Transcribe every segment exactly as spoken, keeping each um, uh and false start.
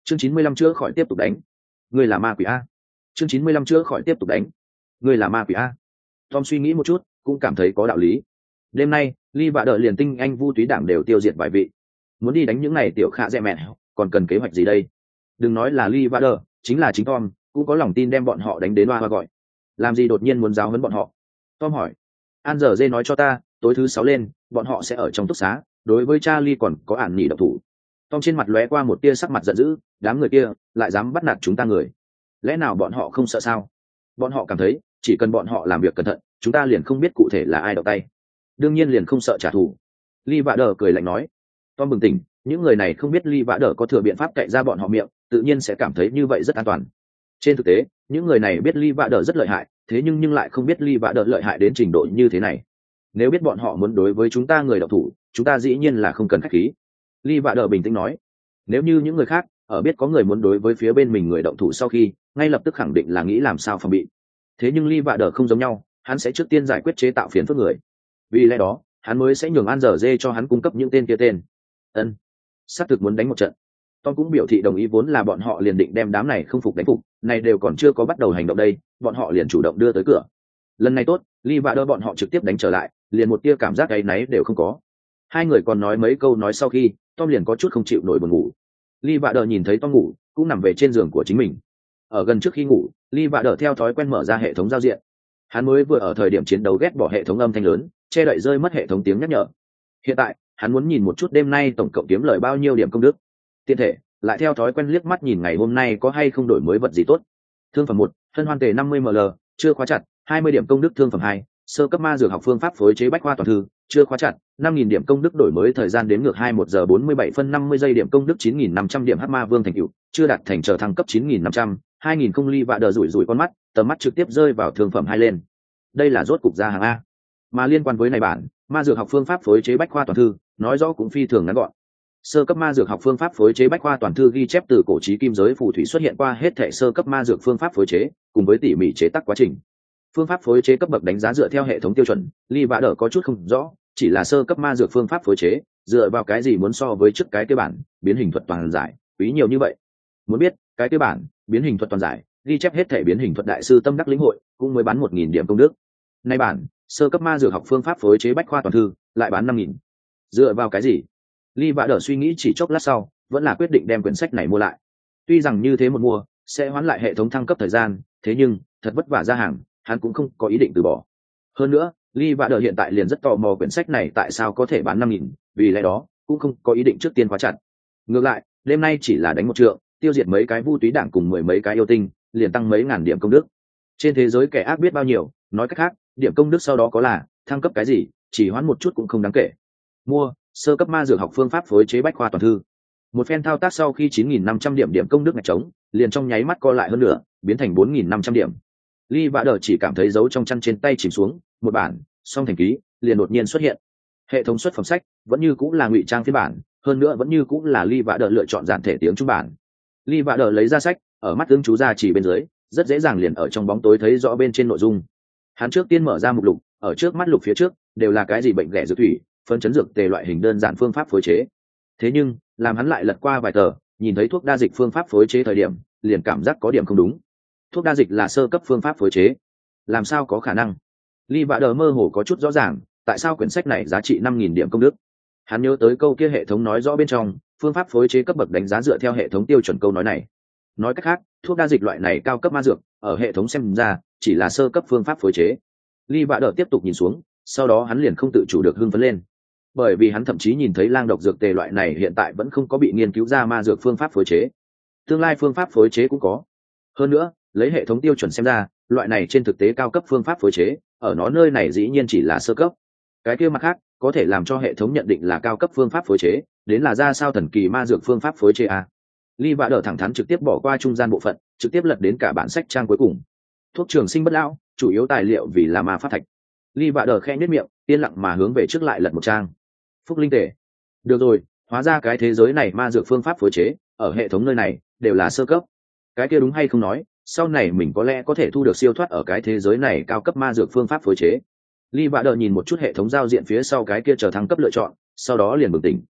chương chín mươi lăm chữa khỏi tiếp tục đánh. Ngươi là ma quỷ a. chương chín mươi lăm chữa khỏi tiếp tục đánh. Ngươi là ma quỷ a. Tom suy nghĩ một chút, cũng cảm thấy có đạo lý. Đêm nay, Ly Vạ Đờ liền tinh anh vu túy đảng đều tiêu diệt vài vị. Muốn đi đánh những này tiểu khạ dẹ mẹ, còn cần kế hoạch gì đây? Đừng nói là Ly Vạ Đờ, chính là chính Tom, cũng có lòng tin đem bọn họ đánh đến hoa hoa gọi. Làm gì đột nhiên muốn giáo huấn bọn họ? Tom hỏi. An giờ dê nói cho ta, tối thứ sáu lên, bọn họ sẽ ở trong túc xá, đối với Charlie còn có ản nhị độc thủ. Tom trên mặt lóe qua một tia sắc mặt giận dữ, đám người kia lại dám bắt nạt chúng ta người. Lẽ nào bọn họ không sợ sao? Bọn họ cảm thấy, chỉ cần bọn họ làm việc cẩn thận, chúng ta liền không biết cụ thể là ai động tay. Đương nhiên liền không sợ trả thù. Ly Vạ Đờ cười lạnh nói. Tom bừng tỉnh, những người này không biết Ly Vạ Đờ có thừa biện pháp cậy ra bọn họ miệng, tự nhiên sẽ cảm thấy như vậy rất an toàn. Trên thực tế, những người này biết Ly Vạ Đờ rất lợi hại, thế nhưng nhưng lại không biết Ly Vạ Đờ lợi hại đến trình độ như thế này. Nếu biết bọn họ muốn đối với chúng ta người động thủ, chúng ta dĩ nhiên là không cần khách khí. Ly Vạ Đờ bình tĩnh nói. Nếu như những người khác ở biết có người muốn đối với phía bên mình người động thủ sau khi, ngay lập tức khẳng định là nghĩ làm sao phòng bị. Thế nhưng Ly Vạ Đờ không giống nhau, hắn sẽ trước tiên giải quyết chế tạo phiền phức người. Vì lẽ đó, hắn mới sẽ nhường An giờ dê cho hắn cung cấp những tên kia tên. Ân, xác thực muốn đánh một trận. Tom cũng biểu thị đồng ý, vốn là bọn họ liền định đem đám này không phục đánh phục, này đều còn chưa có bắt đầu hành động đây, bọn họ liền chủ động đưa tới cửa. Lần này tốt, Ly Vạ Đờ bọn họ trực tiếp đánh trở lại, liền một tia cảm giác áy náy đều không có. Hai người còn nói mấy câu nói sau khi, Tom liền có chút không chịu nổi buồn ngủ. Ly Vạ Đờ nhìn thấy Tom ngủ, cũng nằm về trên giường của chính mình. Ở gần trước khi ngủ, Ly Vạ Đờ theo thói quen mở ra hệ thống giao diện. Hắn mới vừa ở thời điểm chiến đấu ghét bỏ hệ thống âm thanh lớn, che đậy rơi mất hệ thống tiếng nhắc nhở. Hiện tại, hắn muốn nhìn một chút đêm nay tổng cộng kiếm lời bao nhiêu điểm công đức. Tiện thể, lại theo thói quen liếc mắt nhìn ngày hôm nay có hay không đổi mới vật gì tốt. Thương phẩm một, hân hoan tề năm mươi ml, chưa khóa chặt, hai mươi điểm công đức. Thương phẩm hai, sơ cấp ma dược học phương pháp phối chế bách khoa toàn thư, chưa khóa chặt, năm nghìn điểm công đức. Đổi mới thời gian đếm ngược hai mươi mốt giờ bốn mươi bảy phân năm mươi giây. Điểm công đức chín nghìn năm trăm điểm. Hắc ma vương thành tựu, chưa đạt thành chờ thăng cấp chín nghìn năm trăm, hai nghìn. Không. Ly Vạ Đờ rủi rủi con mắt, tầm mắt trực tiếp rơi vào thương phẩm hai lên. Đây là rốt cục ra hàng a. Mà liên quan với này bản ma dược học phương pháp phối chế bách khoa toàn thư, nói rõ cũng phi thường ngắn gọn. Sơ cấp ma dược học phương pháp phối chế bách khoa toàn thư ghi chép từ cổ chí kim giới phù thủy xuất hiện qua hết thể sơ cấp ma dược phương pháp phối chế, cùng với tỉ mỉ chế tác quá trình. Phương pháp phối chế cấp bậc đánh giá dựa theo hệ thống tiêu chuẩn, Ly Vạ Đờ có chút không rõ, chỉ là sơ cấp ma dược phương pháp phối chế, dựa vào cái gì muốn so với trước cái tiêu bản biến hình thuật toàn giải quý nhiều như vậy? Muốn biết, cái tiêu bản biến hình thuật toàn giải ghi chép hết thể biến hình thuật đại sư tâm đắc lĩnh hội, cũng mới bán một nghìn điểm công đức. Nay bản sơ cấp ma dược học phương pháp phối chế bách khoa toàn thư lại bán năm nghìn. Dựa vào cái gì? Ly Vạ Đờ suy nghĩ chỉ chốc lát sau, vẫn là quyết định đem quyển sách này mua lại. Tuy rằng như thế một mua sẽ hoán lại hệ thống thăng cấp thời gian, thế nhưng thật vất vả ra hàng, hắn cũng không có ý định từ bỏ. Hơn nữa, Ly Vạ Đờ hiện tại liền rất tò mò quyển sách này tại sao có thể bán năm nghìn, vì lẽ đó cũng không có ý định trước tiên khóa chặt. Ngược lại, đêm nay chỉ là đánh một trượng, tiêu diệt mấy cái vu túy đảng cùng mười mấy cái yêu tinh, liền tăng mấy ngàn điểm công đức. Trên thế giới kẻ ác biết bao nhiêu, nói cách khác, điểm công đức sau đó có là thăng cấp cái gì, chỉ hoán một chút cũng không đáng kể. Mua sơ cấp ma dược học phương pháp phối chế bách khoa toàn thư. Một phen thao tác sau khi chín nghìn năm trăm điểm điểm công đức ngạch trống, liền trong nháy mắt co lại hơn nữa, biến thành bốn nghìn năm trăm điểm. Ly Vạ Đờ chỉ cảm thấy dấu trong chăn trên tay chìm xuống, một bản song thành ký liền đột nhiên xuất hiện. Hệ thống xuất phẩm sách vẫn như cũng là ngụy trang phiên bản, hơn nữa vẫn như cũng là Ly Vạ Đờ lựa chọn giản thể tiếng Trung bản. Ly Vạ Đờ lấy ra sách, ở mắt ứng chú ra chỉ bên dưới, rất dễ dàng liền ở trong bóng tối thấy rõ bên trên nội dung. Hắn trước tiên mở ra mục lục, ở trước mắt lục phía trước đều là cái gì bệnh ghẻ dược thủy, phân chấn dược tề loại hình đơn giản phương pháp phối chế. Thế nhưng làm hắn lại lật qua vài tờ, nhìn thấy thuốc đa dịch phương pháp phối chế thời điểm, liền cảm giác có điểm không đúng. Thuốc đa dịch là sơ cấp phương pháp phối chế, làm sao có khả năng? Ly Vạ Đờ mơ hồ có chút rõ ràng, tại sao quyển sách này giá trị năm nghìn điểm công đức. Hắn nhớ tới câu kia hệ thống nói rõ bên trong, phương pháp phối chế cấp bậc đánh giá dựa theo hệ thống tiêu chuẩn câu nói này. Nói cách khác, thuốc đa dịch loại này cao cấp ma dược, ở hệ thống xem ra chỉ là sơ cấp phương pháp phối chế. Ly Vạ Đờ tiếp tục nhìn xuống, sau đó hắn liền không tự chủ được hưng phấn lên, bởi vì hắn thậm chí nhìn thấy lang độc dược tề loại này hiện tại vẫn không có bị nghiên cứu ra ma dược phương pháp phối chế, tương lai phương pháp phối chế cũng có. Hơn nữa, lấy hệ thống tiêu chuẩn xem ra, loại này trên thực tế cao cấp phương pháp phối chế, ở nó nơi này dĩ nhiên chỉ là sơ cấp. Cái kia mặt khác, có thể làm cho hệ thống nhận định là cao cấp phương pháp phối chế, đến là ra sao thần kỳ ma dược phương pháp phối chế à? Ly Vạ Đờ thẳng thắn trực tiếp bỏ qua trung gian bộ phận, trực tiếp lật đến cả bản sách trang cuối cùng. Thuốc trường sinh bất lão, chủ yếu tài liệu vì là ma pháp thạch. Ly Vạ Đờ khẽ nhếch miệng, yên lặng mà hướng về trước lại lật một trang. Phúc linh tề. Được rồi, hóa ra cái thế giới này ma dược phương pháp phối chế, ở hệ thống nơi này đều là sơ cấp. Cái kia đúng hay không nói, sau này mình có lẽ có thể thu được siêu thoát ở cái thế giới này cao cấp ma dược phương pháp phối chế. Ly Vạ Đờ nhìn một chút hệ thống giao diện phía sau cái kia chờ thăng cấp lựa chọn, sau đó liền bừng tỉnh.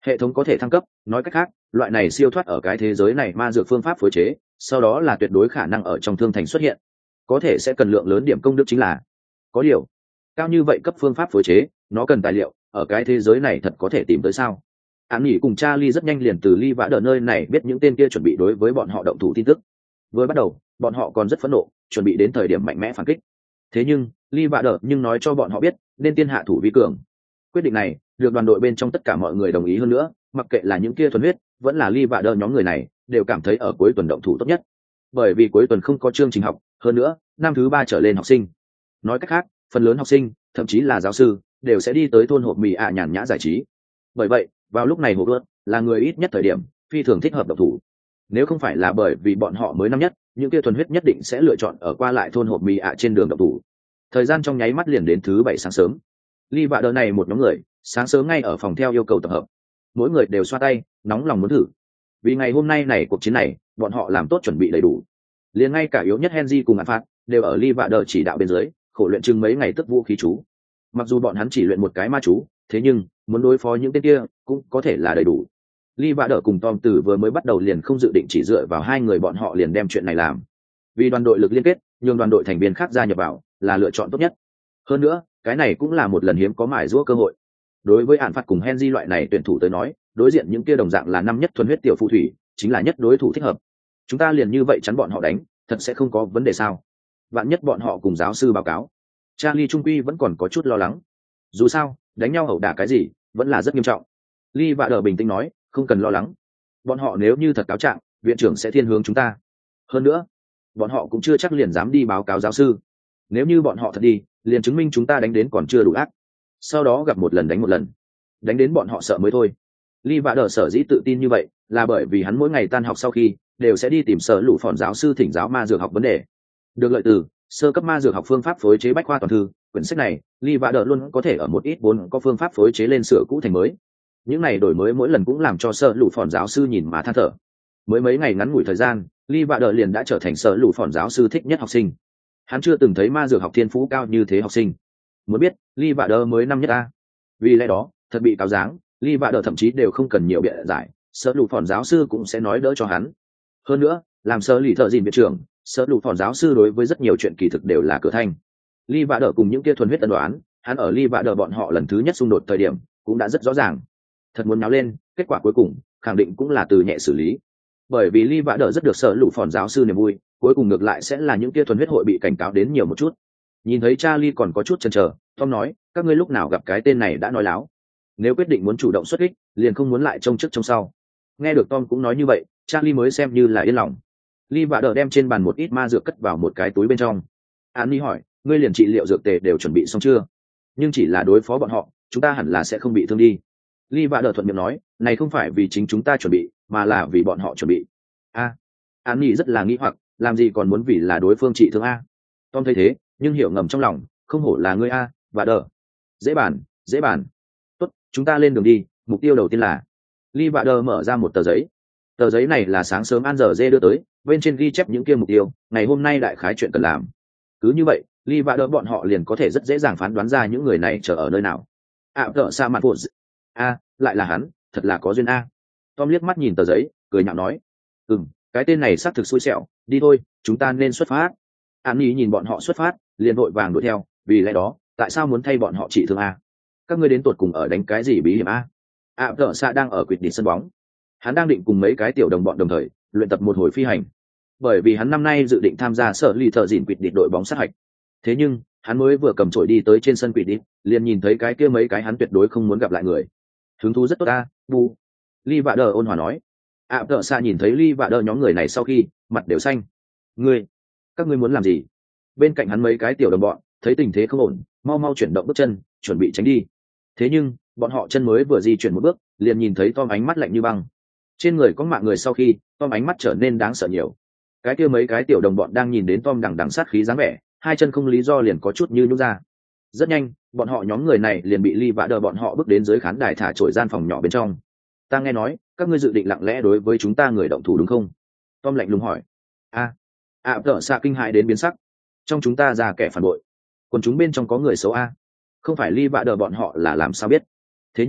Hệ thống có thể thăng cấp, nói cách khác loại này siêu thoát ở cái thế giới này ma dược phương pháp phối chế, sau đó là tuyệt đối khả năng ở trong thương thành xuất hiện, có thể sẽ cần lượng lớn điểm công đức. Chính là có điều cao như vậy cấp phương pháp phối chế, nó cần tài liệu, ở cái thế giới này thật có thể tìm tới sao? Án nghỉ cùng Charlie rất nhanh liền từ Ly Vã Đờ nơi này biết những tên kia chuẩn bị đối với bọn họ động thủ tin tức. Vừa bắt đầu bọn họ còn rất phẫn nộ, chuẩn bị đến thời điểm mạnh mẽ phản kích. Thế nhưng Ly Vã Đờ nhưng nói cho bọn họ biết nên tiên hạ thủ vi cường. Quyết định này được đoàn đội bên trong tất cả mọi người đồng ý, hơn nữa mặc kệ là những kia thuần huyết vẫn là Ly Vã Đờ, nhóm người này đều cảm thấy ở cuối tuần động thủ tốt nhất, bởi vì cuối tuần không có chương trình học, hơn nữa năm thứ ba trở lên học sinh, nói cách khác phần lớn học sinh thậm chí là giáo sư đều sẽ đi tới thôn hộp mì ạ nhàn nhã giải trí. Bởi vậy vào lúc này hộp ớt là người ít nhất thời điểm phi thường thích hợp động thủ. Nếu không phải là bởi vì bọn họ mới năm nhất, những kia thuần huyết nhất định sẽ lựa chọn ở qua lại thôn hộp mì ạ trên đường động thủ. Thời gian trong nháy mắt liền đến thứ bảy sáng sớm. Ly Vạ Đờ này một nhóm người sáng sớm ngay ở phòng theo yêu cầu tập hợp, mỗi người đều xoa tay nóng lòng muốn thử, vì ngày hôm nay này cuộc chiến này bọn họ làm tốt chuẩn bị đầy đủ. Liền ngay cả yếu nhất Henry cùng Án Phạt đều ở Ly Vạ Đờ chỉ đạo bên dưới khổ luyện chừng mấy ngày tức vũ khí chú. Mặc dù bọn hắn chỉ luyện một cái ma chú, thế nhưng muốn đối phó những tên kia cũng có thể là đầy đủ. Ly Vạ Đờ cùng Tom Tử vừa mới bắt đầu liền không dự định chỉ dựa vào hai người bọn họ liền đem chuyện này làm, vì đoàn đội lực liên kết nhường đoàn đội thành viên khác gia nhập vào là lựa chọn tốt nhất. Hơn nữa cái này cũng là một lần hiếm có mài giũa cơ hội. Đối với Án Phạt cùng Henry loại này tuyển thủ tới nói, đối diện những kia đồng dạng là năm nhất thuần huyết tiểu phù thủy chính là nhất đối thủ thích hợp. Chúng ta liền như vậy chắn bọn họ đánh, thật sẽ không có vấn đề sao? Vạn nhất bọn họ cùng giáo sư báo cáo. Charlie trung quy vẫn còn có chút lo lắng. Dù sao đánh nhau ẩu đả cái gì vẫn là rất nghiêm trọng. Ly Vạ Đờ bình tĩnh nói, không cần lo lắng, bọn họ nếu như thật cáo trạng, viện trưởng sẽ thiên hướng chúng ta. Hơn nữa bọn họ cũng chưa chắc liền dám đi báo cáo giáo sư, nếu như bọn họ thật đi liền chứng minh chúng ta đánh đến còn chưa đủ ác, sau đó gặp một lần đánh một lần, đánh đến bọn họ sợ mới thôi. Ly Vạ Đờ sở dĩ tự tin như vậy là bởi vì hắn mỗi ngày tan học sau khi đều sẽ đi tìm sở lũ phòn giáo sư thỉnh giáo ma dược học vấn đề. Được lợi từ sơ cấp ma dược học phương pháp phối chế bách khoa toàn thư quyển sách này, Ly Vạ Đờ luôn có thể ở một ít vốn có phương pháp phối chế lên sửa cũ thành mới. Những này đổi mới mỗi lần cũng làm cho sở lũ phòn giáo sư nhìn mà than thở. Mới mấy ngày ngắn ngủi thời gian, Ly Vạ Đờ liền đã trở thành sở lũ phòn giáo sư thích nhất học sinh. Hắn chưa từng thấy ma dược học thiên phú cao như thế học sinh. Muốn biết Ly Vạ Đờ mới năm nhất a, vì lẽ đó thật bị cáo giáng, Ly Vạ Đờ thậm chí đều không cần nhiều biện giải, sở lũ phòn giáo sư cũng sẽ nói đỡ cho hắn. Hơn nữa làm sở lì thợ dìn viện trưởng, sở lũ phòn giáo sư đối với rất nhiều chuyện kỳ thực đều là cửa thanh. Ly Vạ Đờ cùng những kia thuần huyết tân đoán, hắn ở Ly Vạ Đờ bọn họ lần thứ nhất xung đột thời điểm cũng đã rất rõ ràng. Thật muốn náo lên, kết quả cuối cùng khẳng định cũng là từ nhẹ xử lý, bởi vì Ly Vạ Đờ rất được sở lũ phòn giáo sư niềm vui, cuối cùng ngược lại sẽ là những kia thuần huyết hội bị cảnh cáo đến nhiều một chút. Nhìn thấy Charlie còn có chút chần chờ, Tom nói, các ngươi lúc nào gặp cái tên này đã nói láo, nếu quyết định muốn chủ động xuất kích liền không muốn lại trông trước trông sau. Nghe được Tom cũng nói như vậy, Charlie mới xem như là yên lòng. Ly Vạ Đờ đem trên bàn một ít ma dược cất vào một cái túi bên trong. Annie hỏi, ngươi liền trị liệu dược tề đều chuẩn bị xong chưa? Nhưng chỉ là đối phó bọn họ, chúng ta hẳn là sẽ không bị thương đi. Ly Vạ Đờ thuận miệng nói, này không phải vì chính chúng ta chuẩn bị, mà là vì bọn họ chuẩn bị. A, à, Annie rất là nghi hoặc, làm gì còn muốn vì là đối phương trị thương a? Tom thấy thế, nhưng hiểu ngầm trong lòng, không hổ là ngươi a, Vạ Đờ. Dễ bàn, dễ bàn. Tốt, chúng ta lên đường đi, mục tiêu đầu tiên là. Ly Vạ Đờ mở ra một tờ giấy. Tờ giấy này là sáng sớm An giờ dê đưa tới, bên trên ghi chép những kia mục tiêu, ngày hôm nay đại khái chuyện cần làm. Cứ như vậy, Ly Vạ Đờ bọn họ liền có thể rất dễ dàng phán đoán ra những người này chờ ở nơi nào. À, tợ xa mặt phụ. A, lại là hắn, thật là có duyên a. Tom liếc mắt nhìn tờ giấy, cười nhạo nói, ừm, cái tên này xác thực xui xẻo, đi thôi, chúng ta nên xuất phát. An Nhi nhìn bọn họ xuất phát, liền vội vàng đuổi theo, vì lẽ đó, tại sao muốn thay bọn họ trị thương a? Các ngươi đến tuột cùng ở đánh cái gì bí hiểm a? À, tợ xa đang ở quỵt đỉnh sân bóng. Hắn đang định cùng mấy cái tiểu đồng bọn đồng thời luyện tập một hồi phi hành, bởi vì hắn năm nay dự định tham gia sở lì thợ dìn quỵt địch đội bóng sát hạch. Thế nhưng hắn mới vừa cầm chổi đi tới trên sân quỵt địch, liền nhìn thấy cái kia mấy cái hắn tuyệt đối không muốn gặp lại người. Hứng thú rất tốt ta, bu. Ly Vạ Đờ ôn hòa nói. À, tợ xa nhìn thấy Ly Vạ Đờ nhóm người này sau khi mặt đều xanh. Ngươi, các ngươi muốn làm gì? Bên cạnh hắn mấy cái tiểu đồng bọn thấy tình thế không ổn, mau mau chuyển động bước chân chuẩn bị tránh đi. Thế nhưng bọn họ chân mới vừa di chuyển một bước, liền nhìn thấy Tom ánh mắt lạnh như băng. Trên người có mạng người sau khi, Tom ánh mắt trở nên đáng sợ nhiều. Cái kia mấy cái tiểu đồng bọn đang nhìn đến Tom đằng đằng sát khí dáng vẻ, hai chân không lý do liền có chút như nhũn ra. Rất nhanh, bọn họ nhóm người này liền bị Ly Vạ Đờ bọn họ bước đến dưới khán đài thả trội gian phòng nhỏ bên trong. Ta nghe nói, các ngươi dự định lặng lẽ đối với chúng ta người động thủ đúng không? Tom lạnh lùng hỏi. A, a, tợ xạ kinh hãi đến biến sắc. Trong chúng ta ra kẻ phản bội, còn chúng bên trong có người xấu a. Không phải Ly Vạ Đờ bọn họ là làm sao biết? Thế nhưng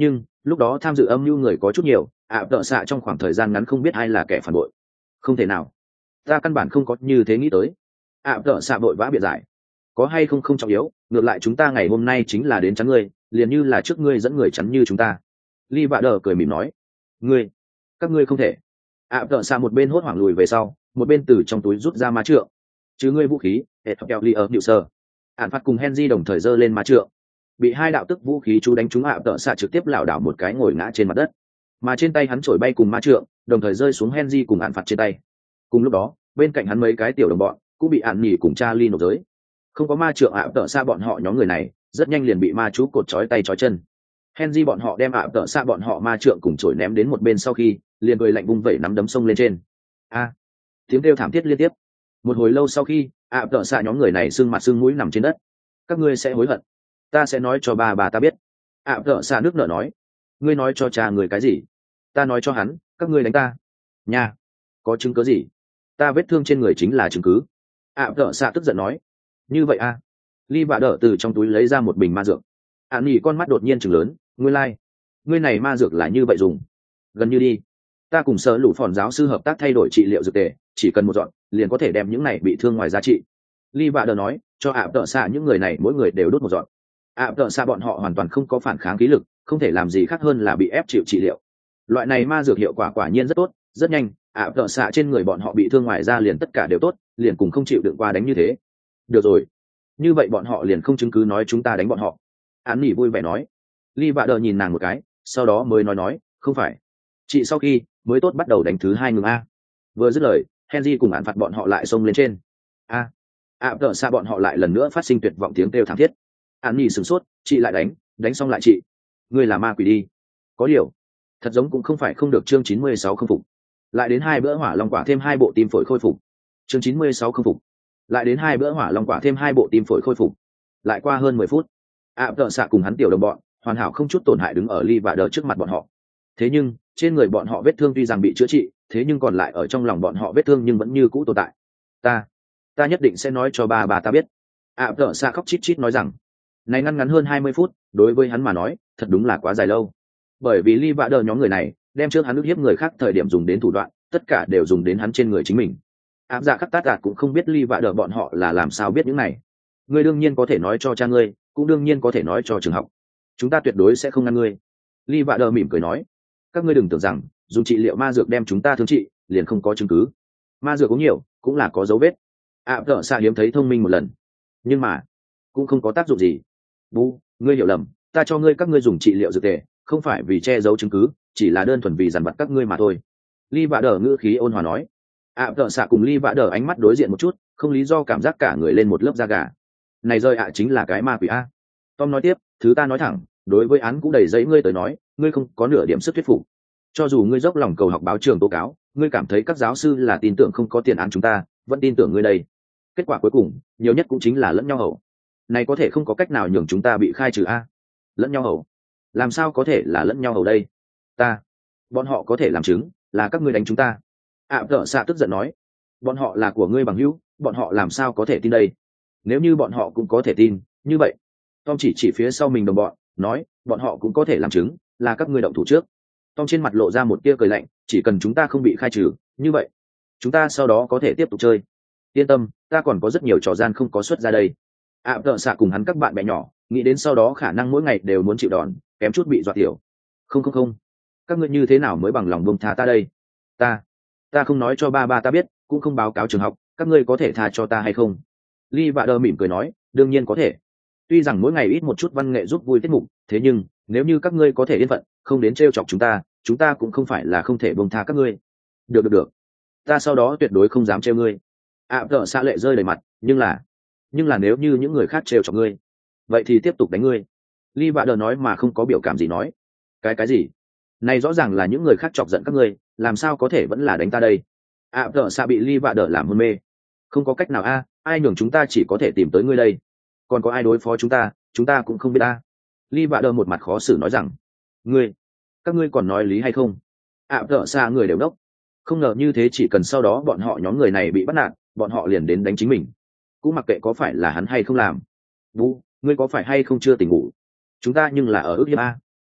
lúc đó tham dự âm mưu người có chút nhiều, ạ tợ xạ trong khoảng thời gian ngắn không biết ai là kẻ phản bội. Không thể nào, ta căn bản không có như thế nghĩ tới. ạ tợ xạ bội vã biện giải, có hay không không trọng yếu, ngược lại chúng ta ngày hôm nay chính là đến chắn ngươi, liền như là trước ngươi dẫn người chắn như chúng ta. Lee Vạ Đờ cười mỉm nói, ngươi, các ngươi không thể. ạ tợ xạ một bên hốt hoảng lùi về sau, một bên từ trong túi rút ra ma trượng, chứ ngươi vũ khí hệ thọc keo ly ở hiệu sơ. Ản Phạt cùng Henry đồng thời giơ lên ma trượng, bị hai đạo tức vũ khí chú đánh trúng ạ tợ xạ trực tiếp lảo đảo một cái ngồi ngã trên mặt đất, mà trên tay hắn trổi bay cùng ma trượng đồng thời rơi xuống Henry cùng Ản Phạt trên tay. Cùng lúc đó bên cạnh hắn mấy cái tiểu đồng bọn cũng bị ạn nhỉ cùng Charlie nộp giới. Không có ma trượng ạ tợ xạ bọn họ nhóm người này rất nhanh liền bị ma chú cột trói tay trói chân. Henry bọn họ đem ạ tợ xạ bọn họ ma trượng cùng trổi ném đến một bên sau khi liền cười lạnh vung vẩy nắm đấm sông lên trên. A, tiếng kêu thảm thiết liên tiếp. Một hồi lâu sau khi ạ tợ xạ nhóm người này sưng mặt sưng mũi nằm trên đất. Các ngươi sẽ hối hận, ta sẽ nói cho ba bà ta biết. ạ tợ xạ nước nở nói, ngươi nói cho cha người cái gì? Ta nói cho hắn các ngươi đánh ta nha. Có chứng cứ gì? Ta vết thương trên người chính là chứng cứ. ạ tợ xạ tức giận nói, như vậy a? Ly Vạ Đờ từ trong túi lấy ra một bình ma dược. ạn nhỉ con mắt đột nhiên chừng lớn, ngươi lai、like. ngươi này ma dược là như vậy dùng? Gần như đi, ta cùng sở lũ phòn giáo sư hợp tác thay đổi trị liệu dược tề, chỉ cần một dọn liền có thể đem những này bị thương ngoài giá trị. Ly Vạ Đờ nói, cho ạ tợ xạ những người này mỗi người đều đốt một dọn. ạ tợ xạ bọn họ hoàn toàn không có phản kháng khí lực, không thể làm gì khác hơn là bị ép chịu trị liệu. Loại này ma dược hiệu quả quả nhiên rất tốt, rất nhanh ạ tợ xạ trên người bọn họ bị thương ngoài ra liền tất cả đều tốt, liền cùng không chịu đựng qua đánh như thế. Được rồi, như vậy bọn họ liền không chứng cứ nói chúng ta đánh bọn họ. Án nỉ vui vẻ nói. Ly Vạ Đờ nhìn nàng một cái, sau đó mới nói nói, không phải, chị sau khi mới tốt bắt đầu đánh thứ hai ngừng a. Vừa dứt lời Henry cùng Án Phạt bọn họ lại xông lên trên. a ạ tợ xạ bọn họ lại lần nữa phát sinh tuyệt vọng tiếng kêu thảm thiết. Án nỉ sửng sốt, chị lại đánh, đánh xong lại chị, ngươi là ma quỷ đi. Có điều thật giống cũng không phải không được. Chương chín mươi sáu không phục, lại đến hai bữa hỏa long quả thêm hai bộ tim phổi khôi phục. Chương chín mươi sáu không phục, lại đến hai bữa hỏa long quả thêm hai bộ tim phổi khôi phục. Lại qua hơn mười phút, ạ tợ xạ cùng hắn tiểu đồng bọn hoàn hảo không chút tổn hại đứng ở Ly Vạ Đờ trước mặt bọn họ. Thế nhưng trên người bọn họ vết thương tuy rằng bị chữa trị, thế nhưng còn lại ở trong lòng bọn họ vết thương nhưng vẫn như cũ tồn tại. Ta, ta nhất định sẽ nói cho bà bà ta biết. ạ tợ xạ khóc chít chít nói rằng, này ngăn ngắn hơn hai mươi phút đối với hắn mà nói thật đúng là quá dài lâu, bởi vì Ly Vạ Đờ nhóm người này đem trước hắn ức hiếp người khác thời điểm dùng đến thủ đoạn tất cả đều dùng đến hắn trên người chính mình. Áp dạ khắc tát đạt cũng không biết Ly Vạ Đờ bọn họ là làm sao biết những này. Ngươi đương nhiên có thể nói cho cha ngươi, cũng đương nhiên có thể nói cho trường học, chúng ta tuyệt đối sẽ không ngăn ngươi. Ly Vạ Đờ mỉm cười nói, các ngươi đừng tưởng rằng dùng trị liệu ma dược đem chúng ta thương trị liền không có chứng cứ. Ma dược có nhiều cũng là có dấu vết. ạ tợ xạ hiếm thấy thông minh một lần, nhưng mà cũng không có tác dụng gì. Bu, ngươi hiểu lầm, ta cho ngươi các ngươi dùng trị liệu dược tề không phải vì che giấu chứng cứ, chỉ là đơn thuần vì dằn vặt các ngươi mà thôi. Ly Vạ Đờ ngữ khí ôn hòa nói. ạ tợ xạ cùng Ly Vạ Đờ ánh mắt đối diện một chút, không lý do cảm giác cả người lên một lớp da gà. Này rơi ạ chính là cái ma quỷ a. Tom nói tiếp, thứ ta nói thẳng, đối với án cũng đầy giấy ngươi tới nói, ngươi không có nửa điểm sức thuyết phục. Cho dù ngươi dốc lòng cầu học báo trường tố cáo, ngươi cảm thấy các giáo sư là tin tưởng không có tiền án chúng ta, vẫn tin tưởng ngươi đây. Kết quả cuối cùng nhiều nhất cũng chính là lẫn nhau hậu. Này có thể không có cách nào nhường chúng ta bị khai trừ a. Lẫn nhau hậu, làm sao có thể là lẫn nhau hậu đây? Ta, bọn họ có thể làm chứng là các ngươi đánh chúng ta. ạ tợ xạ tức giận nói, bọn họ là của ngươi bằng hữu, bọn họ làm sao có thể tin đây? Nếu như bọn họ cũng có thể tin như vậy, Tom chỉ chỉ phía sau mình đồng bọn nói, bọn họ cũng có thể làm chứng là các ngươi động thủ trước. Tom trên mặt lộ ra một tia cười lạnh, chỉ cần chúng ta không bị khai trừ như vậy chúng ta sau đó có thể tiếp tục chơi. Yên tâm, ta còn có rất nhiều trò gian không có xuất ra đây. ạ tợ xạ cùng hắn các bạn bè nhỏ nghĩ đến sau đó khả năng mỗi ngày đều muốn chịu đòn, kém chút bị dọa tiểu. Không không không, các ngươi như thế nào mới bằng lòng buông tha ta đây? Ta, ta không nói cho ba ba ta biết, cũng không báo cáo trường học, các ngươi có thể tha cho ta hay không? Ly Vạ Đờ mỉm cười nói, đương nhiên có thể. Tuy rằng mỗi ngày ít một chút văn nghệ giúp vui tiết mục, thế nhưng nếu như các ngươi có thể yên phận, không đến trêu chọc chúng ta, chúng ta cũng không phải là không thể buông tha các ngươi. Được được được, ta sau đó tuyệt đối không dám trêu ngươi. ạ tợ xạ lệ rơi đầy mặt, nhưng là nhưng là nếu như những người khác trêu chọc ngươi, vậy thì tiếp tục đánh ngươi. Ly Vạ Đờ nói mà không có biểu cảm gì nói, cái cái gì? Này rõ ràng là những người khác chọc giận các ngươi, làm sao có thể vẫn là đánh ta đây? ạ tợ xạ bị Ly Vạ Đờ làm hôn mê. Không có cách nào a, ai nhường chúng ta chỉ có thể tìm tới ngươi đây, còn có ai đối phó chúng ta, chúng ta cũng không biết a. Ly Vạ Đờ một mặt khó xử nói rằng, ngươi, các ngươi còn nói lý hay không? ạ tợ xạ người đều đốc, không ngờ như thế, chỉ cần sau đó bọn họ nhóm người này bị bắt nạt, bọn họ liền đến đánh chính mình, cũng mặc kệ có phải là hắn hay không làm. Vũ, ngươi có phải hay không chưa tỉnh ngủ? Chúng ta nhưng là ở ước hiếp a.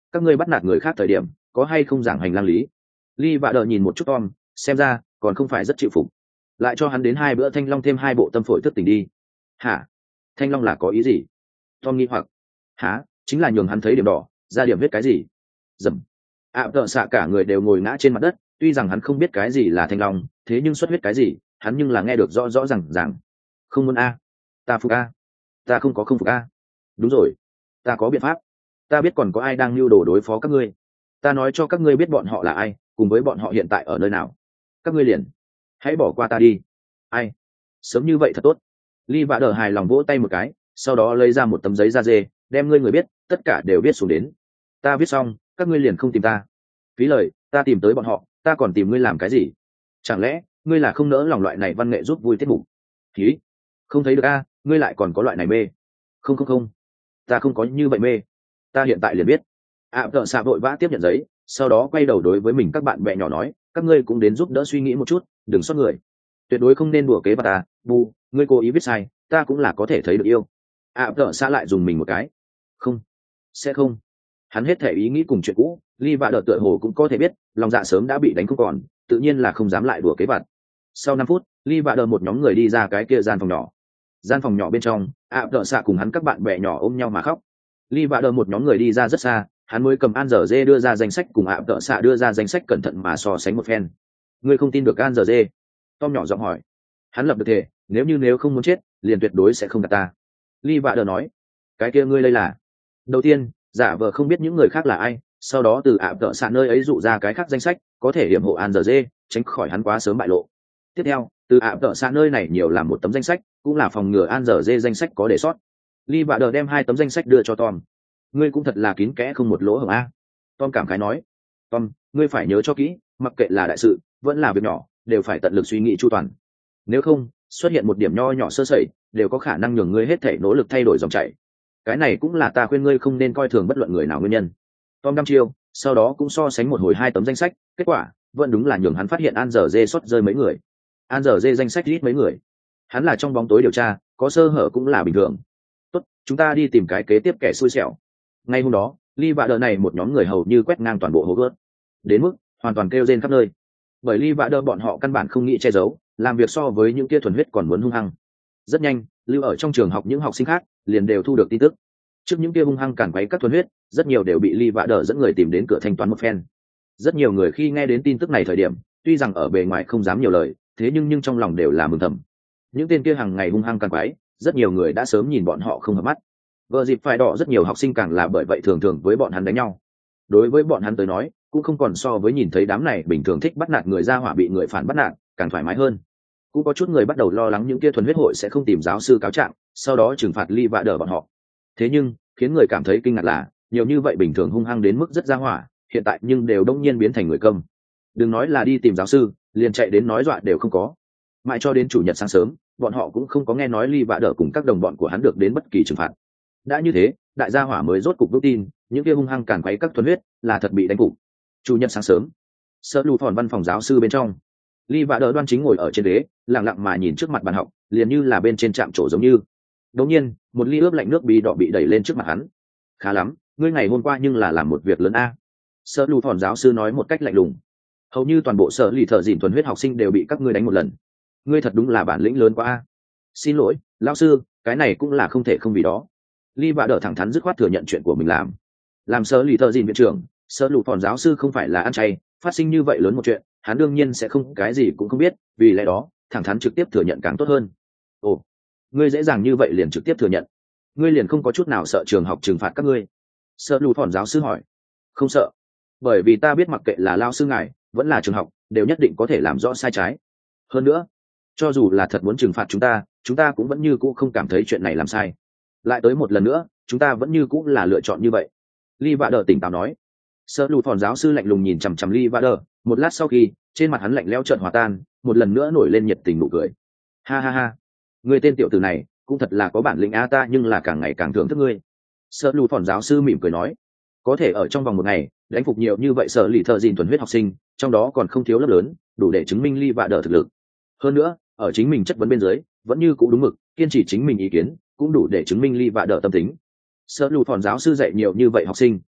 các ngươi bắt nạt người khác thời điểm có hay không giảng hành lang lý? Ly vạ đờ nhìn một chút Tom, xem ra còn không phải rất chịu phục. Lại cho hắn đến hai bữa thanh long thêm hai bộ tâm phổi thức tỉnh đi. Hả? Thanh long là có ý gì? Tom nghi hoặc. Hả? Chính là nhường hắn thấy điểm đỏ, ra điểm viết cái gì? Dầm. ạ tợ xạ cả người đều ngồi ngã trên mặt đất, tuy rằng hắn không biết cái gì là thanh long, thế nhưng xuất huyết cái gì hắn nhưng là nghe được rõ rõ ràng ràng. Không muốn a, ta phục a, ta không có không phục a. Đúng rồi, ta có biện pháp, ta biết còn có ai đang lưu đồ đối phó các ngươi, ta nói cho các ngươi biết bọn họ là ai, cùng với bọn họ hiện tại ở nơi nào. Các ngươi liền hãy bỏ qua ta đi. Ai? Sớm như vậy thật tốt. Ly vạ đờ hài lòng vỗ tay một cái, sau đó lấy ra một tấm giấy da dê, đem ngươi người biết tất cả đều viết xuống đến. Ta viết xong các ngươi liền không tìm ta. Phí lời, ta tìm tới bọn họ, ta còn tìm ngươi làm cái gì? Chẳng lẽ ngươi là không nỡ lòng loại này văn nghệ giúp vui tiết mục? Khí, không thấy được a, ngươi lại còn có loại này mê. Không không không, ta không có như vậy mê, ta hiện tại liền biết. ạ tợ xạ vội vã tiếp nhận giấy, sau đó quay đầu đối với mình các bạn bè nhỏ nói, các ngươi cũng đến giúp đỡ suy nghĩ một chút, đừng xót người, tuyệt đối không nên đùa kế vào ta. Bu, ngươi cố ý viết sai, ta cũng là có thể thấy được yêu. ạ tợ xạ lại dùng mình một cái. Không, sẽ không. Hắn hết thể ý nghĩ cùng chuyện cũ, Ly vạ đờ tựa hồ cũng có thể biết, lòng dạ sớm đã bị đánh không còn, tự nhiên là không dám lại đùa kế vặt. Sau năm phút, Ly vạ đờ một nhóm người đi ra cái kia gian phòng nhỏ. Gian phòng nhỏ bên trong, ạ tợ xạ cùng hắn các bạn bè nhỏ ôm nhau mà khóc. Ly vạ đờ một nhóm người đi ra rất xa, hắn mới cầm An Giờ Dê đưa ra danh sách cùng ạ tợ xạ đưa ra danh sách cẩn thận mà so sánh một phen. Ngươi không tin được An Giờ Dê? Tom nhỏ giọng hỏi. Hắn lập được thể, nếu như nếu không muốn chết, liền tuyệt đối sẽ không gặp ta. Ly vạ đờ nói. Cái kia ngươi đây là? Đầu tiên, giả vờ không biết những người khác là ai, sau đó từ ạ tợ xạ nơi ấy dụ ra cái khác danh sách, có thể hiểm hộ An Giờ Dê, tránh khỏi hắn quá sớm bại lộ. Tiếp theo, từ ạ tợ xạ nơi này nhiều làm một tấm danh sách, cũng là phòng ngừa An Giờ Dê danh sách có để sót. Ly vạ đờ đem hai tấm danh sách đưa cho Tom. Ngươi cũng thật là kín kẽ không một lỗ hổng a. Tom cảm khái nói. Tom, ngươi phải nhớ cho kỹ, mặc kệ là đại sự vẫn là việc nhỏ, đều phải tận lực suy nghĩ chu toàn. Nếu không, xuất hiện một điểm nho nhỏ sơ sẩy, đều có khả năng nhường ngươi hết thể nỗ lực thay đổi dòng chảy. Cái này cũng là ta khuyên ngươi không nên coi thường bất luận người nào nguyên nhân. Tom đăm chiêu, sau đó cũng so sánh một hồi hai tấm danh sách, kết quả vẫn đúng là nhường hắn phát hiện An Giờ Dê sót rơi mấy người. An Giờ Dê danh sách ít mấy người, hắn là trong bóng tối điều tra, có sơ hở cũng là bình thường. Tốt, chúng ta đi tìm cái kế tiếp kẻ xui xẻo. Ngay hôm đó, Ly vạ đờ này một nhóm người hầu như quét ngang toàn bộ hố gớt, đến mức hoàn toàn kêu rên khắp nơi. Bởi Ly vạ đờ bọn họ căn bản không nghĩ che giấu, làm việc so với những kia thuần huyết còn muốn hung hăng. Rất nhanh, lưu ở trong trường học những học sinh khác liền đều thu được tin tức. Trước những kia hung hăng cản quấy các thuần huyết, rất nhiều đều bị Ly vạ đờ dẫn người tìm đến cửa thanh toán một phen. Rất nhiều người khi nghe đến tin tức này thời điểm, tuy rằng ở bề ngoài không dám nhiều lời, thế nhưng nhưng trong lòng đều là mừng thầm. Những tên kia hàng ngày hung hăng cản quấy, rất nhiều người đã sớm nhìn bọn họ không hợp mắt. Vợ dịp phải đỏ rất nhiều học sinh càng là bởi vậy thường thường với bọn hắn đánh nhau. Đối với bọn hắn tới nói, cũng không còn so với nhìn thấy đám này bình thường thích bắt nạt người ra hỏa bị người phản bắt nạt càng thoải mái hơn. Cũng có chút người bắt đầu lo lắng những kia thuần huyết hội sẽ không tìm giáo sư cáo trạng, sau đó trừng phạt Ly vạ đờ bọn họ. Thế nhưng khiến người cảm thấy kinh ngạc là nhiều như vậy bình thường hung hăng đến mức rất ra hỏa, hiện tại nhưng đều đông nhiên biến thành người câm. Đừng nói là đi tìm giáo sư, liền chạy đến nói dọa đều không có. Mãi cho đến chủ nhật sáng sớm, bọn họ cũng không có nghe nói Ly vạ đờ cùng các đồng bọn của hắn được đến bất kỳ trừng phạt. Đã như thế, đại gia hỏa mới rốt cục vững tin những kia hung hăng càn quấy các thuần huyết là thật bị đánh cục. Chủ nhật sáng sớm, sợ lù phòn văn phòng giáo sư bên trong, Ly vạ đờ đoan chính ngồi ở trên ghế, lặng lặng mà nhìn trước mặt bàn học, liền như là bên trên trạm trổ giống như. Đột nhiên, một ly ướp lạnh nước bí đỏ bị đẩy lên trước mặt hắn. Khá lắm, ngươi ngày hôm qua nhưng là làm một việc lớn a. Sợ lù phòn giáo sư nói một cách lạnh lùng. Hầu như toàn bộ sở lì thợ dìn thuần huyết học sinh đều bị các ngươi đánh một lần. Ngươi thật đúng là bản lĩnh lớn quá a. Xin lỗi, lão sư, cái này cũng là không thể không vì đó. Ly vạ đờ thẳng thắn dứt khoát thừa nhận chuyện của mình làm. Làm sở lì thợ dìn viện trưởng, sợ lù phòn giáo sư không phải là ăn chay, phát sinh như vậy lớn một chuyện, hắn đương nhiên sẽ không cái gì cũng không biết, vì lẽ đó thẳng thắn trực tiếp thừa nhận càng tốt hơn. Ồ, ngươi dễ dàng như vậy liền trực tiếp thừa nhận, ngươi liền không có chút nào sợ trường học trừng phạt các ngươi? Sợ lù phòn giáo sư hỏi. Không sợ, bởi vì ta biết mặc kệ là lao sư ngài vẫn là trường học đều nhất định có thể làm rõ sai trái. Hơn nữa, cho dù là thật muốn trừng phạt chúng ta, chúng ta cũng vẫn như cũ không cảm thấy chuyện này làm sai. Lại tới một lần nữa, chúng ta vẫn như cũ là lựa chọn như vậy. Ly vạ đờ tỉnh táo nói. Sợ lù phòn giáo sư lạnh lùng nhìn chằm chằm Ly vạ đờ, một lát sau khi trên mặt hắn lạnh lẽo trợn hòa tan, một lần nữa nổi lên nhiệt tình nụ cười. Ha ha ha, người tên tiểu tử này cũng thật là có bản lĩnh a, ta nhưng là càng ngày càng thưởng thức ngươi. Sợ lù phòn giáo sư mỉm cười nói. Có thể ở trong vòng một ngày đánh phục nhiều như vậy sở lì thợ dìn thuần huyết học sinh, trong đó còn không thiếu lớp lớn, đủ để chứng minh Ly vạ đờ thực lực. Hơn nữa, ở chính mình chất vấn bên dưới vẫn như cũ đúng mực kiên trì chính mình ý kiến, cũng đủ để chứng minh Ly vạ đờ tâm tính. Sợ lù phòn giáo sư dạy nhiều như vậy học sinh,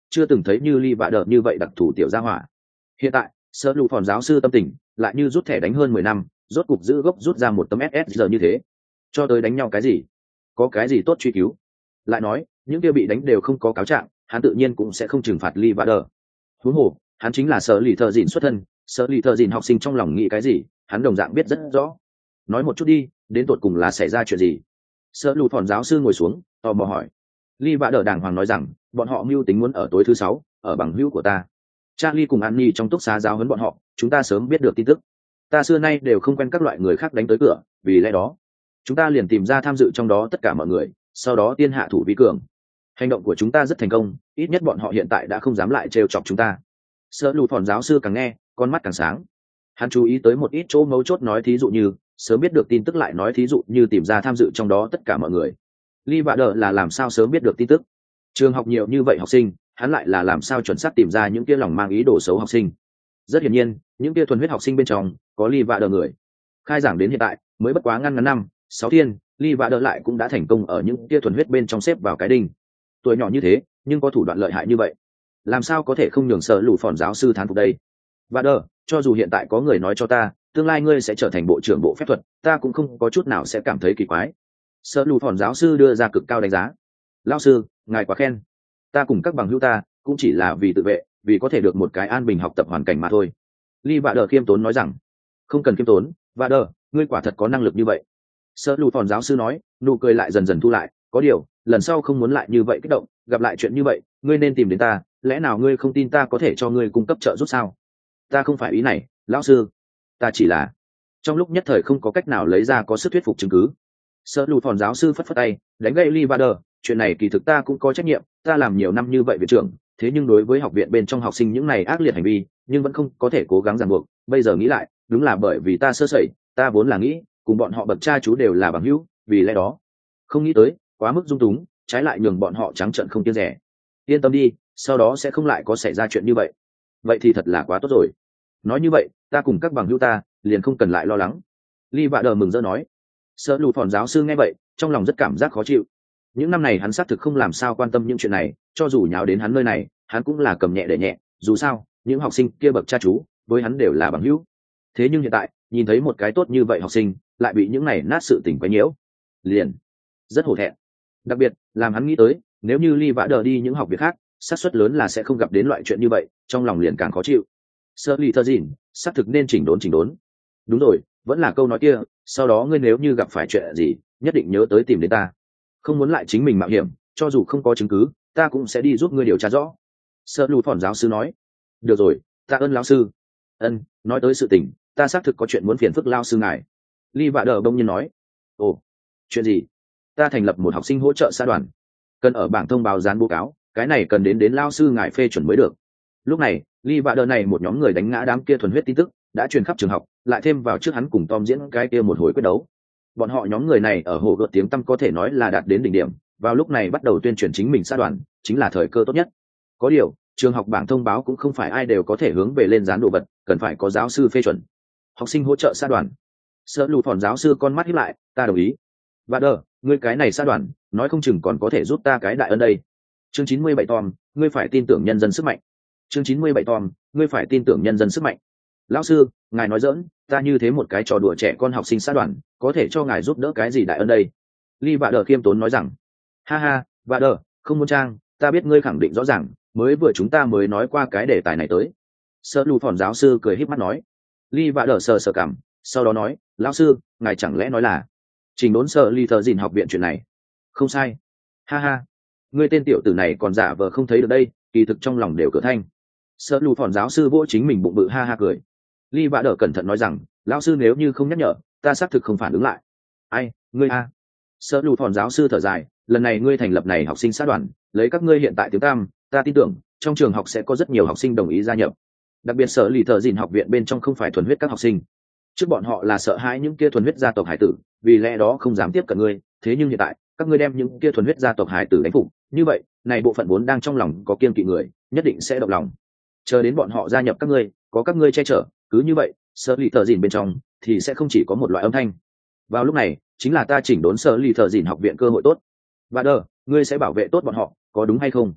chưa từng thấy như ly vạ đờ như vậy đặc thù tiểu gia hỏa. Hiện tại sợ lụ phòn giáo sư tâm tình lại như rút thẻ đánh hơn mười năm, rốt cục giữ gốc rút ra một tấm ét ét giờ như thế. Cho tới đánh nhau cái gì, có cái gì tốt truy cứu. Lại nói những kia bị đánh đều không có cáo trạng, hắn tự nhiên cũng sẽ không trừng phạt ly vạ đờ. Huống hồ hắn chính là sở lì thợ dịn xuất thân, sở lì thợ dịn học sinh trong lòng nghĩ cái gì hắn đồng dạng biết rất rõ. Nói một chút đi, đến tột cùng là xảy ra chuyện gì? Sở lụ phòn giáo sư ngồi xuống tò mò hỏi. Ly vạ đờ đàng hoàng nói rằng bọn họ mưu tính muốn ở tối thứ sáu ở bằng hữu của ta. Charlie cùng Annie trong túc xá giáo huấn bọn họ, chúng ta sớm biết được tin tức. Ta xưa nay đều không quen các loại người khác đánh tới cửa, vì lẽ đó chúng ta liền tìm ra tham dự trong đó tất cả mọi người, sau đó tiên hạ thủ vi cường. Hành động của chúng ta rất thành công, ít nhất bọn họ hiện tại đã không dám lại trêu chọc chúng ta. Sợ lù phòn giáo sư càng nghe con mắt càng sáng. Hắn chú ý tới một ít chỗ mấu chốt, nói thí dụ như sớm biết được tin tức, lại nói thí dụ như tìm ra tham dự trong đó tất cả mọi người. Ly Vạ Đờ là làm sao sớm biết được tin tức? Trường học nhiều như vậy học sinh, hắn lại là làm sao chuẩn xác tìm ra những kia lòng mang ý đồ xấu học sinh? Rất hiển nhiên, những kia thuần huyết học sinh bên trong có Ly Vạ Đờ người. Khai giảng đến hiện tại mới bất quá ngăn ngắn năm sáu thiên, Ly Vạ Đờ lại cũng đã thành công ở những kia thuần huyết bên trong xếp vào cái đinh. Tuổi nhỏ như thế nhưng có thủ đoạn lợi hại như vậy, làm sao có thể không nhường sợ lù phòn giáo sư thán phục đây? Vạ Đờ, cho dù hiện tại có người nói cho ta tương lai ngươi sẽ trở thành bộ trưởng bộ phép thuật, ta cũng không có chút nào sẽ cảm thấy kỳ quái. Sợ lù phòn giáo sư đưa ra cực cao đánh giá. Lão sư, ngài quá khen. Ta cùng các bằng hữu ta cũng chỉ là vì tự vệ, vì có thể được một cái an bình học tập hoàn cảnh mà thôi. Ly Vạ Đờ khiêm tốn nói rằng. Không cần khiêm tốn, Vạ Đờ, ngươi quả thật có năng lực như vậy. Sợ lù phòn giáo sư nói, nụ cười lại dần dần thu lại. Có điều lần sau không muốn lại như vậy kích động, gặp lại chuyện như vậy ngươi nên tìm đến ta. Lẽ nào ngươi không tin ta có thể cho ngươi cung cấp trợ giúp sao? Ta không phải ý này, lão sư. Ta chỉ là trong lúc nhất thời không có cách nào lấy ra có sức thuyết phục chứng cứ. Sợ lù phòn giáo sư phất phất tay đánh gậy Ly Vạ Đờ. Chuyện này kỳ thực ta cũng có trách nhiệm, ta làm nhiều năm như vậy viện trưởng, thế nhưng đối với học viện bên trong học sinh những này ác liệt hành vi nhưng vẫn không có thể cố gắng ràng buộc. Bây giờ nghĩ lại đúng là bởi vì ta sơ sẩy, ta vốn là nghĩ cùng bọn họ bậc cha chú đều là bằng hữu, vì lẽ đó không nghĩ tới quá mức dung túng, trái lại nhường bọn họ trắng trợn không kiêng rẻ. Yên tâm đi, sau đó sẽ không lại có xảy ra chuyện như vậy. Vậy thì thật là quá tốt rồi. Nói như vậy ta cùng các bằng hữu ta liền không cần lại lo lắng. Ly Vạ Đờ mừng rỡ nói. Sợ lù phòn giáo sư nghe vậy trong lòng rất cảm giác khó chịu. Những năm này hắn xác thực không làm sao quan tâm những chuyện này, cho dù nháo đến hắn nơi này hắn cũng là cầm nhẹ để nhẹ, dù sao những học sinh kia bậc cha chú với hắn đều là bằng hữu. Thế nhưng hiện tại nhìn thấy một cái tốt như vậy học sinh lại bị những này nát sự tình quấy nhiễu, liền rất hổ thẹn. Đặc biệt làm hắn nghĩ tới nếu như Ly Vạ Đờ đi những học viện khác, xác suất lớn là sẽ không gặp đến loại chuyện như vậy, trong lòng liền càng khó chịu. Sơ lì thơ dìn xác thực nên chỉnh đốn chỉnh đốn. Đúng rồi, vẫn là câu nói kia, sau đó ngươi nếu như gặp phải chuyện gì nhất định nhớ tới tìm đến ta, không muốn lại chính mình mạo hiểm, cho dù không có chứng cứ ta cũng sẽ đi giúp ngươi điều tra rõ. Sợ lù phòn giáo sư nói. Được rồi, ta ơn lão sư. Ân, nói tới sự tình ta xác thực có chuyện muốn phiền phức lao sư ngài. Ly Vạ Đờ bỗng nhiên nói. Ồ, chuyện gì? Ta thành lập một học sinh hỗ trợ xã đoàn, cần ở bảng thông báo dán báo cáo, cái này cần đến đến lao sư ngài phê chuẩn mới được. Lúc này Ly Vạ Đờ này một nhóm người đánh ngã đám kia thuần huyết tin tức đã truyền khắp trường học, lại thêm vào trước hắn cùng Tom diễn cái kia một hồi quyết đấu, bọn họ nhóm người này ở hồ gợt tiếng tăm có thể nói là đạt đến đỉnh điểm. Vào lúc này bắt đầu tuyên truyền chính mình xã đoàn chính là thời cơ tốt nhất. Có điều trường học bảng thông báo cũng không phải ai đều có thể hướng về lên dán đồ vật, cần phải có giáo sư phê chuẩn. Học sinh hỗ trợ xã đoàn. Sợ lù phòn giáo sư con mắt híp lại, ta đồng ý. Và đờ, ngươi cái này xã đoàn nói không chừng còn có thể giúp ta cái đại ân đây. Chương chín mươi bảy Tom, ngươi phải tin tưởng nhân dân sức mạnh. Chương chín mươi bảy Tom, ngươi phải tin tưởng nhân dân sức mạnh. Lão sư, ngài nói giỡn, ta như thế một cái trò đùa trẻ con học sinh xã đoàn có thể cho ngài giúp đỡ cái gì đại ân đây? Ly Vạ Đờ khiêm tốn nói rằng. Ha ha, Vạ Đờ, không muốn trang, ta biết ngươi khẳng định rõ ràng, mới vừa chúng ta mới nói qua cái đề tài này tới. Sợ lù phòn giáo sư cười híp mắt nói. Ly Vạ Đờ sờ sờ cảm, sau đó nói, lão sư, ngài chẳng lẽ nói là chỉnh đốn sợ ly thờ dìn học viện chuyện này? Không sai. Ha ha, ngươi tên tiểu tử này còn giả vờ không thấy được đây, kỳ thực trong lòng đều cửa thanh. Sợ lù phòn giáo sư vỗ chính mình bụng bự ha ha cười. Ly Vạ Đờ cẩn thận nói rằng, lão sư nếu như không nhắc nhở ta xác thực không phản ứng lại. Ai, ngươi a? Sợ lù phòn giáo sư thở dài, lần này ngươi thành lập này học sinh xã đoàn, lấy các ngươi hiện tại tiếng tam, ta tin tưởng trong trường học sẽ có rất nhiều học sinh đồng ý gia nhập. Đặc biệt sở lì thợ dìn học viện bên trong không phải thuần huyết các học sinh, trước bọn họ là sợ hãi những kia thuần huyết gia tộc hải tử, vì lẽ đó không dám tiếp cận ngươi. Thế nhưng hiện tại các ngươi đem những kia thuần huyết gia tộc hải tử đánh phục, như vậy này bộ phận vốn đang trong lòng có kiên kỵ người nhất định sẽ động lòng. Chờ đến bọn họ gia nhập các ngươi, có các ngươi che chở, cứ như vậy sở lì thợ dìn bên trong thì sẽ không chỉ có một loại âm thanh. Vào lúc này chính là ta chỉnh đốn sở lì thợ dìn học viện cơ hội tốt. Và đờ, ngươi sẽ bảo vệ tốt bọn họ, có đúng hay không?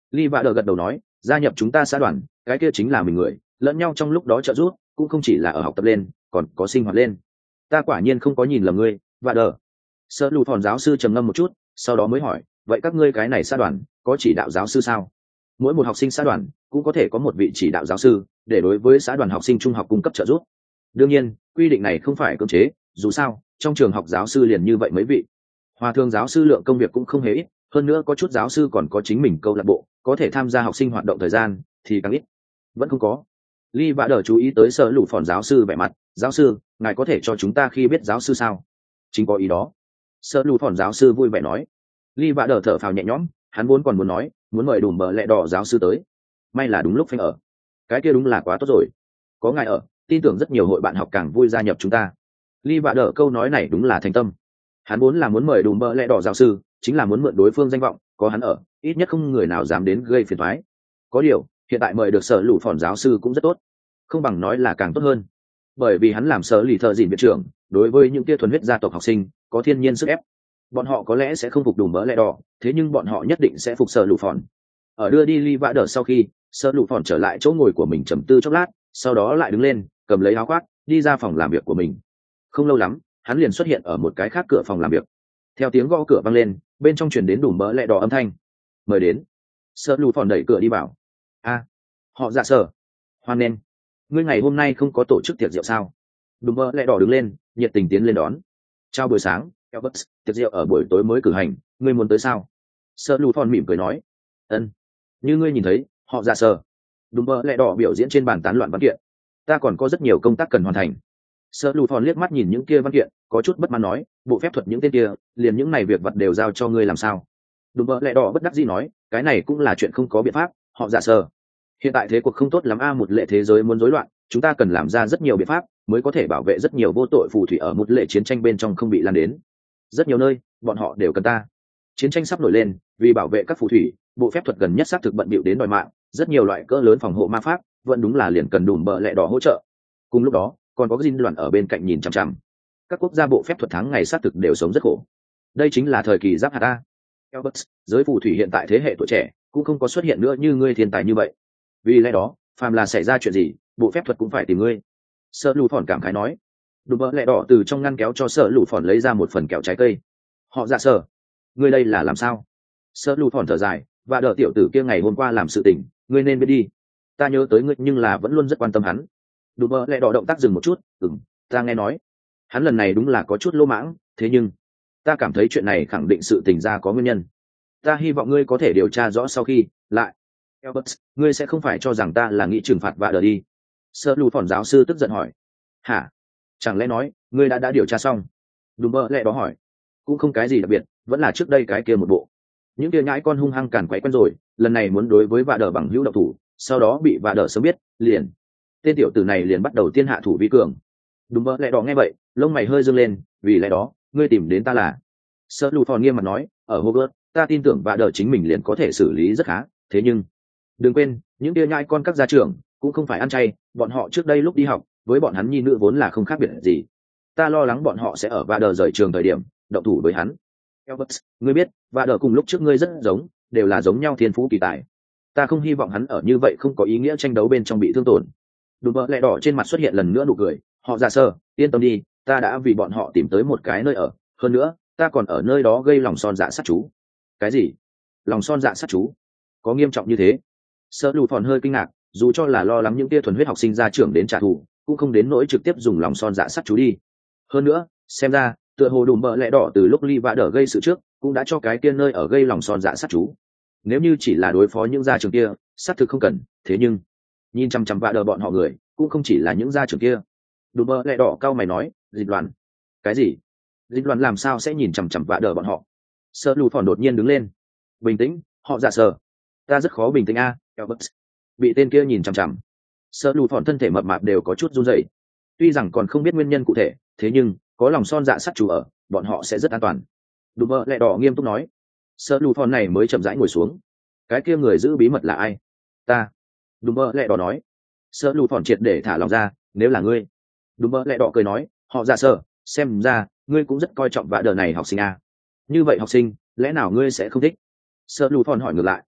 Lee Vạ Đờ gật đầu nói, gia nhập chúng ta xã đoàn, cái kia chính là mình người, lẫn nhau trong lúc đó trợ giúp, cũng không chỉ là ở học tập lên, còn có sinh hoạt lên. Ta quả nhiên không có nhìn lầm ngươi, Vạ Đờ. Sở Lù Phòn giáo sư trầm ngâm một chút, sau đó mới hỏi, vậy các ngươi cái này xã đoàn có chỉ đạo giáo sư sao? Mỗi một học sinh xã đoàn cũng có thể có một vị chỉ đạo giáo sư, để đối với xã đoàn học sinh trung học cung cấp trợ giúp. Đương nhiên, quy định này không phải cưỡng chế, dù sao, trong trường học giáo sư liền như vậy mấy vị. Hòa thường giáo sư lượng công việc cũng không hề ít, hơn nữa có chút giáo sư còn có chính mình câu lạc bộ, có thể tham gia học sinh hoạt động thời gian thì càng ít. Vẫn không có. Lee Vạ Đờ chú ý tới Sở Lù Phòn giáo sư vẻ mặt, giáo sư, ngài có thể cho chúng ta khi biết giáo sư sao? Chính có ý đó. Sở Lù Phòn giáo sư vui vẻ nói. Lee Vạ Đờ thở phào nhẹ nhõm, hắn vốn còn muốn nói, muốn mời Đùm Bờ Lẹ Đỏ giáo sư tới. May là đúng lúc phanh ở. Cái kia đúng là quá tốt rồi. Có ngài ở, tin tưởng rất nhiều hội bạn học càng vui gia nhập chúng ta. Lee Vạ Đờ câu nói này đúng là thành tâm. Hắn vốn là muốn mời Đùm Bờ Lẹ Đỏ giáo sư, chính là muốn mượn đối phương danh vọng, có hắn ở, ít nhất không người nào dám đến gây phiền toái. Có điều, hiện tại mời được Sở Lù Phòn giáo sư cũng rất tốt, không bằng nói là càng tốt hơn, bởi vì hắn làm Sở Lì Thợ Dìn viện trưởng, đối với những tia thuần huyết gia tộc học sinh có thiên nhiên sức ép. Bọn họ có lẽ sẽ không phục Đùm Bờ Lẹ Đỏ, thế nhưng bọn họ nhất định sẽ phục Sở Lù Phòn. Ở đưa đi Lee Vạ Đờ sau khi, Sở Lù Phòn trở lại chỗ ngồi của mình trầm tư chốc lát, sau đó lại đứng lên, cầm lấy áo khoác, đi ra phòng làm việc của mình. Không lâu lắm, hắn liền xuất hiện ở một cái khác cửa phòng làm việc. Theo tiếng gõ cửa vang lên, bên trong truyền đến Đùm Bờ Lẹ Đỏ âm thanh. Mời đến. Sở Lù Phòn đẩy cửa đi vào. A, họ dạ Sở. Hoan nghênh. Ngươi ngày hôm nay không có tổ chức tiệc rượu sao? Đùm Bờ Lẹ Đỏ đứng lên, nhiệt tình tiến lên đón. Chào buổi sáng, Elvis, tiệc rượu ở buổi tối mới cử hành, ngươi muốn tới sao? Sở Lù Phòn mỉm cười nói. Ân. Như ngươi nhìn thấy, họ dạ Sở. Đùm Bờ Lẹ Đỏ biểu diễn trên bàn tán loạn văn kiện. Ta còn có rất nhiều công tác cần hoàn thành. Sở Lù Phòn liếc mắt nhìn những kia văn kiện, có chút bất mãn nói, bộ phép thuật những tên kia, liền những này việc vật đều giao cho ngươi làm sao? Đùm Bờ Lẹ Đỏ bất đắc dĩ nói, cái này cũng là chuyện không có biện pháp, họ dạ Sở. Hiện tại thế cuộc không tốt lắm a, một lệ thế giới muốn rối loạn, chúng ta cần làm ra rất nhiều biện pháp mới có thể bảo vệ rất nhiều vô tội phù thủy ở một lệ chiến tranh bên trong không bị lan đến. Rất nhiều nơi, bọn họ đều cần ta. Chiến tranh sắp nổi lên, vì bảo vệ các phù thủy, bộ phép thuật gần nhất xác thực bận bịu đến đòi mạng, rất nhiều loại cỡ lớn phòng hộ ma pháp, vẫn đúng là liền cần Đùm Bờ Lẹ Đỏ hỗ trợ. Cùng lúc đó, còn có dinh đoàn ở bên cạnh nhìn chằm chằm. Các quốc gia bộ phép thuật tháng ngày xác thực đều sống rất khổ. Đây chính là thời kỳ giáp hạt a. Elvis, giới phù thủy hiện tại thế hệ tuổi trẻ cũng không có xuất hiện nữa như ngươi thiên tài như vậy. Vì lẽ đó, phàm là xảy ra chuyện gì, bộ phép thuật cũng phải tìm ngươi. Sở Lù Phòn cảm khái nói. Đùm Bờ Lẹ Đỏ từ trong ngăn kéo cho Sở Lù Phòn lấy ra một phần kẹo trái cây. Họ dạ Sở, ngươi đây là làm sao? Sở Lù Phòn thở dài, và đợi tiểu tử kia ngày hôm qua làm sự tình, ngươi nên biết đi. Ta nhớ tới ngươi nhưng là vẫn luôn rất quan tâm hắn. Đùm Bờ Lẹ Đỏ động tác dừng một chút, ừm, ta nghe nói. Hắn lần này đúng là có chút lỗ mãng, thế nhưng ta cảm thấy chuyện này khẳng định sự tình ra có nguyên nhân. Ta hy vọng ngươi có thể điều tra rõ sau khi lại. Elvis, ngươi sẽ không phải cho rằng ta là nghĩ trừng phạt vạ đờ đi? Sở Lù Phòn giáo sư tức giận hỏi. Hả? Chẳng lẽ nói ngươi đã đã điều tra xong? Đùm Bờ Lẹ Đỏ hỏi. Cũng không cái gì đặc biệt, vẫn là trước đây cái kia một bộ. Những kia nhãi con hung hăng càn quấy quen rồi, lần này muốn đối với vạ đờ bằng hữu độc thủ, sau đó bị vạ đờ sớm biết, liền tên tiểu tử này liền bắt đầu tiên hạ thủ vi cường. Đùm Bờ Lẹ Đỏ nghe vậy, lông mày hơi dương lên, vì lẽ đó ngươi tìm đến ta là? Sở Lù Phòn nghiêm mặt nói, ở Hogwarts, ta tin tưởng vạ đờ chính mình liền có thể xử lý rất khá, thế nhưng đừng quên, những đứa nhãi con các gia trưởng cũng không phải ăn chay, bọn họ trước đây lúc đi học, với bọn hắn nhi nữ vốn là không khác biệt gì. Ta lo lắng bọn họ sẽ ở vạ đờ rời trường thời điểm động thủ với hắn. Elvis, ngươi biết, vạ đờ cùng lúc trước ngươi rất giống, đều là giống nhau thiên phú kỳ tài. Ta không hy vọng hắn ở như vậy không có ý nghĩa tranh đấu bên trong bị thương tổn. Đùm Bờ Lẹ Đỏ trên mặt xuất hiện lần nữa nụ cười, họ dạ Sở, yên tâm đi, ta đã vì bọn họ tìm tới một cái nơi ở, hơn nữa, ta còn ở nơi đó gây lòng son dạ sát chú. Cái gì? Lòng son dạ sát chú? Có nghiêm trọng như thế? Sở Lù Phòn hơi kinh ngạc, dù cho là lo lắng những tia thuần huyết học sinh ra trưởng đến trả thù, cũng không đến nỗi trực tiếp dùng lòng son dạ sát chú đi. Hơn nữa, xem ra, tựa hồ Đùm Bờ Lẹ Đỏ từ lúc Lee Vạ Đờ gây sự trước, cũng đã cho cái kia nơi ở gây lòng son dạ sát chú. Nếu như chỉ là đối phó những gia trưởng kia, xác thực không cần, thế nhưng nhìn chăm chăm Vạ Đờ bọn họ người, cũng không chỉ là những gia trưởng kia. Đùm Bờ Lẹ Đỏ cao mày nói, dịch loạn. Cái gì? Dịch loạn làm sao sẽ nhìn chăm chăm Vạ Đờ bọn họ? Sở Lù Phòn đột nhiên đứng lên. Bình tĩnh, họ dạ Sở. Ta rất khó bình tĩnh a, Elvis. Bị tên kia nhìn chằm chằm. Sở Lù Phòn thân thể mập mạp đều có chút run rẩy. Tuy rằng còn không biết nguyên nhân cụ thể, thế nhưng có lòng son dạ sắt chủ ở, bọn họ sẽ rất an toàn. Đùm Bờ Lẹ Đỏ nghiêm túc nói. Sở Lù Phòn này mới chậm rãi ngồi xuống. Cái kia người giữ bí mật là ai? Ta. Đùm Bờ Lẹ Đỏ nói. Sở Lù Phòn triệt để thả lòng ra, nếu là ngươi. Đùm Bờ Lẹ Đỏ cười nói, họ dạ Sở, xem ra ngươi cũng rất coi trọng vạ đờ này học sinh a. Như vậy học sinh, lẽ nào ngươi sẽ không thích? Sở Lù Phòn hỏi ngược lại.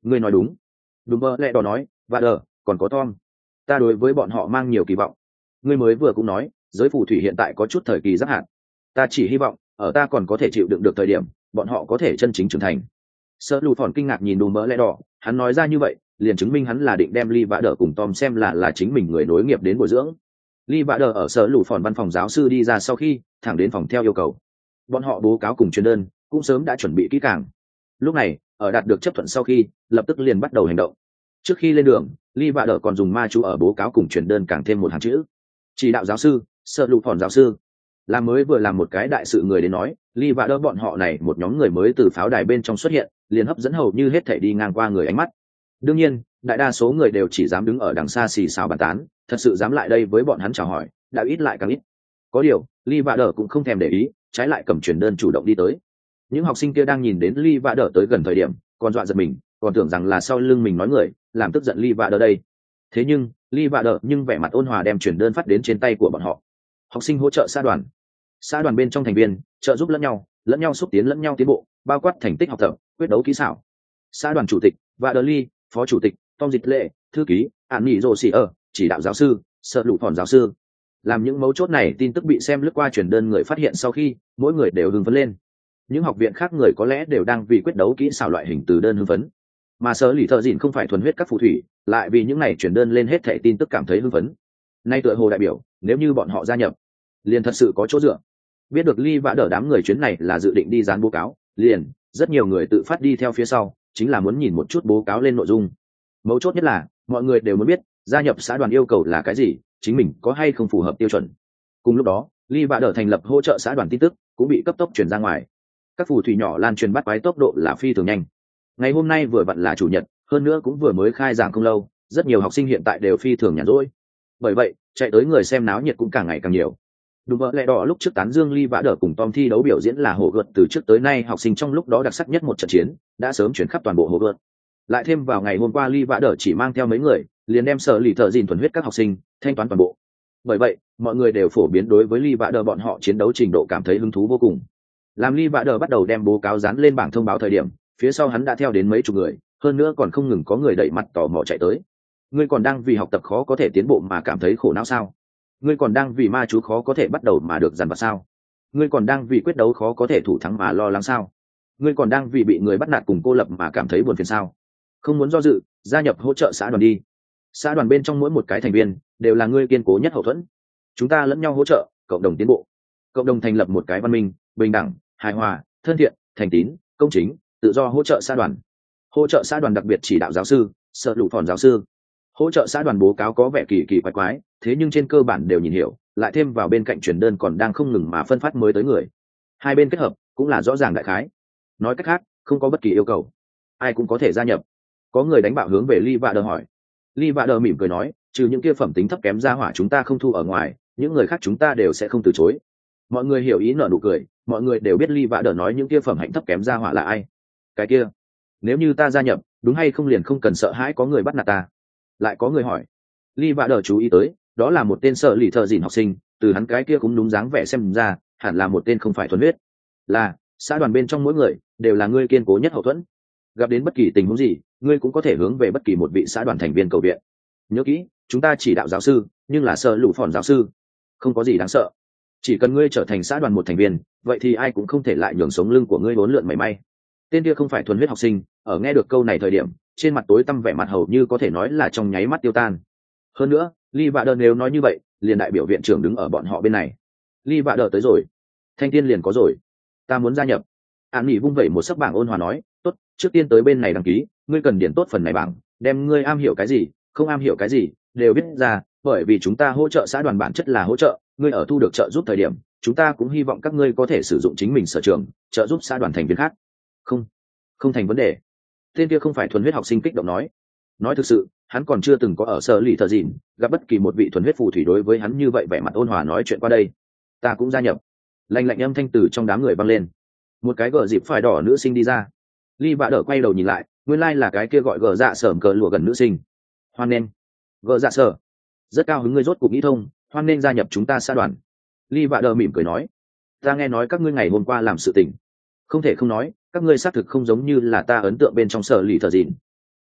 ngươi nói đúng. Đúng mơ lẹ đỏ nói, và đờ còn có Tom, ta đối với bọn họ mang nhiều kỳ vọng. Ngươi mới vừa cũng nói giới phù thủy hiện tại có chút thời kỳ giáp hạn, ta chỉ hy vọng ở ta còn có thể chịu đựng được thời điểm bọn họ có thể chân chính trưởng thành. Sợ lù phòn kinh ngạc nhìn đùm mỡ lẽ đỏ, hắn nói ra như vậy liền chứng minh hắn là định đem Lee Vã Đờ cùng Tom xem là là chính mình người nối nghiệp đến bồi dưỡng. Lee Vã Đờ ở sở lù phòn văn phòng giáo sư đi ra sau khi thẳng đến phòng theo yêu cầu, bọn họ báo cáo cùng truyền đơn cũng sớm đã chuẩn bị kỹ càng. Lúc này ở đạt được chấp thuận sau khi lập tức liền bắt đầu hành động. Trước khi lên đường, Lee Vã Đờ còn dùng ma chú ở báo cáo cùng truyền đơn càng thêm một hàng chữ: chỉ đạo giáo sư, sợ lù phòn giáo sư. Làm mới vừa làm một cái đại sự người đến nói, Lee Vã Đờ bọn họ này một nhóm người mới từ pháo đài bên trong xuất hiện liền hấp dẫn hầu như hết thảy đi ngang qua người ánh mắt. Đương nhiên đại đa số người đều chỉ dám đứng ở đằng xa xì xào bàn tán, thật sự dám lại đây với bọn hắn chào hỏi đã ít lại càng ít. Có điều Lee Vã Đờ cũng không thèm để ý, trái lại cầm truyền đơn chủ động đi tới. Những học sinh kia đang nhìn đến Lee Vã Đờ tới gần thời điểm còn dọa giật mình, còn tưởng rằng là sau lưng mình nói người làm tức giận Lee Vã Đờ đây. Thế nhưng Lee Vã Đờ nhưng vẻ mặt ôn hòa đem truyền đơn phát đến trên tay của bọn họ. Học sinh hỗ trợ xã đoàn, xã đoàn bên trong thành viên trợ giúp lẫn nhau, lẫn nhau xúc tiến lẫn nhau tiến bộ, bao quát thành tích học tập, quyết đấu kỹ xảo. Xã đoàn chủ tịch Vã Đờ Lee, phó chủ tịch Tom Dịch Lệ, thư ký Ản Nhị Rồ Xì ở, chỉ đạo giáo sư sợ lụ phòn giáo sư. Làm những mấu chốt này tin tức bị xem lướt qua truyền đơn người phát hiện sau khi, mỗi người đều hưng phấn lên. Những học viện khác người có lẽ đều đang vì quyết đấu kỹ xảo loại hình từ đơn hưng phấn, mà sở lì thợ dịn không phải thuần huyết các phù thủy lại vì những này truyền đơn lên hết thẻ tin tức cảm thấy hưng phấn. Nay tựa hồ đại biểu nếu như bọn họ gia nhập liền thật sự có chỗ dựa. Biết được Lee Vã Đờ đám người chuyến này là dự định đi dán báo cáo, liền rất nhiều người tự phát đi theo phía sau, chính là muốn nhìn một chút báo cáo lên nội dung. Mấu chốt nhất là mọi người đều muốn biết gia nhập xã đoàn yêu cầu là cái gì, chính mình có hay không phù hợp tiêu chuẩn. Cùng lúc đó Lee Vã Đờ thành lập hỗ trợ xã đoàn tin tức cũng bị cấp tốc truyền ra ngoài. Các phù thủy nhỏ lan truyền bắt quái tốc độ là phi thường nhanh. Ngày hôm nay vừa vặn là chủ nhật, hơn nữa cũng vừa mới khai giảng không lâu, rất nhiều học sinh hiện tại đều phi thường nhàn rỗi. Bởi vậy chạy tới người xem náo nhiệt cũng càng ngày càng nhiều. Đúng vậy, lẽ đỏ lúc trước tán dương Lee Vã Đờ cùng Tom thi đấu biểu diễn là hồ gợt từ trước tới nay học sinh trong lúc đó đặc sắc nhất một trận chiến, đã sớm chuyển khắp toàn bộ hồ gợt. Lại thêm vào ngày hôm qua Lee Vã Đờ chỉ mang theo mấy người, liền đem sở lì thợ dìn thuần huyết các học sinh thanh toán toàn bộ. Bởi vậy mọi người đều phổ biến đối với Lee Vã Đờ bọn họ chiến đấu trình độ cảm thấy hứng thú vô cùng. Làm Lee Vã Đờ bắt đầu đem báo cáo dán lên bảng thông báo thời điểm, phía sau hắn đã theo đến mấy chục người, hơn nữa còn không ngừng có người đẩy mặt tò mò chạy tới. Ngươi còn đang vì học tập khó có thể tiến bộ mà cảm thấy khổ não sao? Ngươi còn đang vì ma chú khó có thể bắt đầu mà được dằn vặt sao? Ngươi còn đang vì quyết đấu khó có thể thủ thắng mà lo lắng sao? Ngươi còn đang vì bị người bắt nạt cùng cô lập mà cảm thấy buồn phiền sao? Không muốn do dự, gia nhập hỗ trợ xã đoàn đi. Xã đoàn bên trong mỗi một cái thành viên đều là ngươi kiên cố nhất hậu thuẫn. Chúng ta lẫn nhau hỗ trợ, cộng đồng tiến bộ. Cộng đồng thành lập một cái văn minh, bình đẳng, hài hòa, thân thiện, thành tín, công chính, tự do hỗ trợ xã đoàn. Hỗ trợ xã đoàn đặc biệt chỉ đạo giáo sư, sợ lụ phòn giáo sư. Hỗ trợ xã đoàn báo cáo có vẻ kỳ kỳ quái quái, thế nhưng trên cơ bản đều nhìn hiểu, lại thêm vào bên cạnh truyền đơn còn đang không ngừng mà phân phát mới tới người. Hai bên kết hợp cũng là rõ ràng đại khái. Nói cách khác, không có bất kỳ yêu cầu, ai cũng có thể gia nhập. Có người đánh bạo hướng về Lee Vã Đờ hỏi. Lee Vã Đờ mỉm cười nói, trừ những kia phẩm tính thấp kém gia hỏa chúng ta không thu ở ngoài, những người khác chúng ta đều sẽ không từ chối. Mọi người hiểu ý nở nụ cười, mọi người đều biết Lee Vã Đờ nói những kia phẩm hạnh thấp kém gia hỏa là ai. Cái kia, nếu như ta gia nhập, đúng hay không liền không cần sợ hãi có người bắt nạt ta? Lại có người hỏi. Lee Vã Đờ chú ý tới, đó là một tên sợ lì thợ dìn học sinh, từ hắn cái kia cũng đúng dáng vẻ xem ra, hẳn là một tên không phải thuần huyết. Là, xã đoàn bên trong mỗi người đều là ngươi kiên cố nhất hậu thuẫn. Gặp đến bất kỳ tình huống gì, ngươi cũng có thể hướng về bất kỳ một vị xã đoàn thành viên cầu viện. Nhớ kỹ, chúng ta chỉ đạo giáo sư, nhưng là sợ lũ phòn giáo sư. Không có gì đáng sợ. Chỉ cần ngươi trở thành xã đoàn một thành viên, vậy thì ai cũng không thể lại nhường sống lưng của ngươi uốn lượn mảy may. Tên kia không phải thuần huyết học sinh, ở nghe được câu này thời điểm, trên mặt tối tăm vẻ mặt hầu như có thể nói là trong nháy mắt tiêu tan. Hơn nữa, Lee Vã Đờ nếu nói như vậy, liền đại biểu viện trưởng đứng ở bọn họ bên này. Lee Vã Đờ tới rồi, thanh tiên liền có rồi, ta muốn gia nhập. Án Nghị vung vẩy một sắc bảng ôn hòa nói, tốt, trước tiên tới bên này đăng ký, ngươi cần điền tốt phần này bảng, đem ngươi am hiểu cái gì, không am hiểu cái gì, đều biết ra, bởi vì chúng ta hỗ trợ xã đoàn bản chất là hỗ trợ, ngươi ở thu được trợ giúp thời điểm, chúng ta cũng hy vọng các ngươi có thể sử dụng chính mình sở trường, trợ giúp xã đoàn thành viên khác. Không, không thành vấn đề. Tên kia không phải thuần huyết học sinh kích động nói. Nói thực sự, hắn còn chưa từng có ở sở lì thợ dìn gặp bất kỳ một vị thuần huyết phù thủy đối với hắn như vậy vẻ mặt ôn hòa nói chuyện qua đây. Ta cũng gia nhập. Lạnh lạnh âm thanh từ trong đám người vang lên. Một cái gờ dịp phải đỏ nữ sinh đi ra. Lee Vã Đờ quay đầu nhìn lại, nguyên lai là cái kia gọi gờ dạ sởm cờ lụa gần nữ sinh. Hoan nên. Gờ dạ sở. Rất cao hứng ngươi rốt cuộc nghĩ thông, hoan nên gia nhập chúng ta xã đoàn. Lee Vã Đờ mỉm cười nói. Ta nghe nói các ngươi ngày hôm qua làm sự tình. Không thể không nói, các ngươi xác thực không giống như là ta ấn tượng bên trong sở lì thợ dìn.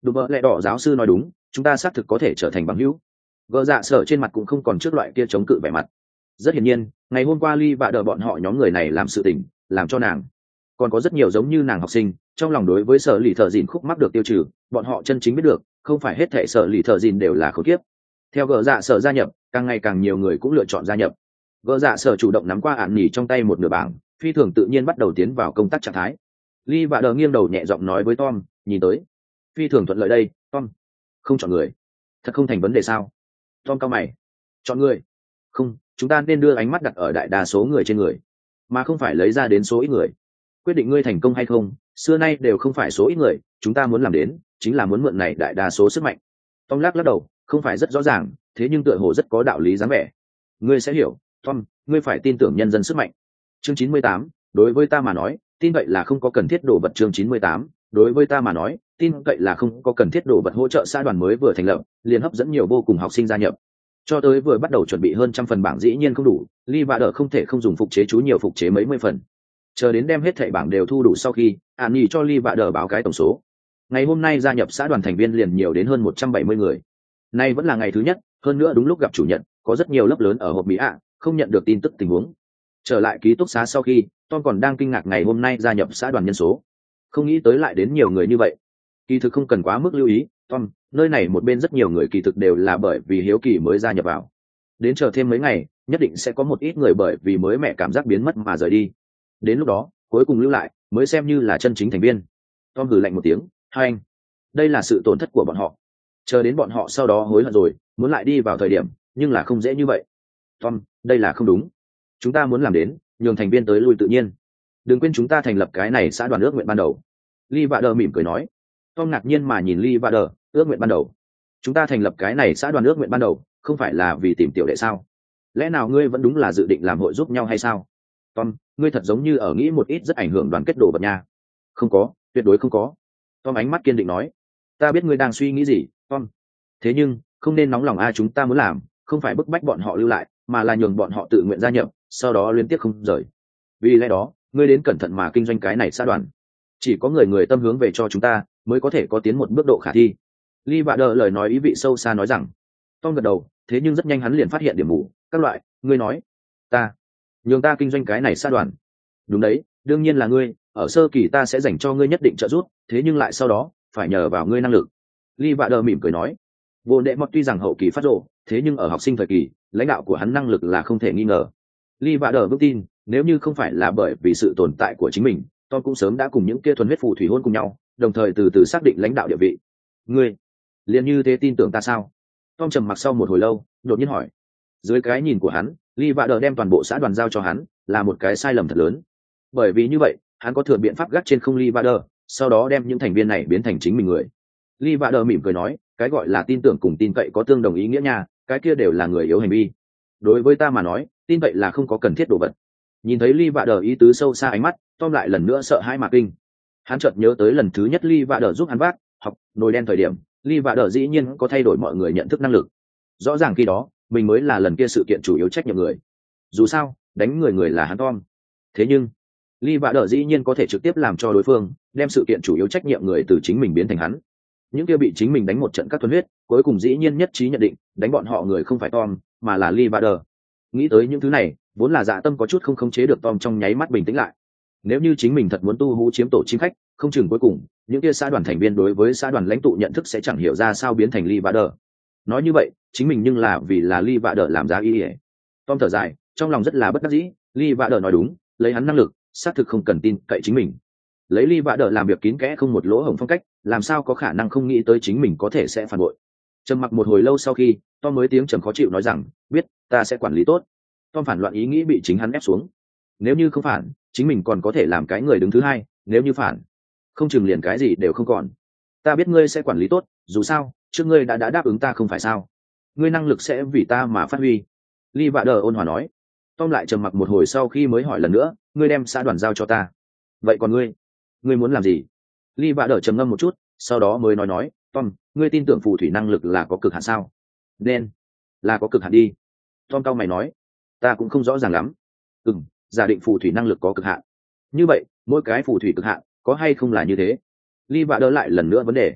Đúng vợ lẽ đỏ giáo sư nói đúng, chúng ta xác thực có thể trở thành bằng hữu. Gờ dạ sở trên mặt cũng không còn trước loại kia chống cự vẻ mặt. Rất hiển nhiên, ngày hôm qua Ly và đờ bọn họ nhóm người này làm sự tình, làm cho nàng. Còn có rất nhiều giống như nàng học sinh, trong lòng đối với sở lì thợ dìn khúc mắc được tiêu trừ, bọn họ chân chính biết được, không phải hết thảy sở lì thợ dìn đều là khốn kiếp. Theo gờ dạ sở gia nhập, càng ngày càng nhiều người cũng lựa chọn gia nhập. Gờ dạ sở chủ động nắm qua ạn nhỉ trong tay một nửa bảng, phi thường tự nhiên bắt đầu tiến vào công tác trạng thái. Ly và đờ nghiêng đầu nhẹ giọng nói với Tom, nhìn tới. Phi thường thuận lợi đây, Tom. Không chọn người. Thật không thành vấn đề sao? Tom cao mày. Chọn người. Không, chúng ta nên đưa ánh mắt đặt ở đại đa số người trên người, mà không phải lấy ra đến số ít người. Quyết định ngươi thành công hay không, xưa nay đều không phải số ít người, chúng ta muốn làm đến, chính là muốn mượn này đại đa số sức mạnh. Tom lắc lắc đầu, không phải rất rõ ràng, thế nhưng tựa hồ rất có đạo lý dáng vẻ. Ngươi sẽ hiểu, Tom, ngươi phải tin tưởng nhân dân sức mạnh. Chương chín mươi tám, đối với ta mà nói, tin vậy là không có cần thiết đổ vật. Chương chín mươi tám, đối với ta mà nói, tin vậy là không có cần thiết đổ vật. Hỗ trợ xã đoàn mới vừa thành lập, liền hấp dẫn nhiều vô cùng học sinh gia nhập. Cho tới vừa bắt đầu chuẩn bị hơn trăm phần bảng dĩ nhiên không đủ, Ly và đỡ không thể không dùng phục chế chú nhiều phục chế mấy mươi phần. Chờ đến đem hết thảy bảng đều thu đủ sau khi, An Nhi cho Ly và đỡ báo cái tổng số. Ngày hôm nay gia nhập xã đoàn thành viên liền nhiều đến hơn một trăm bảy mươi người. Nay vẫn là ngày thứ nhất, hơn nữa đúng lúc gặp chủ nhật, có rất nhiều lớp lớn ở hộp Mỹ ạ, không nhận được tin tức tình huống. Trở lại ký túc xá sau khi, Tom còn đang kinh ngạc ngày hôm nay gia nhập xã đoàn nhân số. Không nghĩ tới lại đến nhiều người như vậy. Kỳ thực không cần quá mức lưu ý, Tom, nơi này một bên rất nhiều người kỳ thực đều là bởi vì hiếu kỳ mới gia nhập vào. Đến chờ thêm mấy ngày, nhất định sẽ có một ít người bởi vì mới mẹ cảm giác biến mất mà rời đi. Đến lúc đó, cuối cùng lưu lại, mới xem như là chân chính thành viên. Tom hừ lạnh một tiếng, hai anh. Đây là sự tổn thất của bọn họ. Chờ đến bọn họ sau đó hối hận rồi, muốn lại đi vào thời điểm, nhưng là không dễ như vậy. Tom, đây là không đúng. Chúng ta muốn làm đến, nhường thành viên tới lui tự nhiên. Đừng quên chúng ta thành lập cái này xã đoàn ước nguyện ban đầu. Lee Vader mỉm cười nói. Tom ngạc nhiên mà nhìn Lee Vader, ước nguyện ban đầu. Chúng ta thành lập cái này xã đoàn ước nguyện ban đầu, không phải là vì tìm tiểu đệ sao? Lẽ nào ngươi vẫn đúng là dự định làm hội giúp nhau hay sao? Tom, ngươi thật giống như ở nghĩ một ít rất ảnh hưởng đoàn kết đồ vật nha. Không có, tuyệt đối không có. Tom ánh mắt kiên định nói. Ta biết ngươi đang suy nghĩ gì, Tom. Thế nhưng, không nên nóng lòng a, chúng ta muốn làm, không phải bức bách bọn họ lưu lại, mà là nhường bọn họ tự nguyện gia nhập, sau đó liên tiếp không rời. Vì lẽ đó, ngươi đến cẩn thận mà kinh doanh cái này xã đoàn. Chỉ có người người tâm hướng về cho chúng ta, mới có thể có tiến một bước độ khả thi. Lee Vader lời nói ý vị sâu xa nói rằng. Tom gật đầu, thế nhưng rất nhanh hắn liền phát hiện điểm mù, các loại, ngươi nói, ta, nhường ta kinh doanh cái này xã đoàn. Đúng đấy, đương nhiên là ngươi, ở sơ kỳ ta sẽ dành cho ngươi nhất định trợ giúp, thế nhưng lại sau đó, phải nhờ vào ngươi năng lực. Lee Vader mỉm cười nói. Vô đệ mọt tuy rằng hậu kỳ phát rộ, thế nhưng ở học sinh thời kỳ, lãnh đạo của hắn năng lực là không thể nghi ngờ. Lee Vader vững tin, nếu như không phải là bởi vì sự tồn tại của chính mình, Tom cũng sớm đã cùng những kia thuần huyết phù thủy hôn cùng nhau, đồng thời từ từ xác định lãnh đạo địa vị. Ngươi, liền như thế tin tưởng ta sao? Tom trầm mặc sau một hồi lâu, đột nhiên hỏi. Dưới cái nhìn của hắn, Lee Vader đem toàn bộ xã đoàn giao cho hắn, là một cái sai lầm thật lớn. Bởi vì như vậy, hắn có thừa biện pháp gác trên không Lee Vader, sau đó đem những thành viên này biến thành chính mình người. Lee Vader mỉm cười nói, cái gọi là tin tưởng cùng tin cậy có tương đồng ý nghĩa nha, cái kia đều là người yếu hành vi. Đối với ta mà nói, tin cậy là không có cần thiết đồ vật. Nhìn thấy Lee Vader ý tứ sâu xa ánh mắt, Tom lại lần nữa sợ hãi mà kinh. Hắn chợt nhớ tới lần thứ nhất Lee Vader giúp hắn vác học nồi đen thời điểm, Lee Vader dĩ nhiên có thay đổi mọi người nhận thức năng lực. Rõ ràng khi đó, mình mới là lần kia sự kiện chủ yếu trách nhiệm người. Dù sao, đánh người người là hắn Tom. Thế nhưng, Lee Vader dĩ nhiên có thể trực tiếp làm cho đối phương đem sự kiện chủ yếu trách nhiệm người từ chính mình biến thành hắn. Những kia bị chính mình đánh một trận các thuần huyết, cuối cùng dĩ nhiên nhất trí nhận định, đánh bọn họ người không phải Tom, mà là Lee Vader. Nghĩ tới những thứ này, vốn là dạ tâm có chút không khống chế được Tom trong nháy mắt bình tĩnh lại. Nếu như chính mình thật muốn tu hú chiếm tổ chim khách, không chừng cuối cùng những kia xã đoàn thành viên đối với xã đoàn lãnh tụ nhận thức sẽ chẳng hiểu ra sao biến thành Lee Vader. Nói như vậy, chính mình nhưng là vì là Lee Vader làm giá ý ỉa. Tom thở dài, trong lòng rất là bất đắc dĩ. Lee Vader nói đúng, lấy hắn năng lực, xác thực không cần tin cậy chính mình. Lấy Lee Vader làm việc kín kẽ không một lỗ hổng phong cách, làm sao có khả năng không nghĩ tới chính mình có thể sẽ phản bội. Trầm mặc một hồi lâu sau khi, Tom mới tiếng trầm khó chịu nói rằng, biết, ta sẽ quản lý tốt. Tom phản loạn ý nghĩ bị chính hắn ép xuống. Nếu như không phản, chính mình còn có thể làm cái người đứng thứ hai, nếu như phản, không chừng liền cái gì đều không còn. Ta biết ngươi sẽ quản lý tốt, dù sao, trước ngươi đã đã đáp ứng ta không phải sao? Ngươi năng lực sẽ vì ta mà phát huy. Lee Vader ôn hòa nói. Tom lại trầm mặc một hồi sau khi mới hỏi lần nữa, ngươi đem xã đoàn giao cho ta. Vậy còn ngươi, ngươi muốn làm gì? Lee Vader trầm ngâm một chút, sau đó mới nói nói, Tom, ngươi tin tưởng phù thủy năng lực là có cực hạn sao? Nên là có cực hạn đi. Tom cau mày nói, ta cũng không rõ ràng lắm. Ừm, giả định phù thủy năng lực có cực hạn. Như vậy, mỗi cái phù thủy cực hạn có hay không là như thế? Lee Vader lại lần nữa vấn đề.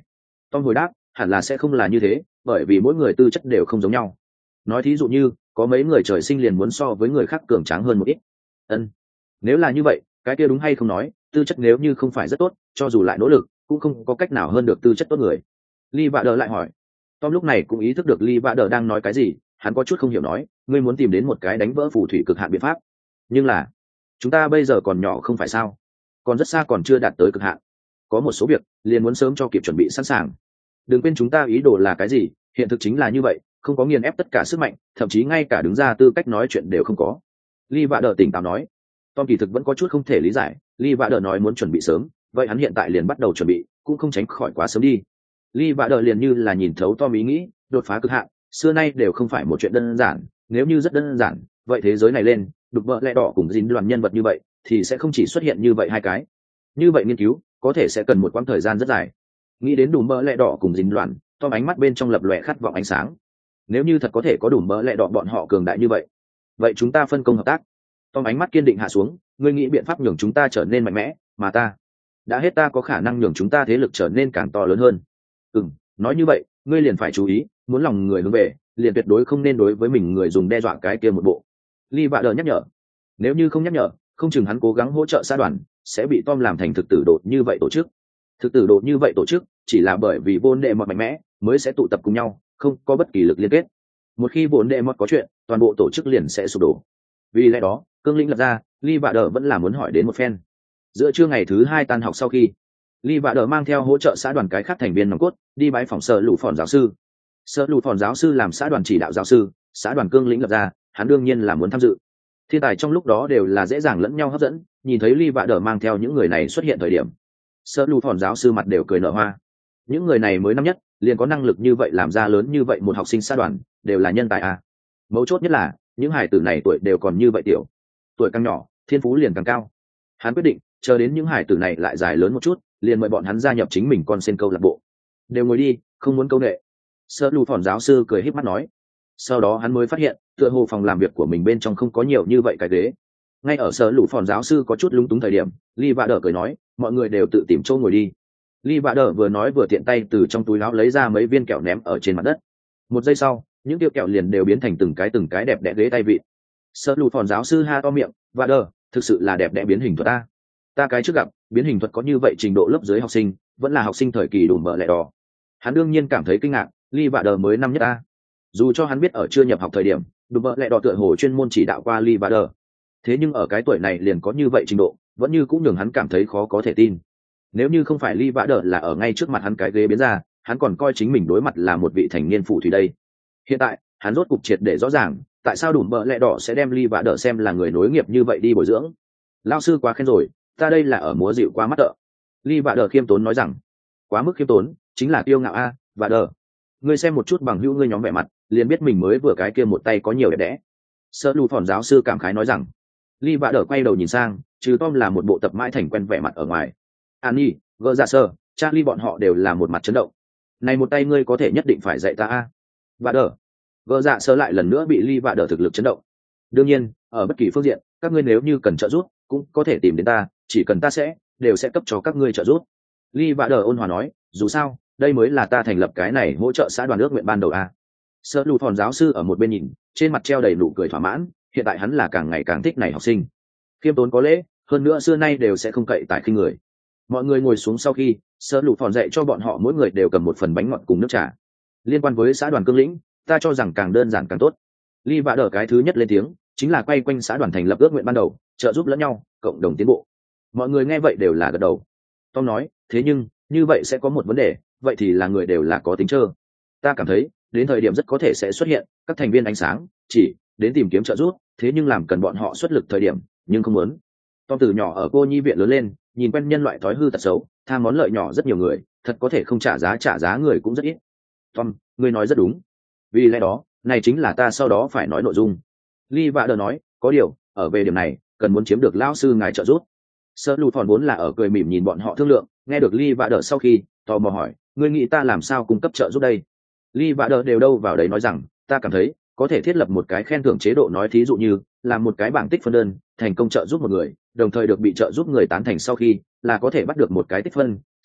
Tom hồi đáp, hẳn là sẽ không là như thế, bởi vì mỗi người tư chất đều không giống nhau. Nói thí dụ như, có mấy người trời sinh liền muốn so với người khác cường tráng hơn một ít. Ân, nếu là như vậy, cái kia đúng hay không nói, tư chất nếu như không phải rất tốt, cho dù lại nỗ lực, cũng không có cách nào hơn được tư chất tốt người. Lee Vader lại hỏi. Tom lúc này cũng ý thức được Lee Vader đang nói cái gì, hắn có chút không hiểu nói, ngươi muốn tìm đến một cái đánh vỡ phù thủy cực hạn biện pháp. Nhưng là, chúng ta bây giờ còn nhỏ không phải sao? Còn rất xa còn chưa đạt tới cực hạn. Có một số việc, liền muốn sớm cho kịp chuẩn bị sẵn sàng. Đừng quên chúng ta ý đồ là cái gì, hiện thực chính là như vậy, không có nghiền ép tất cả sức mạnh, thậm chí ngay cả đứng ra tư cách nói chuyện đều không có. Lee Vader tỉnh táo nói. Tom kỳ thực vẫn có chút không thể lý giải, Lee Vader nói muốn chuẩn bị sớm, vậy hắn hiện tại liền bắt đầu chuẩn bị, cũng không tránh khỏi quá sớm đi. Lee Vader liền như là nhìn thấu Tom ý nghĩ, đột phá cực hạn, xưa nay đều không phải một chuyện đơn giản, nếu như rất đơn giản, vậy thế giới này lên, đục vợ lẽ đỏ cùng dính đoàn nhân vật như vậy, thì sẽ không chỉ xuất hiện như vậy hai cái. Như vậy nghiên cứu, có thể sẽ cần một quãng thời gian rất dài. Nghĩ đến đùm bỡ lẽ đỏ cùng dính đoàn, Tom ánh mắt bên trong lập lòe khát vọng ánh sáng. Nếu như thật có thể có đùm bỡ lẽ đỏ bọn họ cường đại như vậy, vậy chúng ta phân công hợp tác. Tom ánh mắt kiên định hạ xuống, ngươi nghĩ biện pháp nhường chúng ta trở nên mạnh mẽ, mà ta đã hết ta có khả năng nhường chúng ta thế lực trở nên càng to lớn hơn. Ừm, nói như vậy, ngươi liền phải chú ý, muốn lòng người hướng về, liền tuyệt đối không nên đối với mình người dùng đe dọa cái kia một bộ. Lee Vader nhắc nhở. Nếu như không nhắc nhở, không chừng hắn cố gắng hỗ trợ xã đoàn, sẽ bị Tom làm thành thực tử đột như vậy tổ chức. Thực tử đột như vậy tổ chức, chỉ là bởi vì vốn đệ mọt mạnh mẽ, mới sẽ tụ tập cùng nhau, không có bất kỳ lực liên kết. Một khi vốn đệ mọt có chuyện, toàn bộ tổ chức liền sẽ sụp đổ. Vì lẽ đó, cương lĩnh lập ra, Lee Vader vẫn là muốn hỏi đến một phen. Giữa trưa ngày thứ hai tan học sau khi, Lee Vader mang theo hỗ trợ xã đoàn cái khác thành viên nòng cốt, đi bái phòng sở lũ phòn giáo sư. Sở lũ phòn giáo sư làm xã đoàn chỉ đạo giáo sư, xã đoàn cương lĩnh lập ra, hắn đương nhiên là muốn tham dự. Thiên tài trong lúc đó đều là dễ dàng lẫn nhau hấp dẫn, nhìn thấy Lee Vader mang theo những người này xuất hiện thời điểm, sở lũ phòn giáo sư mặt đều cười nở hoa. Những người này mới năm nhất, liền có năng lực như vậy làm ra lớn như vậy một học sinh xã đoàn, đều là nhân tài à. Mấu chốt nhất là, những hài tử này tuổi đều còn như vậy tiểu. Tuổi càng nhỏ, thiên phú liền càng cao. Hắn quyết định, chờ đến những hài tử này lại dài lớn một chút, liền mời bọn hắn gia nhập chính mình con sen câu lạc bộ. Đều ngồi đi, không muốn câu nệ. Sở lũ phòn giáo sư cười híp mắt nói. Sau đó hắn mới phát hiện, tựa hồ phòng làm việc của mình bên trong không có nhiều như vậy cái ghế. Ngay ở sở lũ phòn giáo sư có chút lúng túng thời điểm, Lee Vader cười nói, mọi người đều tự tìm chỗ ngồi đi. Lee Vader vừa nói vừa tiện tay từ trong túi áo lấy ra mấy viên kẹo ném ở trên mặt đất. Một giây sau, những tiêu kẹo liền đều biến thành từng cái từng cái đẹp đẽ ghế tay vịn. Sở lũ phòn giáo sư ha to miệng, Vader, thực sự là đẹp đẽ biến hình thuật ta. Ta cái trước gặp, biến hình thuật có như vậy trình độ lớp dưới học sinh, vẫn là học sinh thời kỳ đùm bợ lẹ đỏ. Hắn đương nhiên cảm thấy kinh ngạc, Lee Vader mới năm nhất ta. Dù cho hắn biết ở chưa nhập học thời điểm, đùm bợ lẹ đỏ tựa hồ chuyên môn chỉ đạo qua Lee Vader. Thế nhưng ở cái tuổi này liền có như vậy trình độ, vẫn như cũng nhường hắn cảm thấy khó có thể tin. Nếu như không phải Lee Vader là ở ngay trước mặt hắn cái ghế biến ra, hắn còn coi chính mình đối mặt là một vị thành niên phù thủy đây. Hiện tại, hắn rốt cục triệt để rõ ràng, tại sao đùm bợ lẹ đỏ sẽ đem Lee Vader xem là người nối nghiệp như vậy đi bồi dưỡng. Lão sư quá khen rồi, ta đây là ở múa dịu quá mắt tợ. Lee Vader khiêm tốn nói rằng, quá mức khiêm tốn, chính là kiêu ngạo a, Vader. Ngươi xem một chút bằng hữu ngươi nhóm vẻ mặt, liền biết mình mới vừa cái kia một tay có nhiều đẹp đẽ. Sở lù phòn giáo sư cảm khái nói rằng. Lee Vader quay đầu nhìn sang, trừ Tom là một bộ tập mãi thành quen vẻ mặt ở ngoài. Annie, gỡ ra sơ, Charlie bọn họ đều là một mặt chấn động. Này một tay ngươi có thể nhất định phải dạy ta a. Vader. Gỡ dạ sơ lại lần nữa bị Lee Vader thực lực chấn động. Đương nhiên, ở bất kỳ phương diện, các ngươi nếu như cần trợ giúp, cũng có thể tìm đến ta, chỉ cần ta sẽ, đều sẽ cấp cho các ngươi trợ giúp. Lee Vader ôn hòa nói, dù sao, đây mới là ta thành lập cái này hỗ trợ xã đoàn ước nguyện ban đầu a. Sở lù phòn giáo sư ở một bên nhìn, trên mặt treo đầy nụ cười thỏa mãn, hiện tại hắn là càng ngày càng thích này học sinh. Khiêm tốn có lễ, hơn nữa xưa nay đều sẽ không cậy tại khinh người. Mọi người ngồi xuống sau khi, sở lù phòn dạy cho bọn họ mỗi người đều cầm một phần bánh ngọt cùng nước trà. Liên quan với xã đoàn cương lĩnh, ta cho rằng càng đơn giản càng tốt. Lee Vader cái thứ nhất lên tiếng, chính là quay quanh xã đoàn thành lập ước nguyện ban đầu, trợ giúp lẫn nhau, cộng đồng tiến bộ. Mọi người nghe vậy đều là gật đầu. Tom nói, thế nhưng, như vậy sẽ có một vấn đề, vậy thì là người đều là có tính trơ. Ta cảm thấy, đến thời điểm rất có thể sẽ xuất hiện, các thành viên ánh sáng, chỉ, đến tìm kiếm trợ giúp, thế nhưng làm cần bọn họ xuất lực thời điểm, nhưng không muốn. Tom từ nhỏ ở cô nhi viện lớn lên, nhìn quen nhân loại thói hư tật xấu, tham món lợi nhỏ rất nhiều người, thật có thể không trả giá trả giá người cũng rất ít. Tom, ngươi nói rất đúng. Vì lẽ đó, này chính là ta sau đó phải nói nội dung. Lee Vader nói, có điều, ở về điểm này, cần muốn chiếm được lão sư ngài trợ giúp. Sở lù thòn vốn là ở cười mỉm nhìn bọn họ thương lượng, nghe được Lee Vader sau khi, tò mò hỏi, ngươi nghĩ ta làm sao cung cấp trợ giúp đây? Lee Vader đều đâu vào đấy nói rằng, ta cảm thấy, có thể thiết lập một cái khen thưởng chế độ, nói thí dụ như, làm một cái bảng tích phân đơn, thành công trợ giúp một người, đồng thời được bị trợ giúp người tán thành sau khi, là có thể bắt được một cái tích phân,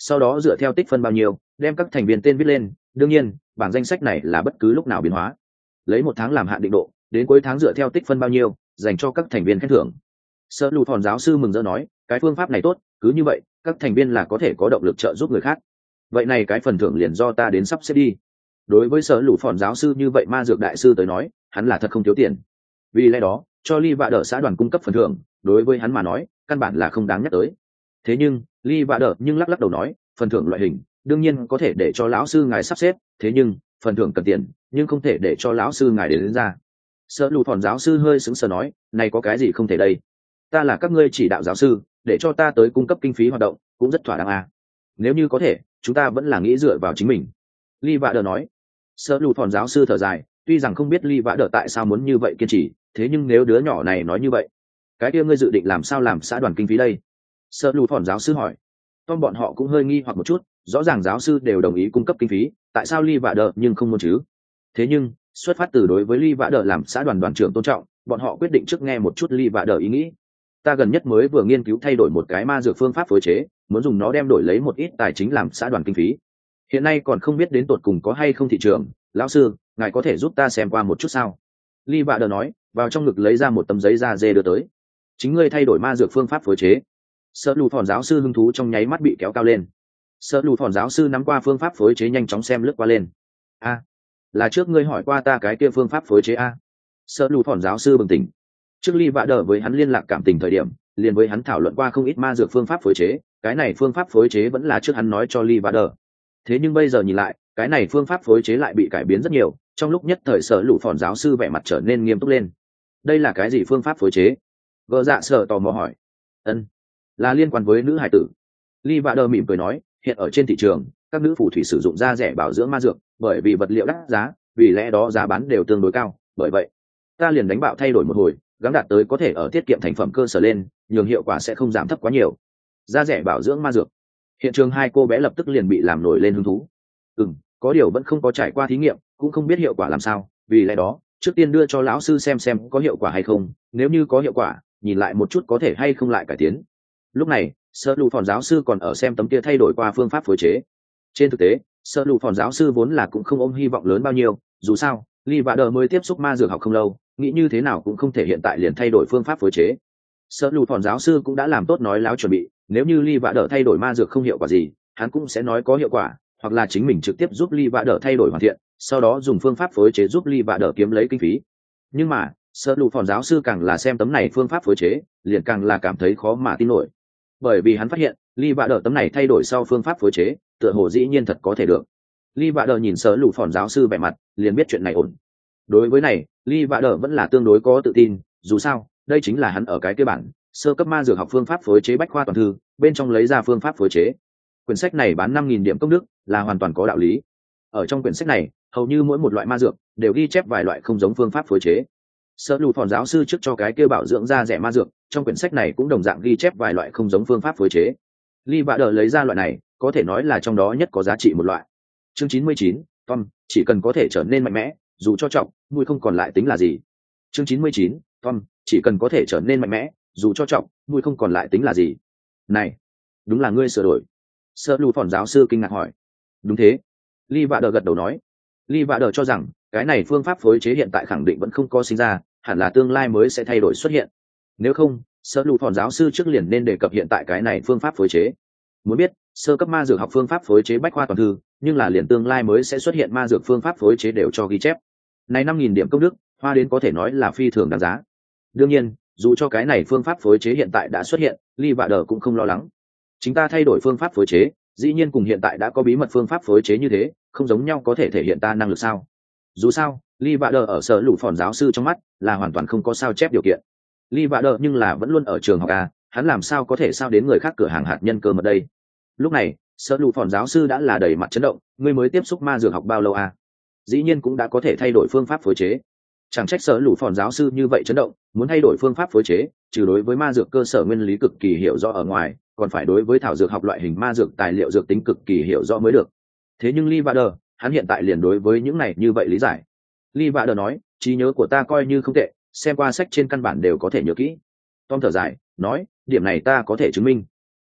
sau đó dựa theo tích phân bao nhiêu đem các thành viên tên viết lên. Đương nhiên bảng danh sách này là bất cứ lúc nào biến hóa, lấy một tháng làm hạn định độ, đến cuối tháng dựa theo tích phân bao nhiêu dành cho các thành viên khen thưởng. Sở lù phòn giáo sư mừng rỡ nói, cái phương pháp này tốt, cứ như vậy các thành viên là có thể có động lực trợ giúp người khác. Vậy này cái phần thưởng liền do ta đến sắp xếp đi. Đối với sở lù phòn giáo sư như vậy ma dược đại sư tới nói, hắn là thật không thiếu tiền, vì lẽ đó cho Ly Vạ Đờ xã đoàn cung cấp phần thưởng đối với hắn mà nói căn bản là không đáng nhắc tới. Thế nhưng Ly Vạ Đờ nhưng lắc lắc đầu nói, phần thưởng loại hình đương nhiên có thể để cho lão sư ngài sắp xếp, thế nhưng phần thưởng cần tiền, nhưng không thể để cho lão sư ngài đến, đến ra. Sở lù phòn giáo sư hơi sững sờ nói, này có cái gì không thể đây, ta là các ngươi chỉ đạo giáo sư, để cho ta tới cung cấp kinh phí hoạt động cũng rất thỏa đáng à. Nếu như có thể chúng ta vẫn là nghĩ dựa vào chính mình. Ly Vạ Đờ nói. Sở lù phòn giáo sư thở dài, tuy rằng không biết Ly Vạ Đờ tại sao muốn như vậy kiên trì, thế nhưng nếu đứa nhỏ này nói như vậy, cái kia ngươi dự định làm sao làm xã đoàn kinh phí đây? Sở lù phòn giáo sư hỏi. Tom bọn họ cũng hơi nghi hoặc một chút, rõ ràng giáo sư đều đồng ý cung cấp kinh phí, tại sao Ly Vạ Đờ nhưng không muốn chứ? Thế nhưng xuất phát từ đối với Ly Vạ Đờ làm xã đoàn đoàn trưởng tôn trọng, bọn họ quyết định trước nghe một chút Ly Vạ Đờ ý nghĩ. Ta gần nhất mới vừa nghiên cứu thay đổi một cái ma dược phương pháp phối chế, muốn dùng nó đem đổi lấy một ít tài chính làm xã đoàn kinh phí. Hiện nay còn không biết đến tột cùng có hay không thị trường, lão sư ngài có thể giúp ta xem qua một chút sao? Ly Vạ Đờ nói, vào trong ngực lấy ra một tấm giấy da dê đưa tới. Chính ngươi thay đổi ma dược phương pháp phối chế. Sở lù phòn giáo sư hứng thú trong nháy mắt bị kéo cao lên. Sở lù phòn giáo sư nắm qua phương pháp phối chế nhanh chóng xem lướt qua lên. A, là trước ngươi hỏi qua ta cái kia phương pháp phối chế a? Sở lù phòn giáo sư bừng tỉnh. Trước Ly Vạ Đờ với hắn liên lạc cảm tình thời điểm, liền với hắn thảo luận qua không ít ma dược phương pháp phối chế, cái này phương pháp phối chế vẫn là trước hắn nói cho Ly Vạ Đờ. Thế nhưng bây giờ nhìn lại, cái này phương pháp phối chế lại bị cải biến rất nhiều, trong lúc nhất thời Sở lù phòn giáo sư vẻ mặt trở nên nghiêm túc lên. Đây là cái gì phương pháp phối chế? Gờ dạ Sở tò mò hỏi. Ân, là liên quan với nữ hải tử. Ly Vạ Đờ mỉm cười nói, hiện ở trên thị trường các nữ phù thủy sử dụng da rẻ bảo dưỡng ma dược, bởi vì vật liệu đắt giá, vì lẽ đó giá bán đều tương đối cao, bởi vậy ta liền đánh bạo thay đổi một hồi, gắng đạt tới có thể ở tiết kiệm thành phẩm cơ sở lên, nhường hiệu quả sẽ không giảm thấp quá nhiều. Da rẻ bảo dưỡng ma dược. Hiện trường hai cô bé lập tức liền bị làm nổi lên hứng thú. Ừm, có điều vẫn không có trải qua thí nghiệm, cũng không biết hiệu quả làm sao, vì lẽ đó trước tiên đưa cho lão sư xem xem có hiệu quả hay không, nếu như có hiệu quả nhìn lại một chút có thể hay không lại cải tiến. Lúc này Sở lù phòn giáo sư còn ở xem tấm kia thay đổi qua phương pháp phối chế. Trên thực tế Sở lù phòn giáo sư vốn là cũng không ôm hy vọng lớn bao nhiêu, dù sao Ly Vạ Đờ mới tiếp xúc ma dược học không lâu, nghĩ như thế nào cũng không thể hiện tại liền thay đổi phương pháp phối chế. Sở lù phòn giáo sư cũng đã làm tốt nói láo chuẩn bị, nếu như Ly Vạ Đờ thay đổi ma dược không hiệu quả gì, hắn cũng sẽ nói có hiệu quả, hoặc là chính mình trực tiếp giúp Ly Vạ Đờ thay đổi hoàn thiện, sau đó dùng phương pháp phối chế giúp Ly Vạ Đờ kiếm lấy kinh phí. Nhưng mà Sở lù phòn giáo sư càng là xem tấm này phương pháp phối chế, liền càng là cảm thấy khó mà tin nổi, bởi vì hắn phát hiện Ly Vạ Đờ tấm này thay đổi sau phương pháp phối chế tựa hồ dĩ nhiên thật có thể được. Ly Vạ Đờ nhìn Sở lù phòn giáo sư vẻ mặt, liền biết chuyện này ổn. Đối với này Ly Vạ Đờ vẫn là tương đối có tự tin, dù sao đây chính là hắn ở cái cơ bản sơ cấp ma dược học phương pháp phối chế bách khoa toàn thư bên trong lấy ra phương pháp phối chế. Quyển sách này bán năm nghìn điểm công đức là hoàn toàn có đạo lý. Ở trong quyển sách này hầu như mỗi một loại ma dược đều ghi chép vài loại không giống phương pháp phối chế. Sở lù phòn giáo sư trước cho cái kêu bảo dưỡng da rẻ ma dược, trong quyển sách này cũng đồng dạng ghi chép vài loại không giống phương pháp phối chế. Ly Vạ Đờ lấy ra loại này có thể nói là trong đó nhất có giá trị một loại. Chương chín mươi chín, Tom chỉ cần có thể trở nên mạnh mẽ, dù cho trọng mũi không còn lại tính là gì. Chương chín mươi chín, Tom chỉ cần có thể trở nên mạnh mẽ, dù cho trọng mũi không còn lại tính là gì. Này, đúng là ngươi sửa đổi? Sở lù phòn giáo sư kinh ngạc hỏi. Đúng thế. Ly Vạ Đờ gật đầu nói. Ly Vạ Đờ cho rằng cái này phương pháp phối chế hiện tại khẳng định vẫn không có sinh ra, hẳn là tương lai mới sẽ thay đổi xuất hiện. Nếu không Sở lù phòn giáo sư trước liền nên đề cập hiện tại cái này phương pháp phối chế. Muốn biết sơ cấp ma dược học phương pháp phối chế bách khoa toàn thư, nhưng là liền tương lai mới sẽ xuất hiện ma dược phương pháp phối chế đều cho ghi chép. Này năm nghìn điểm công đức hoa đến có thể nói là phi thường đáng giá. Đương nhiên dù cho cái này phương pháp phối chế hiện tại đã xuất hiện, Ly Vạ Đờ cũng không lo lắng. Chúng ta thay đổi phương pháp phối chế dĩ nhiên cùng hiện tại đã có bí mật phương pháp phối chế như thế không giống nhau, có thể thể hiện ta năng lực sao? Dù sao Ly Vạ Đờ ở Sở lù phòn giáo sư trong mắt là hoàn toàn không có sao chép điều kiện. Ly Vạ Đờ nhưng là vẫn luôn ở trường học à, hắn làm sao có thể sao đến người khác cửa hàng hạt nhân cơ mật đây? Lúc này Sở lù phòn giáo sư đã là đầy mặt chấn động, ngươi mới tiếp xúc ma dược học bao lâu à? Dĩ nhiên cũng đã có thể thay đổi phương pháp phối chế. Chẳng trách Sở lù phòn giáo sư như vậy chấn động, muốn thay đổi phương pháp phối chế trừ đối với ma dược cơ sở nguyên lý cực kỳ hiểu rõ ở ngoài, còn phải đối với thảo dược học loại hình ma dược tài liệu dược tính cực kỳ hiểu rõ mới được. Thế nhưng Ly Vạ Đờ hắn hiện tại liền đối với những này như vậy lý giải. Ly Vạ Đờ nói, trí nhớ của ta coi như không tệ, xem qua sách trên căn bản đều có thể nhớ kỹ. Tom thở dài nói, điểm này ta có thể chứng minh.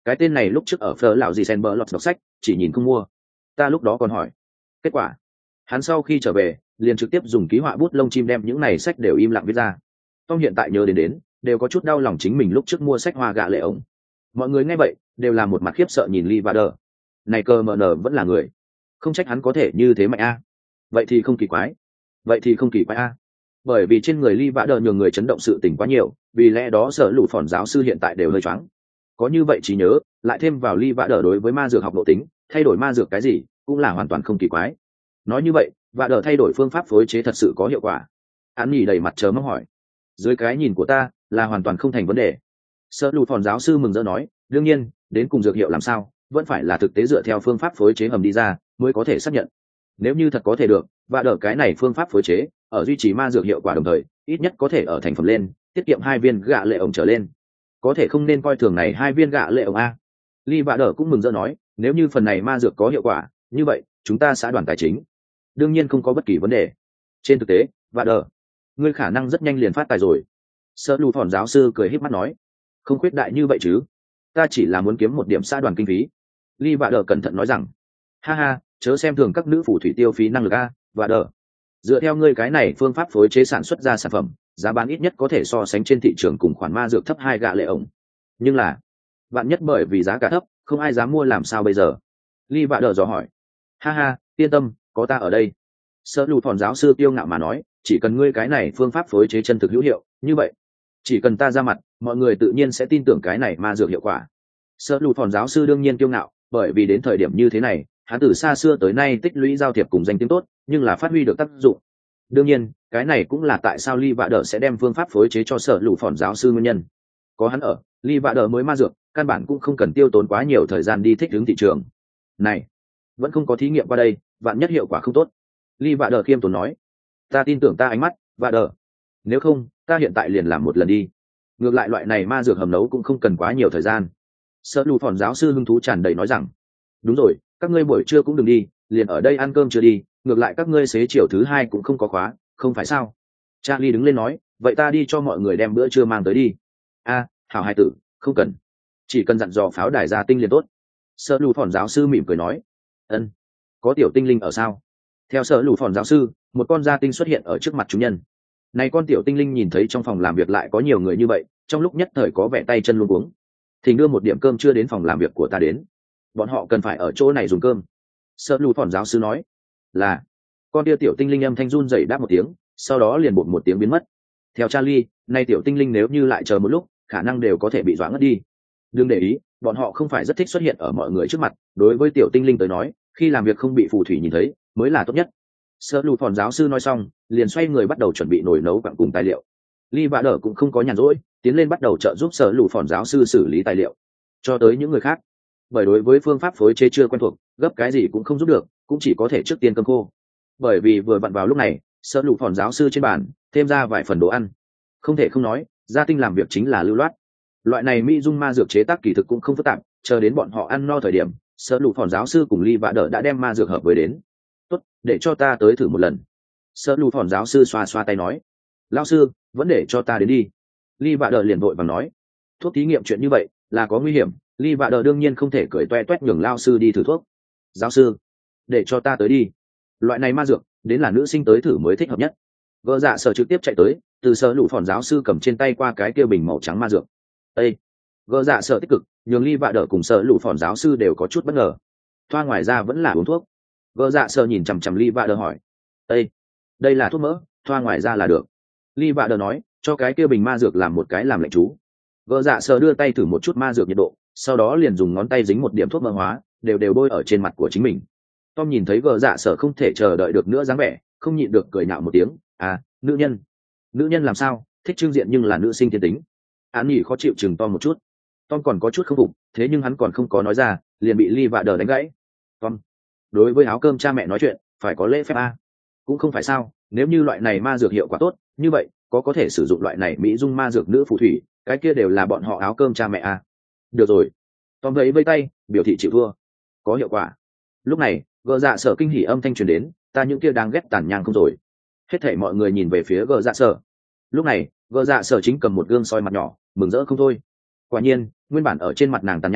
cái tên này lúc trước ở phở lão gì sen bờ lọt đọc sách chỉ nhìn không mua, ta lúc đó còn hỏi. Kết quả hắn sau khi trở về liền trực tiếp dùng ký họa bút lông chim đem những này sách đều im lặng viết ra. Tom hiện tại nhớ đến đến đều có chút đau lòng chính mình lúc trước mua sách hoa gạ lệ ổng. Mọi người nghe vậy đều là một mặt khiếp sợ nhìn Lee Vader. Này cơ mờ nở vẫn là người, không trách hắn có thể như thế mạnh a. Vậy thì không kỳ quái, vậy thì không kỳ quái a. Bởi vì trên người Lee Vader nhường người chấn động sự tình quá nhiều, vì lẽ đó sở lũ phòn giáo sư hiện tại đều hơi choáng. Có như vậy trí nhớ, lại thêm vào Lee Vader đối với ma dược học độ tính, thay đổi ma dược cái gì cũng là hoàn toàn không kỳ quái. Nói như vậy, Vader thay đổi phương pháp phối chế thật sự có hiệu quả. Hắn nhỉ đầy mặt chờ mong hỏi. Dưới cái nhìn của ta là hoàn toàn không thành vấn đề. Sở lũ phòn giáo sư mừng rỡ nói, đương nhiên đến cùng dược hiệu làm sao vẫn phải là thực tế dựa theo phương pháp phối chế hầm đi ra mới có thể xác nhận. Nếu như thật có thể được và đỡ cái này phương pháp phối chế ở duy trì ma dược hiệu quả đồng thời ít nhất có thể ở thành phẩm lên tiết kiệm hai viên gạ lệ ổng trở lên, có thể không nên coi thường này hai viên gạ lệ ổng a. Lee và đỡ cũng mừng rỡ nói, nếu như phần này ma dược có hiệu quả như vậy chúng ta sẽ đoàn tài chính đương nhiên không có bất kỳ vấn đề. Trên thực tế và đỡ ngươi khả năng rất nhanh liền phát tài rồi. Sở lù phòn giáo sư cười híp mắt nói, không khuyết đại như vậy chứ, ta chỉ là muốn kiếm một điểm xã đoàn kinh phí. Lee và đỡ cẩn thận nói rằng, ha ha, chớ xem thường các nữ phù thủy tiêu phí năng lực a. Và đỡ, dựa theo ngươi cái này phương pháp phối chế sản xuất ra sản phẩm giá bán ít nhất có thể so sánh trên thị trường cùng khoản ma dược thấp hai gạ lệ ổng, nhưng là bạn nhất bởi vì giá cả thấp không ai dám mua làm sao bây giờ. Lee và đỡ dò hỏi, ha ha, yên tâm, có ta ở đây. Sở lù phòn giáo sư kiêu ngạo mà nói, chỉ cần ngươi cái này phương pháp phối chế chân thực hữu hiệu như vậy chỉ cần ta ra mặt mọi người tự nhiên sẽ tin tưởng cái này ma dược hiệu quả. Sở lù phòn giáo sư đương nhiên kiêu ngạo, bởi vì đến thời điểm như thế này hắn từ xa xưa tới nay tích lũy giao thiệp cùng danh tiếng tốt nhưng là phát huy được tác dụng. Đương nhiên cái này cũng là tại sao Lee và đỡ sẽ đem phương pháp phối chế cho sở lù phòn giáo sư nguyên nhân. Có hắn ở, Lee và đỡ mới ma dược căn bản cũng không cần tiêu tốn quá nhiều thời gian đi thích ứng thị trường này. Vẫn không có thí nghiệm qua đây, vạn nhất hiệu quả không tốt. Lee và đỡ khiêm tốn nói, ta tin tưởng ta ánh mắt và đỡ, nếu không ta hiện tại liền làm một lần đi, ngược lại loại này ma dược hầm nấu cũng không cần quá nhiều thời gian. Sở lù phòn giáo sư hứng thú tràn đầy nói rằng, đúng rồi, các ngươi buổi trưa cũng đừng đi, liền ở đây ăn cơm chưa đi, ngược lại các ngươi xế chiều thứ hai cũng không có khóa, không phải sao? Charlie đứng lên nói, vậy ta đi cho mọi người đem bữa trưa mang tới đi. A, hảo hai tử, không cần, chỉ cần dặn dò pháo đài gia tinh liền tốt. Sở lù phòn giáo sư mỉm cười nói, ân, có tiểu tinh linh ở sao? Theo sở lù phòn giáo sư, một con gia tinh xuất hiện ở trước mặt chúng nhân. Này con tiểu tinh linh nhìn thấy trong phòng làm việc lại có nhiều người như vậy, trong lúc nhất thời có vẻ tay chân luống cuống. Thỉnh đưa một điểm cơm chưa đến phòng làm việc của ta đến, bọn họ cần phải ở chỗ này dùng cơm. Sở lù phòn giáo sư nói, là. Con tia tiểu tinh linh âm thanh run rẩy đáp một tiếng, sau đó liền bột một tiếng biến mất. Theo Charlie, nay tiểu tinh linh nếu như lại chờ một lúc khả năng đều có thể bị dọa ngất đi. Đừng để ý, bọn họ không phải rất thích xuất hiện ở mọi người trước mặt, đối với tiểu tinh linh tới nói khi làm việc không bị phù thủy nhìn thấy mới là tốt nhất. Sở lù phòn giáo sư nói xong liền xoay người bắt đầu chuẩn bị nồi nấu quặng cùng tài liệu. Lee và đỡ cũng không có nhàn rỗi, tiến lên bắt đầu trợ giúp sở lù phòn giáo sư xử lý tài liệu cho tới những người khác, bởi đối với phương pháp phối chế chưa quen thuộc gấp cái gì cũng không giúp được, cũng chỉ có thể trước tiên cơm khô. Bởi vì vừa vặn vào lúc này sở lù phòn giáo sư trên bàn thêm ra vài phần đồ ăn. Không thể không nói gia tinh làm việc chính là lưu loát. Loại này mỹ dung ma dược chế tác kỳ thực cũng không phức tạp, chờ đến bọn họ ăn no thời điểm sở lù phòn giáo sư cùng Lee và đỡ đã đem ma dược hợp với đến. Tốt, để cho ta tới thử một lần. Sở lù phòn giáo sư xoa xoa tay nói, lão sư vẫn để cho ta đến đi. Lee và đỡ liền vội vàng nói, thuốc thí nghiệm chuyện như vậy là có nguy hiểm. Lee và đỡ đương nhiên không thể cười toe toét nhường lao sư đi thử thuốc. Giáo sư, để cho ta tới đi, loại này ma dược đến là nữ sinh tới thử mới thích hợp nhất. Gỡ dạ sở trực tiếp chạy tới, từ sở lũ phòn giáo sư cầm trên tay qua cái kia bình màu trắng ma dược. Ê, gỡ dạ sở tích cực nhường Lee và đỡ cùng sở lũ phòn giáo sư đều có chút bất ngờ. Thoa ngoài ra vẫn là uống thuốc. Gỡ dạ sở nhìn chằm chằm Lee và đỡ hỏi, Ê, đây là thuốc mỡ, thoa ngoài ra là được. Lee và đỡ nói, cho cái kia bình ma dược làm một cái làm lệnh chú. Gỡ dạ sở đưa tay thử một chút ma dược nhiệt độ, sau đó liền dùng ngón tay dính một điểm thuốc mỡ hóa đều đều bôi ở trên mặt của chính mình. Tom nhìn thấy gờ dạ sở không thể chờ đợi được nữa dáng vẻ, không nhịn được cười nhạo một tiếng, à, nữ nhân nữ nhân làm sao thích trưng diện nhưng là nữ sinh thiên tính. Án nhỉ khó chịu chừng Tom một chút. Tom còn có chút không phục, thế nhưng hắn còn không có nói ra liền bị Lee và đờ đánh gãy. Tom, đối với áo cơm cha mẹ nói chuyện phải có lễ phép a. Cũng không phải sao, nếu như loại này ma dược hiệu quả tốt như vậy có có thể sử dụng loại này mỹ dung ma dược nữ phù thủy, cái kia đều là bọn họ áo cơm cha mẹ a. Được rồi. Tom vẫy vây tay biểu thị chịu thua. Có hiệu quả. Lúc này gờ dạ sở kinh hỉ âm thanh truyền đến, ta những kia đang ghét tàn nhang không rồi. Hết thảy mọi người nhìn về phía gờ dạ sở. Lúc này gờ dạ sở chính cầm một gương soi mặt nhỏ mừng rỡ không thôi. Quả nhiên nguyên bản ở trên mặt nàng tàn nhang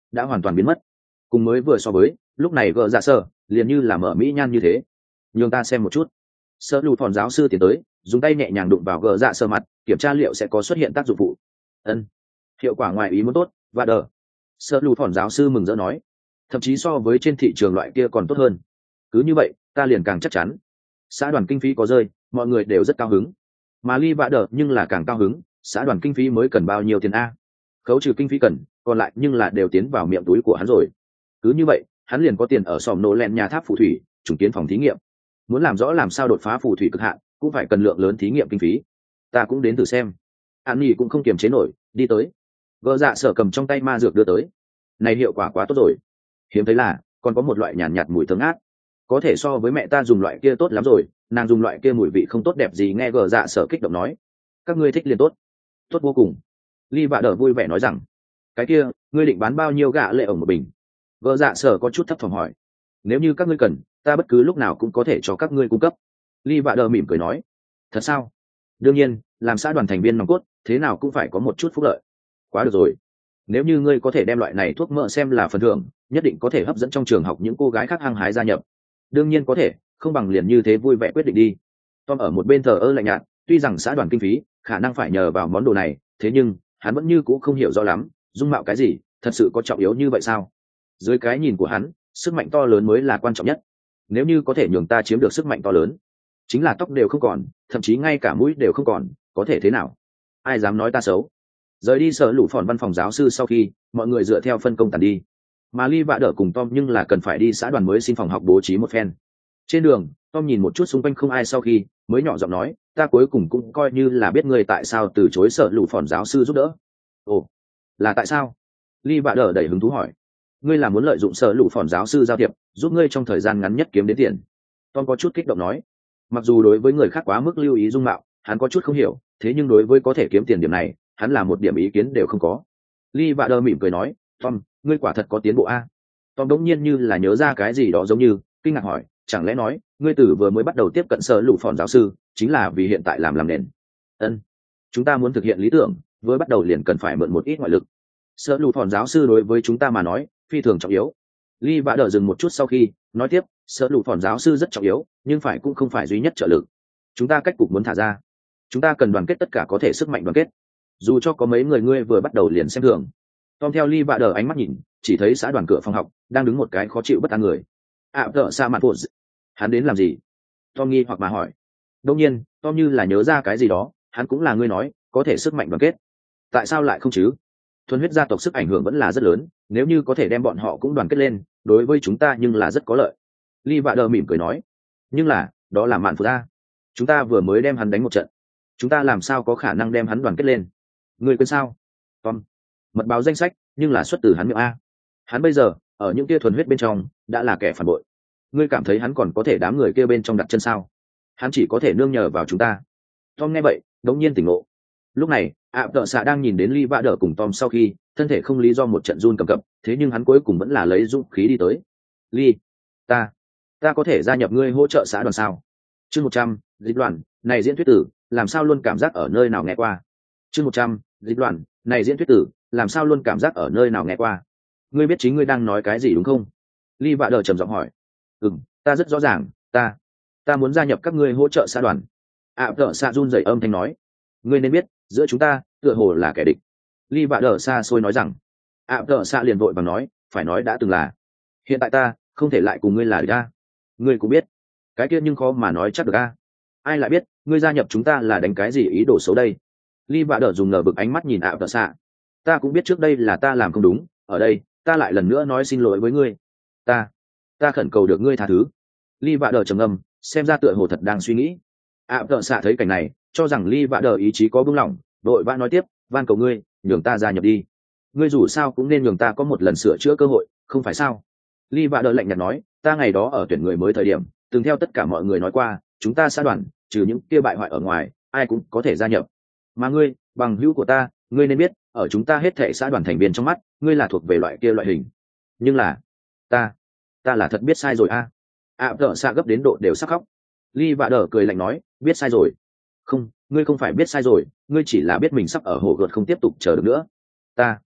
đã hoàn toàn biến mất. Cùng mới vừa so với lúc này gờ dạ sở liền như là mở mỹ nhan như thế. Nhường ta xem một chút. Sợ lù phòn giáo sư tiến tới, dùng tay nhẹ nhàng đụng vào gờ dạ sở mặt, kiểm tra liệu sẽ có xuất hiện tác dụng phụ. Ân, hiệu quả ngoài ý muốn tốt. Và đờ, sợ lù phòn giáo sư mừng rỡ nói, thậm chí so với trên thị trường loại kia còn tốt hơn. Cứ như vậy ta liền càng chắc chắn xã đoàn kinh phí có rơi, mọi người đều rất cao hứng. Mà ly vạ đờ nhưng là càng cao hứng, xã đoàn kinh phí mới cần bao nhiêu tiền a? Khấu trừ kinh phí cần, còn lại nhưng là đều tiến vào miệng túi của hắn rồi. Cứ như vậy hắn liền có tiền ở sòm nổ lẹn nhà tháp phù thủy trùng kiến phòng thí nghiệm. Muốn làm rõ làm sao đột phá phù thủy cực hạn cũng phải cần lượng lớn thí nghiệm kinh phí. Ta cũng đến thử xem. An Nhi cũng không kiềm chế nổi, đi tới. Gỡ dạ sở cầm trong tay ma dược đưa tới. Này hiệu quả quá tốt rồi. Hiếm thấy là còn có một loại nhàn nhạt, nhạt mùi thơm ngát, có thể so với mẹ ta dùng loại kia tốt lắm rồi. Nàng dùng loại kia mùi vị không tốt đẹp gì. Nghe gờ dạ sở kích động nói, các ngươi thích liền tốt, tốt vô cùng. Ly vạ đờ vui vẻ nói rằng, cái kia ngươi định bán bao nhiêu gạ lệ ổng một bình? Gờ dạ sở có chút thấp thỏm hỏi. Nếu như các ngươi cần, ta bất cứ lúc nào cũng có thể cho các ngươi cung cấp. Ly vạ đờ mỉm cười nói, thật sao? Đương nhiên, làm xã đoàn thành viên nòng cốt, thế nào cũng phải có một chút phúc lợi. Quá được rồi, nếu như ngươi có thể đem loại này thuốc mỡ xem là phần thưởng, nhất định có thể hấp dẫn trong trường học những cô gái khác hăng hái gia nhập. Đương nhiên có thể, không bằng liền như thế vui vẻ quyết định đi. Tom ở một bên thờ ơ lạnh nhạt, tuy rằng xã đoàn kinh phí khả năng phải nhờ vào món đồ này, thế nhưng hắn vẫn như cũ không hiểu rõ lắm, dung mạo cái gì thật sự có trọng yếu như vậy sao? Dưới cái nhìn của hắn, sức mạnh to lớn mới là quan trọng nhất. Nếu như có thể nhường ta chiếm được sức mạnh to lớn, chính là tóc đều không còn, thậm chí ngay cả mũi đều không còn, có thể thế nào? Ai dám nói ta xấu? Rời đi sở lũ phòn văn phòng giáo sư sau khi, mọi người dựa theo phân công tàn đi. Mà Ly vạ đỡ cùng Tom nhưng là cần phải đi xã đoàn mới xin phòng học bố trí một phen. Trên đường, Tom nhìn một chút xung quanh không ai sau khi, mới nhỏ giọng nói, ta cuối cùng cũng coi như là biết ngươi tại sao từ chối sở lũ phòn giáo sư giúp đỡ. Ồ, là tại sao? Ly vạ đỡ đầy hứng thú hỏi. Ngươi là muốn lợi dụng sở lũ phòn giáo sư giao thiệp, giúp ngươi trong thời gian ngắn nhất kiếm đến tiền. Tom có chút kích động nói. Mặc dù đối với người khác quá mức lưu ý dung mạo, hắn có chút không hiểu, thế nhưng đối với có thể kiếm tiền điểm này, hắn là một điểm ý kiến đều không có. Ly vạ đỡ mỉm cười nói, Tom, ngươi quả thật có tiến bộ a. Tom đống nhiên như là nhớ ra cái gì đó giống như kinh ngạc hỏi, chẳng lẽ nói ngươi tử vừa mới bắt đầu tiếp cận sở lũ phòn giáo sư chính là vì hiện tại làm làm nền? Ân, chúng ta muốn thực hiện lý tưởng, với bắt đầu liền cần phải mượn một ít ngoại lực. Sở lũ phòn giáo sư đối với chúng ta mà nói phi thường trọng yếu. Ly vạ đỡ dừng một chút sau khi nói tiếp, sở lũ phòn giáo sư rất trọng yếu, nhưng phải cũng không phải duy nhất trợ lực. Chúng ta cách cục muốn thả ra, chúng ta cần đoàn kết tất cả có thể sức mạnh đoàn kết, dù cho có mấy người ngươi vừa bắt đầu liền xem thường. Tom theo Ly vạ đỡ ánh mắt nhìn, chỉ thấy xã đoàn cửa phòng học đang đứng một cái khó chịu bất an người. ạ tợ xa mặt phụ, hắn đến làm gì? Tom nghi hoặc mà hỏi. Đông nhiên Tom như là nhớ ra cái gì đó, hắn cũng là ngươi nói có thể sức mạnh đoàn kết, tại sao lại không chứ? Thuần huyết gia tộc sức ảnh hưởng vẫn là rất lớn, nếu như có thể đem bọn họ cũng đoàn kết lên, đối với chúng ta nhưng là rất có lợi. Ly vạ đỡ mỉm cười nói, nhưng là đó là mạn phụ gia, chúng ta vừa mới đem hắn đánh một trận, chúng ta làm sao có khả năng đem hắn đoàn kết lên? Ngươi quên sao? Tom, mật báo danh sách nhưng là xuất từ hắn miệng a. Hắn bây giờ ở những kia thuần huyết bên trong đã là kẻ phản bội. Ngươi cảm thấy hắn còn có thể đám người kia bên trong đặt chân sao? Hắn chỉ có thể nương nhờ vào chúng ta. Tom nghe vậy đống nhiên tỉnh ngộ. Lúc này ạ tợ xạ đang nhìn đến Ly vạ đỡ cùng Tom sau khi, thân thể không lý do một trận run cầm cập, thế nhưng hắn cuối cùng vẫn là lấy dũng khí đi tới. Ly, ta ta có thể gia nhập ngươi hỗ trợ xã đoàn sao? Chương một trăm, dịch đoàn này diễn thuyết tử làm sao luôn cảm giác ở nơi nào nghe qua. Chương một trăm, dịch đoàn này diễn thuyết tử làm sao luôn cảm giác ở nơi nào nghe qua. Ngươi biết chính ngươi đang nói cái gì đúng không? Ly vạ đỡ trầm giọng hỏi. Ừm, ta rất rõ ràng, ta ta muốn gia nhập các ngươi hỗ trợ xã đoàn. ạ tợ xạ run rẩy âm thanh nói. Ngươi nên biết, giữa chúng ta tựa hồ là kẻ địch. Ly vạ đỡ xa xôi nói rằng. ạ tợ xạ liền vội và nói, phải nói đã từng là, hiện tại ta không thể lại cùng ngươi là địch a. Ngươi cũng biết cái kia, nhưng khó mà nói chắc được a. Ai lại biết ngươi gia nhập chúng ta là đánh cái gì ý đồ xấu đây? Ly vạ đỡ dùng ngờ vực ánh mắt nhìn ạ tợ xạ. Ta cũng biết trước đây là ta làm không đúng, ở đây ta lại lần nữa nói xin lỗi với ngươi. ta ta khẩn cầu được ngươi tha thứ. Ly vạ đỡ trầm ngâm, xem ra tựa hồ thật đang suy nghĩ. ạ tợ xạ thấy cảnh này, cho rằng Ly vạ đỡ ý chí có buông lỏng, đội vã nói tiếp, van cầu ngươi nhường ta gia nhập đi. Ngươi dù sao cũng nên nhường ta có một lần sửa chữa cơ hội, không phải sao? Ly vạ đỡ lạnh nhạt nói, ta ngày đó ở tuyển người mới thời điểm từng theo tất cả mọi người nói qua, chúng ta xã đoàn trừ những kia bại hoại ở ngoài, ai cũng có thể gia nhập. Mà ngươi, bằng hữu của ta, ngươi nên biết, ở chúng ta hết thảy xã đoàn thành viên trong mắt, ngươi là thuộc về loại kia loại hình. Nhưng là ta ta là thật biết sai rồi a. ạ tợ xạ gấp đến độ đều sắp khóc. Ly vạ đỡ cười lạnh nói, biết sai rồi? Không, ngươi không phải biết sai rồi, ngươi chỉ là biết mình sắp ở hồ gợt không tiếp tục chờ được nữa. Ta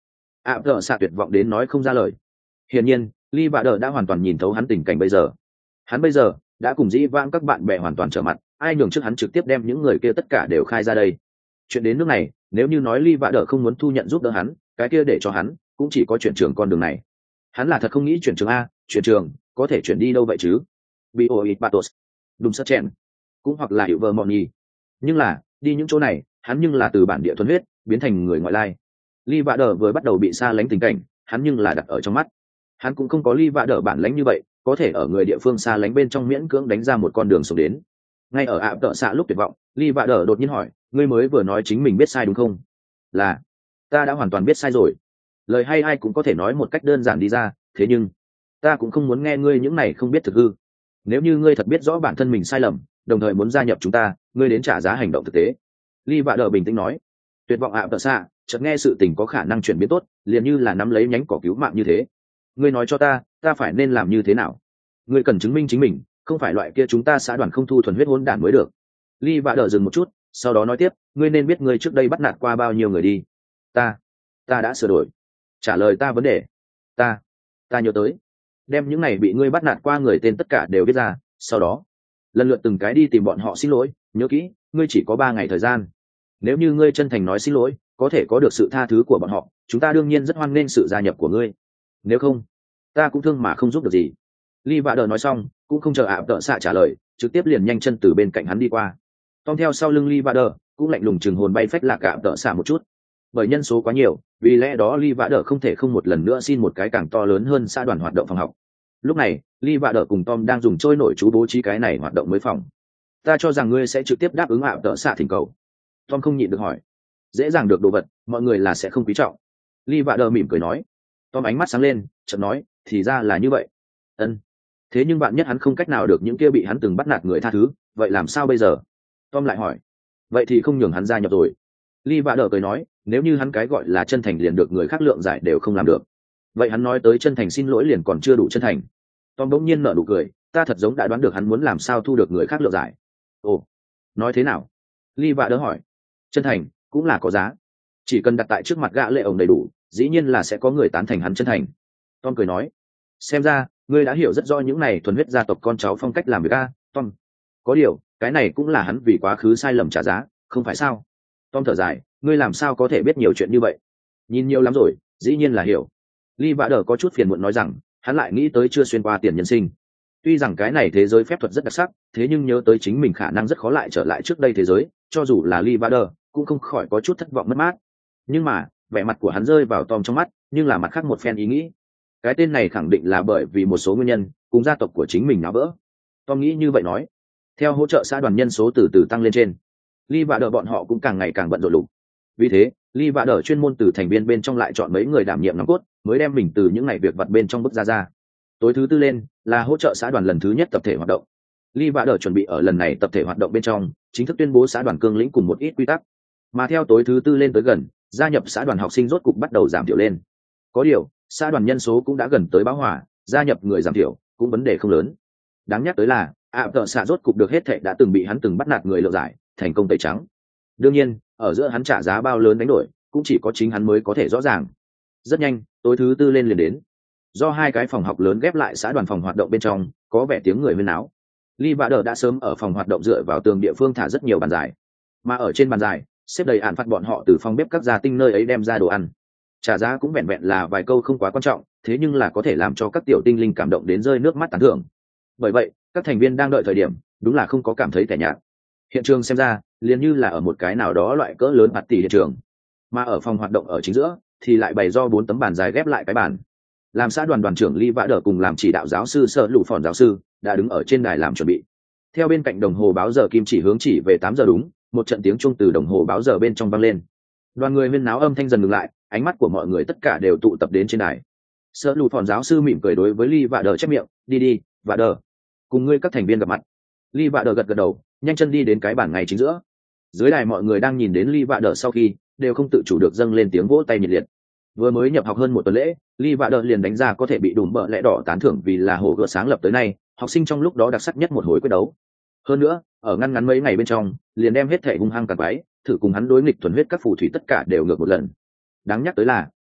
ạ tợ xạ tuyệt vọng đến nói không ra lời. Hiển nhiên Lee Vạ Đờ đã hoàn toàn nhìn thấu hắn tình cảnh bây giờ. Hắn bây giờ đã cùng dĩ vãng các bạn bè hoàn toàn trở mặt, ai nhường trước hắn trực tiếp đem những người kia tất cả đều khai ra đây. Chuyện đến nước này, nếu như nói Lee Vạ Đờ không muốn thu nhận giúp đỡ hắn, cái kia để cho hắn cũng chỉ có chuyển trường con đường này. Hắn là thật không nghĩ chuyển trường a, chuyển trường có thể chuyển đi đâu vậy chứ? Bioit Batos, Đùm Sắt Chen, cũng hoặc là hiệu vợ mọn nhì. Nhưng là đi những chỗ này, hắn nhưng là từ bản địa thuần huyết biến thành người ngoại lai. Lee Vạ Đờ vừa bắt đầu bị xa lánh tình cảnh, hắn nhưng là đặt ở trong mắt. Hắn cũng không có Lee Vạ Đờ bản lãnh như vậy, có thể ở người địa phương xa lánh bên trong miễn cưỡng đánh ra một con đường sống đến. Ngay ở ạ tợ xạ lúc tuyệt vọng, Lee Vạ Đờ đột nhiên hỏi, ngươi mới vừa nói chính mình biết sai đúng không? Là, ta đã hoàn toàn biết sai rồi. Lời hay ai cũng có thể nói một cách đơn giản đi ra, thế nhưng ta cũng không muốn nghe ngươi những này không biết thực hư. Nếu như ngươi thật biết rõ bản thân mình sai lầm, đồng thời muốn gia nhập chúng ta, ngươi đến trả giá hành động thực tế. Lee Vạ Đờ bình tĩnh nói. Tuyệt vọng ạ tợ xạ, chợt nghe sự tình có khả năng chuyển biến tốt, liền như là nắm lấy nhánh cỏ cứu mạng như thế. Ngươi nói cho ta, ta phải nên làm như thế nào? Ngươi cần chứng minh chính mình, không phải loại kia chúng ta xã đoàn không thu thuần huyết hỗn đản mới được. Lee Vạ Đờ dừng một chút, sau đó nói tiếp, ngươi nên biết ngươi trước đây bắt nạt qua bao nhiêu người đi. Ta, ta đã sửa đổi. Trả lời ta vấn đề. Ta, ta nhớ tới. Đem những này bị ngươi bắt nạt qua người tên tất cả đều viết ra, sau đó lần lượt từng cái đi tìm bọn họ xin lỗi. Nhớ kỹ, ngươi chỉ có ba ngày thời gian. Nếu như ngươi chân thành nói xin lỗi, có thể có được sự tha thứ của bọn họ, chúng ta đương nhiên rất hoan nghênh sự gia nhập của ngươi. Nếu không, ta cũng thương mà không giúp được gì. Lee Vạ Đờ nói xong, cũng không chờ ạ tợ xạ trả lời, trực tiếp liền nhanh chân từ bên cạnh hắn đi qua. Tom theo sau lưng Lee Vạ Đờ, cũng lạnh lùng chừng hồn bay phách lạc ạ tợ xạ một chút. Bởi nhân số quá nhiều, vì lẽ đó Lee Vạ Đờ không thể không một lần nữa xin một cái càng to lớn hơn xã đoàn hoạt động phòng học. Lúc này, Lee Vạ Đờ cùng Tom đang dùng trôi nổi chú bố trí cái này hoạt động mới phòng. Ta cho rằng ngươi sẽ trực tiếp đáp ứng ạ tợ xạ thỉnh cầu. Tom không nhịn được hỏi. Dễ dàng được đồ vật, mọi người là sẽ không quý trọng. Lee Vạ Đờ mỉm cười nói. Tom ánh mắt sáng lên, chợt nói, thì ra là như vậy. Ân. Thế nhưng bạn nhất hắn không cách nào được những kia bị hắn từng bắt nạt người tha thứ, vậy làm sao bây giờ? Tom lại hỏi. Vậy thì không nhường hắn gia nhập rồi. Lee Vạ Đờ cười nói, nếu như hắn cái gọi là chân thành liền được người khác lượng giải đều không làm được, vậy hắn nói tới chân thành xin lỗi liền còn chưa đủ chân thành. Tom bỗng nhiên nở nụ cười, ta thật giống đã đoán được hắn muốn làm sao thu được người khác lượng giải. Ồ, nói thế nào? Lee Vạ Đờ hỏi. Chân thành cũng là có giá, chỉ cần đặt tại trước mặt gã lệ ổng đầy đủ, dĩ nhiên là sẽ có người tán thành hắn chân thành. Tom cười nói, xem ra ngươi đã hiểu rất rõ những này thuần huyết gia tộc con cháu phong cách làm việc a, Tom. Có điều, cái này cũng là hắn vì quá khứ sai lầm trả giá, không phải sao? Tom thở dài, ngươi làm sao có thể biết nhiều chuyện như vậy? Nhìn nhiều lắm rồi, dĩ nhiên là hiểu. Lee Vạ Đờ có chút phiền muộn nói rằng, hắn lại nghĩ tới chưa xuyên qua tiền nhân sinh. Tuy rằng cái này thế giới phép thuật rất đặc sắc, thế nhưng nhớ tới chính mình khả năng rất khó lại trở lại trước đây thế giới, cho dù là Lee Vạ Đờ cũng không khỏi có chút thất vọng mất mát. Nhưng mà vẻ mặt của hắn rơi vào Tom trong mắt, nhưng là mặt khác một phen ý nghĩ. Cái tên này khẳng định là bởi vì một số nguyên nhân cùng gia tộc của chính mình náo vỡ. Tom nghĩ như vậy nói. Theo hỗ trợ xã đoàn nhân số từ từ tăng lên trên, Lee Vạ Đờ bọn họ cũng càng ngày càng bận rộn lục. Vì thế, Lee Vạ Đờ chuyên môn từ thành viên bên trong lại chọn mấy người đảm nhiệm nòng cốt, mới đem mình từ những ngày việc vặt bên trong bước ra ra. Tối thứ tư lên là hỗ trợ xã đoàn lần thứ nhất tập thể hoạt động. Lee Vạ Đờ chuẩn bị ở lần này tập thể hoạt động bên trong chính thức tuyên bố xã đoàn cương lĩnh cùng một ít quy tắc. Mà theo tối thứ tư lên tới gần, gia nhập xã đoàn học sinh rốt cục bắt đầu giảm thiểu lên. Có điều, xã đoàn nhân số cũng đã gần tới bão hòa, gia nhập người giảm thiểu cũng vấn đề không lớn. Đáng nhắc tới là, ạ tợ xạ rốt cục được hết thệ đã từng bị hắn từng bắt nạt người lượng giải, thành công tẩy trắng. Đương nhiên, ở giữa hắn trả giá bao lớn đánh đổi, cũng chỉ có chính hắn mới có thể rõ ràng. Rất nhanh, tối thứ tư lên liền đến. Do hai cái phòng học lớn ghép lại xã đoàn phòng hoạt động bên trong, có vẻ tiếng người huyên náo. Lee Vạ Đờ đã sớm ở phòng hoạt động dựa vào tường địa phương thả rất nhiều bàn dài, mà ở trên bàn dài xếp đầy ản phạt bọn họ từ phòng bếp các gia tinh nơi ấy đem ra đồ ăn. Trả giá cũng vẹn vẹn là vài câu không quá quan trọng, thế nhưng là có thể làm cho các tiểu tinh linh cảm động đến rơi nước mắt tán thưởng. Bởi vậy, các thành viên đang đợi thời điểm, đúng là không có cảm thấy tẻ nhạt. Hiện trường xem ra, liền như là ở một cái nào đó loại cỡ lớn party hiện trường. Mà ở phòng hoạt động ở chính giữa, thì lại bày do bốn tấm bàn dài ghép lại cái bàn. Làm xã đoàn đoàn trưởng Lee Vạ Đờ cùng làm chỉ đạo giáo sư Sở Lũ Phòn giáo sư đã đứng ở trên đài làm chuẩn bị. Theo bên cạnh đồng hồ báo giờ kim chỉ hướng chỉ về tám giờ đúng, một trận tiếng chuông từ đồng hồ báo giờ bên trong vang lên. Đoàn người huyên náo âm thanh dần ngừng lại, ánh mắt của mọi người tất cả đều tụ tập đến trên đài. Sở Lũ Phòn giáo sư mỉm cười đối với Lee Vạ Đờ chép miệng, "Đi đi, Vạ Đờ, cùng ngươi các thành viên gặp mặt." Lee Vạ Đờ gật gật đầu, nhanh chân đi đến cái bàn ngay chính giữa. Dưới đài mọi người đang nhìn đến Lee Vạ Đờ sau khi, đều không tự chủ được dâng lên tiếng vỗ tay nhiệt liệt. Vừa mới nhập học hơn một tuần lễ, Lee Vạ Đờ liền đánh ra có thể bị đùm bợ lẽ đỏ tán thưởng vì là hồ gợt sáng lập tới nay học sinh trong lúc đó đặc sắc nhất một hồi quyết đấu. Hơn nữa, ở ngăn ngắn mấy ngày bên trong, liền đem hết thể hung hăng càn quái, thử cùng hắn đối nghịch thuần huyết các phù thủy tất cả đều ngược một lần. Đáng nhắc tới là,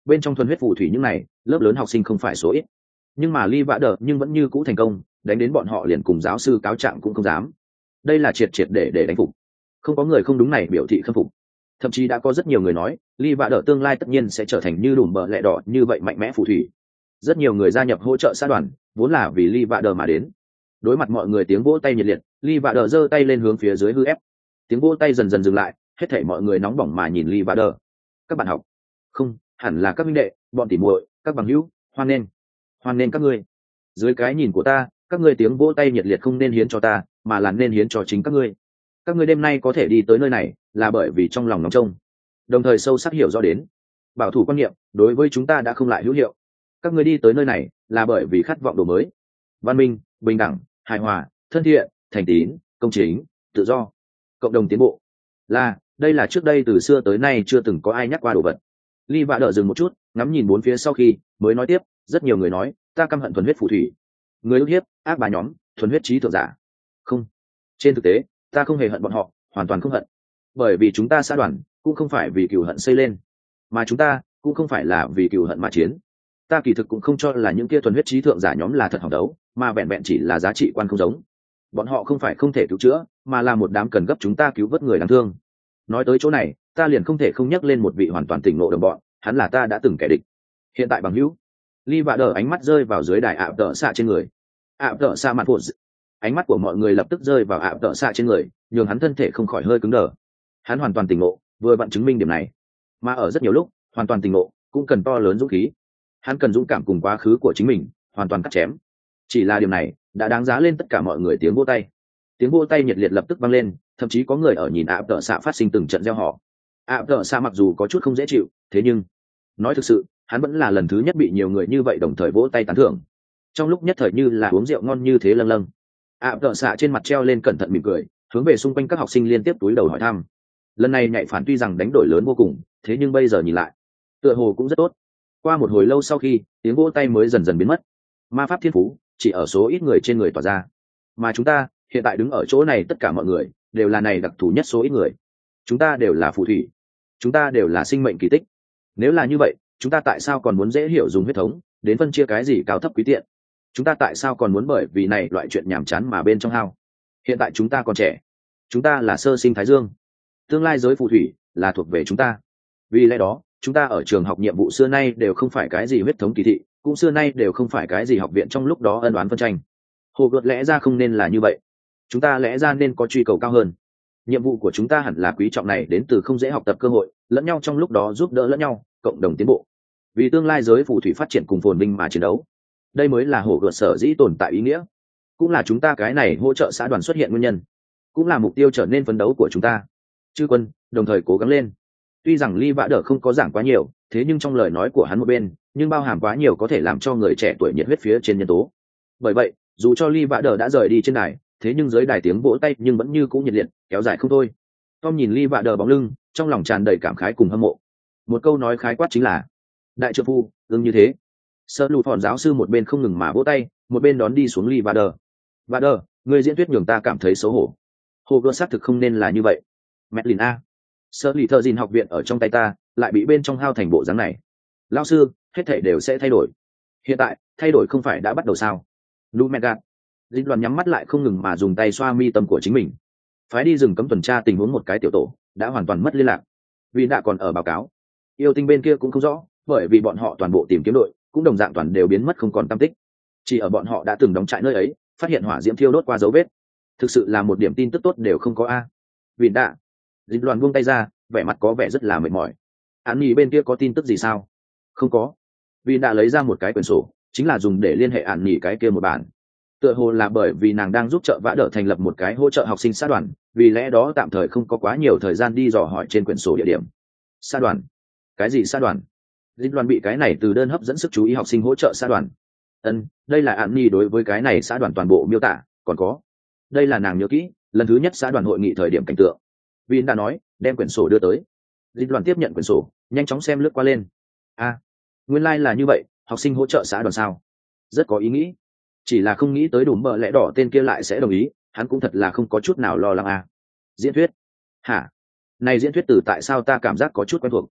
bên trong thuần huyết phù thủy những này lớp lớn học sinh không phải số ít, nhưng mà Ly Vã Đờ nhưng vẫn như cũ thành công, đánh đến bọn họ liền cùng giáo sư cáo trạng cũng không dám. Đây là triệt triệt để để đánh phục, không có người không đúng này biểu thị khâm phục. Thậm chí đã có rất nhiều người nói Ly Vã Đờ tương lai tất nhiên sẽ trở thành như đùm bờ lẹ đỏ như vậy mạnh mẽ phù thủy. Rất nhiều người gia nhập hỗ trợ xã đoàn vốn là vì Ly Vã Đờ mà đến. Đối mặt mọi người tiếng vỗ tay nhiệt liệt, Ly Vã Đờ giơ tay lên hướng phía dưới hư ép. Tiếng vỗ tay dần dần dừng lại, hết thảy mọi người nóng bỏng mà nhìn Ly Vã Đờ. Các bạn học, không, hẳn là các minh đệ, bọn tỉ muội, các bằng hữu, hoan nghênh, hoan nghênh các ngươi. Dưới cái nhìn của ta, các ngươi tiếng vỗ tay nhiệt liệt không nên hiến cho ta, mà là nên hiến cho chính các ngươi. Các ngươi đêm nay có thể đi tới nơi này, là bởi vì trong lòng nóng trông, đồng thời sâu sắc hiểu rõ đến bảo thủ quan niệm đối với chúng ta đã không lại hữu hiệu. Các ngươi đi tới nơi này là bởi vì khát vọng đổi mới, văn minh, bình đẳng, hài hòa, thân thiện, thành tín, công chính, tự do, cộng đồng tiến bộ. Là, đây là trước đây từ xưa tới nay chưa từng có ai nhắc qua đồ vật. Ly Vã Đờ dừng một chút, ngắm nhìn bốn phía sau khi mới nói tiếp, rất nhiều người nói ta căm hận thuần huyết phù thủy, người ức hiếp, ác bá nhóm, thuần huyết trí thượng giả. Không, trên thực tế ta không hề hận bọn họ, hoàn toàn không hận, bởi vì chúng ta xã đoàn cũng không phải vì cừu hận xây lên, mà chúng ta cũng không phải là vì cừu hận mà chiến. Ta kỳ thực cũng không cho là những kia thuần huyết trí thượng giả nhóm là thật hỏng đấu, mà vẹn vẹn chỉ là giá trị quan không giống. Bọn họ không phải không thể cứu chữa, mà là một đám cần gấp chúng ta cứu vớt người đáng thương. Nói tới chỗ này, ta liền không thể không nhắc lên một vị hoàn toàn tỉnh ngộ đồng bọn, hắn là ta đã từng kẻ địch, hiện tại bằng hữu. Ly Vã Đờ ánh mắt rơi vào dưới đài ạ tợ xạ trên người. ạ tợ xạ mặt phụ, ánh mắt của mọi người lập tức rơi vào ạ tợ xạ trên người, nhường hắn thân thể không khỏi hơi cứng đờ. Hắn hoàn toàn tỉnh ngộ, vừa vặn chứng minh điểm này. Mà ở rất nhiều lúc, hoàn toàn tỉnh ngộ cũng cần to lớn dũng khí. Hắn cần dũng cảm cùng quá khứ của chính mình hoàn toàn cắt chém. Chỉ là điều này đã đáng giá lên tất cả mọi người tiếng vỗ tay. Tiếng vỗ tay nhiệt liệt lập tức vang lên, thậm chí có người ở nhìn ạ tợ xạ phát sinh từng trận reo hò. ạ tợ xạ mặc dù có chút không dễ chịu, thế nhưng nói thực sự hắn vẫn là lần thứ nhất bị nhiều người như vậy đồng thời vỗ tay tán thưởng. Trong lúc nhất thời như là uống rượu ngon như thế lâng lâng. ạ tợ xạ trên mặt treo lên cẩn thận mỉm cười, hướng về xung quanh các học sinh liên tiếp túi đầu hỏi thăm. Lần này nhạy phản tuy rằng đánh đổi lớn vô cùng, thế nhưng bây giờ nhìn lại tựa hồ cũng rất tốt. Qua một hồi lâu sau khi tiếng vỗ tay mới dần dần biến mất, ma pháp thiên phú chỉ ở số ít người trên người tỏa ra, mà chúng ta hiện tại đứng ở chỗ này tất cả mọi người đều là này đặc thù nhất số ít người. Chúng ta đều là phù thủy, chúng ta đều là sinh mệnh kỳ tích. Nếu là như vậy, chúng ta tại sao còn muốn dễ hiểu dùng huyết thống đến phân chia cái gì cao thấp quý tiện? Chúng ta tại sao còn muốn bởi vì này loại chuyện nhàm chán mà bên trong hao? Hiện tại chúng ta còn trẻ, chúng ta là sơ sinh thái dương, tương lai giới phù thủy là thuộc về chúng ta. Vì lẽ đó chúng ta ở trường học nhiệm vụ xưa nay đều không phải cái gì huyết thống kỳ thị, cũng xưa nay đều không phải cái gì học viện trong lúc đó ân oán phân tranh. Hồ gợt lẽ ra không nên là như vậy. Chúng ta lẽ ra nên có truy cầu cao hơn. Nhiệm vụ của chúng ta hẳn là quý trọng này đến từ không dễ học tập cơ hội, lẫn nhau trong lúc đó giúp đỡ lẫn nhau, cộng đồng tiến bộ, vì tương lai giới phù thủy phát triển cùng phồn vinh mà chiến đấu. Đây mới là hồ gợt sở dĩ tồn tại ý nghĩa, cũng là chúng ta cái này hỗ trợ xã đoàn xuất hiện nguyên nhân, cũng là mục tiêu trở nên phấn đấu của chúng ta. Chư quân đồng thời cố gắng lên. Tuy rằng Ly Vã Đờ không có giảng quá nhiều, thế nhưng trong lời nói của hắn một bên nhưng bao hàm quá nhiều có thể làm cho người trẻ tuổi nhiệt huyết phía trên nhân tố. Bởi vậy dù cho Ly Vã Đờ đã rời đi trên đài, thế nhưng dưới đài tiếng vỗ tay nhưng vẫn như cũ nhiệt liệt, kéo dài không thôi. Tom nhìn Ly Vã Đờ bóng lưng, trong lòng tràn đầy cảm khái cùng hâm mộ. Một câu nói khái quát chính là đại trợ phu ưng như thế. Sơ lù phòn giáo sư một bên không ngừng mà vỗ tay, một bên đón đi xuống Ly Vã Đờ. Vã Đờ, người diễn thuyết nhường ta cảm thấy xấu hổ. Hồ gươm xác thực không nên là như vậy. Medlin a, sơ lì thợ dìn học viện ở trong tay ta lại bị bên trong hao thành bộ dáng này. Lão sư, hết thảy đều sẽ thay đổi. Hiện tại thay đổi không phải đã bắt đầu sao? Lu Megat, Dinh đoàn nhắm mắt lại không ngừng mà dùng tay xoa mi tâm của chính mình. Phái đi rừng cấm tuần tra tình huống một cái tiểu tổ đã hoàn toàn mất liên lạc, vì đã còn ở báo cáo. Yêu tinh bên kia cũng không rõ, bởi vì bọn họ toàn bộ tìm kiếm đội cũng đồng dạng toàn đều biến mất không còn tăm tích. Chỉ ở bọn họ đã từng đóng trại nơi ấy, phát hiện hỏa diễm thiêu đốt qua dấu vết. Thực sự là một điểm tin tức tốt đều không có a. Vì đã, Dinh đoàn buông tay ra, vẻ mặt có vẻ rất là mệt mỏi. Án nhì bên kia có tin tức gì sao? Không có. Vì đã lấy ra một cái quyển sổ, chính là dùng để liên hệ án nhì cái kia một bản. Tựa hồ là bởi vì nàng đang giúp trợ Vã Đờ thành lập một cái hỗ trợ học sinh xã đoàn, vì lẽ đó tạm thời không có quá nhiều thời gian đi dò hỏi trên quyển sổ địa điểm. Xã đoàn? Cái gì xã đoàn? Dinh đoàn bị cái này từ đơn hấp dẫn sức chú ý học sinh hỗ trợ xã đoàn. Ân, đây là án nhì đối với cái này xã đoàn toàn bộ miêu tả, còn có. Đây là nàng nhớ kỹ, lần thứ nhất xã đoàn hội nghị thời điểm cảnh tượng. Vin đã nói, đem quyển sổ đưa tới. Dinh đoàn tiếp nhận quyển sổ, nhanh chóng xem lướt qua lên. A, à, nguyên lai like là như vậy, học sinh hỗ trợ xã đoàn sao? Rất có ý nghĩ. Chỉ là không nghĩ tới đủ bờ lẽ đỏ tên kia lại sẽ đồng ý, hắn cũng thật là không có chút nào lo lắng à. Diễn thuyết? Hả? Này diễn thuyết từ tại sao ta cảm giác có chút quen thuộc?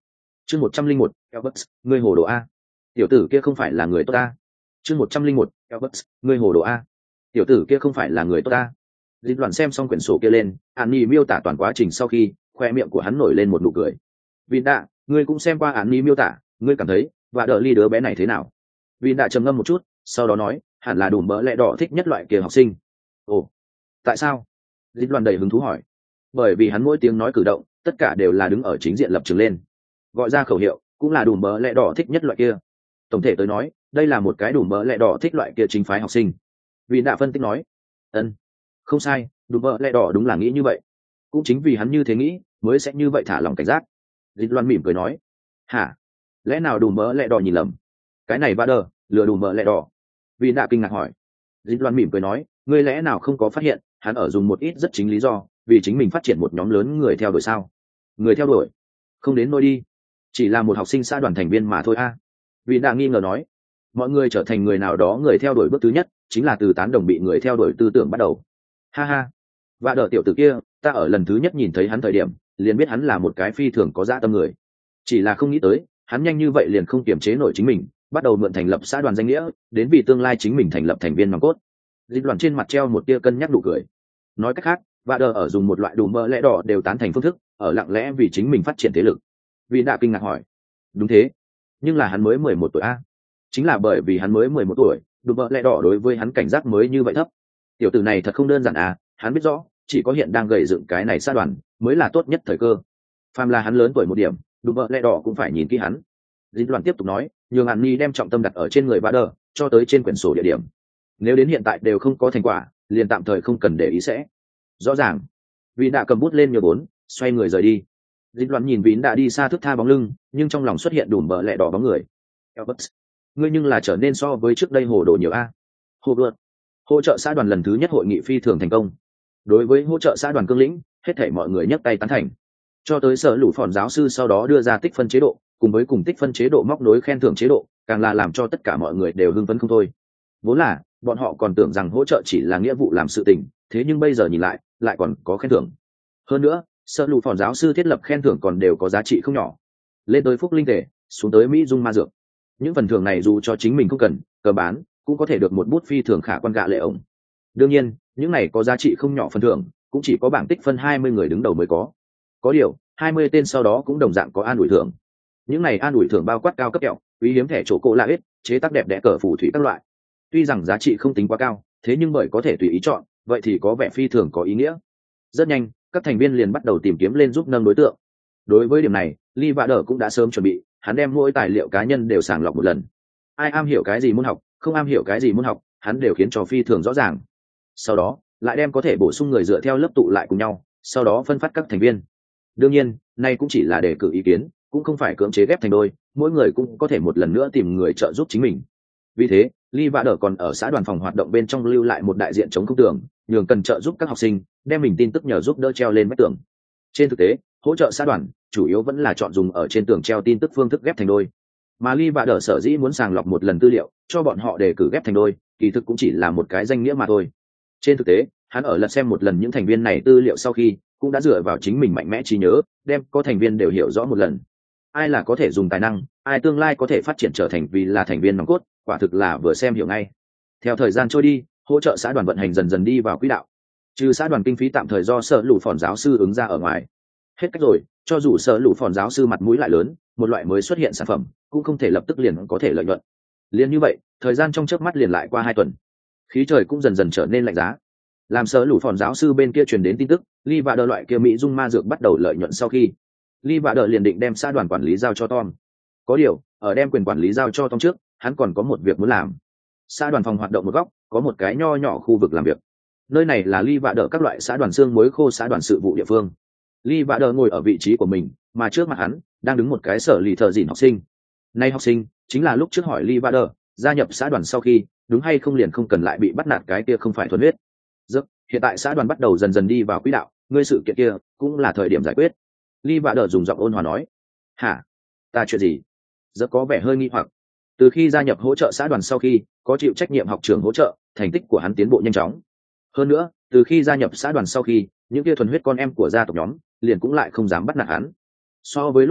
chương một trăm linh một Elbert, ngươi hồ đồ a. Tiểu tử kia không phải là người tốt ta. chương một trăm linh một Elbert, ngươi hồ đồ a. Tiểu tử kia không phải là người tốt ta. Dịch Loan xem xong quyển sổ kia lên, Án Nhi miêu tả toàn quá trình sau khi, khoe miệng của hắn nổi lên một nụ cười. Vin Đạ, ngươi cũng xem qua Án Nhi miêu tả, ngươi cảm thấy và đỡ ly đứa bé này thế nào? Vin Đạ trầm ngâm một chút, sau đó nói, hẳn là đủ mỡ lẹ đỏ thích nhất loại kia học sinh. Ồ, tại sao? Dịch Loan đầy hứng thú hỏi. Bởi vì hắn mỗi tiếng nói cử động, tất cả đều là đứng ở chính diện lập trường lên, gọi ra khẩu hiệu, cũng là đủ mỡ lẹ đỏ thích nhất loại kia. Tổng thể tới nói, đây là một cái đủ mỡ lẹ đỏ thích loại kia chính phái học sinh. Vin Đạ phân tích nói, ân, không sai, đủ mỡ lẹ đỏ đúng là nghĩ như vậy. Cũng chính vì hắn như thế nghĩ, mới sẽ như vậy thả lòng cảnh giác. Dịch Loan mỉm cười nói, hả? Lẽ nào đủ mỡ lẹ đỏ nhìn lầm? Cái này ba đờ, lừa đủ mỡ lẹ đỏ. Vin Đạ kinh ngạc hỏi. Dịch Loan mỉm cười nói, ngươi lẽ nào không có phát hiện, hắn ở dùng một ít rất chính lý do, vì chính mình phát triển một nhóm lớn người theo đuổi sao? Người theo đuổi? Không đến nỗi đi, chỉ là một học sinh xã đoàn thành viên mà thôi a. À. Vin Đạ nghi ngờ nói, mọi người trở thành người nào đó người theo đuổi bước thứ nhất, chính là từ tán đồng bị người theo đuổi tư tưởng bắt đầu. Ha ha, và đỡ tiểu tử kia, ta ở lần thứ nhất nhìn thấy hắn thời điểm, liền biết hắn là một cái phi thường có dạ tâm người. Chỉ là không nghĩ tới, hắn nhanh như vậy liền không kiềm chế nổi chính mình, bắt đầu mượn thành lập xã đoàn danh nghĩa, đến vì tương lai chính mình thành lập thành viên nòng cốt. Dịch Loan trên mặt treo một tia cân nhắc nụ cười. Nói cách khác, và đờ ở dùng một loại đủ mỡ lẽ đỏ đều tán thành phương thức, ở lặng lẽ vì chính mình phát triển thế lực. Vì đã kinh ngạc hỏi, đúng thế, nhưng là hắn mới mười một tuổi a. Chính là bởi vì hắn mới mười một tuổi, đủ mỡ lẽ đỏ đối với hắn cảnh giác mới như vậy thấp. Tiểu tử này thật không đơn giản à, hắn biết rõ, chỉ có hiện đang gầy dựng cái này xã đoàn mới là tốt nhất thời cơ. Phàm là hắn lớn tuổi một điểm, đủ mỡ lẽ đỏ cũng phải nhìn kỹ hắn. Dịch Loan tiếp tục nói, nhường Hàn Ni đem trọng tâm đặt ở trên người Vader, cho tới trên quyển sổ địa điểm. Nếu đến hiện tại đều không có thành quả, liền tạm thời không cần để ý sẽ. Rõ ràng. Vĩ đã cầm bút lên nhờ bốn, xoay người rời đi. Dịch Loan nhìn Vĩ đã đi xa thước tha bóng lưng, nhưng trong lòng xuất hiện đủ bờ lẹ đỏ bóng người. Albert, ngươi nhưng là trở nên so với trước đây hồ đồ nhiều a. Hồ luật. Hỗ trợ xã đoàn lần thứ nhất hội nghị phi thường thành công. Đối với hỗ trợ xã đoàn cương lĩnh, hết thảy mọi người nhấc tay tán thành. Cho tới sở lũ phòn giáo sư sau đó đưa ra tích phân chế độ, cùng với cùng tích phân chế độ móc nối khen thưởng chế độ, càng là làm cho tất cả mọi người đều hưng phấn không thôi. Vốn là bọn họ còn tưởng rằng hỗ trợ chỉ là nghĩa vụ làm sự tình, thế nhưng bây giờ nhìn lại, lại còn có khen thưởng. Hơn nữa, sở lũ phòn giáo sư thiết lập khen thưởng còn đều có giá trị không nhỏ. Lên tới phúc linh thể, xuống tới mỹ dung ma dược. Những phần thưởng này dù cho chính mình không cần, cờ bán, cũng có thể được một bút phi thường khả quan gạ lệ ổng. Đương nhiên, những này có giá trị không nhỏ phần thưởng, cũng chỉ có bảng tích phân hai mươi người đứng đầu mới có. Có điều, hai mươi tên sau đó cũng đồng dạng có an ủi thưởng. Những này an ủi thưởng bao quát cao cấp kẹo, quý hiếm thẻ chỗ cổ lạ hết, chế tác đẹp đẽ cờ phù thủy các loại. Tuy rằng giá trị không tính quá cao, thế nhưng bởi có thể tùy ý chọn, vậy thì có vẻ phi thường có ý nghĩa. Rất nhanh, các thành viên liền bắt đầu tìm kiếm lên giúp nâng đối tượng. Đối với điểm này, Lee Vader cũng đã sớm chuẩn bị, hắn đem mỗi tài liệu cá nhân đều sàng lọc một lần. Ai am hiểu cái gì môn học, không am hiểu cái gì môn học, hắn đều khiến cho phi thường rõ ràng. Sau đó, lại đem có thể bổ sung người dựa theo lớp tụ lại cùng nhau, sau đó phân phát các thành viên. Đương nhiên, nay cũng chỉ là đề cử ý kiến, cũng không phải cưỡng chế ghép thành đôi, mỗi người cũng có thể một lần nữa tìm người trợ giúp chính mình. Vì thế, Lee Vader còn ở xã đoàn phòng hoạt động bên trong lưu lại một đại diện chống không tường, nhường cần trợ giúp các học sinh, đem mình tin tức nhờ giúp đỡ treo lên vách tường. Trên thực tế, hỗ trợ xã đoàn chủ yếu vẫn là chọn dùng ở trên tường treo tin tức phương thức ghép thành đôi. Mà Lee Vader sở dĩ muốn sàng lọc một lần tư liệu, cho bọn họ đề cử ghép thành đôi, kỳ thực cũng chỉ là một cái danh nghĩa mà thôi. Trên thực tế, hắn ở lật xem một lần những thành viên này tư liệu sau khi, cũng đã dựa vào chính mình mạnh mẽ trí nhớ, đem có thành viên đều hiểu rõ một lần. Ai là có thể dùng tài năng, ai tương lai có thể phát triển trở thành vì là thành viên nòng cốt, quả thực là vừa xem hiểu ngay. Theo thời gian trôi đi, hỗ trợ xã đoàn vận hành dần dần đi vào quỹ đạo. Trừ xã đoàn kinh phí tạm thời do sở lũ phòn giáo sư ứng ra ở ngoài, hết cách rồi, cho dù sở lũ phòn giáo sư mặt mũi lại lớn, một loại mới xuất hiện sản phẩm, cũng không thể lập tức liền có thể lợi nhuận. Liền như vậy, thời gian trong chớp mắt liền lại qua hai tuần, khí trời cũng dần dần trở nên lạnh giá. Làm sở lũ phòn giáo sư bên kia truyền đến tin tức, Lee Vader loại kia mỹ dung ma dược bắt đầu lợi nhuận sau khi, Lee Vader liền định đem xã đoàn quản lý giao cho Tom. Có điều, ở đem quyền quản lý giao cho Tom trước, hắn còn có một việc muốn làm. Xã đoàn phòng hoạt động một góc, có một cái nho nhỏ khu vực làm việc. Nơi này là Lee Vader các loại xã đoàn xương muối khô xã đoàn sự vụ địa phương. Lee Vader ngồi ở vị trí của mình, mà trước mặt hắn đang đứng một cái sở lì thợ dỉn học sinh. Nay học sinh chính là lúc trước hỏi Lee Vader gia nhập xã đoàn sau khi, đúng hay không liền không cần lại bị bắt nạt cái kia không phải thuần huyết. Giấc, hiện tại xã đoàn bắt đầu dần dần đi vào quỹ đạo, ngươi sự kiện kia cũng là thời điểm giải quyết. Lee Vader dùng giọng ôn hòa nói. Hả? Ta chuyện gì? Giấc có vẻ hơi nghi hoặc. Từ khi gia nhập hỗ trợ xã đoàn sau khi, có chịu trách nhiệm học trường hỗ trợ, thành tích của hắn tiến bộ nhanh chóng. Hơn nữa, từ khi gia nhập xã đoàn sau khi, những kia thuần huyết con em của gia tộc nhóm liền cũng lại không dám bắt nạt hắn. So với lúc trước,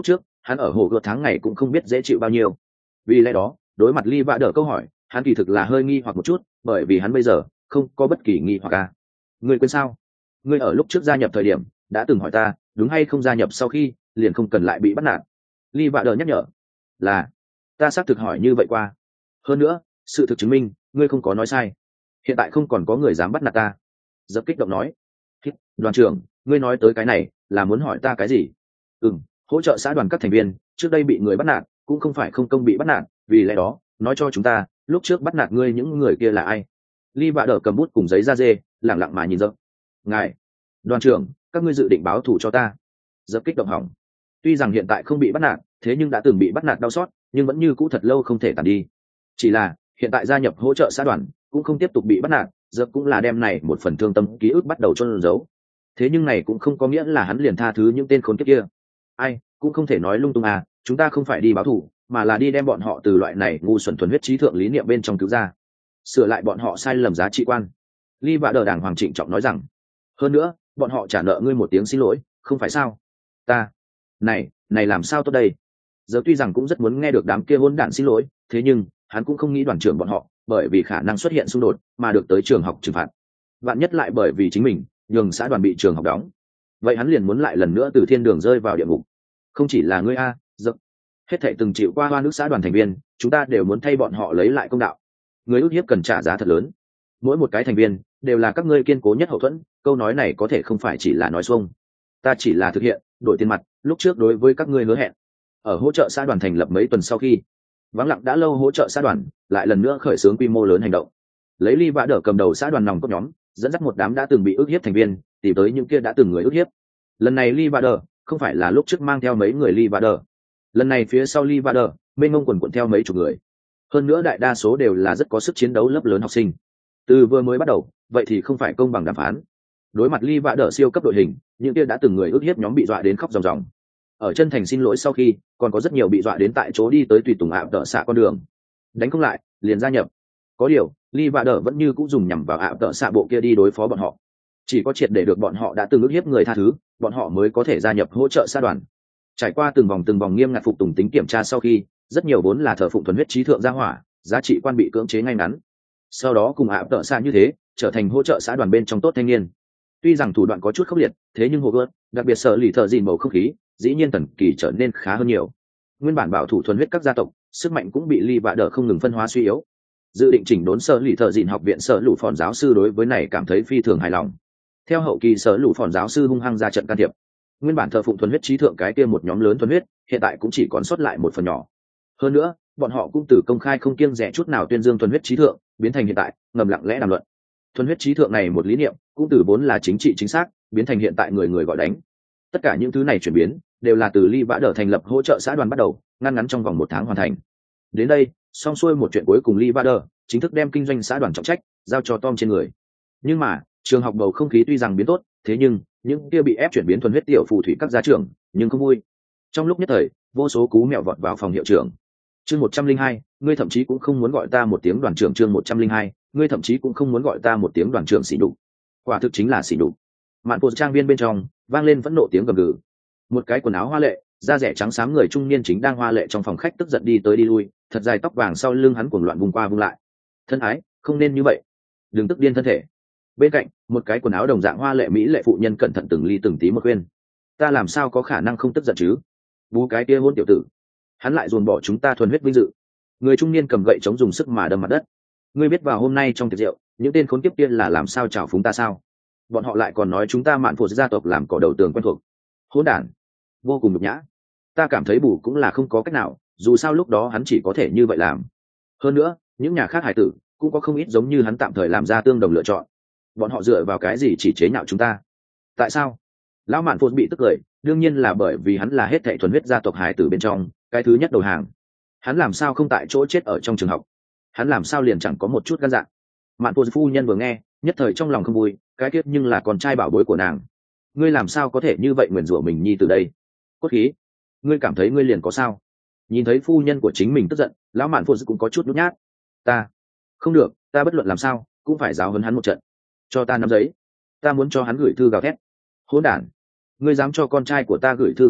hắn ở hồ gợt tháng ngày cũng không biết dễ chịu bao nhiêu. Vì lẽ đó đối mặt Lee Vạ Đờ câu hỏi, hắn kỳ thực là hơi nghi hoặc một chút, bởi vì hắn bây giờ không có bất kỳ nghi hoặc cả. Ngươi quên sao? Ngươi ở lúc trước gia nhập thời điểm đã từng hỏi ta, đúng hay không gia nhập sau khi liền không cần lại bị bắt nạt. Lee Vạ Đờ nhắc nhở. Là, ta xác thực hỏi như vậy qua. Hơn nữa, sự thực chứng minh ngươi không có nói sai. Hiện tại không còn có người dám bắt nạt ta. Dập kích động nói. Đoàn trưởng, ngươi nói tới cái này là muốn hỏi ta cái gì? Ừm, hỗ trợ xã đoàn các thành viên trước đây bị người bắt nạt, cũng không phải không công bị bắt nạt, vì lẽ đó nói cho chúng ta lúc trước bắt nạt ngươi những người kia là ai. Ly Vạ Đờ cầm bút cùng giấy da dê lẳng lặng mà nhìn Dập. Ngài, đoàn trưởng, các ngươi dự định báo thù cho ta. Dập kích động hỏng. Tuy rằng hiện tại không bị bắt nạt, thế nhưng đã từng bị bắt nạt đau xót, nhưng vẫn như cũ thật lâu không thể tàn đi. Chỉ là hiện tại gia nhập hỗ trợ xã đoàn cũng không tiếp tục bị bắt nạt, Dập cũng là đem này một phần thương tâm ký ức bắt đầu chôn giấu. Thế nhưng này cũng không có nghĩa là hắn liền tha thứ những tên khốn kiếp kia. Ai cũng không thể nói lung tung à, chúng ta không phải đi báo thù, mà là đi đem bọn họ từ loại này ngu xuẩn thuần huyết trí thượng lý niệm bên trong cứu ra, sửa lại bọn họ sai lầm giá trị quan. Ly Vạ Đờ đàng hoàng trịnh trọng nói rằng, hơn nữa bọn họ trả nợ ngươi một tiếng xin lỗi, không phải sao? Ta, này này làm sao tốt đây? Giờ tuy rằng cũng rất muốn nghe được đám kia hỗn đản xin lỗi, thế nhưng hắn cũng không nghĩ đoàn trưởng bọn họ bởi vì khả năng xuất hiện xung đột mà được tới trường học trừng phạt, vạn nhất lại bởi vì chính mình nhường xã đoàn bị trường học đóng, vậy hắn liền muốn lại lần nữa từ thiên đường rơi vào địa ngục. Không chỉ là ngươi a, Dập, hết thảy từng chịu qua hoa nước xã đoàn thành viên, chúng ta đều muốn thay bọn họ lấy lại công đạo. Người ức hiếp cần trả giá thật lớn, mỗi một cái thành viên đều là các ngươi kiên cố nhất hậu thuẫn. Câu nói này có thể không phải chỉ là nói xuông, ta chỉ là thực hiện đổi tiền mặt lúc trước đối với các ngươi hứa hẹn. Ở hỗ trợ xã đoàn thành lập mấy tuần sau khi, vắng lặng đã lâu hỗ trợ xã đoàn lại lần nữa khởi xướng quy mô lớn hành động, lấy Ly Vạ Đờ cầm đầu xã đoàn nòng cốt nhóm, dẫn dắt một đám đã từng bị ức hiếp thành viên tìm tới những kia đã từng người ức hiếp. Lần này Lee Vạ Đờ không phải là lúc trước mang theo mấy người Lee Vạ Đờ, lần này phía sau Lee Vạ Đờ mênh mông quần quận theo mấy chục người, hơn nữa đại đa số đều là rất có sức chiến đấu lớp lớn học sinh. Từ vừa mới bắt đầu vậy thì không phải công bằng đàm phán. Đối mặt Lee Vạ Đờ siêu cấp đội hình, những kia đã từng người ức hiếp nhóm bị dọa đến khóc ròng ròng. Ở chân thành xin lỗi sau khi, còn có rất nhiều bị dọa đến tại chỗ đi tới tùy tùng ạ tợ xạ con đường, đánh không lại liền gia nhập. Có điều Lee Vạ Đờ vẫn như cũng dùng nhằm vào ạ tợ xạ bộ kia đi đối phó bọn họ. Chỉ có triệt để được bọn họ đã từng ức hiếp người tha thứ, bọn họ mới có thể gia nhập hỗ trợ xã đoàn. Trải qua từng vòng từng vòng nghiêm ngặt phục tùng tính kiểm tra sau khi, rất nhiều vốn là thờ phụng thuần huyết trí thượng gia hỏa, giá trị quan bị cưỡng chế ngay ngắn. Sau đó cùng ạ tợ xạ như thế, trở thành hỗ trợ xã đoàn bên trong tốt thanh niên. Tuy rằng thủ đoạn có chút khốc liệt, thế nhưng hồ gợt, đặc biệt sở lì thợ dìn bầu không khí, dĩ nhiên thần kỳ trở nên khá hơn nhiều. Nguyên bản bảo thủ thuần huyết các gia tộc, sức mạnh cũng bị Lee Vạ Đờ không ngừng phân hóa suy yếu. Dự định chỉnh đốn sở lì thợ dìn học viện sở lũ phòn giáo sư đối với này cảm thấy phi thường hài lòng. Theo hậu kỳ sở lũ phòn giáo sư hung hăng ra trận can thiệp, nguyên bản thờ phụng thuần huyết trí thượng cái kia một nhóm lớn thuần huyết, hiện tại cũng chỉ còn sót lại một phần nhỏ. Hơn nữa bọn họ cũng từ công khai không kiêng dè chút nào tuyên dương thuần huyết trí thượng, biến thành hiện tại ngầm lặng lẽ đàm luận thuần huyết trí thượng này một lý niệm, cũng từ vốn là chính trị chính xác biến thành hiện tại người người gọi đánh. Tất cả những thứ này chuyển biến đều là từ Lee Vạ Đờ thành lập hỗ trợ xã đoàn bắt đầu, ngăn ngắn trong vòng một tháng hoàn thành. Đến đây xong xuôi một chuyện cuối cùng, Lee Vạ Đờ chính thức đem kinh doanh xã đoàn trọng trách giao cho Tom trên người. Nhưng mà trường học bầu không khí tuy rằng biến tốt, thế nhưng những kia bị ép chuyển biến thuần huyết tiểu phù thủy các gia trưởng nhưng không vui. Trong lúc nhất thời vô số cú mèo vọt vào phòng hiệu trưởng. Chương một trăm linh hai, ngươi thậm chí cũng không muốn gọi ta một tiếng đoàn trưởng. Chương một trăm linh hai, ngươi thậm chí cũng không muốn gọi ta một tiếng đoàn trưởng. Xỉ nhục, quả thực chính là xỉ nhục. Mạn Phổ trang viên bên trong vang lên phẫn nộ tiếng gầm gừ. Một cái quần áo hoa lệ, da rẻ trắng xám người trung niên chính đang hoa lệ trong phòng khách tức giận đi tới đi lui, thật dài tóc vàng sau lưng hắn cuồng loạn vùng qua vùng lại. Thân ái, không nên như vậy, đừng tức điên thân thể. Bên cạnh một cái quần áo đồng dạng hoa lệ mỹ lệ phụ nhân cẩn thận từng ly từng tí một khuyên. Ta làm sao có khả năng không tức giận chứ? Bú cái kia hôn tiểu tử, hắn lại dồn bỏ chúng ta thuần huyết vinh dự. Người trung niên cầm gậy chống dùng sức mà đâm mặt đất. Ngươi biết vào hôm nay trong tiệc rượu những tên khốn kiếp kia là làm sao chào phúng ta sao? Bọn họ lại còn nói chúng ta Mạn Phổ gia tộc làm cỏ đầu tường quen thuộc. Hỗn đản, vô cùng nhục nhã. Ta cảm thấy bù cũng là không có cách nào, dù sao lúc đó hắn chỉ có thể như vậy làm. Hơn nữa những nhà khác hải tử cũng có không ít giống như hắn tạm thời làm ra tương đồng lựa chọn. Bọn họ dựa vào cái gì chỉ chế nhạo chúng ta? Tại sao? Lão Mạn Phổ bị tức cười, đương nhiên là bởi vì hắn là hết thảy thuần huyết gia tộc hải tử bên trong cái thứ nhất đầu hàng. Hắn làm sao không tại chỗ chết ở trong trường học? Hắn làm sao liền chẳng có một chút gan dạ? Mạn Phổ phu nhân vừa nghe nhất thời trong lòng không vui, cái kiếp nhưng là con trai bảo bối của nàng. Ngươi làm sao có thể như vậy nguyền rủa mình nhi từ đây? Cốt khí, ngươi cảm thấy ngươi liền có sao? Nhìn thấy phu nhân của chính mình tức giận, lão Mạn Phổ cũng có chút nhút nhát. Ta không được, ta bất luận làm sao cũng phải giáo huấn hắn một trận. Cho ta nắm giấy, ta muốn cho hắn gửi thư gào thét. Hỗn đản, ngươi dám cho con trai của ta gửi thư gào thét,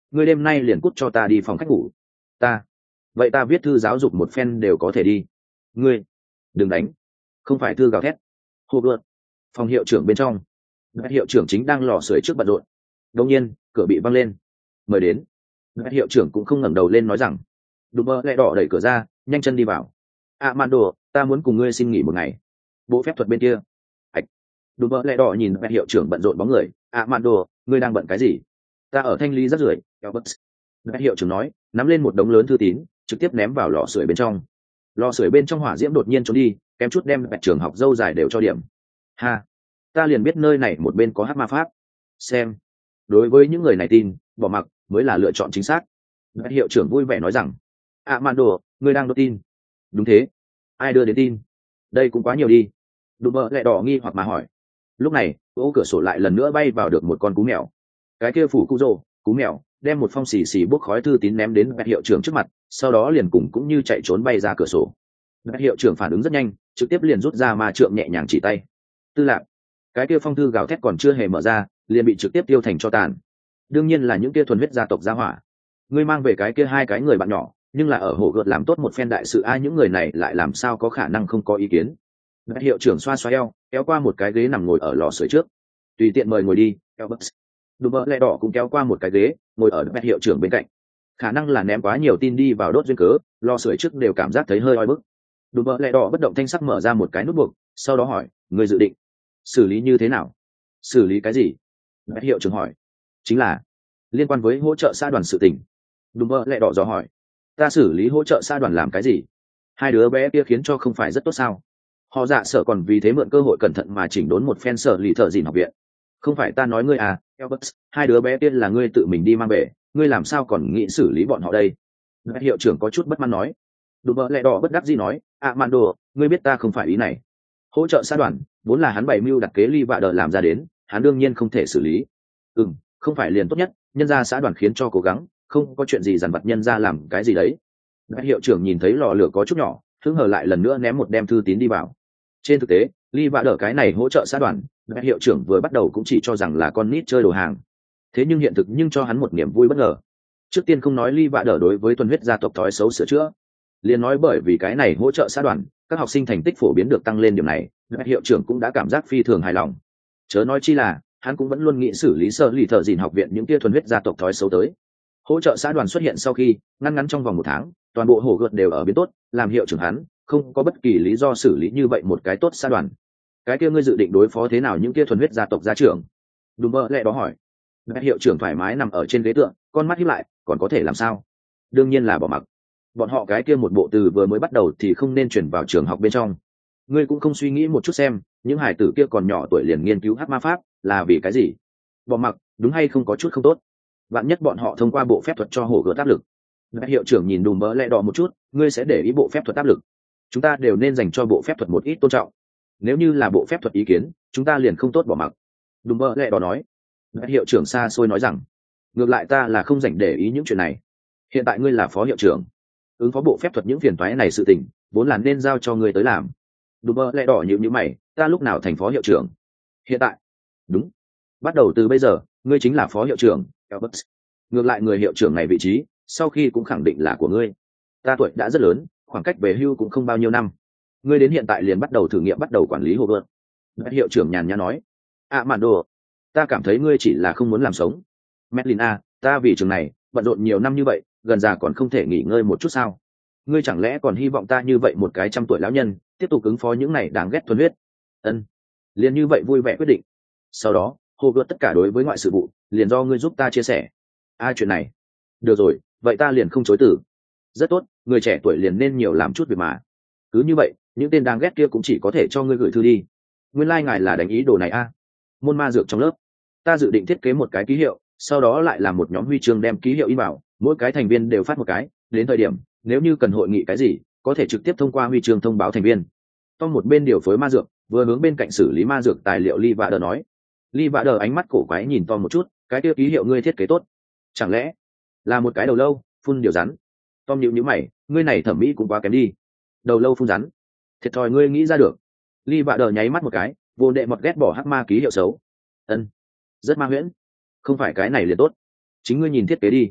ngươi đêm nay liền cút cho ta đi phòng khách ngủ. Ta vậy ta viết thư giáo dục một phen đều có thể đi. Ngươi đừng đánh, không phải thư gào thét. Hô gợt phòng hiệu trưởng bên trong, hiệu trưởng chính đang lò sưởi trước bận rộn. Đột nhiên cửa bị văng lên. Mời đến. Hiệu trưởng cũng không ngẩng đầu lên nói rằng. Đùm bơ lẹ đỏ đẩy cửa ra, nhanh chân đi vào. À màn đồ, ta muốn cùng ngươi xin nghỉ một ngày. Bộ phép thuật bên kia. Ảch. Đùm bơ lẹ đỏ nhìn hiệu trưởng bận rộn bóng người. À màn đồ, ngươi đang bận cái gì? Ta ở thanh lý rất rưởi. Hiệu trưởng nói, nắm lên một đống lớn thư tín, trực tiếp ném vào lò sưởi bên trong. Lò sưởi bên trong hỏa diễm đột nhiên trốn đi, kém chút đem trường học dâu dài đều cho điểm. Ha, ta liền biết nơi này một bên có hắc ma pháp. Xem, đối với những người này tin bỏ mặc mới là lựa chọn chính xác. Hiệu trưởng vui vẻ nói rằng, à màn đồ, ngươi đang đưa tin? Đúng thế. Ai đưa đến tin? Đây cũng quá nhiều đi. Đùm bơ lẹ đỏ nghi hoặc mà hỏi. Lúc này ô cửa sổ lại lần nữa bay vào được một con cú mèo. Cái kia phủ cu rồ cú mèo đem một phong xì xì bốc khói thư tín ném đến hiệu trưởng trước mặt, sau đó liền cùng cũng như chạy trốn bay ra cửa sổ. Hiệu trưởng phản ứng rất nhanh, trực tiếp liền rút ra ma trượng nhẹ nhàng chỉ tay. Tư lạc, cái kia phong thư gào thét còn chưa hề mở ra, liền bị trực tiếp tiêu thành cho tàn. Đương nhiên là những kia thuần huyết gia tộc gia hỏa. Ngươi mang về cái kia hai cái người bạn nhỏ, nhưng là ở hồ gợt làm tốt một phen đại sự, ai những người này lại làm sao có khả năng không có ý kiến. Hiệu trưởng xoa xoa eo, kéo qua một cái ghế nằm ngồi ở lò sưởi trước. Tùy tiện mời ngồi đi, Elbert. Đùm bơ lẹ đỏ cũng kéo qua một cái ghế, ngồi ở hiệu trưởng bên cạnh. Khả năng là ném quá nhiều tin đi vào đốt duyên cớ, lò sưởi trước đều cảm giác thấy hơi oi bức. Đùm bơ lẹ đỏ bất động thanh sắc mở ra một cái nút buộc, sau đó hỏi, người dự định xử lý như thế nào? Xử lý cái gì? Hiệu trưởng hỏi. Chính là liên quan với hỗ trợ xã đoàn sự tình. Đùm bơ lẹ đỏ dò hỏi, ta xử lý hỗ trợ xã đoàn làm cái gì? Hai đứa bé kia khiến cho không phải rất tốt sao? Họ dạ sợ còn vì thế mượn cơ hội cẩn thận mà chỉnh đốn một phen sở lì thợ dìn học viện. Không phải ta nói ngươi à, Albert, hai đứa bé kia là ngươi tự mình đi mang về, ngươi làm sao còn nghĩ xử lý bọn họ đây? Hiệu trưởng có chút bất mãn nói. Đùm bơ lẹ đỏ bất đắc dĩ nói, à màn đồ, ngươi biết ta không phải ý này. Hỗ trợ xã đoàn vốn là hắn bày mưu đặt kế ly vạ đờ làm ra đến, hắn đương nhiên không thể xử lý. Ừ, không phải liền tốt nhất, nhân ra xã đoàn khiến cho cố gắng, không có chuyện gì dằn vặt nhân ra làm cái gì đấy. Hiệu trưởng nhìn thấy lò lửa có chút nhỏ, hứng hờ lại lần nữa ném một đem thư tín đi vào. Trên thực tế, ly vạ đờ cái này hỗ trợ xã đoàn, hiệu trưởng vừa bắt đầu cũng chỉ cho rằng là con nít chơi đồ hàng. Thế nhưng hiện thực nhưng cho hắn một niềm vui bất ngờ. Trước tiên không nói ly vạ đờ đối với tuần huyết gia tộc thói xấu sửa chữa, liền nói bởi vì cái này hỗ trợ xã đoàn, các học sinh thành tích phổ biến được tăng lên, điểm này hiệu trưởng cũng đã cảm giác phi thường hài lòng. Chớ nói chi là hắn cũng vẫn luôn nghĩ xử lý sơ lì thợ dìn học viện những tia thuần huyết gia tộc thói xấu tới. Hỗ trợ xã đoàn xuất hiện sau khi ngăn ngắn trong vòng một tháng, toàn bộ hồ gợt đều ở biến tốt, làm hiệu trưởng hắn không có bất kỳ lý do xử lý như vậy một cái tốt xã đoàn. Cái kia ngươi dự định đối phó thế nào những kia thuần huyết gia tộc gia trưởng? Đùm bơ lẹ đó hỏi. Hiệu trưởng thoải mái nằm ở trên ghế tượng, con mắt híp lại, còn có thể làm sao? Đương nhiên là bỏ mặc. Bọn họ cái kia một bộ từ vừa mới bắt đầu thì không nên chuyển vào trường học bên trong. Ngươi cũng không suy nghĩ một chút xem, những hải tử kia còn nhỏ tuổi liền nghiên cứu hắc ma pháp là vì cái gì? Bỏ mặc, đúng hay không có chút không tốt? Vạn nhất bọn họ thông qua bộ phép thuật cho hổ gợt áp lực. Hiệu trưởng nhìn đùm bơ lẹ đỏ một chút, ngươi sẽ để ý bộ phép thuật áp lực? Chúng ta đều nên dành cho bộ phép thuật một ít tôn trọng. Nếu như là bộ phép thuật ý kiến, chúng ta liền không tốt bỏ mặc. Đùm bơ lẹ đỏ nói. Hiệu trưởng xa xôi nói rằng, ngược lại ta là không dành để ý những chuyện này. Hiện tại ngươi là phó hiệu trưởng, ứng phó bộ phép thuật những phiền toái này sự tình vốn là nên giao cho ngươi tới làm. Đùm bơ lẹ đỏ nhịu nhữ mày, ta lúc nào thành phó hiệu trưởng? Hiện tại? Đúng, bắt đầu từ bây giờ ngươi chính là phó hiệu trưởng, Albert. Ngược lại người hiệu trưởng này vị trí sau khi cũng khẳng định là của ngươi. Ta tuổi đã rất lớn, khoảng cách về hưu cũng không bao nhiêu năm, ngươi đến hiện tại liền bắt đầu thử nghiệm bắt đầu quản lý hồ gợt. Hiệu trưởng nhàn nhã nói, à màn đồ, ta cảm thấy ngươi chỉ là không muốn làm sống. Medlina, ta vì trường này bận rộn nhiều năm như vậy, gần già còn không thể nghỉ ngơi một chút sao? Ngươi chẳng lẽ còn hy vọng ta như vậy một cái trăm tuổi lão nhân tiếp tục ứng phó những này đáng ghét thuần huyết? Ân, liền như vậy vui vẻ quyết định. Sau đó hồ gợt tất cả đối với ngoại sự vụ liền do ngươi giúp ta chia sẻ. Ai chuyện này? Được rồi, vậy ta liền không chối từ. Rất tốt, người trẻ tuổi liền nên nhiều làm chút việc mà. Cứ như vậy những tên đáng ghét kia cũng chỉ có thể cho ngươi gửi thư đi. Nguyên lai ngài là đánh ý đồ này a? À? Môn ma dược trong lớp, ta dự định thiết kế một cái ký hiệu, sau đó lại làm một nhóm huy chương đem ký hiệu in vào, mỗi cái thành viên đều phát một cái, đến thời điểm nếu như cần hội nghị cái gì có thể trực tiếp thông qua huy chương thông báo thành viên. Tom một bên điều phối ma dược vừa hướng bên cạnh xử lý ma dược tài liệu Lee Vader nói. Lee Vader ánh mắt cổ quái nhìn Tom một chút, cái tiêu ký hiệu ngươi thiết kế tốt, chẳng lẽ là một cái đầu lâu phun điều rắn? Tom nhíu nhíu mày, ngươi này thẩm mỹ cũng quá kém đi. Đầu lâu phun rắn, thiệt thòi ngươi nghĩ ra được. Lee Vader nháy mắt một cái, vô đệ mọt ghét bỏ hắc ma ký hiệu xấu. Ân, rất ma huyễn. Không phải cái này liền tốt, chính ngươi nhìn thiết kế đi.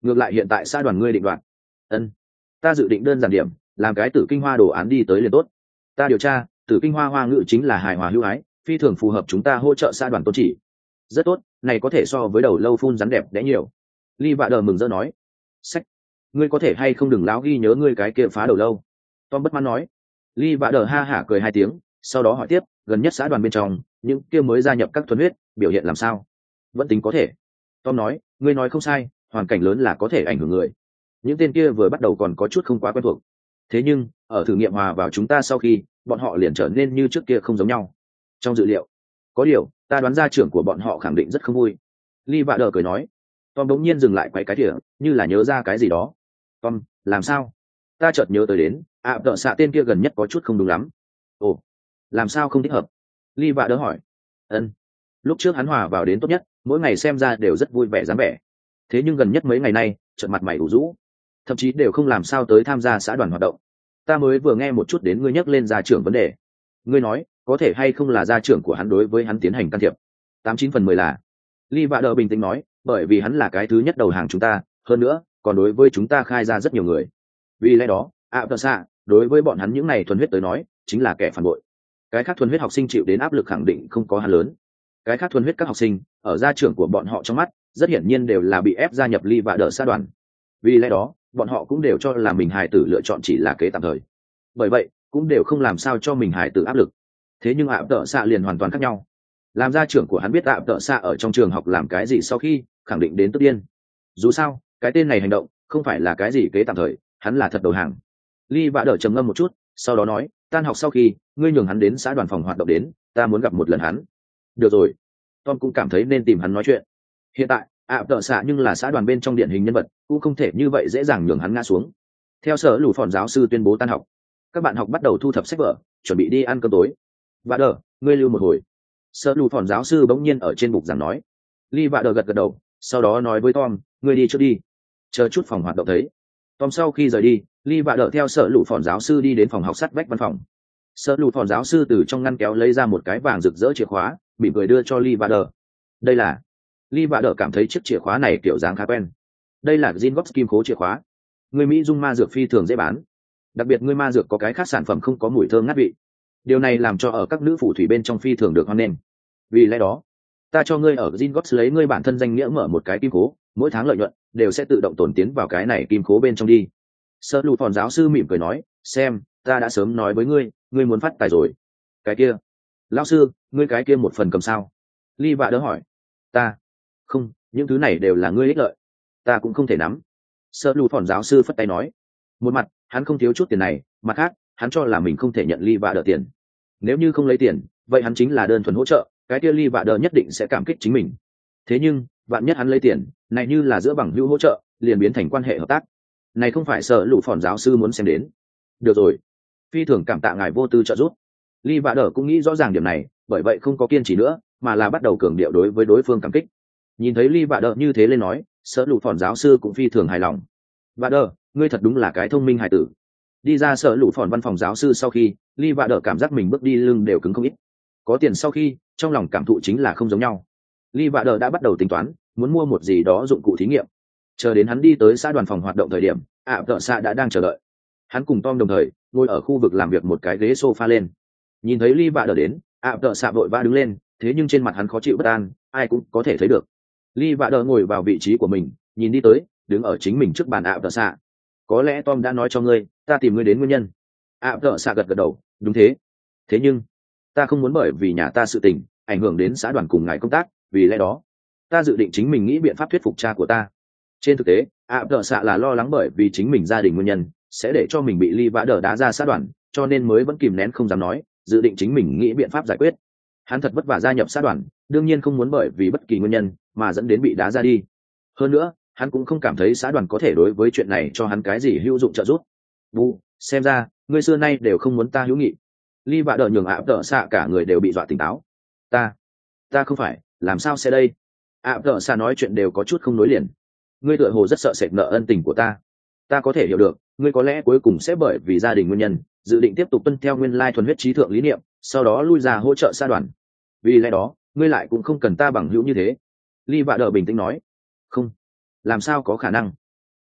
ngược lại hiện tại xã đoàn ngươi định đoạt. Ân, ta dự định đơn giản điểm, làm cái tử kinh hoa đồ án đi tới liền tốt. Ta điều tra, tử kinh hoa hoa ngữ chính là hài hòa hữu ái, phi thường phù hợp chúng ta hỗ trợ xã đoàn tôn chỉ. Rất tốt, này có thể so với đầu lâu phun rắn đẹp đẽ nhiều. Ly Vạ Đờ mừng rỡ nói. Sách, ngươi có thể hay không đừng láo ghi nhớ ngươi cái kia phá đầu lâu. Tom bất mãn nói. Ly Vạ Đờ ha hả cười hai tiếng, sau đó hỏi tiếp, gần nhất xã đoàn bên trong những kia mới gia nhập các thuần huyết biểu hiện làm sao? Vẫn tính có thể. Tom nói, ngươi nói không sai, hoàn cảnh lớn là có thể ảnh hưởng người. Những tên kia vừa bắt đầu còn có chút không quá quen thuộc, thế nhưng ở thử nghiệm hòa vào chúng ta sau khi, bọn họ liền trở nên như trước kia không giống nhau. Trong dự liệu, có điều ta đoán ra trưởng của bọn họ khẳng định rất không vui. Ly Vạ Đờ cười nói. Tom đống nhiên dừng lại quay cái thỉa, như là nhớ ra cái gì đó. Tom, làm sao? Ta chợt nhớ tới đến, ạ à, xạ tên kia gần nhất có chút không đúng lắm. Ồ, làm sao không thích hợp? Ly Vạ Đờ hỏi. Ân, lúc trước hắn hòa vào đến tốt nhất, mỗi ngày xem ra đều rất vui vẻ dáng vẻ. Thế nhưng gần nhất mấy ngày nay, chợt mặt mày ủ rũ, thậm chí đều không làm sao tới tham gia xã đoàn hoạt động. Ta mới vừa nghe một chút đến ngươi nhắc lên gia trưởng vấn đề. Ngươi nói, có thể hay không là gia trưởng của hắn đối với hắn tiến hành can thiệp? Tám chín phần mười là. Ly Vạ Đờ bình tĩnh nói, bởi vì hắn là cái thứ nhất đầu hàng chúng ta, hơn nữa, còn đối với chúng ta khai ra rất nhiều người. Vì lẽ đó, ạ tờ xạ, đối với bọn hắn những này thuần huyết tới nói, chính là kẻ phản bội. Cái khác thuần huyết học sinh chịu đến áp lực khẳng định không có hắn lớn. Cái khác thuần huyết các học sinh, ở gia trưởng của bọn họ trong mắt, rất hiển nhiên đều là bị ép gia nhập Ly Vạ Đờ xã đoàn. Vì lẽ đó, bọn họ cũng đều cho là mình hài tử lựa chọn chỉ là kế tạm thời. Bởi vậy, cũng đều không làm sao cho mình hài tử áp lực. Thế nhưng ạ tờ xạ liền hoàn toàn khác nhau. Làm gia trưởng của hắn biết ạ tợ xạ ở trong trường học làm cái gì sau khi khẳng định đến tức điên. Dù sao cái tên này hành động không phải là cái gì kế tạm thời, hắn là thật đầu hàng. Ly Vạ Đờ trầm ngâm một chút, sau đó nói, tan học sau khi ngươi nhường hắn đến xã đoàn phòng hoạt động đến, ta muốn gặp một lần hắn. Được rồi. Tom cũng cảm thấy nên tìm hắn nói chuyện. Hiện tại ạ tợ xạ nhưng là xã đoàn bên trong điển hình nhân vật, cũng không thể như vậy dễ dàng nhường hắn ngã xuống. Theo sở lù phòn giáo sư tuyên bố tan học, các bạn học bắt đầu thu thập sách vở, chuẩn bị đi ăn cơm tối. Vạ Đờ, ngươi lưu một hồi. Sợ lù phòn giáo sư bỗng nhiên ở trên bục giảng nói. Ly Vạ Đờ gật gật đầu, sau đó nói với Tom, ngươi đi trước đi, chờ chút phòng hoạt động thấy. Tom sau khi rời đi, Ly Vạ Đờ theo sợ lù phòn giáo sư đi đến phòng học sắt vách văn phòng. Sợ lù phòn giáo sư từ trong ngăn kéo lấy ra một cái vàng rực rỡ chìa khóa, mỉm cười đưa cho Ly Vạ Đờ. Đây là. Ly Vạ Đờ cảm thấy chiếc chìa khóa này kiểu dáng khá quen. Đây là Zingox kim khố chìa khóa. Người Mỹ dung ma dược phi thường dễ bán, đặc biệt người ma dược có cái khác sản phẩm không có mùi thơm ngát vị. Điều này làm cho ở các nữ phù thủy bên trong phi thường được hoan nghênh. Vì lẽ đó, ta cho ngươi ở Zingox lấy ngươi bản thân danh nghĩa mở một cái kim khố, mỗi tháng lợi nhuận đều sẽ tự động tồn tiến vào cái này kim khố bên trong đi. Sơ lù phòn giáo sư mỉm cười nói, xem, ta đã sớm nói với ngươi, ngươi muốn phát tài rồi. Cái kia, lão sư, ngươi cái kia một phần cầm sao? Ly Vạ Đờ hỏi. Ta, không, những thứ này đều là ngươi ích lợi, ta cũng không thể nắm. Sơ lù phòn giáo sư phất tay nói. Một mặt, hắn không thiếu chút tiền này, mặt khác, hắn cho là mình không thể nhận Ly Vạ Đờ tiền. Nếu như không lấy tiền, vậy hắn chính là đơn thuần hỗ trợ, cái kia Ly Vạ Đờ nhất định sẽ cảm kích chính mình. Thế nhưng vạn nhất hắn lấy tiền này như là giữa bằng hữu hỗ trợ, liền biến thành quan hệ hợp tác, này không phải sợ lũ phòn giáo sư muốn xem đến. Được rồi, phi thường cảm tạ ngài vô tư trợ giúp. Ly Vạ Đờ cũng nghĩ rõ ràng điểm này, bởi vậy không có kiên trì nữa, mà là bắt đầu cường điệu đối với đối phương cảm kích. Nhìn thấy Ly Vạ Đờ như thế lên nói, sợ lũ phòn giáo sư cũng phi thường hài lòng. Vạ Đờ, ngươi thật đúng là cái thông minh hài tử. Đi ra sợ lũ phòn văn phòng giáo sư sau khi, Ly Vạ Đờ cảm giác mình bước đi lưng đều cứng không ít. Có tiền sau khi, trong lòng cảm thụ chính là không giống nhau. Ly Vạ Đờ đã bắt đầu tính toán, muốn mua một gì đó dụng cụ thí nghiệm. Chờ đến hắn đi tới xã đoàn phòng hoạt động thời điểm, ạ tợ xạ đã đang chờ đợi. Hắn cùng Tom đồng thời ngồi ở khu vực làm việc một cái ghế sofa lên. Nhìn thấy Ly Vạ Đờ đến, ạ tợ xạ vội vã đứng lên, thế nhưng trên mặt hắn khó chịu bất an, ai cũng có thể thấy được. Ly Vạ Đờ ngồi vào vị trí của mình, nhìn đi tới, đứng ở chính mình trước bàn ạ tợ xạ. Có lẽ Tom đã nói cho ngươi, ta tìm ngươi đến nguyên nhân. ạ tợ xạ gật gật đầu, đúng thế. Thế nhưng ta không muốn bởi vì nhà ta sự tình ảnh hưởng đến xã đoàn cùng ngài công tác, vì lẽ đó ta dự định chính mình nghĩ biện pháp thuyết phục cha của ta. Trên thực tế, ạ tợ xạ là lo lắng bởi vì chính mình gia đình nguyên nhân sẽ để cho mình bị Ly Vạ Đờ đá ra xã đoàn, cho nên mới vẫn kìm nén không dám nói, dự định chính mình nghĩ biện pháp giải quyết. Hắn thật vất vả gia nhập xã đoàn, đương nhiên không muốn bởi vì bất kỳ nguyên nhân mà dẫn đến bị đá ra đi. Hơn nữa, hắn cũng không cảm thấy xã đoàn có thể đối với chuyện này cho hắn cái gì hữu dụng trợ giúp. Vu, xem ra ngươi xưa nay đều không muốn ta hữu nghị. Ly Vạ Đờ nhường ạ tợ xạ cả người đều bị dọa tỉnh táo. Ta, ta không phải, làm sao sẽ đây? ạ tợ xạ nói chuyện đều có chút không nối liền. Ngươi tựa hồ rất sợ sệt nợ ân tình của ta. Ta có thể hiểu được, ngươi có lẽ cuối cùng sẽ bởi vì gia đình nguyên nhân, dự định tiếp tục tuân theo nguyên lai thuần huyết trí thượng lý niệm, sau đó lui ra hỗ trợ xã đoàn. Vì lẽ đó, ngươi lại cũng không cần ta bằng hữu như thế. Ly Vạ Đờ bình tĩnh nói. Không, làm sao có khả năng?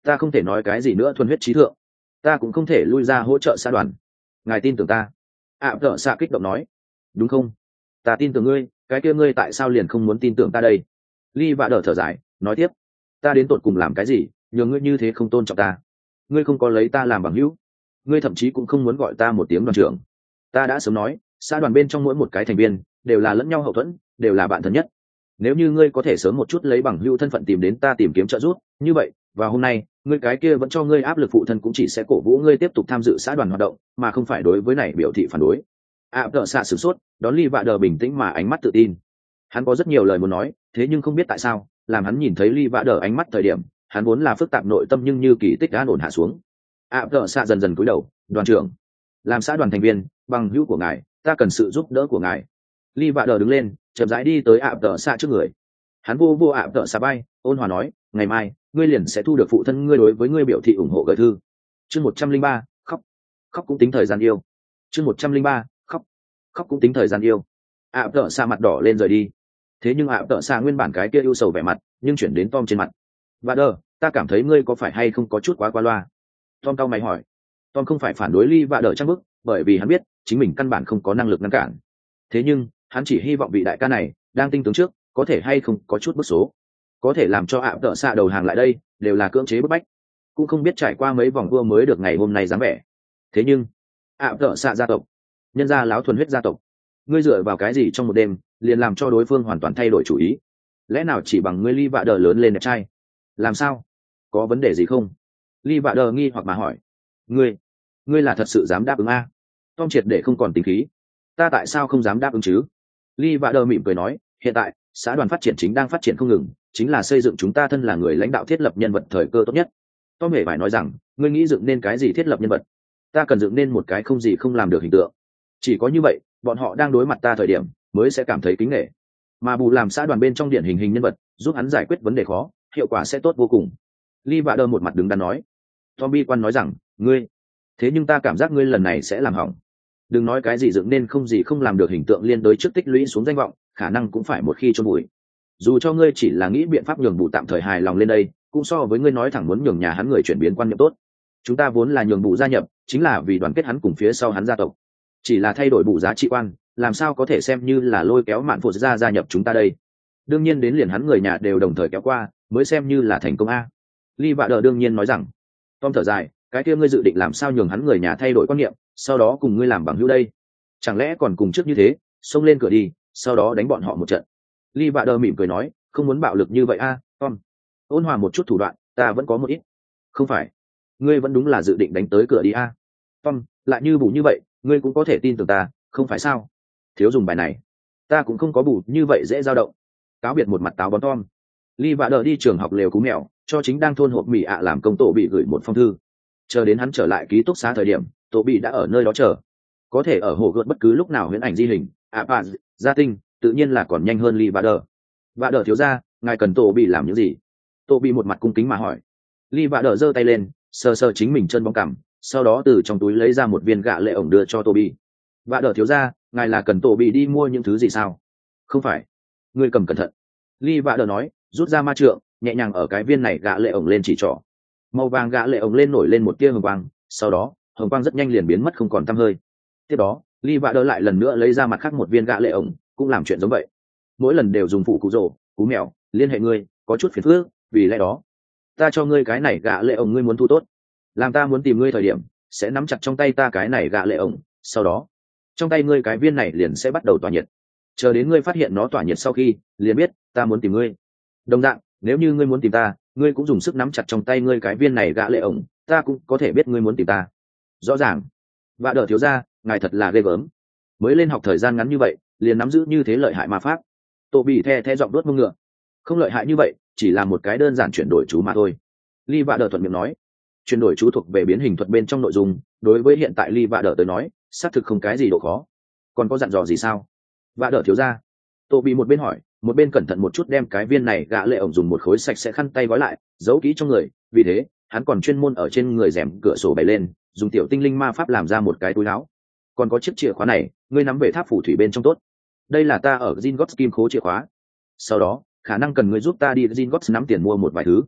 ta không thể nói cái gì nữa thuần huyết trí thượng, ta cũng không thể lui ra hỗ trợ xã đoàn. Ngài tin tưởng ta. ạ tợ xạ kích động nói. Đúng không? Ta tin tưởng ngươi, cái kia ngươi tại sao liền không muốn tin tưởng ta đây? Ly vạ đờ thở dài nói tiếp, ta đến tột cùng làm cái gì nhờ ngươi như thế không tôn trọng ta? Ngươi không có lấy ta làm bằng hữu, ngươi thậm chí cũng không muốn gọi ta một tiếng đoàn trưởng. Ta đã sớm nói, xã đoàn bên trong mỗi một cái thành viên đều là lẫn nhau hậu thuẫn, đều là bạn thân nhất. Nếu như ngươi có thể sớm một chút lấy bằng hữu thân phận tìm đến ta tìm kiếm trợ giúp, như vậy và hôm nay ngươi cái kia vẫn cho ngươi áp lực phụ thân cũng chỉ sẽ cổ vũ ngươi tiếp tục tham dự xã đoàn hoạt động, mà không phải đối với này biểu thị phản đối. ạ tợ xạ sửng sốt, đón Ly vạ đờ bình tĩnh mà ánh mắt tự tin. Hắn có rất nhiều lời muốn nói, thế nhưng không biết tại sao làm hắn nhìn thấy Ly vạ đờ ánh mắt thời điểm, hắn vốn là phức tạp nội tâm nhưng như kỳ tích đã ổn hạ xuống. ạ tợ xạ dần dần cúi đầu, đoàn trưởng, làm xã đoàn thành viên bằng hữu của ngài, ta cần sự giúp đỡ của ngài. Ly vạ đờ đứng lên, chậm rãi đi tới ạ tợ xạ trước người. Hắn vô vô ạ tợ xạ bay, ôn hòa nói, ngày mai ngươi liền sẽ thu được phụ thân ngươi đối với ngươi biểu thị ủng hộ gửi thư. Chương một trăm linh ba, khóc khóc cũng tính thời gian yêu. Chương một trăm linh ba, khóc khóc cũng tính thời gian yêu. ạ tợ xạ mặt đỏ lên rời đi. Thế nhưng ạ tợ xạ nguyên bản cái kia ưu sầu vẻ mặt nhưng chuyển đến Tom trên mặt. Vạ đờ, ta cảm thấy ngươi có phải hay không có chút quá qua loa? Tom cau mày hỏi. Tom không phải phản đối Ly vạ đờ trang bức, bởi vì hắn biết chính mình căn bản không có năng lực ngăn cản. Thế nhưng hắn chỉ hy vọng vị đại ca này đang tinh tướng trước có thể hay không có chút bức số, có thể làm cho ạ tợ xạ đầu hàng lại đây đều là cưỡng chế bức bách, cũng không biết trải qua mấy vòng vua mới được ngày hôm nay dáng vẻ. Thế nhưng ạ tợ xạ gia tộc, nhân gia láo thuần huyết gia tộc, ngươi dựa vào cái gì trong một đêm liền làm cho đối phương hoàn toàn thay đổi chủ ý? Lẽ nào chỉ bằng ngươi Ly vạ đờ lớn lên đẹp trai? Làm sao? Có vấn đề gì không? Ly vạ đờ nghi hoặc mà hỏi. Ngươi, ngươi là thật sự dám đáp ứng a? Tom triệt để không còn tính khí. Ta tại sao không dám đáp ứng chứ? Ly vạ đờ mỉm cười nói, hiện tại xã đoàn phát triển chính đang phát triển không ngừng, chính là xây dựng chúng ta thân là người lãnh đạo thiết lập nhân vật thời cơ tốt nhất. Tom hề phải nói rằng, ngươi nghĩ dựng nên cái gì thiết lập nhân vật? Ta cần dựng nên một cái không gì không làm được hình tượng. Chỉ có như vậy, bọn họ đang đối mặt ta thời điểm mới sẽ cảm thấy kính nể. Mà bù làm xã đoàn bên trong điển hình hình nhân vật, giúp hắn giải quyết vấn đề khó, hiệu quả sẽ tốt vô cùng. Ly vạ đờ một mặt đứng đắn nói. Tom bi quan nói rằng, ngươi, thế nhưng ta cảm giác ngươi lần này sẽ làm hỏng. Đừng nói cái gì dựng nên không gì không làm được hình tượng liên đối trước tích lũy xuống danh vọng, khả năng cũng phải một khi chôn bụi. Dù cho ngươi chỉ là nghĩ biện pháp nhường bù tạm thời hài lòng lên đây, cũng so với ngươi nói thẳng muốn nhường nhà hắn người chuyển biến quan niệm tốt. Chúng ta vốn là nhường bù gia nhập, chính là vì đoàn kết hắn cùng phía sau hắn gia tộc. Chỉ là thay đổi bù giá trị quan, làm sao có thể xem như là lôi kéo mạn phụ gia gia nhập chúng ta đây? Đương nhiên đến liền hắn người nhà đều đồng thời kéo qua, mới xem như là thành công a. Ly vạ đờ đương nhiên nói rằng. Tom thở dài, cái kia ngươi dự định làm sao nhường hắn người nhà thay đổi quan niệm, sau đó cùng ngươi làm bằng hữu đây? Chẳng lẽ còn cùng trước như thế, xông lên cửa đi, sau đó đánh bọn họ một trận? Ly vạ đờ mỉm cười nói, không muốn bạo lực như vậy a, Tom. Ôn hòa một chút thủ đoạn, ta vẫn có một ít. Không phải, ngươi vẫn đúng là dự định đánh tới cửa đi a. Tom, lại như bù như vậy, ngươi cũng có thể tin tưởng ta, không phải sao? Thiếu dùng bài này, ta cũng không có bù như vậy dễ dao động. Cáo biệt một mặt táo bón Tom. Ly vạ đờ đi trường học lều cú mèo, cho chính đang thôn hộp mì ạ làm công tổ bị gửi một phong thư. Chờ đến hắn trở lại ký túc xá thời điểm, tổ bị đã ở nơi đó chờ. Có thể ở hồ gợt bất cứ lúc nào huyễn ảnh di hình, ạ à, gia tinh, tự nhiên là còn nhanh hơn Ly vạ đờ. Vạ đờ thiếu ra, ngài cần tổ bị làm những gì? Tổ bị một mặt cung kính mà hỏi. Ly vạ đờ giơ tay lên, sờ sờ chính mình chân bóng cằm, sau đó từ trong túi lấy ra một viên gạ lệ ổng đưa cho Toby. Vạ đờ thiếu ra, ngài là cần Toby đi mua những thứ gì sao? Không phải, ngươi cầm cẩn thận. Ly vạ đờ nói, rút ra ma trượng, nhẹ nhàng ở cái viên này gạ lệ ổng lên chỉ trỏ. Màu vàng gạ lệ ổng lên nổi lên một tia hồng quang, sau đó hồng quang rất nhanh liền biến mất không còn tăm hơi. Tiếp đó, Ly vạ đờ lại lần nữa lấy ra mặt khác một viên gạ lệ ổng, cũng làm chuyện giống vậy. Mỗi lần đều dùng phụ cụ rổ, cú mèo, liên hệ ngươi, có chút phiền phức, vì lẽ đó, ta cho ngươi cái này gạ lệ ổng ngươi muốn thu tốt. Làm ta muốn tìm ngươi thời điểm, sẽ nắm chặt trong tay ta cái này gạ lệ ổng, sau đó, trong tay ngươi cái viên này liền sẽ bắt đầu tỏa nhiệt. Chờ đến ngươi phát hiện nó tỏa nhiệt sau khi, liền biết ta muốn tìm ngươi. Đồng dạng, nếu như ngươi muốn tìm ta, ngươi cũng dùng sức nắm chặt trong tay ngươi cái viên này gạ lệ ổng, ta cũng có thể biết ngươi muốn tìm ta. Rõ ràng. Vạ đờ thiếu ra, ngài thật là ghê gớm. Mới lên học thời gian ngắn như vậy, liền nắm giữ như thế lợi hại ma pháp. Tô bị the the giọng đốt mông ngựa. Không lợi hại như vậy, chỉ là một cái đơn giản chuyển đổi chú mà thôi. Ly vạ đờ thuận miệng nói. Chuyển đổi chú thuộc về biến hình thuật bên trong nội dung, đối với hiện tại Ly vạ đờ tới nói, xác thực không cái gì độ khó. Còn có dặn dò gì sao? Vạ đờ thiếu ra. Tô bị một bên hỏi, một bên cẩn thận một chút đem cái viên này gạ lệ ổng dùng một khối sạch sẽ khăn tay gói lại, giấu kỹ trong người. Vì thế, hắn còn chuyên môn ở trên người rèm cửa sổ bày lên, dùng tiểu tinh linh ma pháp làm ra một cái túi áo. Còn có chiếc chìa khóa này, ngươi nắm về tháp phù thủy bên trong tốt. Đây là ta ở Gringotts kim khố chìa khóa. Sau đó, khả năng cần ngươi giúp ta đi Gringotts nắm tiền mua một vài thứ.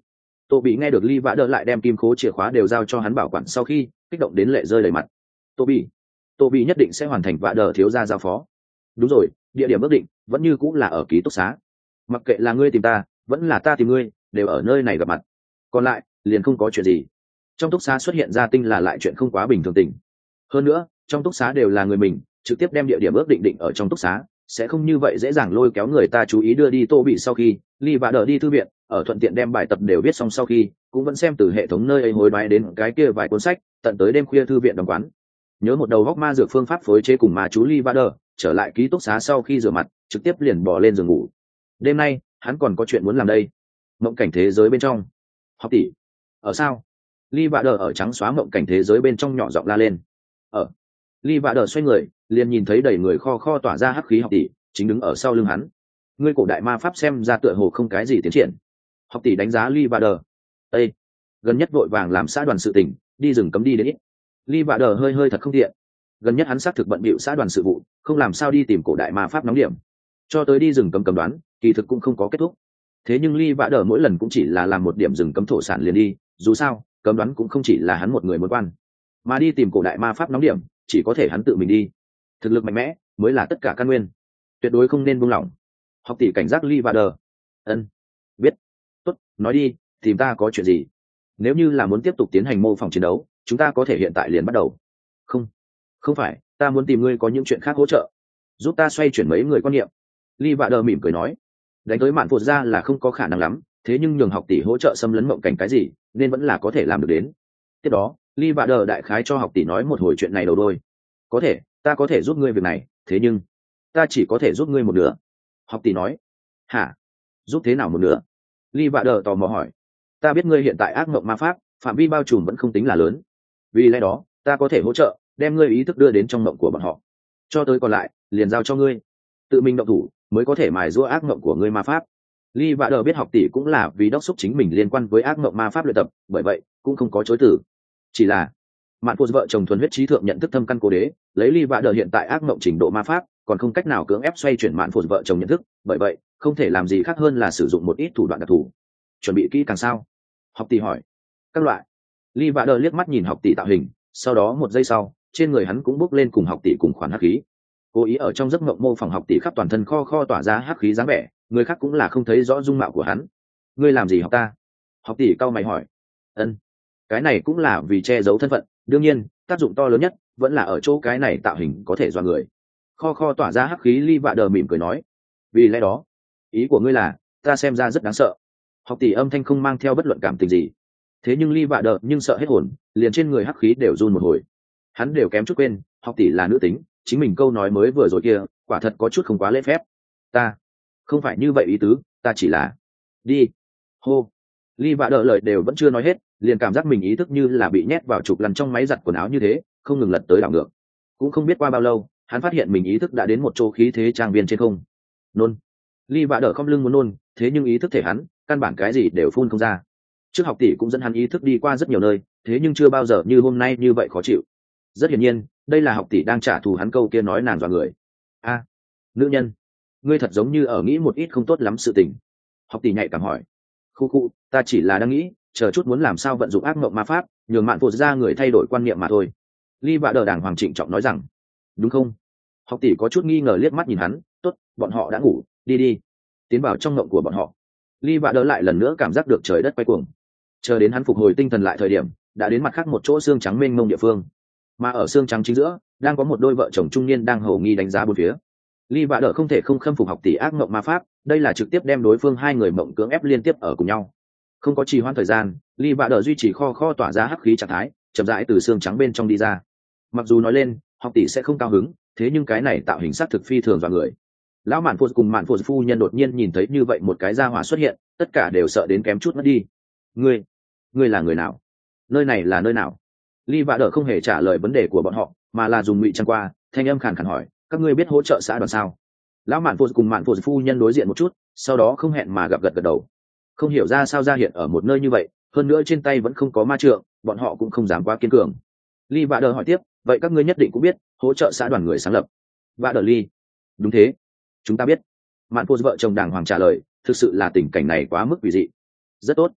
Tô bị nghe được Ly Vã Đỡ lại đem kim khố chìa khóa đều giao cho hắn bảo quản sau khi kích động đến lệ rơi đầy mặt. Tô bị Tô bị nhất định sẽ hoàn thành Vã Đỡ thiếu gia giao phó. Đúng rồi, địa điểm ước định vẫn như cũng là ở ký túc xá. Mặc kệ là ngươi tìm ta vẫn là ta tìm ngươi, đều ở nơi này gặp mặt. Còn lại liền không có chuyện gì. Trong túc xá xuất hiện ra tinh là lại chuyện không quá bình thường tình. Hơn nữa trong túc xá đều là người mình, trực tiếp đem địa điểm ước định định ở trong túc xá sẽ không như vậy dễ dàng lôi kéo người ta chú ý đưa đi. Tô bị sau khi Ly Vã Đỡ đi thư viện, ở thuận tiện đem bài tập đều viết xong sau khi cũng vẫn xem từ hệ thống nơi ấy hối đoái đến cái kia vài cuốn sách, tận tới đêm khuya thư viện đóng quán. Nhớ một đầu góc ma dược phương pháp phối chế cùng ma chú Ly Vã Đỡ trở lại ký túc xá sau khi rửa mặt trực tiếp liền bỏ lên giường ngủ. Đêm nay hắn còn có chuyện muốn làm đây. Mộng cảnh thế giới bên trong. Học tỷ ở sao? Ly Vã Đỡ ở trắng xóa mộng cảnh thế giới bên trong nhỏ giọng la lên. Ở. Ly Vã Đỡ xoay người liền nhìn thấy đầy người kho kho tỏa ra hắc khí học tỷ chính đứng ở sau lưng hắn. Ngươi cổ đại ma pháp xem ra tựa hồ không cái gì tiến triển. Học tỷ đánh giá Ly Vã Đỡ. Ê, gần nhất vội vàng làm xã đoàn sự tình, đi rừng cấm đi đến ít. Ly Vã Đỡ hơi hơi thật không tiện. Gần nhất hắn xác thực bận bịu xã đoàn sự vụ, không làm sao đi tìm cổ đại ma pháp nóng điểm. Cho tới đi rừng cấm cấm đoán, kỳ thực cũng không có kết thúc. Thế nhưng Ly Vã Đỡ mỗi lần cũng chỉ là làm một điểm rừng cấm thổ sản liền đi, dù sao cấm đoán cũng không chỉ là hắn một người muốn quan, mà đi tìm cổ đại ma pháp nóng điểm chỉ có thể hắn tự mình đi. Thực lực mạnh mẽ mới là tất cả căn nguyên, tuyệt đối không nên buông lỏng. Học tỷ cảnh giác Ly Vã Đỡ. Ân, biết. Tốt, nói đi, tìm ta có chuyện gì? Nếu như là muốn tiếp tục tiến hành mô phỏng chiến đấu, chúng ta có thể hiện tại liền bắt đầu. Không, không phải, ta muốn tìm ngươi có những chuyện khác hỗ trợ, giúp ta xoay chuyển mấy người quan niệm. Ly Vã Đỡ mỉm cười nói. Đánh tới mạn phụt ra là không có khả năng lắm, thế nhưng nhường học tỷ hỗ trợ xâm lấn mộng cảnh cái gì nên vẫn là có thể làm được đến. Tiếp đó Ly Vã Đỡ đại khái cho học tỷ nói một hồi chuyện này đầu đôi. Có thể, ta có thể giúp ngươi việc này, thế nhưng ta chỉ có thể giúp ngươi một nửa. Học tỷ nói. Hả? Giúp thế nào một nửa? Ly Vã Đỡ tò mò hỏi. Ta biết ngươi hiện tại ác mộng ma pháp phạm vi bao trùm vẫn không tính là lớn, vì lẽ đó ta có thể hỗ trợ đem ngươi ý thức đưa đến trong mộng của bọn họ, cho tới còn lại liền giao cho ngươi tự mình động thủ mới có thể mài giũa ác mộng của ngươi ma pháp. Ly Vã Đỡ biết học tỷ cũng là vì đốc xúc chính mình liên quan với ác mộng ma pháp luyện tập, bởi vậy cũng không có chối từ. Chỉ là mạn phụt vợ chồng thuần huyết trí thượng nhận thức thâm căn cố đế, lấy Ly Vã Đỡ hiện tại ác mộng trình độ ma pháp còn không cách nào cưỡng ép xoay chuyển mạn phụt vợ chồng nhận thức, bởi vậy không thể làm gì khác hơn là sử dụng một ít thủ đoạn đặc thù. Chuẩn bị kỹ càng sao? Học tỷ hỏi. Các loại. Ly Vã Đỡ liếc mắt nhìn học tỷ tạo hình, sau đó một giây sau trên người hắn cũng bốc lên cùng học tỷ cùng khoản hắc khí, cố ý ở trong giấc mộng mô phỏng học tỷ khắp toàn thân kho kho tỏa ra hắc khí dáng vẻ, người khác cũng là không thấy rõ dung mạo của hắn. Ngươi làm gì học ta? Học tỷ cau mày hỏi. Ân, cái này cũng là vì che giấu thân phận, đương nhiên tác dụng to lớn nhất vẫn là ở chỗ cái này tạo hình có thể dọa người. Kho kho tỏa ra hắc khí. Ly Vã Đỡ mỉm cười nói. Vì lẽ đó ý của ngươi là ta xem ra rất đáng sợ? Học tỷ âm thanh không mang theo bất luận cảm tình gì, thế nhưng Ly Vã Đỡ nhưng sợ hết hồn, liền trên người hắc khí đều run một hồi. Hắn đều kém chút quên học tỷ là nữ tính, chính mình câu nói mới vừa rồi kia quả thật có chút không quá lễ phép. Ta không phải như vậy ý tứ, ta chỉ là đi. Hô. Ly Vã Đỡ lời đều vẫn chưa nói hết, liền cảm giác mình ý thức như là bị nhét vào trục lăn trong máy giặt quần áo như thế, không ngừng lật tới đảo ngược. Cũng không biết qua bao lâu hắn phát hiện mình ý thức đã đến một chỗ khí thế trang viên trên không. Nôn. Ly Vã Đỡ không lưng muốn nôn, thế nhưng ý thức thể hắn căn bản cái gì đều phun không ra. Trước học tỷ cũng dẫn hắn ý thức đi qua rất nhiều nơi, thế nhưng chưa bao giờ như hôm nay như vậy khó chịu. Rất hiển nhiên đây là học tỷ đang trả thù hắn câu kia nói nàng dọa người. A, nữ nhân, ngươi thật giống như ở nghĩ một ít không tốt lắm sự tình. Học tỷ nhạy cảm hỏi. Khu khu, ta chỉ là đang nghĩ chờ chút muốn làm sao vận dụng ác mộng ma pháp nhường mạn phụt ra người thay đổi quan niệm mà thôi. Ly Vã Đỡ đàng hoàng trịnh trọng nói rằng. Đúng không? Học tỷ có chút nghi ngờ liếc mắt nhìn hắn. Tốt, bọn họ đã ngủ, đi đi. Tiến vào trong mộng của bọn họ. Ly Vã Đỡ lại lần nữa cảm giác được trời đất quay cuồng. Chờ đến hắn phục hồi tinh thần lại thời điểm đã đến mặt khác một chỗ xương trắng mênh mông địa phương, mà ở xương trắng chính giữa đang có một đôi vợ chồng trung niên đang hầu nghi đánh giá bốn phía. Ly Vã Đỡ không thể không khâm phục học tỷ ác mộng ma pháp, đây là trực tiếp đem đối phương hai người mộng cưỡng ép liên tiếp ở cùng nhau. Không có trì hoãn thời gian, Ly Vã Đỡ duy trì kho kho tỏa ra hắc khí trạng thái, chậm rãi từ xương trắng bên trong đi ra. Mặc dù nói lên học tỷ sẽ không cao hứng, thế nhưng cái này tạo hình sắc thực phi thường dọa người. Lão mạn phụt cùng mạn phụt phu nhân đột nhiên nhìn thấy như vậy một cái gia hỏa xuất hiện, tất cả đều sợ đến kém chút mất đi. Ngươi, ngươi là người nào? Nơi này là nơi nào? Ly Vã Đỡ không hề trả lời vấn đề của bọn họ, mà là dùng ngụy trang qua, thanh âm khàn khàn hỏi, các ngươi biết hỗ trợ xã đoàn sao? Lão mạn phụt cùng mạn phụt phu nhân đối diện một chút, sau đó không hẹn mà gặp gật gật đầu. Không hiểu ra sao ra hiện ở một nơi như vậy, hơn nữa trên tay vẫn không có ma trượng, bọn họ cũng không dám quá kiên cường. Ly Vã Đỡ hỏi tiếp, vậy các ngươi nhất định cũng biết hỗ trợ xã đoàn người sáng lập? Vã Đỡ Ly. Đúng thế, chúng ta biết. Mạn phụt vợ chồng đàng hoàng trả lời, thực sự là tình cảnh này quá mức quỷ dị. Rất tốt.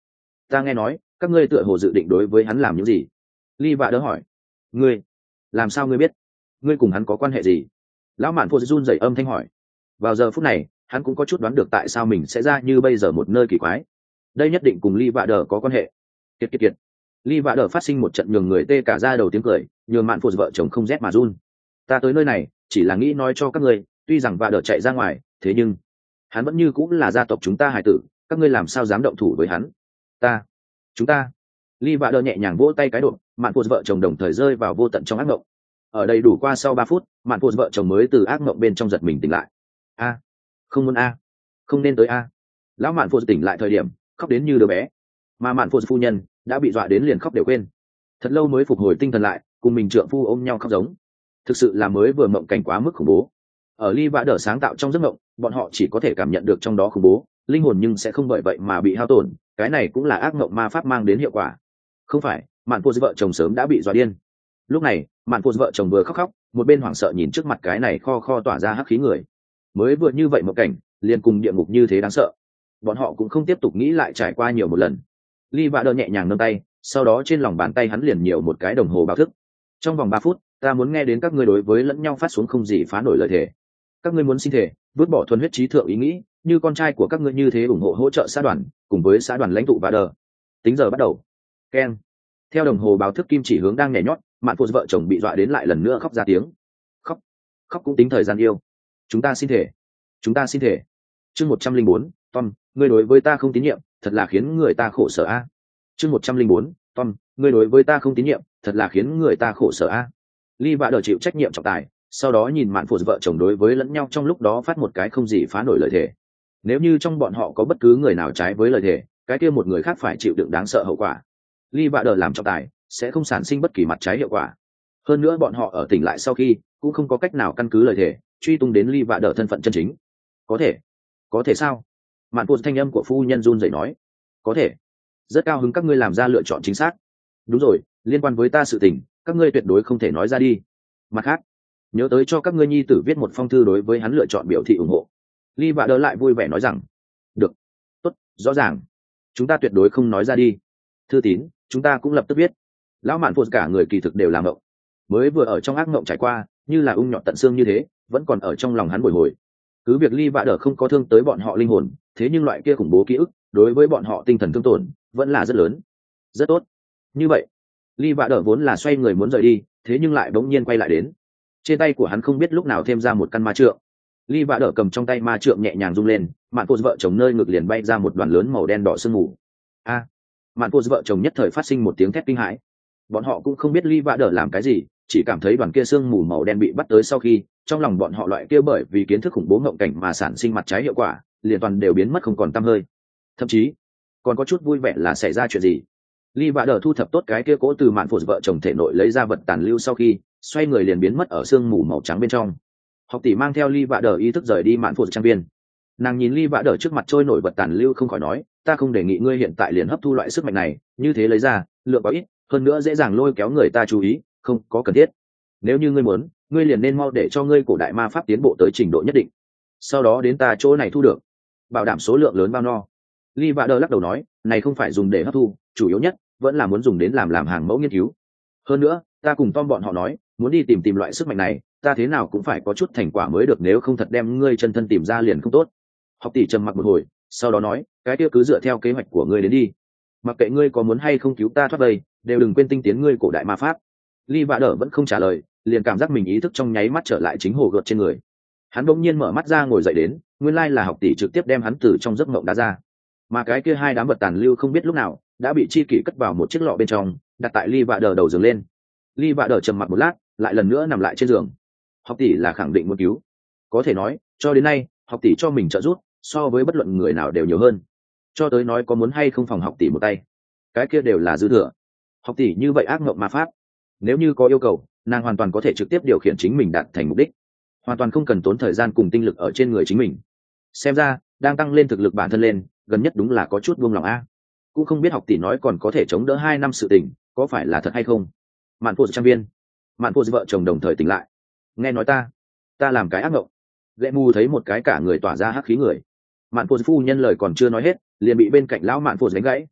ta nghe nói các ngươi tựa hồ dự định đối với hắn làm những gì. Ly vạ đỡ hỏi. Ngươi làm sao ngươi biết? Ngươi cùng hắn có quan hệ gì? Lão mạn phô run rẩy âm thanh hỏi. Vào giờ phút này hắn cũng có chút đoán được tại sao mình sẽ ra như bây giờ một nơi kỳ quái. Đây nhất định cùng Ly vạ đỡ có quan hệ. Kiệt kiệt kiệt. Ly vạ đỡ phát sinh một trận nhường người tê cả da đầu tiếng cười, nhường mạn phô vợ chồng không rét mà run. Ta tới nơi này chỉ là nghĩ nói cho các ngươi, tuy rằng vạ đỡ chạy ra ngoài, thế nhưng hắn vẫn như cũng là gia tộc chúng ta hải tử, các ngươi làm sao dám động thủ với hắn? Ta, chúng ta. Ly vạ đỡ nhẹ nhàng vỗ tay cái độ, mạn phô vợ chồng đồng thời rơi vào vô tận trong ác mộng. Ở đây đủ qua sau ba phút, mạn phô vợ chồng mới từ ác mộng bên trong giật mình tỉnh lại. A, không muốn a, không nên tới a. Lão mạn phô tỉnh lại thời điểm khóc đến như đứa bé, mà mạn phô phu nhân đã bị dọa đến liền khóc đều quên. Thật lâu mới phục hồi tinh thần lại, cùng mình trượng phu ôm nhau khóc giống. Thực sự là mới vừa mộng cảnh quá mức khủng bố. Ở Ly vạ đỡ sáng tạo trong giấc mộng, bọn họ chỉ có thể cảm nhận được trong đó khủng bố, linh hồn nhưng sẽ không bởi vậy mà bị hao tổn. Cái này cũng là ác mộng ma pháp mang đến hiệu quả. Không phải, mạn phô vợ chồng sớm đã bị dọa điên. Lúc này mạn phô vợ chồng vừa khóc khóc, một bên hoảng sợ nhìn trước mặt cái này kho kho tỏa ra hắc khí người. Mới vừa như vậy một cảnh liền cùng địa ngục như thế đáng sợ, bọn họ cũng không tiếp tục nghĩ lại trải qua nhiều một lần. Ly vạ đỡ nhẹ nhàng nâng tay, sau đó trên lòng bàn tay hắn liền nhiều một cái đồng hồ báo thức. Trong vòng ba phút ta muốn nghe đến các ngươi đối với lẫn nhau phát xuống không gì phá nổi lời thề. Các ngươi muốn xin thể vứt bỏ thuần huyết trí thượng ý nghĩ, như con trai của các ngươi như thế ủng hộ hỗ trợ xã đoàn cùng với xã đoàn lãnh tụ vạ đỡ. Tính giờ bắt đầu. Keng. Theo đồng hồ báo thức kim chỉ hướng đang nhảy nhót, mạn phô vợ chồng bị dọa đến lại lần nữa khóc ra tiếng. Khóc, khóc cũng tính thời gian yêu. Chúng ta xin thể, chúng ta xin thể. Chương một trăm linh bốn, Tom, ngươi đối với ta không tín nhiệm, thật là khiến người ta khổ sở a. Chương một trăm linh bốn, Tom, ngươi đối với ta không tín nhiệm, thật là khiến người ta khổ sở a. Ly vạ đỡ chịu trách nhiệm trọng tài, sau đó nhìn mạn phô vợ chồng đối với lẫn nhau trong lúc đó phát một cái không gì phá nổi lời thề. Nếu như trong bọn họ có bất cứ người nào trái với lời thề, cái kia một người khác phải chịu đựng đáng sợ hậu quả. Ly vạ đỡ làm trọng tài sẽ không sản sinh bất kỳ mặt trái hiệu quả. Hơn nữa bọn họ ở tỉnh lại sau khi cũng không có cách nào căn cứ lời thề truy tung đến Ly vạ đỡ thân phận chân chính. Có thể, có thể sao? Mạn phô thanh âm của phu nhân run rẩy nói. Có thể. Rất cao hứng các ngươi làm ra lựa chọn chính xác. Đúng rồi, liên quan với ta sự tình, các ngươi tuyệt đối không thể nói ra đi. Mặt khác, nhớ tới cho các ngươi nhi tử viết một phong thư đối với hắn lựa chọn biểu thị ủng hộ. Ly vạ đỡ lại vui vẻ nói rằng. Được, tốt, rõ ràng. Chúng ta tuyệt đối không nói ra đi. Thư tín chúng ta cũng lập tức viết. Lão mạn phô cả người kỳ thực đều làm ngộng, mới vừa ở trong ác ngộng trải qua như là ung nhọt tận xương như thế, vẫn còn ở trong lòng hắn bồi hồi. Cứ việc Ly vạ đỡ không có thương tới bọn họ linh hồn, thế nhưng loại kia khủng bố ký ức đối với bọn họ tinh thần thương tổn vẫn là rất lớn. Rất tốt. Như vậy Ly vạ đỡ vốn là xoay người muốn rời đi, thế nhưng lại bỗng nhiên quay lại đến. Trên tay của hắn không biết lúc nào thêm ra một căn ma trượng. Ly vạ đỡ cầm trong tay ma trượng nhẹ nhàng rung lên, mạn phô vợ chồng nơi ngực liền bay ra một đoàn lớn màu đen đỏ sương mù. A! Mạn phô vợ chồng nhất thời phát sinh một tiếng thét kinh hãi. Bọn họ cũng không biết Ly vạ đỡ làm cái gì, chỉ cảm thấy đoàn kia sương mù màu đen bị bắt tới sau khi, trong lòng bọn họ loại kia bởi vì kiến thức khủng bố ngộng cảnh mà sản sinh mặt trái hiệu quả, liền toàn đều biến mất không còn tăm hơi. Thậm chí còn có chút vui vẻ là xảy ra chuyện gì. Ly vạ đỡ thu thập tốt cái kia cố từ mạn phô vợ chồng thể nội lấy ra vật tàn lưu sau khi, xoay người liền biến mất ở sương mù màu trắng bên trong. Học tỷ mang theo Ly vạ đỡ ý thức rời đi mạn phô trang viên. Nàng nhìn Ly vạ đỡ trước mặt trôi nổi vật tàn lưu không khỏi nói, ta không đề nghị ngươi hiện tại liền hấp thu loại sức mạnh này, như thế lấy ra lượng có ít, hơn nữa dễ dàng lôi kéo người ta chú ý, không có cần thiết. Nếu như ngươi muốn, ngươi liền nên mau để cho ngươi cổ đại ma pháp tiến bộ tới trình độ nhất định, sau đó đến ta chỗ này thu được, bảo đảm số lượng lớn bao no. Ly vạ đỡ lắc đầu nói, này không phải dùng để hấp thu, chủ yếu nhất vẫn là muốn dùng đến làm làm hàng mẫu nghiên cứu. Hơn nữa ta cùng Tom bọn họ nói, muốn đi tìm tìm loại sức mạnh này, ta thế nào cũng phải có chút thành quả mới được, nếu không thật đem ngươi chân thân tìm ra liền không tốt. Học tỷ trầm mặc một hồi, sau đó nói, cái kia cứ dựa theo kế hoạch của ngươi đến đi, mặc kệ ngươi có muốn hay không cứu ta thoát vây, đều đừng quên tinh tiến ngươi cổ đại ma pháp. Ly vạ đỡ vẫn không trả lời, liền cảm giác mình ý thức trong nháy mắt trở lại chính hồ gợt trên người. Hắn bỗng nhiên mở mắt ra ngồi dậy đến, nguyên lai là học tỷ trực tiếp đem hắn từ trong giấc mộng đá ra, mà cái kia hai đám vật tàn lưu không biết lúc nào đã bị chi kỷ cất vào một chiếc lọ bên trong, đặt tại Ly vạ đỡ đầu giường lên. Ly vạ đỡ trầm mặc một lát, lại lần nữa nằm lại trên giường. Học tỷ là khẳng định muốn cứu, có thể nói cho đến nay học tỷ cho mình trợ giúp so với bất luận người nào đều nhiều hơn, cho tới nói có muốn hay không phòng học tỷ một tay, cái kia đều là dư thừa. Học tỷ như vậy ác mộng ma pháp, nếu như có yêu cầu, nàng hoàn toàn có thể trực tiếp điều khiển chính mình đạt thành mục đích, hoàn toàn không cần tốn thời gian cùng tinh lực ở trên người chính mình. Xem ra đang tăng lên thực lực bản thân lên, gần nhất đúng là có chút buông lòng a. Cũng không biết học tỷ nói còn có thể chống đỡ hai năm sự tình, có phải là thật hay không. Mạn phô trang viên, mạn phô vợ chồng đồng thời tỉnh lại. Nghe nói ta ta làm cái ác mộng. Lệ mù thấy một cái cả người tỏa ra hắc khí người. Mạn phô phu nhân lời còn chưa nói hết, liền bị bên cạnh lão mạn phô đánh gãy.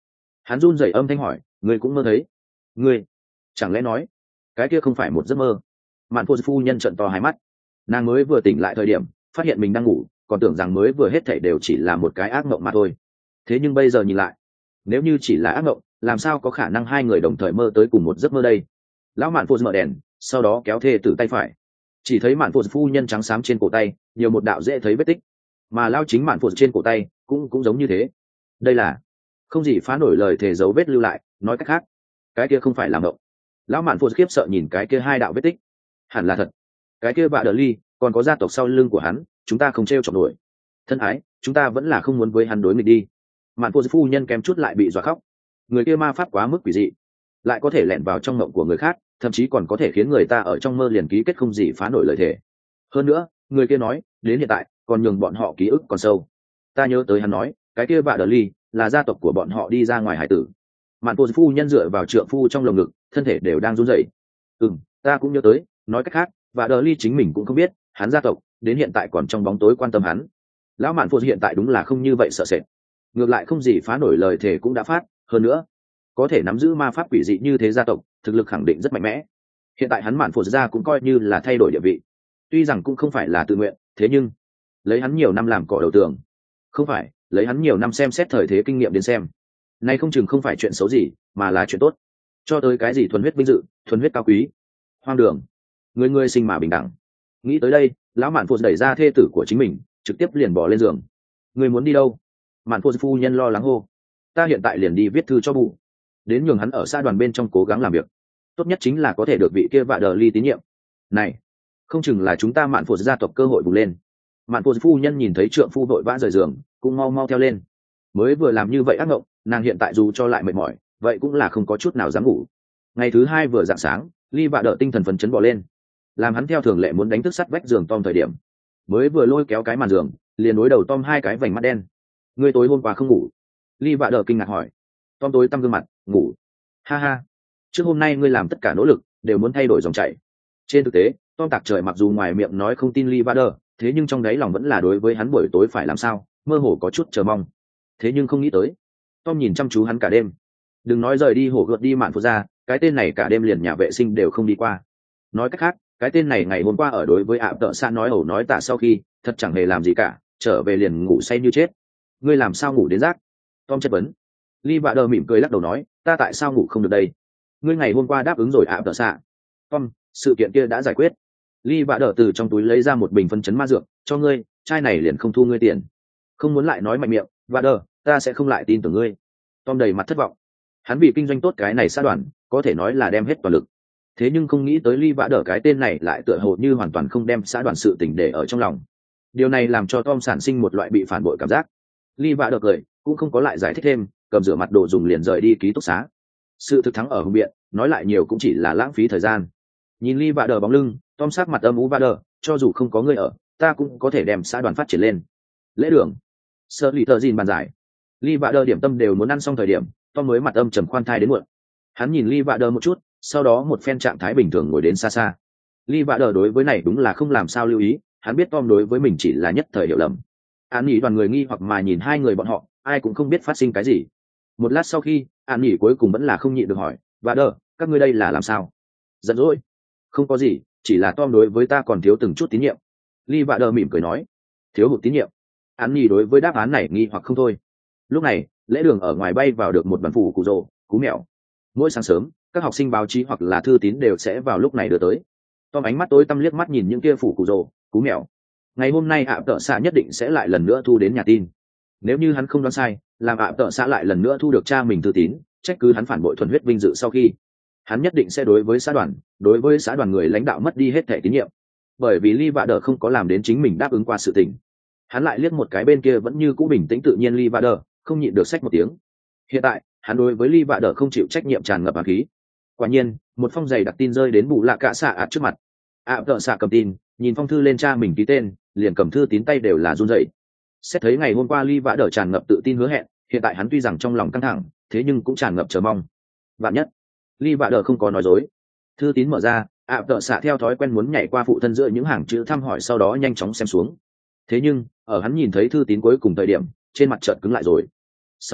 Hắn run rẩy âm thanh hỏi, ngươi cũng mơ thấy? Ngươi chẳng lẽ nói cái kia không phải một giấc mơ? Mạn Phô phu nhân trợn to hai mắt. Nàng mới vừa tỉnh lại thời điểm phát hiện mình đang ngủ, còn tưởng rằng mới vừa hết thảy đều chỉ là một cái ác mộng mà thôi. Thế nhưng bây giờ nhìn lại, nếu như chỉ là ác mộng, làm sao có khả năng hai người đồng thời mơ tới cùng một giấc mơ đây? Lão Mạn Phô mở đèn, sau đó kéo thê tử tay phải, chỉ thấy Mạn Phô phu nhân trắng xám trên cổ tay nhiều một đạo dễ thấy vết tích, mà lao chính Mạn Phô trên cổ tay cũng cũng giống như thế. Đây là không gì phá nổi lời thề dấu vết lưu lại, nói cách khác cái kia không phải là mộng. Lão Mạn Phô khiếp sợ nhìn cái kia hai đạo vết tích, hẳn là thật. Cái kia vạ đờ ly còn có gia tộc sau lưng của hắn, chúng ta không treo chọc nổi. Thân ái, chúng ta vẫn là không muốn với hắn đối nghịch đi. Mạn Phô phu nhân kém chút lại bị dọa khóc. Người kia ma pháp quá mức quỷ dị, lại có thể lẻn vào trong mộng của người khác, thậm chí còn có thể khiến người ta ở trong mơ liền ký kết không gì phá nổi lời thề. Hơn nữa, người kia nói đến hiện tại còn nhường bọn họ ký ức còn sâu. Ta nhớ tới hắn nói cái kia vạ đờ ly là gia tộc của bọn họ đi ra ngoài hải tử. Mạn Phô phu nhân dựa vào trượng phu trong lồng ngực, thân thể đều đang run rẩy. Ừ, ta cũng nhớ tới, nói cách khác vạ đờ ly chính mình cũng không biết hắn gia tộc đến hiện tại còn trong bóng tối quan tâm hắn. Lão Mạn Phô hiện tại đúng là không như vậy sợ sệt, ngược lại không gì phá nổi lời thề cũng đã phát. Hơn nữa có thể nắm giữ ma pháp quỷ dị như thế gia tộc, thực lực khẳng định rất mạnh mẽ. Hiện tại hắn Mạn Phô gia cũng coi như là thay đổi địa vị, tuy rằng cũng không phải là tự nguyện, thế nhưng lấy hắn nhiều năm làm cỏ đầu tường, không phải lấy hắn nhiều năm xem xét thời thế kinh nghiệm đến xem, nay không chừng không phải chuyện xấu gì mà là chuyện tốt. Cho tới cái gì thuần huyết vinh dự, thuần huyết cao quý, hoang đường, người người sinh mà bình đẳng. Nghĩ tới đây, lão Mạn Phô đẩy ra thê tử của chính mình, trực tiếp liền bỏ lên giường. Người muốn đi đâu? Mạn Phô phu nhân lo lắng hô. Ta hiện tại liền đi viết thư cho bù, đến nhường hắn ở xã đoàn bên trong cố gắng làm việc, tốt nhất chính là có thể được vị kia vạ đờ ly tín nhiệm. Này không chừng là chúng ta Mạn Phô gia tộc cơ hội bùng lên. Mạn Phô phu nhân nhìn thấy trượng phu vội vã rời giường, cũng mau mau theo lên. Mới vừa làm như vậy ác mộng, nàng hiện tại dù cho lại mệt mỏi, vậy cũng là không có chút nào dám ngủ. Ngày thứ hai vừa rạng sáng, Ly vạ đỡ tinh thần phấn chấn bỏ lên, làm hắn theo thường lệ muốn đánh thức sắt vách giường Tom thời điểm, mới vừa lôi kéo cái màn giường, liền đối đầu Tom hai cái vành mắt đen. Ngươi tối hôm qua không ngủ? Ly vạ đỡ kinh ngạc hỏi. Tom tối tăm gương mặt, ngủ. Ha ha, trước hôm nay ngươi làm tất cả nỗ lực đều muốn thay đổi dòng chảy. Trên thực tế, Tom tạc trời mặc dù ngoài miệng nói không tin Ly vạ đỡ, thế nhưng trong đáy lòng vẫn là đối với hắn buổi tối phải làm sao, mơ hồ có chút chờ mong. Thế nhưng không nghĩ tới, Tom nhìn chăm chú hắn cả đêm. Đừng nói rời đi hổ gợt đi Mạn Phô ra, cái tên này cả đêm liền nhà vệ sinh đều không đi qua. Nói cách khác, cái tên này ngày hôm qua ở đối với ạ tợ xa nói ẩu nói tả sau khi, thật chẳng hề làm gì cả, trở về liền ngủ say như chết. Ngươi làm sao ngủ đến rác? Tom chất vấn. Ly vạ đờ mỉm cười lắc đầu nói, ta tại sao ngủ không được đây? Ngươi ngày hôm qua đáp ứng rồi ạ tợ xa. Tom, sự kiện kia đã giải quyết. Ly vạ đờ từ trong túi lấy ra một bình phân chấn ma dược, cho ngươi, chai này liền không thu ngươi tiền. Không muốn lại nói mạnh miệng, vạ đờ, ta sẽ không lại tin tưởng ngươi. Tom đầy mặt thất vọng. Hắn vì kinh doanh tốt cái này xã đoàn, có thể nói là đem hết toàn lực. Thế nhưng không nghĩ tới Ly vạ đờ cái tên này lại tựa hồ như hoàn toàn không đem xã đoàn sự tình để ở trong lòng. Điều này làm cho Tom sản sinh một loại bị phản bội cảm giác. Ly vạ đờ cười, cũng không có lại giải thích thêm, cầm rửa mặt đồ dùng liền rời đi ký túc xá. Sự thực thắng ở hùng biện, nói lại nhiều cũng chỉ là lãng phí thời gian. Nhìn Ly vạ đờ bóng lưng, Tom sắc mặt âm u. Vạ đờ, cho dù không có ngươi ở, ta cũng có thể đem xã đoàn phát triển lên. Lễ đường, sơ lì tờ gìn bàn giải. Ly vạ đờ điểm tâm đều muốn ăn xong thời điểm, Tom mới mặt âm trầm khoan thai đến muộn. Hắn nhìn Ly vạ đờ một chút, sau đó một phen trạng thái bình thường ngồi đến xa xa. Ly vạ đờ đối với này đúng là không làm sao lưu ý, hắn biết Tom đối với mình chỉ là nhất thời hiểu lầm. An nhỉ đoàn người nghi hoặc mà nhìn hai người bọn họ, ai cũng không biết phát sinh cái gì. Một lát sau khi, An nhỉ cuối cùng vẫn là không nhịn được hỏi, vạ đờ, các ngươi đây là làm sao? Giận dỗi? Không có gì, chỉ là Tom đối với ta còn thiếu từng chút tín nhiệm. Ly vạ đờ mỉm cười nói. Thiếu hụt tín nhiệm? An nhỉ đối với đáp án này nghi hoặc không thôi. Lúc này, lễ đường ở ngoài bay vào được một đoàn phủ cụ rồ, cú mèo. Mỗi sáng sớm, các học sinh báo chí hoặc là thư tín đều sẽ vào lúc này đưa tới. Tom ánh mắt tối tăm liếc mắt nhìn những kia phủ cụ rồ, cú mèo. Ngày hôm nay ạ tợ xạ nhất định sẽ lại lần nữa thu đến nhà tin. Nếu như hắn không đoán sai, làm ạ tợ xạ lại lần nữa thu được cha mình thư tín, trách cứ hắn phản bội thuần huyết vinh dự sau khi, hắn nhất định sẽ đối với xã đoàn, đối với xã đoàn người lãnh đạo mất đi hết thể tín nhiệm. Bởi vì Ly vạ đờ không có làm đến chính mình đáp ứng qua sự tình. Hắn lại liếc một cái bên kia vẫn như cũ bình tĩnh tự nhiên Ly vạ đờ, không nhịn được xách một tiếng. Hiện tại, hắn đối với Ly vạ đờ không chịu trách nhiệm tràn ngập ác khí. Quả nhiên, một phong giày đặt tin rơi đến bù lạ cạ xạ ạt trước mặt. ạ tợ xạ cầm tin, nhìn phong thư lên cha mình ký tên, liền cầm thư tín tay đều là run rẩy. Xét thấy ngày hôm qua Ly vạ đờ tràn ngập tự tin hứa hẹn, hiện tại hắn tuy rằng trong lòng căng thẳng, thế nhưng cũng tràn ngập chờ mong. Vạn nhất, Ly vạ đờ không có nói dối. Thư tín mở ra, ạ tợ xạ theo thói quen muốn nhảy qua phụ thân giữa những hàng chữ thăm hỏi, sau đó nhanh chóng xem xuống. Thế nhưng, ở hắn nhìn thấy thư tín cuối cùng thời điểm, trên mặt chợt cứng lại rồi. Sau đó,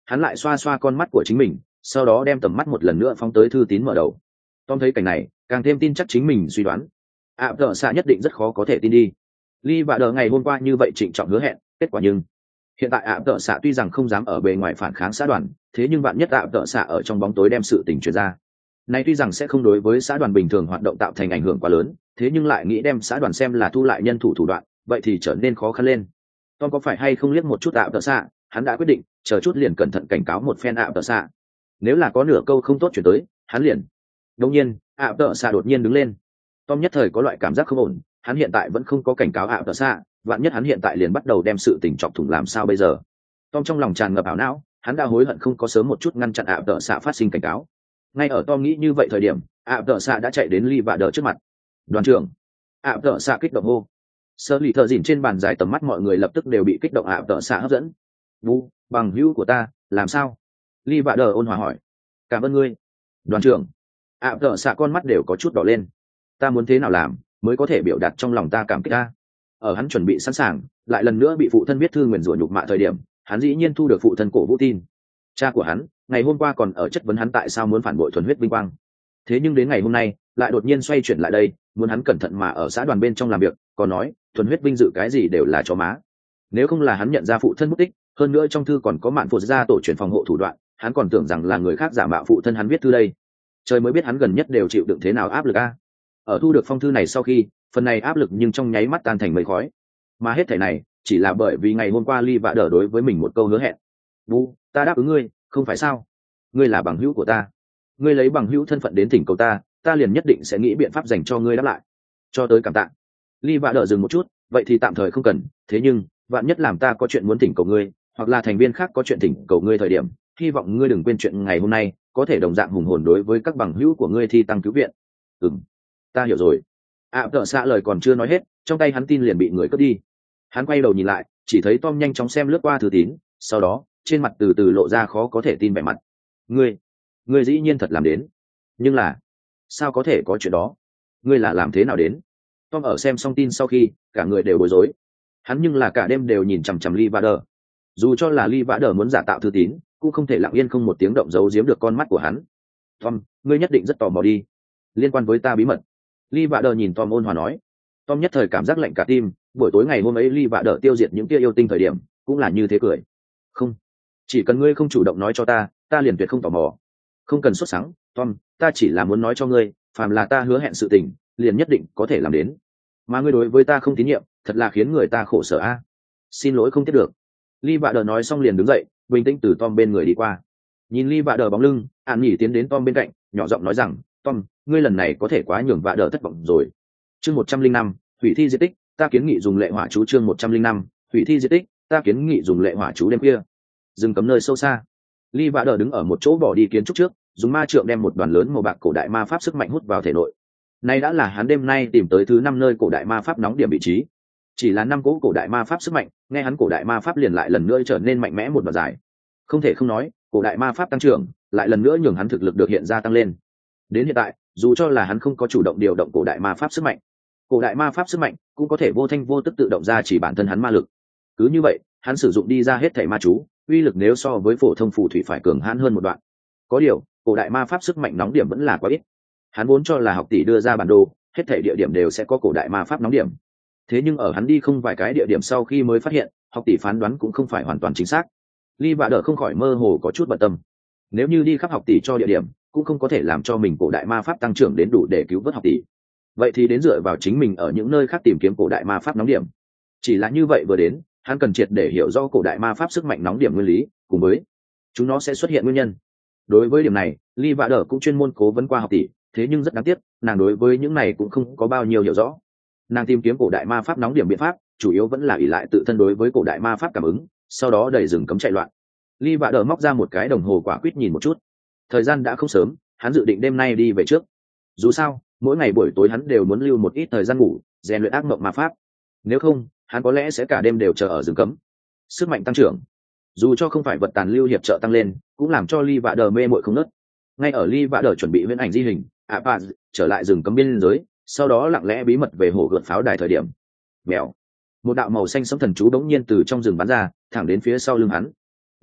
hắn lại xoa xoa con mắt của chính mình, sau đó đem tầm mắt một lần nữa phóng tới thư tín mở đầu. Tom thấy cảnh này càng thêm tin chắc chính mình suy đoán, ạ tợ xạ nhất định rất khó có thể tin đi. Lee và đờ ngày hôm qua như vậy trịnh trọng hứa hẹn, kết quả nhưng hiện tại ạ tợ xạ tuy rằng không dám ở bề ngoài phản kháng xã đoàn, thế nhưng bạn nhất ạ tợ xạ ở trong bóng tối đem sự tình truyền ra. Này tuy rằng sẽ không đối với xã đoàn bình thường hoạt động tạo thành ảnh hưởng quá lớn, thế nhưng lại nghĩ đem xã đoàn xem là thu lại nhân thủ thủ đoạn, vậy thì trở nên khó khăn lên. Tom có phải hay không liếc một chút ạ tợ xạ, hắn đã quyết định chờ chút liền cẩn thận cảnh cáo một phen ạ tợ xạ. Nếu là có nửa câu không tốt chuyển tới, hắn liền đột nhiên ạ tợ xạ đột nhiên đứng lên. Tom nhất thời có loại cảm giác không ổn, hắn hiện tại vẫn không có cảnh cáo ạ tợ xạ, vạn nhất hắn hiện tại liền bắt đầu đem sự tình chọc thủng làm sao bây giờ. Tom trong lòng tràn ngập ảo não, hắn đã hối hận không có sớm một chút ngăn chặn ạ tợ xạ phát sinh cảnh cáo. Ngay ở Tom nghĩ như vậy thời điểm, ạ tợ xạ đã chạy đến Lee và đờ trước mặt. Đoàn trưởng! ạ tợ xạ kích động hô. Sơ lì thợ dỉn trên bàn dài, tầm mắt mọi người lập tức đều bị kích động ạ tợ xạ hấp dẫn. Vu, bằng hữu của ta, làm sao? Lee và đờ ôn hòa hỏi. Cảm ơn ngươi. Đoàn trưởng! ạ tợ xạ con mắt đều có chút đỏ lên. Ta muốn thế nào làm mới có thể biểu đạt trong lòng ta cảm kích ta? Ở hắn chuẩn bị sẵn sàng lại lần nữa bị phụ thân viết thư nguyền rủa nhục mạ thời điểm, hắn dĩ nhiên thu được phụ thân cổ vũ tin. Cha của hắn ngày hôm qua còn ở chất vấn hắn tại sao muốn phản bội thuần huyết vinh quang, thế nhưng đến ngày hôm nay lại đột nhiên xoay chuyển lại đây, muốn hắn cẩn thận mà ở xã đoàn bên trong làm việc, còn nói thuần huyết vinh dự cái gì đều là chó má. Nếu không là hắn nhận ra phụ thân mất tích, hơn nữa trong thư còn có mạn phụ gia tổ truyền phòng hộ thủ đoạn, hắn còn tưởng rằng là người khác giả mạo phụ thân hắn viết thư đây. Trời mới biết hắn gần nhất đều chịu đựng thế nào áp lực a. Ở thu được phong thư này sau khi, phần này áp lực nhưng trong nháy mắt tan thành mây khói. Mà hết thảy này chỉ là bởi vì ngày hôm qua Lee vạ đỡ đối với mình một câu hứa hẹn. "Bu, ta đáp ứng ngươi, không phải sao? Ngươi là bằng hữu của ta, ngươi lấy bằng hữu thân phận đến thỉnh cầu ta, ta liền nhất định sẽ nghĩ biện pháp dành cho ngươi đáp lại." Cho tới cảm tạ. Lee vạ đỡ dừng một chút, "Vậy thì tạm thời không cần, thế nhưng vạn nhất làm ta có chuyện muốn thỉnh cầu ngươi, hoặc là thành viên khác có chuyện thỉnh cầu ngươi thời điểm, hy vọng ngươi đừng quên chuyện ngày hôm nay, có thể đồng dạng hùng hồn đối với các bằng hữu của ngươi thi tăng cứu viện." "Ừm, ta hiểu rồi." ạ tợ xạ lời còn chưa nói hết, trong tay hắn tin liền bị người cướp đi. Hắn quay đầu nhìn lại, chỉ thấy Tom nhanh chóng xem lướt qua thư tín, sau đó trên mặt từ từ lộ ra khó có thể tin vẻ mặt. "Ngươi, ngươi dĩ nhiên thật làm đến. Nhưng là, sao có thể có chuyện đó? Ngươi là làm thế nào đến?" Tom ở xem xong tin sau khi, cả người đều bối rối. Hắn nhưng là cả đêm đều nhìn chằm chằm Lee Vader. Dù cho là Lee Vader muốn giả tạo thư tín, cũng không thể lặng yên không một tiếng động giấu giếm được con mắt của hắn. "Tom, ngươi nhất định rất tò mò đi. Liên quan với ta bí mật." Lee Vader nhìn Tom ôn hòa nói. Tom nhất thời cảm giác lạnh cả tim, buổi tối ngày hôm ấy Lee Vader tiêu diệt những tia yêu tinh thời điểm, cũng là như thế cười. "Không, chỉ cần ngươi không chủ động nói cho ta, ta liền tuyệt không tò mò." "Không cần sốt sắng, Tom, ta chỉ là muốn nói cho ngươi, phàm là ta hứa hẹn sự tình, liền nhất định có thể làm đến. Mà ngươi đối với ta không tín nhiệm, thật là khiến người ta khổ sở a." "Xin lỗi không tiếp được." Lee Vader nói xong liền đứng dậy, bình tĩnh từ Tom bên người đi qua. Nhìn Lee Vader bóng lưng, An Nhỉ tiến đến Tom bên cạnh, nhỏ giọng nói rằng, "Tom, ngươi lần này có thể quá nhường Vader thất vọng rồi." Chương một trăm linh năm, hủy thi di tích, ta kiến nghị dùng lệ hỏa chú. Chương một trăm linh năm, hủy thi di tích, ta kiến nghị dùng lệ hỏa chú. Đêm kia, rừng cấm nơi sâu xa, Lee Vader đứng ở một chỗ bỏ đi kiến trúc trước, dùng ma trượng đem một đoàn lớn màu bạc cổ đại ma pháp sức mạnh hút vào thể nội. Nay đã là hắn đêm nay tìm tới thứ năm nơi cổ đại ma pháp nóng điểm vị trí. Chỉ là năm cỗ cổ đại ma pháp sức mạnh, nghe hắn cổ đại ma pháp liền lại lần nữa trở nên mạnh mẽ một đoạn dài. Không thể không nói, cổ đại ma pháp tăng trưởng, lại lần nữa nhường hắn thực lực được hiện ra tăng lên. Đến hiện tại, dù cho là hắn không có chủ động điều động cổ đại ma pháp sức mạnh, cổ đại ma pháp sức mạnh cũng có thể vô thanh vô tức tự động ra chỉ bản thân hắn ma lực. Cứ như vậy, hắn sử dụng đi ra hết thảy ma chú, uy lực nếu so với phổ thông phù thủy phải cường hãn hơn một đoạn. Có điều, cổ đại ma pháp sức mạnh nóng điểm vẫn là quá ít. Hắn vốn cho là học tỷ đưa ra bản đồ, hết thảy địa điểm đều sẽ có cổ đại ma pháp nóng điểm. Thế nhưng ở hắn đi không vài cái địa điểm sau khi mới phát hiện, học tỷ phán đoán cũng không phải hoàn toàn chính xác. Lee Vader không khỏi mơ hồ có chút bận tâm. Nếu như đi khắp học tỷ cho địa điểm, cũng không có thể làm cho mình cổ đại ma pháp tăng trưởng đến đủ để cứu vớt học tỷ. Vậy thì đến dựa vào chính mình ở những nơi khác tìm kiếm cổ đại ma pháp nóng điểm. Chỉ là như vậy vừa đến, hắn cần triệt để hiểu rõ cổ đại ma pháp sức mạnh nóng điểm nguyên lý, cùng với chúng nó sẽ xuất hiện nguyên nhân. Đối với điểm này, Lee Vader cũng chuyên môn cố vấn qua học tỷ, thế nhưng rất đáng tiếc, nàng đối với những này cũng không có bao nhiêu hiểu rõ. Nàng tìm kiếm cổ đại ma pháp nóng điểm biện pháp, chủ yếu vẫn là ỷ lại tự thân đối với cổ đại ma pháp cảm ứng, sau đó đẩy rừng cấm chạy loạn. Lee Vader móc ra một cái đồng hồ quả quýt nhìn một chút. Thời gian đã không sớm, hắn dự định đêm nay đi về trước. Dù sao, mỗi ngày buổi tối hắn đều muốn lưu một ít thời gian ngủ, rèn luyện ác mộng ma pháp. Nếu không, hắn có lẽ sẽ cả đêm đều chờ ở rừng cấm. Sức mạnh tăng trưởng, dù cho không phải vật tàn lưu hiệp trợ tăng lên, cũng làm cho Lee Vader mê muội không ngớt. Ngay ở Lee Vader chuẩn bị huyễn ảnh di hình, Apaz trở lại rừng cấm biên giới, sau đó lặng lẽ bí mật về hồ gợt pháo đài thời điểm. Mèo. Một đạo màu xanh sẫm thần chú đống nhiên từ trong rừng bắn ra, thẳng đến phía sau lưng hắn.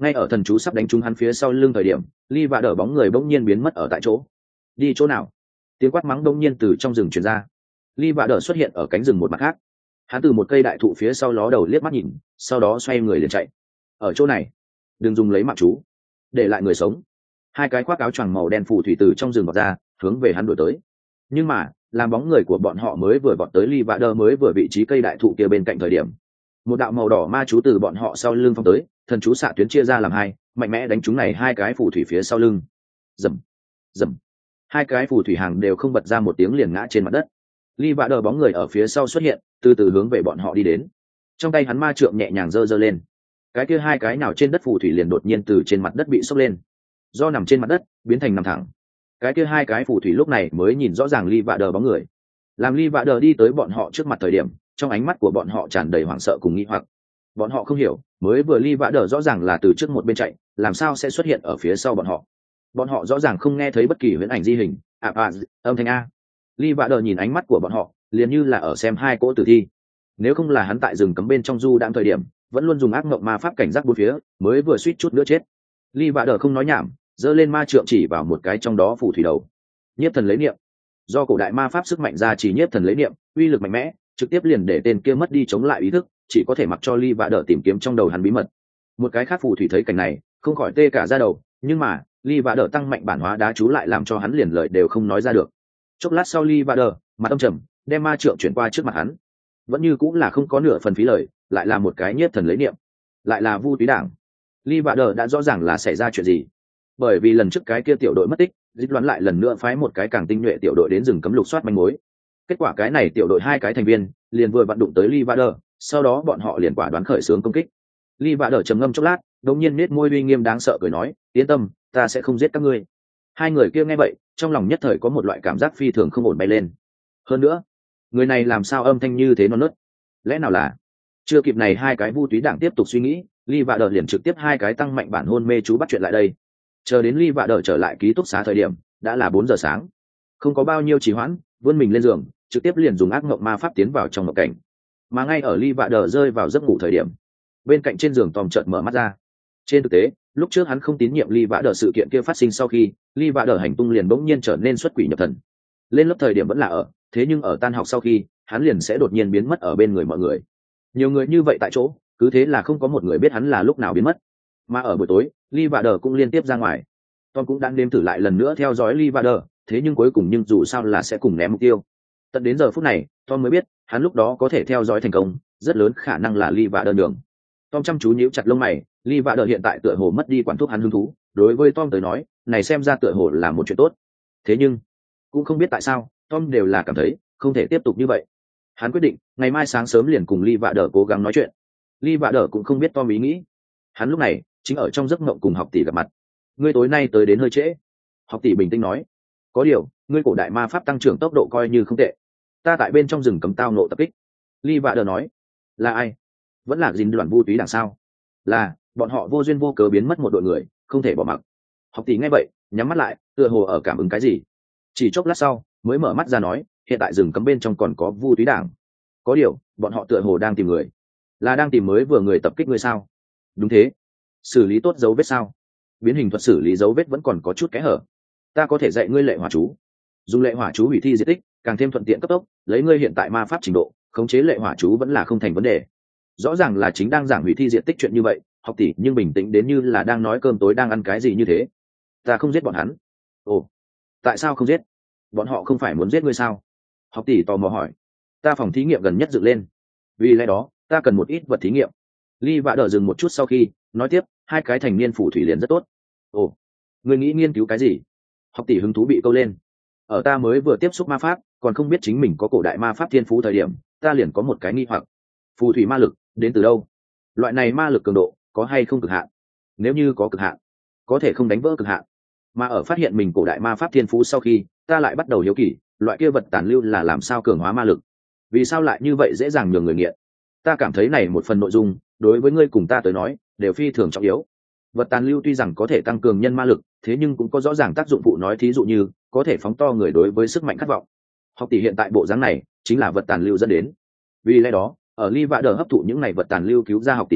ngay ở thần chú sắp đánh trúng hắn phía sau lưng thời điểm, Ly Vạ Đờ bóng người bỗng nhiên biến mất ở tại chỗ. Đi chỗ nào? Tiếng quát mắng bỗng nhiên từ trong rừng truyền ra. Ly Vạ Đờ xuất hiện ở cánh rừng một mặt khác. Hắn từ một cây đại thụ phía sau ló đầu liếc mắt nhìn, sau đó xoay người liền chạy. Ở chỗ này, đừng dùng lấy mạng chú, để lại người sống. Hai cái khoác áo choàng màu đen phù thủy từ trong rừng vọt ra, hướng về hắn đuổi tới. Nhưng mà, làm bóng người của bọn họ mới vừa vọt tới Ly Vạ Đờ mới vừa vị trí cây đại thụ kia bên cạnh thời điểm, một đạo màu đỏ ma chú từ bọn họ sau lưng phong tới, thần chú xạ tuyến chia ra làm hai, mạnh mẽ đánh trúng này hai cái phù thủy phía sau lưng. Rầm, rầm, hai cái phù thủy hàng đều không bật ra một tiếng liền ngã trên mặt đất. Ly Vạ Đờ bóng người ở phía sau xuất hiện, từ từ hướng về bọn họ đi đến. Trong tay hắn ma trượng nhẹ nhàng giơ giơ lên, cái kia hai cái nào trên đất phù thủy liền đột nhiên từ trên mặt đất bị sốc lên, do nằm trên mặt đất biến thành nằm thẳng. Cái kia hai cái phù thủy lúc này mới nhìn rõ ràng Ly Vạ Đờ bóng người. Làm Ly Vạ Đờ đi tới bọn họ trước mặt thời điểm, trong ánh mắt của bọn họ tràn đầy hoảng sợ cùng nghi hoặc. Bọn họ không hiểu, mới vừa Ly Vạ Đờ rõ ràng là từ trước một bên chạy, làm sao sẽ xuất hiện ở phía sau bọn họ. Bọn họ rõ ràng không nghe thấy bất kỳ huyễn ảnh di hình, à, à, âm thanh a. Ly Vạ Đờ nhìn ánh mắt của bọn họ, liền như là ở xem hai cỗ tử thi. Nếu không là hắn tại rừng cấm bên trong du đang thời điểm, vẫn luôn dùng ác mộng ma pháp cảnh giác bốn phía, mới vừa suýt chút nữa chết. Ly Vạ Đờ không nói nhảm, giơ lên ma trượng chỉ vào một cái trong đó phù thủy đầu. Nhiếp thần lấy niệm. Do cổ đại ma pháp sức mạnh ra chỉ nhiếp thần lấy niệm, uy lực mạnh mẽ, trực tiếp liền để tên kia mất đi chống lại ý thức, chỉ có thể mặc cho Ly Vạ Đờ tìm kiếm trong đầu hắn bí mật. Một cái khác phù thủy thấy cảnh này, không khỏi tê cả da đầu, nhưng mà Ly Vạ Đờ tăng mạnh bản hóa đá chú lại làm cho hắn liền lời đều không nói ra được. Chốc lát sau Ly Vạ Đờ mặt âm trầm, đem ma trượng chuyển qua trước mặt hắn, vẫn như cũng là không có nửa phần phí lời, lại là một cái nhiếp thần lấy niệm, lại là Vu Túy Đảng. Ly Vạ Đờ đã rõ ràng là xảy ra chuyện gì, bởi vì lần trước cái kia tiểu đội mất tích, dịch đoán lại lần nữa phái một cái càng tinh nhuệ tiểu đội đến rừng cấm lục soát manh mối. Kết quả cái này tiểu đội hai cái thành viên liền vừa vặn đụng tới Ly Vạ Đờ, sau đó bọn họ liền quả đoán khởi xướng công kích. Ly Vạ Đờ trầm ngâm chốc lát, đột nhiên nết môi uy nghiêm đáng sợ cười nói, yên tâm, ta sẽ không giết các ngươi. Hai người kia nghe vậy, trong lòng nhất thời có một loại cảm giác phi thường không ổn bay lên. Hơn nữa, người này làm sao âm thanh như thế non nớt? Lẽ nào là? Chưa kịp này hai cái Vu Túy Đảng tiếp tục suy nghĩ, Ly Vạ Đờ liền trực tiếp hai cái tăng mạnh bản hôn mê chú bắt chuyện lại đây. Chờ đến Ly Vạ Đờ trở lại ký túc xá thời điểm, đã là bốn giờ sáng. Không có bao nhiêu trì hoãn, vươn mình lên giường, trực tiếp liền dùng ác mộng ma pháp tiến vào trong mộng cảnh. Mà ngay ở Ly Vạ Đờ rơi vào giấc ngủ thời điểm, bên cạnh trên giường Tom chợt mở mắt ra. Trên thực tế, lúc trước hắn không tín nhiệm Ly Vạ Đờ sự kiện kia phát sinh sau khi, Ly Vạ Đờ hành tung liền bỗng nhiên trở nên xuất quỷ nhập thần. Lên lớp thời điểm vẫn là ở, thế nhưng ở tan học sau khi, hắn liền sẽ đột nhiên biến mất ở bên người mọi người. Nhiều người như vậy tại chỗ, cứ thế là không có một người biết hắn là lúc nào biến mất. Mà ở buổi tối, Ly Vạ Đờ cũng liên tiếp ra ngoài. Tom cũng đã nếm thử lại lần nữa theo dõi Ly Vạ Đờ, thế nhưng cuối cùng nhưng dù sao là sẽ cùng ném mục tiêu. Tận đến giờ phút này, Tom mới biết, hắn lúc đó có thể theo dõi thành công, rất lớn khả năng là Ly Vạ Đờ đường. Tom chăm chú nhíu chặt lông mày, Ly Vạ Đờ hiện tại tựa hồ mất đi quản thúc hắn hứng thú, đối với Tom tới nói, này xem ra tựa hồ là một chuyện tốt. Thế nhưng, cũng không biết tại sao, Tom đều là cảm thấy không thể tiếp tục như vậy. Hắn quyết định, ngày mai sáng sớm liền cùng Ly Vạ Đờ cố gắng nói chuyện. Ly Vạ Đờ cũng không biết Tom ý nghĩ. Hắn lúc này chính ở trong giấc mộng cùng học tỷ gặp mặt. Ngươi tối nay tới đến hơi trễ. Học tỷ bình tĩnh nói. Có điều, ngươi cổ đại ma pháp tăng trưởng tốc độ coi như không tệ. Ta tại bên trong rừng cấm tao nộ tập kích. Ly Vạ Đờ nói. Là ai? Vẫn là dính đoàn Vu Túy Đảng sao? Là, bọn họ vô duyên vô cớ biến mất một đội người, không thể bỏ mặc. Học tỷ nghe vậy, nhắm mắt lại, tựa hồ ở cảm ứng cái gì. Chỉ chốc lát sau, mới mở mắt ra nói, hiện tại rừng cấm bên trong còn có Vu Túy Đảng. Có điều, bọn họ tựa hồ đang tìm người. Là đang tìm mới vừa người tập kích ngươi sao? Đúng thế. Xử lý tốt dấu vết sao? Biến hình thuật xử lý dấu vết vẫn còn có chút kẽ hở. Ta có thể dạy ngươi lệ hỏa chú. Dùng lệ hỏa chú hủy thi di tích, càng thêm thuận tiện cấp tốc, lấy ngươi hiện tại ma pháp trình độ, khống chế lệ hỏa chú vẫn là không thành vấn đề. Rõ ràng là chính đang giảng hủy thi diện tích chuyện như vậy, học tỷ nhưng bình tĩnh đến như là đang nói cơm tối đang ăn cái gì như thế. Ta không giết bọn hắn. Ồ, tại sao không giết? Bọn họ không phải muốn giết ngươi sao? Học tỷ tò mò hỏi. Ta phòng thí nghiệm gần nhất dựng lên, vì lẽ đó ta cần một ít vật thí nghiệm. Ly Vạ Đờ dừng một chút sau khi nói tiếp, hai cái thành niên phù thủy liền rất tốt. Ồ, ngươi nghĩ nghiên cứu cái gì? Học tỷ hứng thú bị câu lên. Ở ta mới vừa tiếp xúc ma pháp, còn không biết chính mình có cổ đại ma pháp thiên phú thời điểm, ta liền có một cái nghi hoặc. Phù thủy ma lực đến từ đâu? Loại này ma lực cường độ có hay không cực hạn? Nếu như có cực hạn, có thể không đánh vỡ cực hạn. Mà ở phát hiện mình cổ đại ma pháp thiên phú sau khi, ta lại bắt đầu hiếu kỳ, loại kia vật tàn lưu là làm sao cường hóa ma lực? Vì sao lại như vậy dễ dàng nhường người nghiện? Ta cảm thấy này một phần nội dung, đối với ngươi cùng ta tới nói, đều phi thường trọng yếu. Vật tàn lưu tuy rằng có thể tăng cường nhân ma lực, thế nhưng cũng có rõ ràng tác dụng phụ, nói thí dụ như có thể phóng to người đối với sức mạnh khát vọng. Học tỷ hiện tại bộ dáng này chính là vật tàn lưu dẫn đến. Vì lẽ đó, ở Ly Vạ Đờ hấp thụ những này vật tàn lưu cứu ra học tỷ trước,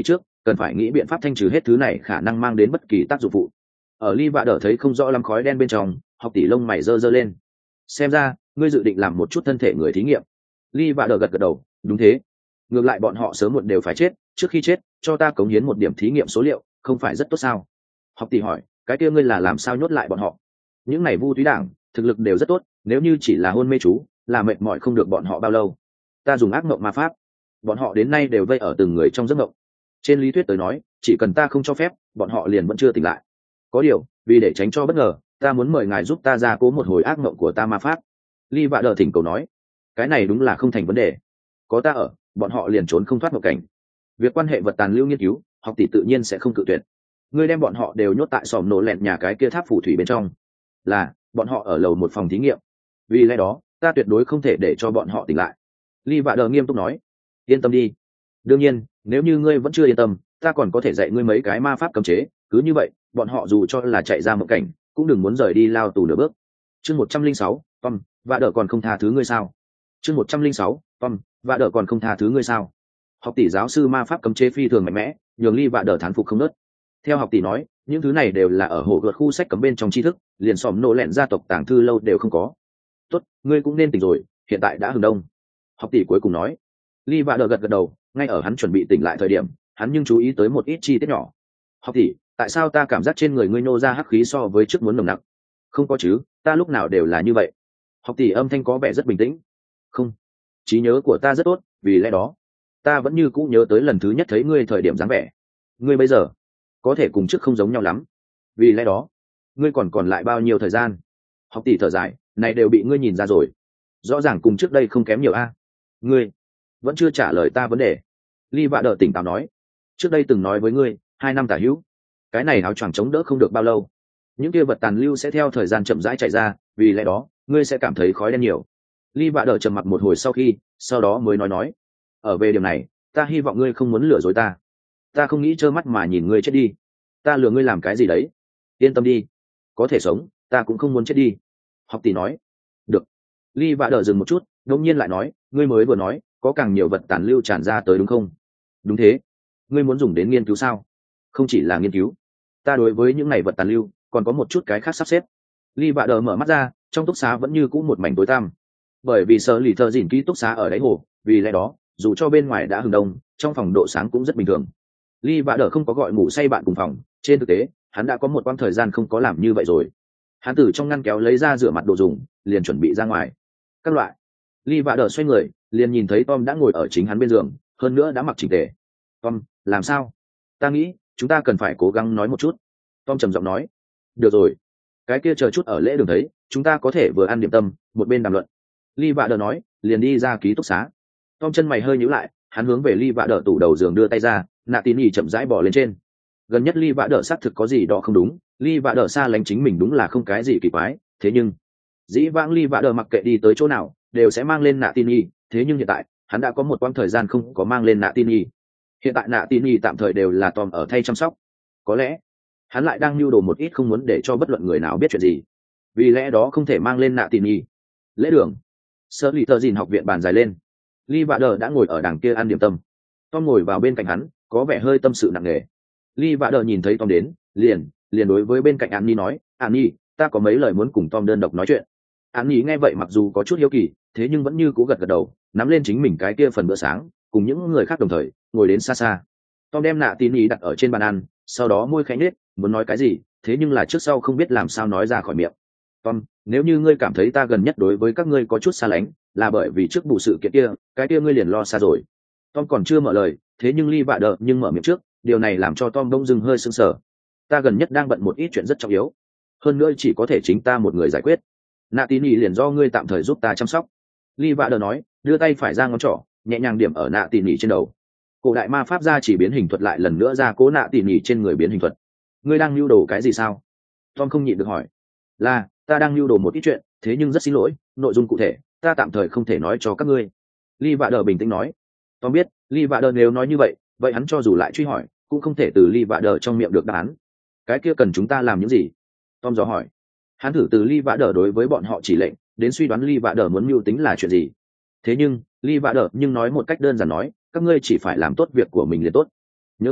cần phải nghĩ biện pháp thanh trừ hết thứ này khả năng mang đến bất kỳ tác dụng phụ. Ở ly vạ đỡ thấy không rõ lắm khói đen bên trong, học tỷ lông mày dơ dơ lên. Xem ra ngươi dự định làm một chút thân thể người thí nghiệm. Ly vạ đỡ gật gật đầu, đúng thế. Ngược lại bọn họ sớm muộn đều phải chết, trước khi chết cho ta cống hiến một điểm thí nghiệm số liệu không phải rất tốt sao? Học tỷ hỏi, cái kia ngươi là làm sao nhốt lại bọn họ? Những này vu túy đảng thực lực đều rất tốt, nếu như chỉ là hôn mê chú là mệt mỏi không được bọn họ bao lâu. Ta dùng ác mộng ma pháp, bọn họ đến nay đều vây ở từng người trong giấc mộng. Trên lý thuyết tới nói, chỉ cần ta không cho phép bọn họ liền vẫn chưa tỉnh lại. Có điều vì để tránh cho bất ngờ, ta muốn mời ngài giúp ta ra cố một hồi ác mộng của ta ma pháp. Ly vạ đờ thỉnh cầu nói, cái này đúng là không thành vấn đề, có ta ở bọn họ liền trốn không thoát mộng cảnh. Việc quan hệ vật tàn lưu nghiên cứu, học tỷ tự nhiên sẽ không cự tuyệt. Ngươi đem bọn họ đều nhốt tại xòm nổ lẹn nhà cái kia tháp phù thủy bên trong. Là bọn họ ở lầu một phòng thí nghiệm, vì lẽ đó ta tuyệt đối không thể để cho bọn họ tỉnh lại. Ly vạ đờ nghiêm túc nói, yên tâm đi, đương nhiên nếu như ngươi vẫn chưa yên tâm, ta còn có thể dạy ngươi mấy cái ma pháp cấm chế, cứ như vậy bọn họ dù cho là chạy ra mộng cảnh cũng đừng muốn rời đi lao tù nửa bước. Chương một trăm linh sáu, Tom, vạ đờ còn không tha thứ ngươi sao? Chương một trăm linh sáu, Tom, vạ đờ còn không tha thứ ngươi sao? Học tỷ giáo sư ma pháp cấm chế phi thường mạnh mẽ, nhường Ly vạ đờ thán phục không nớt. Theo học tỷ nói, những thứ này đều là ở hồ gợt khu sách cấm bên trong tri thức, liền xòm nổ lẹn gia tộc tàng thư lâu đều không có. Tốt, ngươi cũng nên tỉnh rồi, hiện tại đã hừng đông. Học tỷ cuối cùng nói. Ly vạ đờ gật gật đầu, ngay ở hắn chuẩn bị tỉnh lại thời điểm, hắn nhưng chú ý tới một ít chi tiết nhỏ. Học tỷ, tại sao ta cảm giác trên người ngươi nô ra hắc khí so với trước muốn nồng nặc? Không có chứ, ta lúc nào đều là như vậy. Học tỷ âm thanh có vẻ rất bình tĩnh. Không, trí nhớ của ta rất tốt, vì lẽ đó ta vẫn như cũ nhớ tới lần thứ nhất thấy ngươi thời điểm dáng vẻ. Ngươi bây giờ có thể cùng trước không giống nhau lắm, vì lẽ đó ngươi còn còn lại bao nhiêu thời gian? Học tỷ thở dài, này đều bị ngươi nhìn ra rồi, rõ ràng cùng trước đây không kém nhiều a. Ngươi vẫn chưa trả lời ta vấn đề. Ly vạ đờ tỉnh táo nói, trước đây từng nói với ngươi hai năm tả hữu, cái này áo choàng chống đỡ không được bao lâu, những kia vật tàn lưu sẽ theo thời gian chậm rãi chạy ra, vì lẽ đó ngươi sẽ cảm thấy khói đen nhiều. Ly vạ đờ trầm mặc một hồi sau khi sau đó mới nói nói, ở về điểm này ta hy vọng ngươi không muốn lừa dối ta, ta không nghĩ trơ mắt mà nhìn ngươi chết đi. Ta lừa ngươi làm cái gì đấy? Yên tâm đi, có thể sống ta cũng không muốn chết đi. Học tỷ nói. Được. Ly vạ đờ dừng một chút, đột nhiên lại nói, ngươi mới vừa nói có càng nhiều vật tàn lưu tràn ra tới đúng không? Đúng thế. Ngươi muốn dùng đến nghiên cứu sao? Không chỉ là nghiên cứu, ta đối với những này vật tàn lưu còn có một chút cái khác sắp xếp. Ly vạ đờ mở mắt ra, trong túc xá vẫn như cũ một mảnh tối tăm, bởi vì sợ lì thợ dỉn ký túc xá ở đáy hồ, vì lẽ đó dù cho bên ngoài đã hừng đông, trong phòng độ sáng cũng rất bình thường. Ly vạ đờ không có gọi ngủ say bạn cùng phòng, trên thực tế hắn đã có một quãng thời gian không có làm như vậy rồi. Hắn từ trong ngăn kéo lấy ra rửa mặt đồ dùng, liền chuẩn bị ra ngoài các loại. Ly vạ đờ xoay người, liền nhìn thấy Tom đã ngồi ở chính hắn bên giường, hơn nữa đã mặc chỉnh tề. Tom, làm sao? Ta nghĩ chúng ta cần phải cố gắng nói một chút. Tom trầm giọng nói. Được rồi, cái kia chờ chút ở lễ đường thấy, chúng ta có thể vừa ăn điểm tâm một bên đàm luận. Ly vạ đờ nói, liền đi ra ký túc xá. Tom chân mày hơi nhíu lại, hắn hướng về Ly vạ đờ tủ đầu giường đưa tay ra, nạ tín nhì chậm rãi bỏ lên trên. Gần nhất Ly vạ đờ xác thực có gì đó không đúng, Ly vạ đờ xa lánh chính mình đúng là không cái gì kỳ quái, thế nhưng dĩ vãng Ly vạ đờ mặc kệ đi tới chỗ nào đều sẽ mang lên nạ tín nhì, thế nhưng hiện tại hắn đã có một quãng thời gian không có mang lên nạ tín nhì. Hiện tại nạ tín nhì tạm thời đều là Tom ở thay chăm sóc, có lẽ hắn lại đang lưu đồ một ít không muốn để cho bất luận người nào biết chuyện gì, vì lẽ đó không thể mang lên nạ tín nhì. Lễ đường, sơ lì tờ dìn học viện bàn dài lên, Ly vạ đờ đã ngồi ở đằng kia ăn điểm tâm. Tom ngồi vào bên cạnh hắn, có vẻ hơi tâm sự nặng nề. Ly vạ đờ nhìn thấy Tom đến, liền liền đối với bên cạnh An Nhi nói, An Nhi, ta có mấy lời muốn cùng Tom đơn độc nói chuyện. An Nhi nghe vậy mặc dù có chút hiếu kỳ, thế nhưng vẫn như cũ gật gật đầu, nắm lên chính mình cái kia phần bữa sáng, cùng những người khác đồng thời ngồi đến xa xa. Tom đem nạ tín nhì đặt ở trên bàn ăn, sau đó môi khẽ nhếch, muốn nói cái gì, thế nhưng là trước sau không biết làm sao nói ra khỏi miệng. Tom, nếu như ngươi cảm thấy ta gần nhất đối với các ngươi có chút xa lánh, là bởi vì trước vụ sự kiện kia, cái kia ngươi liền lo xa rồi. Tom còn chưa mở lời, thế nhưng Ly vạ đờ nhưng mở miệng trước, điều này làm cho Tom đông dưng hơi sưng sờ. Ta gần nhất đang bận một ít chuyện rất trọng yếu, hơn nữa chỉ có thể chính ta một người giải quyết. Nạ tín nhì liền do ngươi tạm thời giúp ta chăm sóc. Ly vạ đờ nói, đưa tay phải ra ngón trỏ, nhẹ nhàng điểm ở nạ tín nhì trên đầu. Cổ đại ma pháp gia chỉ biến hình thuật lại lần nữa ra cố nạ tín nhì trên người biến hình thuật. Ngươi đang lưu đồ cái gì sao? Tom không nhịn được hỏi. Là, ta đang lưu đồ một ít chuyện, thế nhưng rất xin lỗi, nội dung cụ thể ta tạm thời không thể nói cho các ngươi. Ly vạ đờ bình tĩnh nói. Tom biết Ly vạ đờ nếu nói như vậy, vậy hắn cho dù lại truy hỏi cũng không thể từ Ly vạ đờ trong miệng được đáp án. Cái kia cần chúng ta làm những gì? Tom dò hỏi. Hắn thử từ Ly vạ đờ đối với bọn họ chỉ lệnh đến suy đoán Ly vạ đờ muốn mưu tính là chuyện gì. Thế nhưng Ly vạ đờ nhưng nói một cách đơn giản nói, các ngươi chỉ phải làm tốt việc của mình liền tốt. Nhớ kỹ,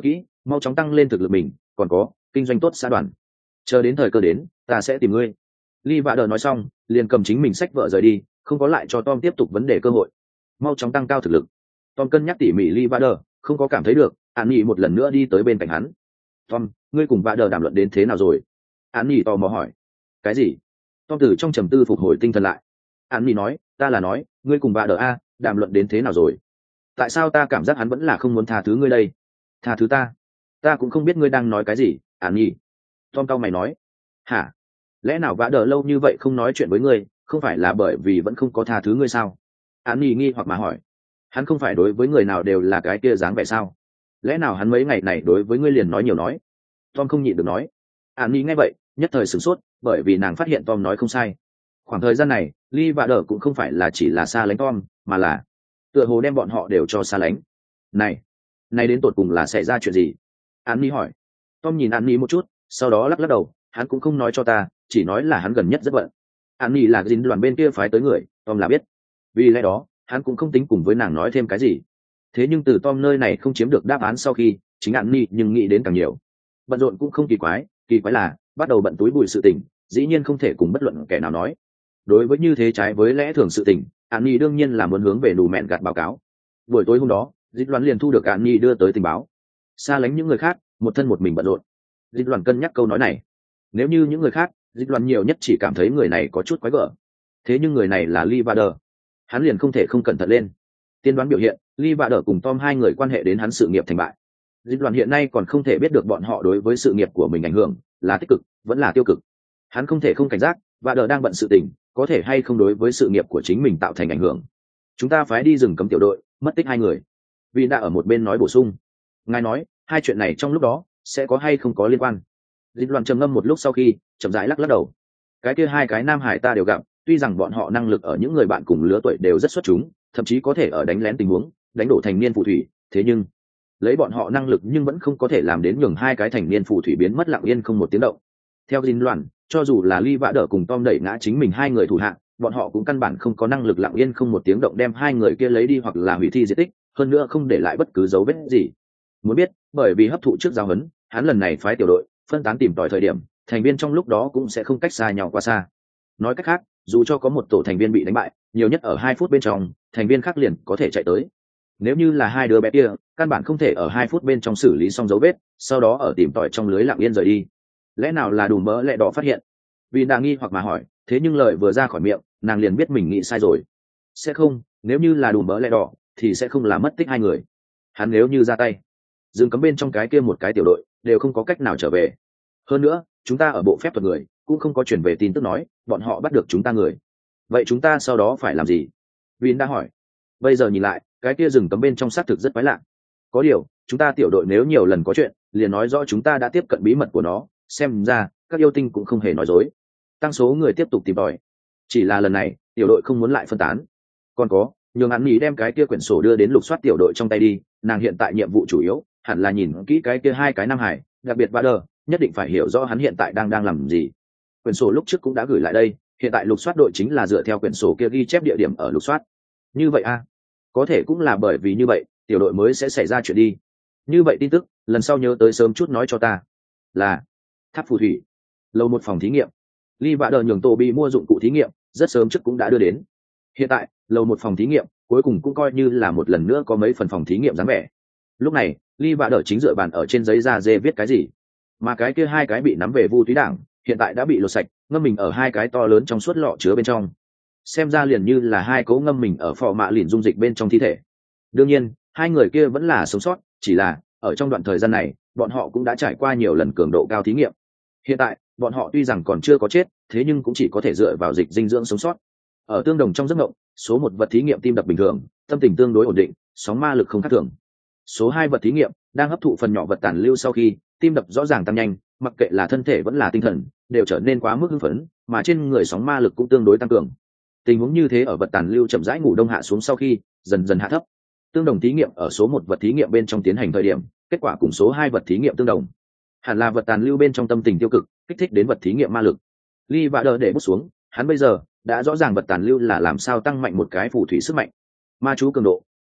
mau chóng tăng lên thực lực mình, còn có kinh doanh tốt xã đoàn, chờ đến thời cơ đến ta sẽ tìm ngươi. Lee vạ đờ nói xong liền cầm chính mình sách vợ rời đi, không có lại cho Tom tiếp tục vấn đề cơ hội. Mau chóng tăng cao thực lực. Tom cân nhắc tỉ mỉ Lee vạ đờ, không có cảm thấy được. An Nhi một lần nữa đi tới bên cạnh hắn. Tom, ngươi cùng vạ đờ đàm luận đến thế nào rồi? An Nhi tò mò hỏi. Cái gì? Tom từ trong trầm tư phục hồi tinh thần lại. An Nhi nói, ta là nói, ngươi cùng vạ đờ a đàm luận đến thế nào rồi? Tại sao ta cảm giác hắn vẫn là không muốn tha thứ ngươi đây? Tha thứ ta? Ta cũng không biết ngươi đang nói cái gì. An Nhi. Tom cau mày nói. Hả? Lẽ nào vạ đờ lâu như vậy không nói chuyện với ngươi, không phải là bởi vì vẫn không có tha thứ ngươi sao? An Nhi nghi hoặc mà hỏi. Hắn không phải đối với người nào đều là cái kia dáng vẻ sao? Lẽ nào hắn mấy ngày này đối với ngươi liền nói nhiều nói? Tom không nhịn được nói. An Nhi nghe vậy nhất thời sửng sốt, bởi vì nàng phát hiện Tom nói không sai. Khoảng thời gian này Lee và Đờ cũng không phải là chỉ là xa lánh Tom, mà là tựa hồ đem bọn họ đều cho xa lánh. Này, này đến tột cùng là xảy ra chuyện gì? An Nhi hỏi. Tom nhìn An Nhi một chút, sau đó lắc lắc đầu, hắn cũng không nói cho ta, chỉ nói là hắn gần nhất rất bận. An Nhi là dính đoàn bên kia phái tới người, Tom là biết. Vì lẽ đó hắn cũng không tính cùng với nàng nói thêm cái gì. Thế nhưng từ Tom nơi này không chiếm được đáp án sau khi, chính An Nhi nhưng nghĩ đến càng nhiều. Bận rộn cũng không kỳ quái, kỳ quái là bắt đầu bận túi bụi sự tình, dĩ nhiên không thể cùng bất luận kẻ nào nói. Đối với như thế trái với lẽ thường sự tình, An Nhi đương nhiên là muốn hướng về nù mẹn gạt báo cáo. Buổi tối hôm đó, Dịch Loan liền thu được An Nhi đưa tới tình báo. Xa lánh những người khác, một thân một mình bận rộn. Dịch Loan cân nhắc câu nói này. Nếu như những người khác, Dịch Loan nhiều nhất chỉ cảm thấy người này có chút quái gở. Thế nhưng người này là Lee Vader, hắn liền không thể không cẩn thận lên. Tiên đoán biểu hiện, Lee Vader cùng Tom hai người quan hệ đến hắn sự nghiệp thành bại. Dịch Loan hiện nay còn không thể biết được bọn họ đối với sự nghiệp của mình ảnh hưởng là tích cực vẫn là tiêu cực. Hắn không thể không cảnh giác, Vader đang bận sự tình, có thể hay không đối với sự nghiệp của chính mình tạo thành ảnh hưởng. Chúng ta phái đi rừng cấm tiểu đội, mất tích hai người. Vì đã ở một bên nói bổ sung. Ngài nói, hai chuyện này trong lúc đó sẽ có hay không có liên quan? Dịch Loan trầm ngâm một lúc sau khi chậm rãi lắc lắc đầu. Cái kia hai cái nam hải ta đều gặp, tuy rằng bọn họ năng lực ở những người bạn cùng lứa tuổi đều rất xuất chúng, thậm chí có thể ở đánh lén tình huống đánh đổ thành niên phù thủy, thế nhưng lấy bọn họ năng lực nhưng vẫn không có thể làm đến nhường hai cái thành niên phù thủy biến mất lặng yên không một tiếng động. Theo Dịch Loan, cho dù là Lee Vã Đỡ cùng Tom đẩy ngã chính mình hai người thủ hạng, bọn họ cũng căn bản không có năng lực lặng yên không một tiếng động đem hai người kia lấy đi hoặc là hủy thi di tích, hơn nữa không để lại bất cứ dấu vết gì. Muốn biết, bởi vì hấp thụ trước giao huấn, hắn lần này phái tiểu đội phân tán tìm tòi thời điểm, thành viên trong lúc đó cũng sẽ không cách xa nhau quá xa. Nói cách khác, dù cho có một tổ thành viên bị đánh bại, nhiều nhất ở hai phút bên trong, thành viên khác liền có thể chạy tới. Nếu như là hai đứa bé kia, căn bản không thể ở hai phút bên trong xử lý xong dấu vết, sau đó ở tìm tòi trong lưới lặng yên rời đi. Lẽ nào là đủ mỡ lẹ đỏ phát hiện? Vì nàng nghi hoặc mà hỏi, thế nhưng lời vừa ra khỏi miệng, nàng liền biết mình nghĩ sai rồi. Sẽ không, nếu như là đủ mỡ lẹ đỏ, thì sẽ không làm mất tích hai người. Hắn nếu như ra tay, dừng cấm bên trong cái kia một cái tiểu đội đều không có cách nào trở về. Hơn nữa, chúng ta ở bộ phép thuật người cũng không có chuyển về tin tức nói bọn họ bắt được chúng ta người. Vậy chúng ta sau đó phải làm gì? Vin đã hỏi. Bây giờ nhìn lại, cái kia rừng cấm bên trong xác thực rất quái lạ. Có điều, chúng ta tiểu đội nếu nhiều lần có chuyện, liền nói rõ chúng ta đã tiếp cận bí mật của nó. Xem ra, các yêu tinh cũng không hề nói dối. Tăng số người tiếp tục tìm tòi. Chỉ là lần này, tiểu đội không muốn lại phân tán. Còn có, nhường hắn nghĩ đem cái kia quyển sổ đưa đến lục soát tiểu đội trong tay đi. Nàng hiện tại nhiệm vụ chủ yếu hẳn là nhìn kỹ cái kia hai cái nam hải, đặc biệt Vader, nhất định phải hiểu rõ hắn hiện tại đang đang làm gì. Quyển sổ lúc trước cũng đã gửi lại đây, hiện tại lục soát đội chính là dựa theo quyển sổ kia ghi chép địa điểm ở lục soát. Như vậy a, à? Có thể cũng là bởi vì như vậy, tiểu đội mới sẽ xảy ra chuyện đi. Như vậy tin tức, lần sau nhớ tới sớm chút nói cho ta. Là tháp phù thủy, lầu một phòng thí nghiệm. Lee Vã Đờ nhường Toby mua dụng cụ thí nghiệm, rất sớm trước cũng đã đưa đến. Hiện tại, lầu một phòng thí nghiệm, cuối cùng cũng coi như là một lần nữa có mấy phần phòng thí nghiệm dáng vẻ. Lúc này, Lee Vã Đờ chính dựa bàn ở trên giấy da dê viết cái gì, mà cái kia hai cái bị nắm về vu túy đảng, hiện tại đã bị lột sạch, ngâm mình ở hai cái to lớn trong suốt lọ chứa bên trong. Xem ra liền như là hai cố ngâm mình ở phò mạ lìn dung dịch bên trong thi thể. Đương nhiên, hai người kia vẫn là sống sót, chỉ là ở trong đoạn thời gian này, bọn họ cũng đã trải qua nhiều lần cường độ cao thí nghiệm. Hiện tại, bọn họ tuy rằng còn chưa có chết, thế nhưng cũng chỉ có thể dựa vào dịch dinh dưỡng sống sót. Ở tương đồng trong giấc mộng, số một vật thí nghiệm tim đập bình thường, tâm tình tương đối ổn định, sóng ma lực không khác thường. Số hai vật thí nghiệm đang hấp thụ phần nhỏ vật tàn lưu sau khi, tim đập rõ ràng tăng nhanh, mặc kệ là thân thể vẫn là tinh thần, đều trở nên quá mức hưng phấn, mà trên người sóng ma lực cũng tương đối tăng cường. Tình huống như thế ở vật tàn lưu chậm rãi ngủ đông hạ xuống sau khi, dần dần hạ thấp. Tương đồng thí nghiệm ở số một vật thí nghiệm bên trong tiến hành thời điểm, kết quả cùng số hai vật thí nghiệm tương đồng. Hẳn là vật tàn lưu bên trong tâm tình tiêu cực, kích thích đến vật thí nghiệm ma lực. Lee Vã Đờ để bút xuống, hắn bây giờ đã rõ ràng vật tàn lưu là làm sao tăng mạnh một cái phù thủy sức mạnh. Ma chú cường độ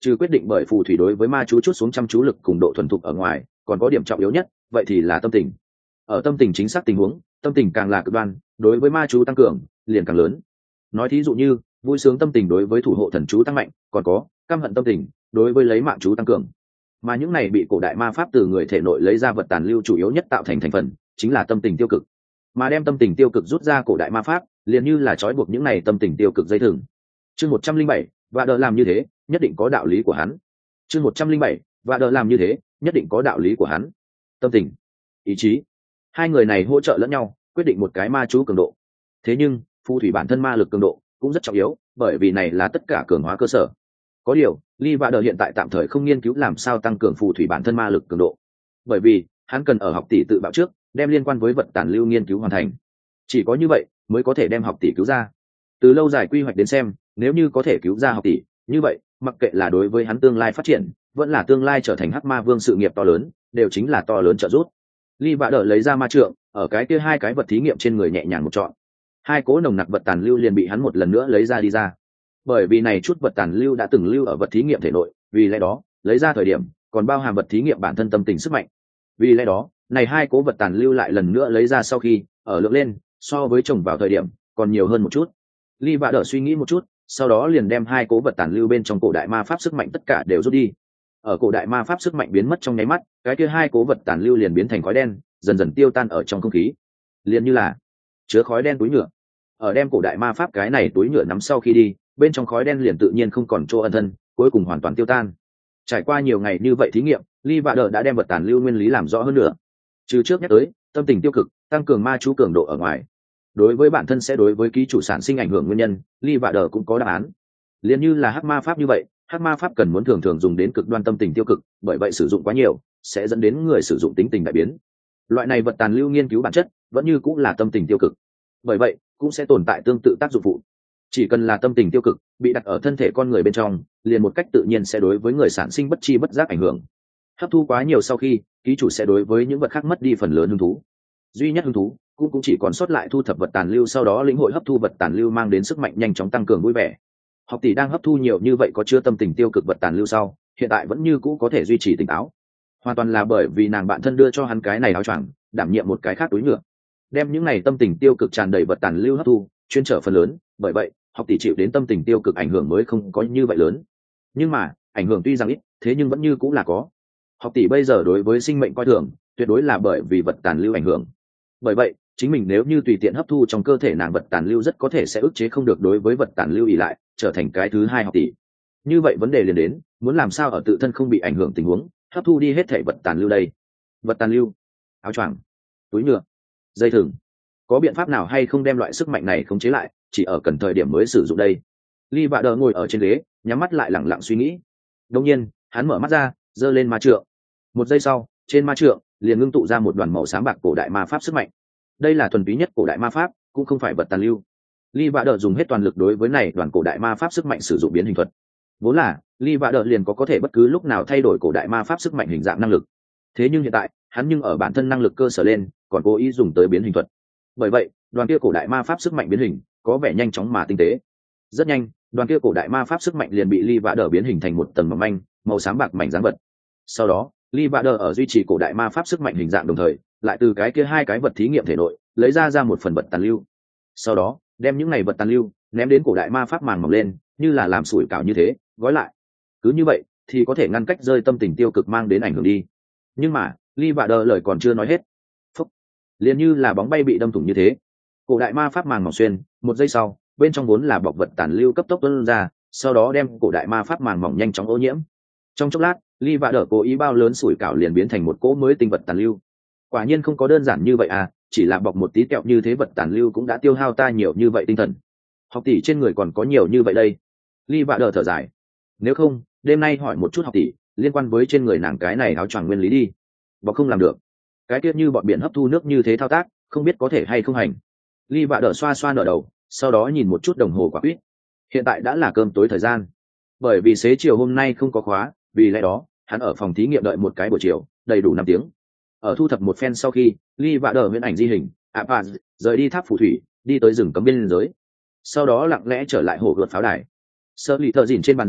Trừ quyết định bởi phù thủy đối với ma chú chút xuống chăm chú lực cùng độ thuần thục ở ngoài, còn có điểm trọng yếu nhất, vậy thì là tâm tình. Ở tâm tình chính xác tình huống, tâm tình càng là cực đoan, đối với ma chú tăng cường liền càng lớn. Nói thí dụ như vui sướng tâm tình đối với thủ hộ thần chú tăng mạnh, còn có căm hận tâm tình đối với lấy mạng chú tăng cường. Mà những này bị cổ đại ma pháp từ người thể nội lấy ra vật tàn lưu chủ yếu nhất tạo thành thành phần chính là tâm tình tiêu cực. Mà đem tâm tình tiêu cực rút ra cổ đại ma pháp, liền như là trói buộc những này tâm tình tiêu cực dây thừng. Chương một trăm linh bảy, và đỡ làm như thế, nhất định có đạo lý của hắn. Chương một trăm linh bảy, và đỡ làm như thế, nhất định có đạo lý của hắn. Tâm tình, ý chí, hai người này hỗ trợ lẫn nhau, quyết định một cái ma chú cường độ. Thế nhưng, phù thủy bản thân ma lực cường độ cũng rất trọng yếu, bởi vì này là tất cả cường hóa cơ sở. Có điều, Lee Vader hiện tại tạm thời không nghiên cứu làm sao tăng cường phù thủy bản thân ma lực cường độ, bởi vì hắn cần ở học tỷ tự bạo trước, đem liên quan với vật tàn lưu nghiên cứu hoàn thành. Chỉ có như vậy mới có thể đem học tỷ cứu ra. Từ lâu dài quy hoạch đến xem, nếu như có thể cứu ra học tỷ, như vậy mặc kệ là đối với hắn tương lai phát triển, vẫn là tương lai trở thành hắc ma vương sự nghiệp to lớn, đều chính là to lớn trợ giúp. Lee Vader lấy ra ma trượng, ở cái kia hai cái vật thí nghiệm trên người nhẹ nhàng một chọn, hai cố nồng nặc vật tàn lưu liền bị hắn một lần nữa lấy ra đi ra. Bởi vì này chút vật tàn lưu đã từng lưu ở vật thí nghiệm thể nội, vì lẽ đó lấy ra thời điểm còn bao hàm vật thí nghiệm bản thân tâm tình sức mạnh. Vì lẽ đó này hai cố vật tàn lưu lại lần nữa lấy ra sau khi ở lượng lên so với chồng vào thời điểm còn nhiều hơn một chút. Lee Vader suy nghĩ một chút, sau đó liền đem hai cố vật tàn lưu bên trong cổ đại ma pháp sức mạnh tất cả đều rút đi. Ở cổ đại ma pháp sức mạnh biến mất trong nháy mắt, cái kia hai cố vật tàn lưu liền biến thành khói đen, dần dần tiêu tan ở trong không khí, liền như là chứa khói đen túi nhựa. Ở đem cổ đại ma pháp cái này túi nhựa nắm sau khi đi, bên trong khói đen liền tự nhiên không còn chỗ ẩn thân, cuối cùng hoàn toàn tiêu tan. Trải qua nhiều ngày như vậy thí nghiệm, Lee Vader đã đem vật tàn lưu nguyên lý làm rõ hơn nữa. Trừ trước nhắc tới tâm tình tiêu cực tăng cường ma chú cường độ ở ngoài, đối với bản thân sẽ đối với ký chủ sản sinh ảnh hưởng nguyên nhân, Lee Vader cũng có đáp án. Liên như là hắc ma pháp như vậy, hắc ma pháp cần muốn thường thường dùng đến cực đoan tâm tình tiêu cực, bởi vậy sử dụng quá nhiều sẽ dẫn đến người sử dụng tính tình đại biến. Loại này vật tàn lưu nghiên cứu bản chất vẫn như cũng là tâm tình tiêu cực, bởi vậy cũng sẽ tồn tại tương tự tác dụng phụ. Chỉ cần là tâm tình tiêu cực bị đặt ở thân thể con người bên trong, liền một cách tự nhiên sẽ đối với người sản sinh bất chi bất giác ảnh hưởng. Hấp thu quá nhiều sau khi, ký chủ sẽ đối với những vật khác mất đi phần lớn hứng thú. Duy nhất hứng thú cũng cũng chỉ còn sót lại thu thập vật tàn lưu, sau đó lĩnh hội hấp thu vật tàn lưu mang đến sức mạnh nhanh chóng tăng cường vui vẻ. Học tỷ đang hấp thu nhiều như vậy có chứa tâm tình tiêu cực vật tàn lưu sau, hiện tại vẫn như cũ có thể duy trì tỉnh táo, hoàn toàn là bởi vì nàng bạn thân đưa cho hắn cái này áo choàng, đảm nhiệm một cái khác túi nhựa, đem những này tâm tình tiêu cực tràn đầy vật tàn lưu hấp thu, chuyên trở phần lớn. Bởi vậy học tỷ chịu đến tâm tình tiêu cực ảnh hưởng mới không có như vậy lớn, nhưng mà ảnh hưởng tuy rằng ít, thế nhưng vẫn như cũng là có. Học tỷ bây giờ đối với sinh mệnh coi thường, tuyệt đối là bởi vì vật tàn lưu ảnh hưởng. Bởi vậy chính mình nếu như tùy tiện hấp thu trong cơ thể nàng vật tàn lưu, rất có thể sẽ ức chế không được đối với vật tàn lưu ỉ lại, trở thành cái thứ hai học tỷ. Như vậy vấn đề liền đến, muốn làm sao ở tự thân không bị ảnh hưởng tình huống hấp thu đi hết thể vật tàn lưu đây? Vật tàn lưu, áo choàng, túi nhựa, dây thừng, có biện pháp nào hay không đem loại sức mạnh này khống chế lại, chỉ ở cần thời điểm mới sử dụng đây? Lee Vader ngồi ở trên ghế, nhắm mắt lại lặng lặng suy nghĩ. Đột nhiên hắn mở mắt ra, giơ lên ma trượng. Một giây sau, trên ma trượng liền ngưng tụ ra một đoàn màu xám bạc cổ đại ma pháp sức mạnh. Đây là thuần túy nhất cổ đại ma pháp, cũng không phải vật tàn lưu. Lee Vader dùng hết toàn lực đối với này đoàn cổ đại ma pháp sức mạnh sử dụng biến hình thuật. Vốn là Lee Vader liền có có thể bất cứ lúc nào thay đổi cổ đại ma pháp sức mạnh hình dạng năng lực. Thế nhưng hiện tại, hắn nhưng ở bản thân năng lực cơ sở lên, còn cố ý dùng tới biến hình thuật. Bởi vậy, đoàn kia cổ đại ma pháp sức mạnh biến hình có vẻ nhanh chóng mà tinh tế. Rất nhanh, đoàn kia cổ đại ma pháp sức mạnh liền bị Lee Vader biến hình thành một tầng mỏng manh, màu xám bạc mảnh dáng vật. Sau đó, Lee Vader ở duy trì cổ đại ma pháp sức mạnh hình dạng đồng thời, lại từ cái kia hai cái vật thí nghiệm thể nội lấy ra ra một phần vật tàn lưu. Sau đó, đem những này vật tàn lưu ném đến cổ đại ma pháp màng mỏng lên, như là làm sủi cảo như thế, gói lại. Cứ như vậy thì có thể ngăn cách rơi tâm tình tiêu cực mang đến ảnh hưởng đi. Nhưng mà Lee Vader lời còn chưa nói hết, phúc, liền như là bóng bay bị đâm thủng như thế, cổ đại ma pháp màng mỏng xuyên, một giây sau, bên trong vốn là bọc vật tàn lưu cấp tốc tuôn ra, sau đó đem cổ đại ma pháp màng mỏng nhanh chóng ô nhiễm. Trong chốc lát, Lee Vader cố ý bao lớn sủi cảo liền biến thành một cỗ mới tinh vật tàn lưu. Quả nhiên không có đơn giản như vậy à, chỉ là bọc một tí kẹo như thế vật tàn lưu cũng đã tiêu hao ta nhiều như vậy tinh thần. Học tỷ trên người còn có nhiều như vậy đây. Lee Vader thở dài. Nếu không, đêm nay hỏi một chút học tỷ liên quan với trên người nàng cái này áo choàng nguyên lý đi. Bọc không làm được. Cái tiết như bọn biển hấp thu nước như thế thao tác, không biết có thể hay không hành. Lee Vader xoa xoa nở đầu, sau đó nhìn một chút đồng hồ quả quyết. Hiện tại đã là cơm tối thời gian. Bởi vì xế chiều hôm nay không có khóa, vì lẽ đó hắn ở phòng thí nghiệm đợi một cái buổi chiều, đầy đủ năm tiếng. Ở thu thập một phen sau khi, Lee Vader huyễn ảnh di hình, Apaz rời đi tháp phù thủy, đi tới rừng cấm biên giới. Sau đó lặng lẽ trở lại hồ gợt pháo đài. Sơ lì thợ dìn trên bàn dài,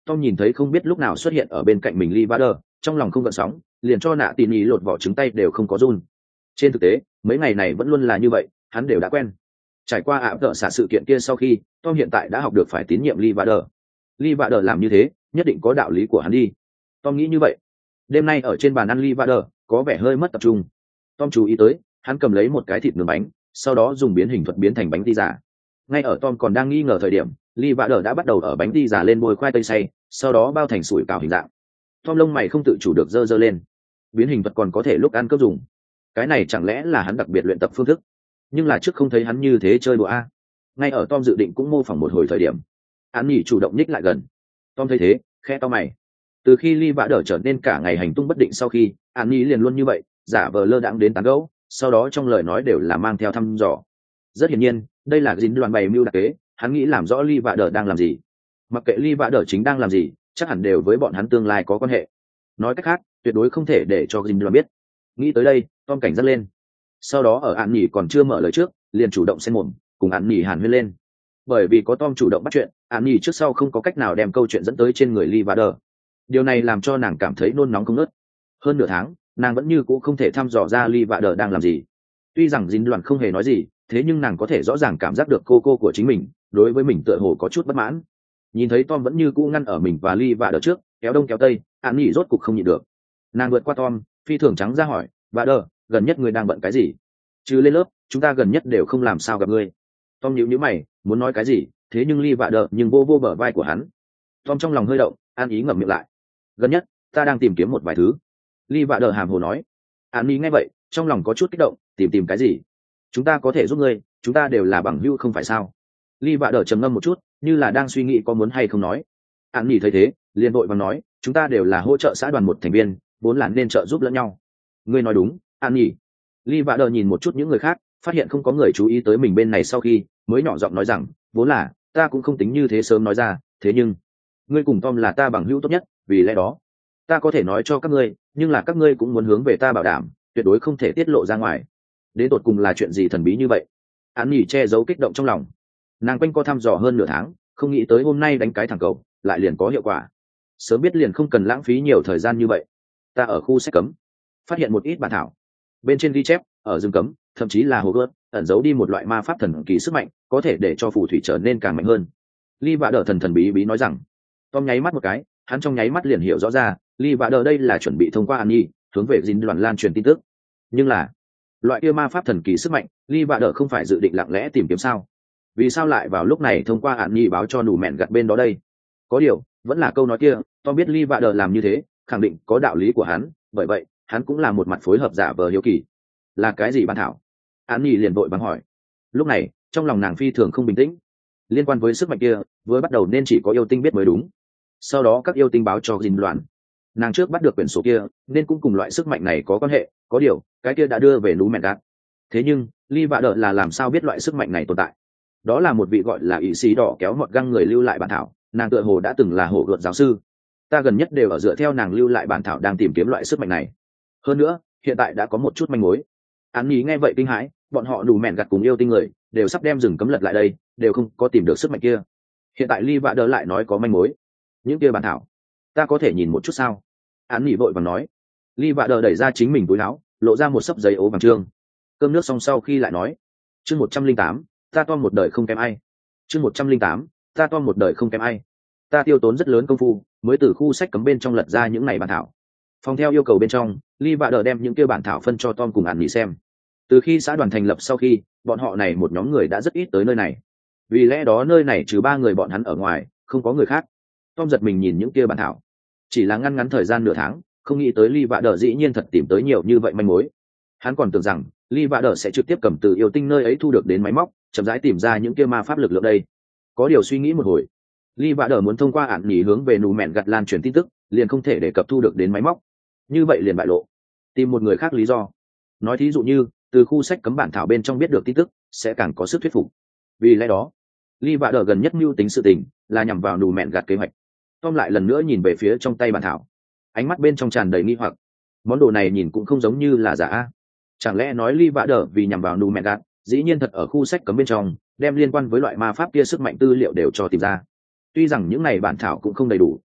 Tom nhìn thấy không biết lúc nào xuất hiện ở bên cạnh mình Lee Vader, trong lòng không gợn sóng, liền cho nạ tỉ nhỉ lột vỏ trứng tay đều không có run. Trên thực tế mấy ngày này vẫn luôn là như vậy, hắn đều đã quen. Trải qua ạ tợ xả sự kiện kia sau khi, Tom hiện tại đã học được phải tín nhiệm Lee Vader. Lee Vader làm như thế nhất định có đạo lý của hắn đi, Tom nghĩ như vậy. Đêm nay ở trên bàn ăn Lee Vader có vẻ hơi mất tập trung. Tom chú ý tới hắn cầm lấy một cái thịt nướng bánh, sau đó dùng biến hình thuật biến thành bánh pizza. Ngay ở Tom còn đang nghi ngờ thời điểm, Lee Vader đã bắt đầu ở bánh pizza lên bôi khoai tây xay, sau đó bao thành sủi cảo hình dạng. Tom lông mày không tự chủ được dơ dơ lên. Biến hình thuật còn có thể lúc ăn cướp dùng, cái này chẳng lẽ là hắn đặc biệt luyện tập phương thức? Nhưng là trước không thấy hắn như thế chơi đùa a. Ngay ở Tom dự định cũng mô phỏng một hồi thời điểm, hắn nhỉ chủ động nhích lại gần. Tom thấy thế khẽ to mày. Từ khi Lee Vader trở nên cả ngày hành tung bất định sau khi, hắn nhỉ liền luôn như vậy, giả vờ lơ đãng đến tán gẫu, sau đó trong lời nói đều là mang theo thăm dò. Rất hiển nhiên đây là dính đoàn bày mưu đặc kế, hắn nghĩ làm rõ Lee Vader đang làm gì. Mặc kệ Lee Vader chính đang làm gì, chắc hẳn đều với bọn hắn tương lai có quan hệ. Nói cách khác tuyệt đối không thể để cho dính đoàn biết. Nghĩ tới đây Tom cảnh giác lên. Sau đó ở An Nhỉ còn chưa mở lời trước, liền chủ động xen mồm, cùng An Nhỉ hàn huyên lên. Bởi vì có Tom chủ động bắt chuyện, An Nhỉ trước sau không có cách nào đem câu chuyện dẫn tới trên người Lee Vader. Điều này làm cho nàng cảm thấy nôn nóng không ngớt. Hơn nửa tháng, nàng vẫn như cũ không thể thăm dò ra Lee Vader đang làm gì. Tuy rằng dính đoàn không hề nói gì, thế nhưng nàng có thể rõ ràng cảm giác được cô cô của chính mình đối với mình tựa hồ có chút bất mãn. Nhìn thấy Tom vẫn như cũ ngăn ở mình và Lee Vader trước, kéo đông kéo tây, An Nhỉ rốt cục không nhịn được. Nàng vượt qua Tom, phi thường trắng ra hỏi, Vader, gần nhất ngươi đang bận cái gì? Chứ lên lớp chúng ta gần nhất đều không làm sao gặp ngươi. Tom nhíu nhíu mày muốn nói cái gì, thế nhưng Lee Vader nhưng vô vô bờ vai của hắn. Tom trong lòng hơi động, an ý ngậm miệng lại. Gần nhất ta đang tìm kiếm một vài thứ. Lee Vader hàm hồ nói. An ý nghe vậy trong lòng có chút kích động, tìm tìm cái gì? Chúng ta có thể giúp ngươi, chúng ta đều là bằng hữu không phải sao? Lee Vader trầm ngâm một chút, như là đang suy nghĩ có muốn hay không nói. An ý thấy thế liền vội vàng nói, chúng ta đều là hỗ trợ xã đoàn một thành viên, vốn là nên trợ giúp lẫn nhau. Ngươi nói đúng, An ý. Lee Vader nhìn một chút những người khác, phát hiện không có người chú ý tới mình bên này sau khi, mới nhỏ giọng nói rằng, vốn là ta cũng không tính như thế sớm nói ra, thế nhưng ngươi cùng Tom là ta bằng hữu tốt nhất, vì lẽ đó ta có thể nói cho các ngươi, nhưng là các ngươi cũng muốn hướng về ta bảo đảm, tuyệt đối không thể tiết lộ ra ngoài. Đến tột cùng là chuyện gì thần bí như vậy? Án nhỉ che giấu kích động trong lòng. Nàng quanh co thăm dò hơn nửa tháng, không nghĩ tới hôm nay đánh cái thẳng cầu lại liền có hiệu quả. Sớm biết liền không cần lãng phí nhiều thời gian như vậy. Ta ở khu sách cấm phát hiện một ít bản thảo, bên trên ghi chép ở rừng cấm, thậm chí là hồ gợt ẩn giấu đi một loại ma pháp thần kỳ sức mạnh, có thể để cho phù thủy trở nên càng mạnh hơn. Lee Vader thần thần bí bí nói rằng. Tom nháy mắt một cái, hắn trong nháy mắt liền hiểu rõ ra, Lee Vader đây là chuẩn bị thông qua Annie hướng về dính đoàn lan truyền tin tức. Nhưng là loại kia ma pháp thần kỳ sức mạnh, Lee Vader không phải dự định lặng lẽ tìm kiếm sao? Vì sao lại vào lúc này thông qua Annie báo cho nụ mẹn gặt bên đó đây? Có điều vẫn là câu nói kia, Tom biết Lee Vader làm như thế khẳng định có đạo lý của hắn, bởi vậy hắn cũng là một mặt phối hợp giả vờ hiếu kỳ. Là cái gì bản thảo? Annie liền vội vàng hỏi. Lúc này trong lòng nàng phi thường không bình tĩnh. Liên quan với sức mạnh kia vừa bắt đầu nên chỉ có yêu tinh biết mới đúng, sau đó các yêu tinh báo cho dính đoàn. Nàng trước bắt được quyển sổ kia nên cũng cùng loại sức mạnh này có quan hệ, có điều cái kia đã đưa về núi mẹn gạt. Thế nhưng Lee Vader là làm sao biết loại sức mạnh này tồn tại? Đó là một vị gọi là ỵ sĩ đỏ kéo một găng người lưu lại bản thảo, nàng tựa hồ đã từng là hổ gợt giáo sư. Ta gần nhất đều ở dựa theo nàng lưu lại bản thảo đang tìm kiếm loại sức mạnh này. Hơn nữa hiện tại đã có một chút manh mối. Án ý nghe vậy kinh hãi, bọn họ đủ mẹn gặt cùng yêu tinh người đều sắp đem rừng cấm lật lại đây, đều không có tìm được sức mạnh kia. Hiện tại Lee Vader lại nói có manh mối. Những kia bản thảo ta có thể nhìn một chút sao? Án nghỉ vội và nói. Lee Vader đẩy ra chính mình túi áo, lộ ra một sấp giấy ố vàng trương. Cơm nước xong sau khi lại nói, chương một trăm linh tám, ta toan một đời không kém ai. Chương một trăm linh tám, ta toan một đời không kém ai. Ta tiêu tốn rất lớn công phu mới từ khu sách cấm bên trong lật ra những này bản thảo. Phòng theo yêu cầu bên trong, Lee Vader đem những kia bản thảo phân cho Tom cùng Án nghỉ xem. Từ khi xã đoàn thành lập sau khi, bọn họ này một nhóm người đã rất ít tới nơi này. Vì lẽ đó nơi này trừ ba người bọn hắn ở ngoài, không có người khác. Tom giật mình nhìn những kia bản thảo, chỉ là ngăn ngắn thời gian nửa tháng, không nghĩ tới Lee Vader dĩ nhiên thật tìm tới nhiều như vậy manh mối. Hắn còn tưởng rằng Lee Vader sẽ trực tiếp cầm từ yêu tinh nơi ấy thu được đến máy móc, chậm rãi tìm ra những kia ma pháp lực lượng đây. Có điều suy nghĩ một hồi, Lee Vader muốn thông qua ản nhỉ hướng về nụ mẹn gặt lan truyền tin tức, liền không thể để cập thu được đến máy móc. Như vậy liền bại lộ. Tìm một người khác lý do. Nói thí dụ như, từ khu sách cấm bản thảo bên trong biết được tin tức, sẽ càng có sức thuyết phục. Vì lẽ đó, Lee Vader gần nhất mưu tính sự tình là nhằm vào nụ mẹn gặt kế hoạch. Tom lại lần nữa nhìn về phía trong tay bản thảo, ánh mắt bên trong tràn đầy nghi hoặc. Món đồ này nhìn cũng không giống như là giả a. Chẳng lẽ nói Lee Vader vì nhằm vào nụ mẹn gặt, dĩ nhiên thật ở khu sách cấm bên trong đem liên quan với loại ma pháp kia sức mạnh tư liệu đều cho tìm ra. Tuy rằng những này bản thảo cũng không đầy đủ,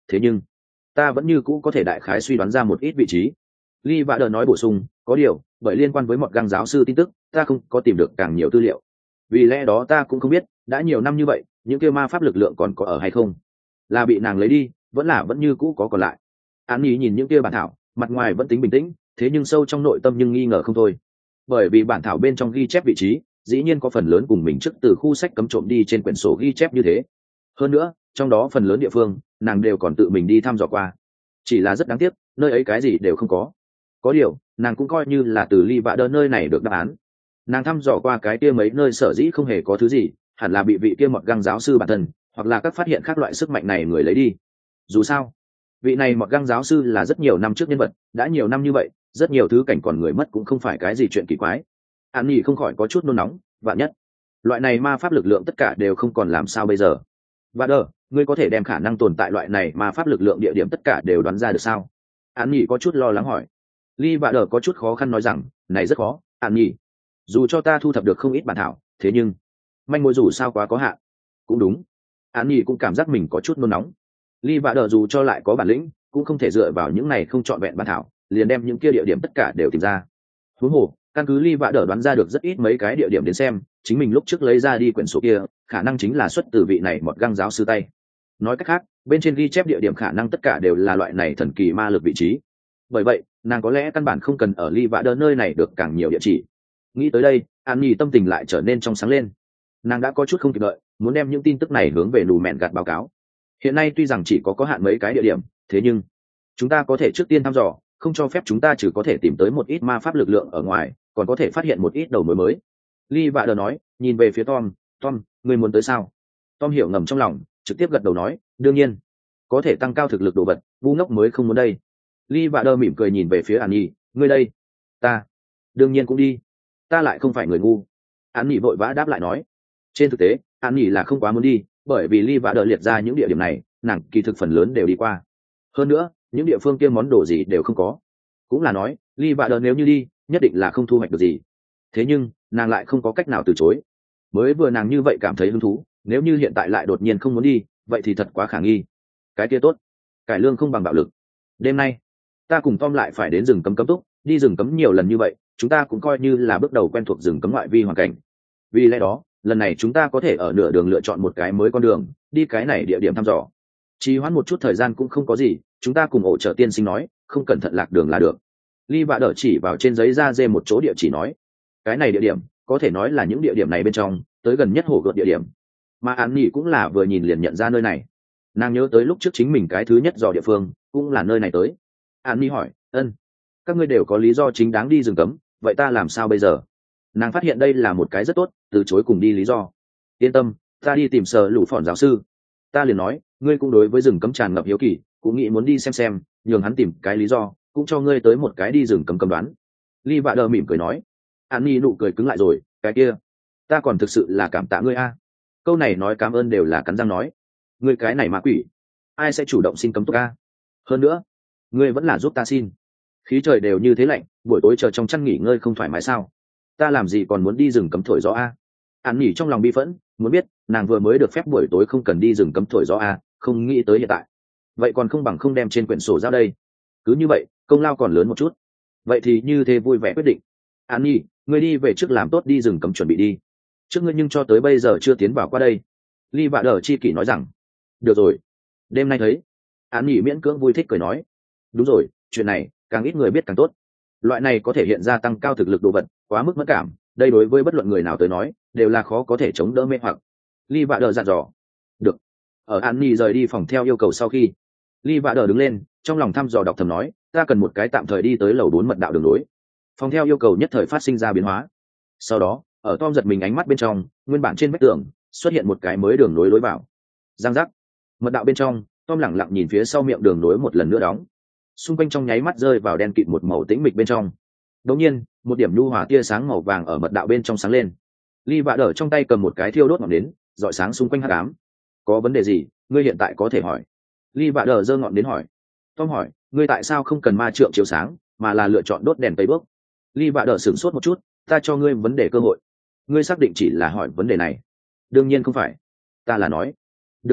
thế nhưng ta vẫn như cũ có thể đại khái suy đoán ra một ít vị trí. Lee Vạ Đờ nói bổ sung, có điều bởi liên quan với một găng giáo sư tin tức ta không có tìm được càng nhiều tư liệu, vì lẽ đó ta cũng không biết đã nhiều năm như vậy những kia ma pháp lực lượng còn có ở hay không, là bị nàng lấy đi vẫn là vẫn như cũ có còn lại. Án Nhi nhìn những kia bản thảo, mặt ngoài vẫn tính bình tĩnh, thế nhưng sâu trong nội tâm nhưng nghi ngờ không thôi, bởi vì bản thảo bên trong ghi chép vị trí dĩ nhiên có phần lớn cùng mình trước từ khu sách cấm trộm đi trên quyển sổ ghi chép như thế. Hơn nữa trong đó phần lớn địa phương nàng đều còn tự mình đi thăm dò qua, chỉ là rất đáng tiếc nơi ấy cái gì đều không có. Có điều nàng cũng coi như là từ Lee Vạ Đờ nơi này được đáp án. Nàng thăm dò qua cái kia mấy nơi sở dĩ không hề có thứ gì, hẳn là bị vị kia mọt găng giáo sư bản thân hoặc là các phát hiện khác loại sức mạnh này người lấy đi. Dù sao vị này mọt găng giáo sư là rất nhiều năm trước nhân vật, đã nhiều năm như vậy rất nhiều thứ cảnh còn người mất cũng không phải cái gì chuyện kỳ quái. An Nhi không khỏi có chút nôn nóng, vạn nhất loại này ma pháp lực lượng tất cả đều không còn làm sao bây giờ. Và đờ, ngươi có thể đem khả năng tồn tại loại này ma pháp lực lượng địa điểm tất cả đều đoán ra được sao? An Nhi có chút lo lắng hỏi. Lee Vạ Đờ có chút khó khăn nói rằng, này rất khó, An Nhi. Dù cho ta thu thập được không ít bản thảo, thế nhưng manh mối dù sao quá có hạn. Cũng đúng. An Nhi cũng cảm giác mình có chút nôn nóng. Lee Vạ Đờ dù cho lại có bản lĩnh, cũng không thể dựa vào những này không trọn vẹn bản thảo, liền đem những kia địa điểm tất cả đều tìm ra. Huống hồ, căn cứ Lee Vạ Đờ đoán ra được rất ít mấy cái địa điểm đến xem, chính mình lúc trước lấy ra đi quyển sổ kia, khả năng chính là xuất từ vị này một găng giáo sư tay. Nói cách khác, bên trên ghi chép địa điểm khả năng tất cả đều là loại này thần kỳ ma lực vị trí. Bởi vậy, nàng có lẽ căn bản không cần ở Lee Vạ Đờ nơi này được càng nhiều địa chỉ. Nghĩ tới đây, An Nhi tâm tình lại trở nên trong sáng lên. Nàng đã có chút không kịp đợi, muốn đem những tin tức này hướng về Lù Mẹn Gạt báo cáo. Hiện nay tuy rằng chỉ có có hạn mấy cái địa điểm, thế nhưng chúng ta có thể trước tiên thăm dò, không cho phép chúng ta chỉ có thể tìm tới một ít ma pháp lực lượng ở ngoài, còn có thể phát hiện một ít đầu mối mới. Lee Vạ Đờ nói, nhìn về phía Tom, Tom, ngươi muốn tới sao? Tom hiểu ngầm trong lòng, trực tiếp gật đầu nói, đương nhiên, có thể tăng cao thực lực đồ vật, ngu ngốc mới không muốn đây. Lee Vạ Đờ mỉm cười nhìn về phía An Nhi, ngươi đây? Ta, đương nhiên cũng đi. Ta lại không phải người ngu. An Nhi vội vã đáp lại nói. Trên thực tế, An Nhi là không quá muốn đi, bởi vì Lee Vạ Đờ liệt ra những địa điểm này, nàng kỳ thực phần lớn đều đi qua. Hơn nữa, những địa phương kia món đồ gì đều không có. Cũng là nói, Lee Vạ Đờ nếu như đi, nhất định là không thu hoạch được gì. Thế nhưng, nàng lại không có cách nào từ chối. Mới vừa nàng như vậy cảm thấy hứng thú, nếu như hiện tại lại đột nhiên không muốn đi, vậy thì thật quá khả nghi. Cái kia tốt, cải lương không bằng bạo lực. Đêm nay, ta cùng Tom lại phải đến rừng cấm cấm túc, đi rừng cấm nhiều lần như vậy, chúng ta cũng coi như là bước đầu quen thuộc rừng cấm ngoại vi hoàn cảnh. Vì lẽ đó, lần này chúng ta có thể ở nửa đường lựa chọn một cái mới con đường, đi cái này địa điểm thăm dò. Trì hoãn một chút thời gian cũng không có gì, chúng ta cùng ổ trợ tiên sinh nói, không cẩn thận lạc đường là được. Lee Vạ Đờ chỉ vào trên giấy da dê một chỗ địa chỉ nói, cái này địa điểm có thể nói là những địa điểm này bên trong tới gần nhất hồ gợt địa điểm, mà An Nhi cũng là vừa nhìn liền nhận ra nơi này. Nàng nhớ tới lúc trước chính mình cái thứ nhất dò địa phương cũng là nơi này tới. An Nhi hỏi, ân, các ngươi đều có lý do chính đáng đi rừng cấm, vậy ta làm sao bây giờ? Nàng phát hiện đây là một cái rất tốt, từ chối cùng đi lý do. Yên tâm, ta đi tìm Sở Lũ Phòn giáo sư. Ta liền nói, ngươi cũng đối với rừng cấm tràn ngập hiếu kỳ, cũng nghĩ muốn đi xem xem, nhường hắn tìm cái lý do, cũng cho ngươi tới một cái đi rừng cấm cấm đoán. Lee Vạ Đờ mỉm cười nói. An Nhi nụ cười cứng lại rồi, cái kia, ta còn thực sự là cảm tạ ngươi a. Câu này nói cảm ơn đều là cắn răng nói. Ngươi cái này ma quỷ, ai sẽ chủ động xin cấm túc a? Hơn nữa, ngươi vẫn là giúp ta xin. Khí trời đều như thế lạnh, buổi tối chờ trong chăn nghỉ ngơi không thoải mái sao? Ta làm gì còn muốn đi rừng cấm thổi gió a? An Nhi trong lòng bi phẫn, muốn biết, nàng vừa mới được phép buổi tối không cần đi rừng cấm thổi gió a, không nghĩ tới hiện tại. Vậy còn không bằng không đem trên quyển sổ ra đây. Cứ như vậy, công lao còn lớn một chút. Vậy thì như thế vui vẻ quyết định. An Nhi, ngươi đi về trước làm tốt đi rừng cấm chuẩn bị đi. Trước ngươi nhưng cho tới bây giờ chưa tiến vào qua đây. Lee Vạ Đờ chi kỷ nói rằng. Được rồi. Đêm nay thấy. An Nhi miễn cưỡng vui thích cười nói. Đúng rồi, chuyện này, càng ít người biết càng tốt. Loại này có thể hiện ra tăng cao thực lực đồ vật, quá mức mất cảm. Đây đối với bất luận người nào tới nói, đều là khó có thể chống đỡ mê hoặc. Lee Vạ Đờ dặn dò. Được. Ở An Nhi rời đi phòng theo yêu cầu sau khi, Lee Vạ Đờ đứng lên, trong lòng thăm dò đọc thầm nói, ta cần một cái tạm thời đi tới lầu bốn mật đạo đường lối. Phòng theo yêu cầu nhất thời phát sinh ra biến hóa. Sau đó, ở Tom giật mình ánh mắt bên trong, nguyên bản trên vách tường xuất hiện một cái mới đường nối lối vào. Giang giác. Mật đạo bên trong, Tom lẳng lặng nhìn phía sau miệng đường nối một lần nữa đóng. Xung quanh trong nháy mắt rơi vào đen kịt một màu tĩnh mịch bên trong. Đột nhiên, một điểm nhu hòa tia sáng màu vàng ở mật đạo bên trong sáng lên. Lee Vạ Đờ trong tay cầm một cái thiêu đốt ngọn nến, rọi sáng xung quanh hắc ám. Có vấn đề gì, ngươi hiện tại có thể hỏi. Lee Vạ Đờ giơ ngọn nến hỏi. Tom hỏi, ngươi tại sao không cần ma trượng chiếu sáng, mà là lựa chọn đốt đèn tây bước? Lee Vạ Đờ sửng sốt một chút, ta cho ngươi vấn đề cơ hội. Ngươi xác định chỉ là hỏi vấn đề này? Đương nhiên không phải. Ta là nói. Được rồi,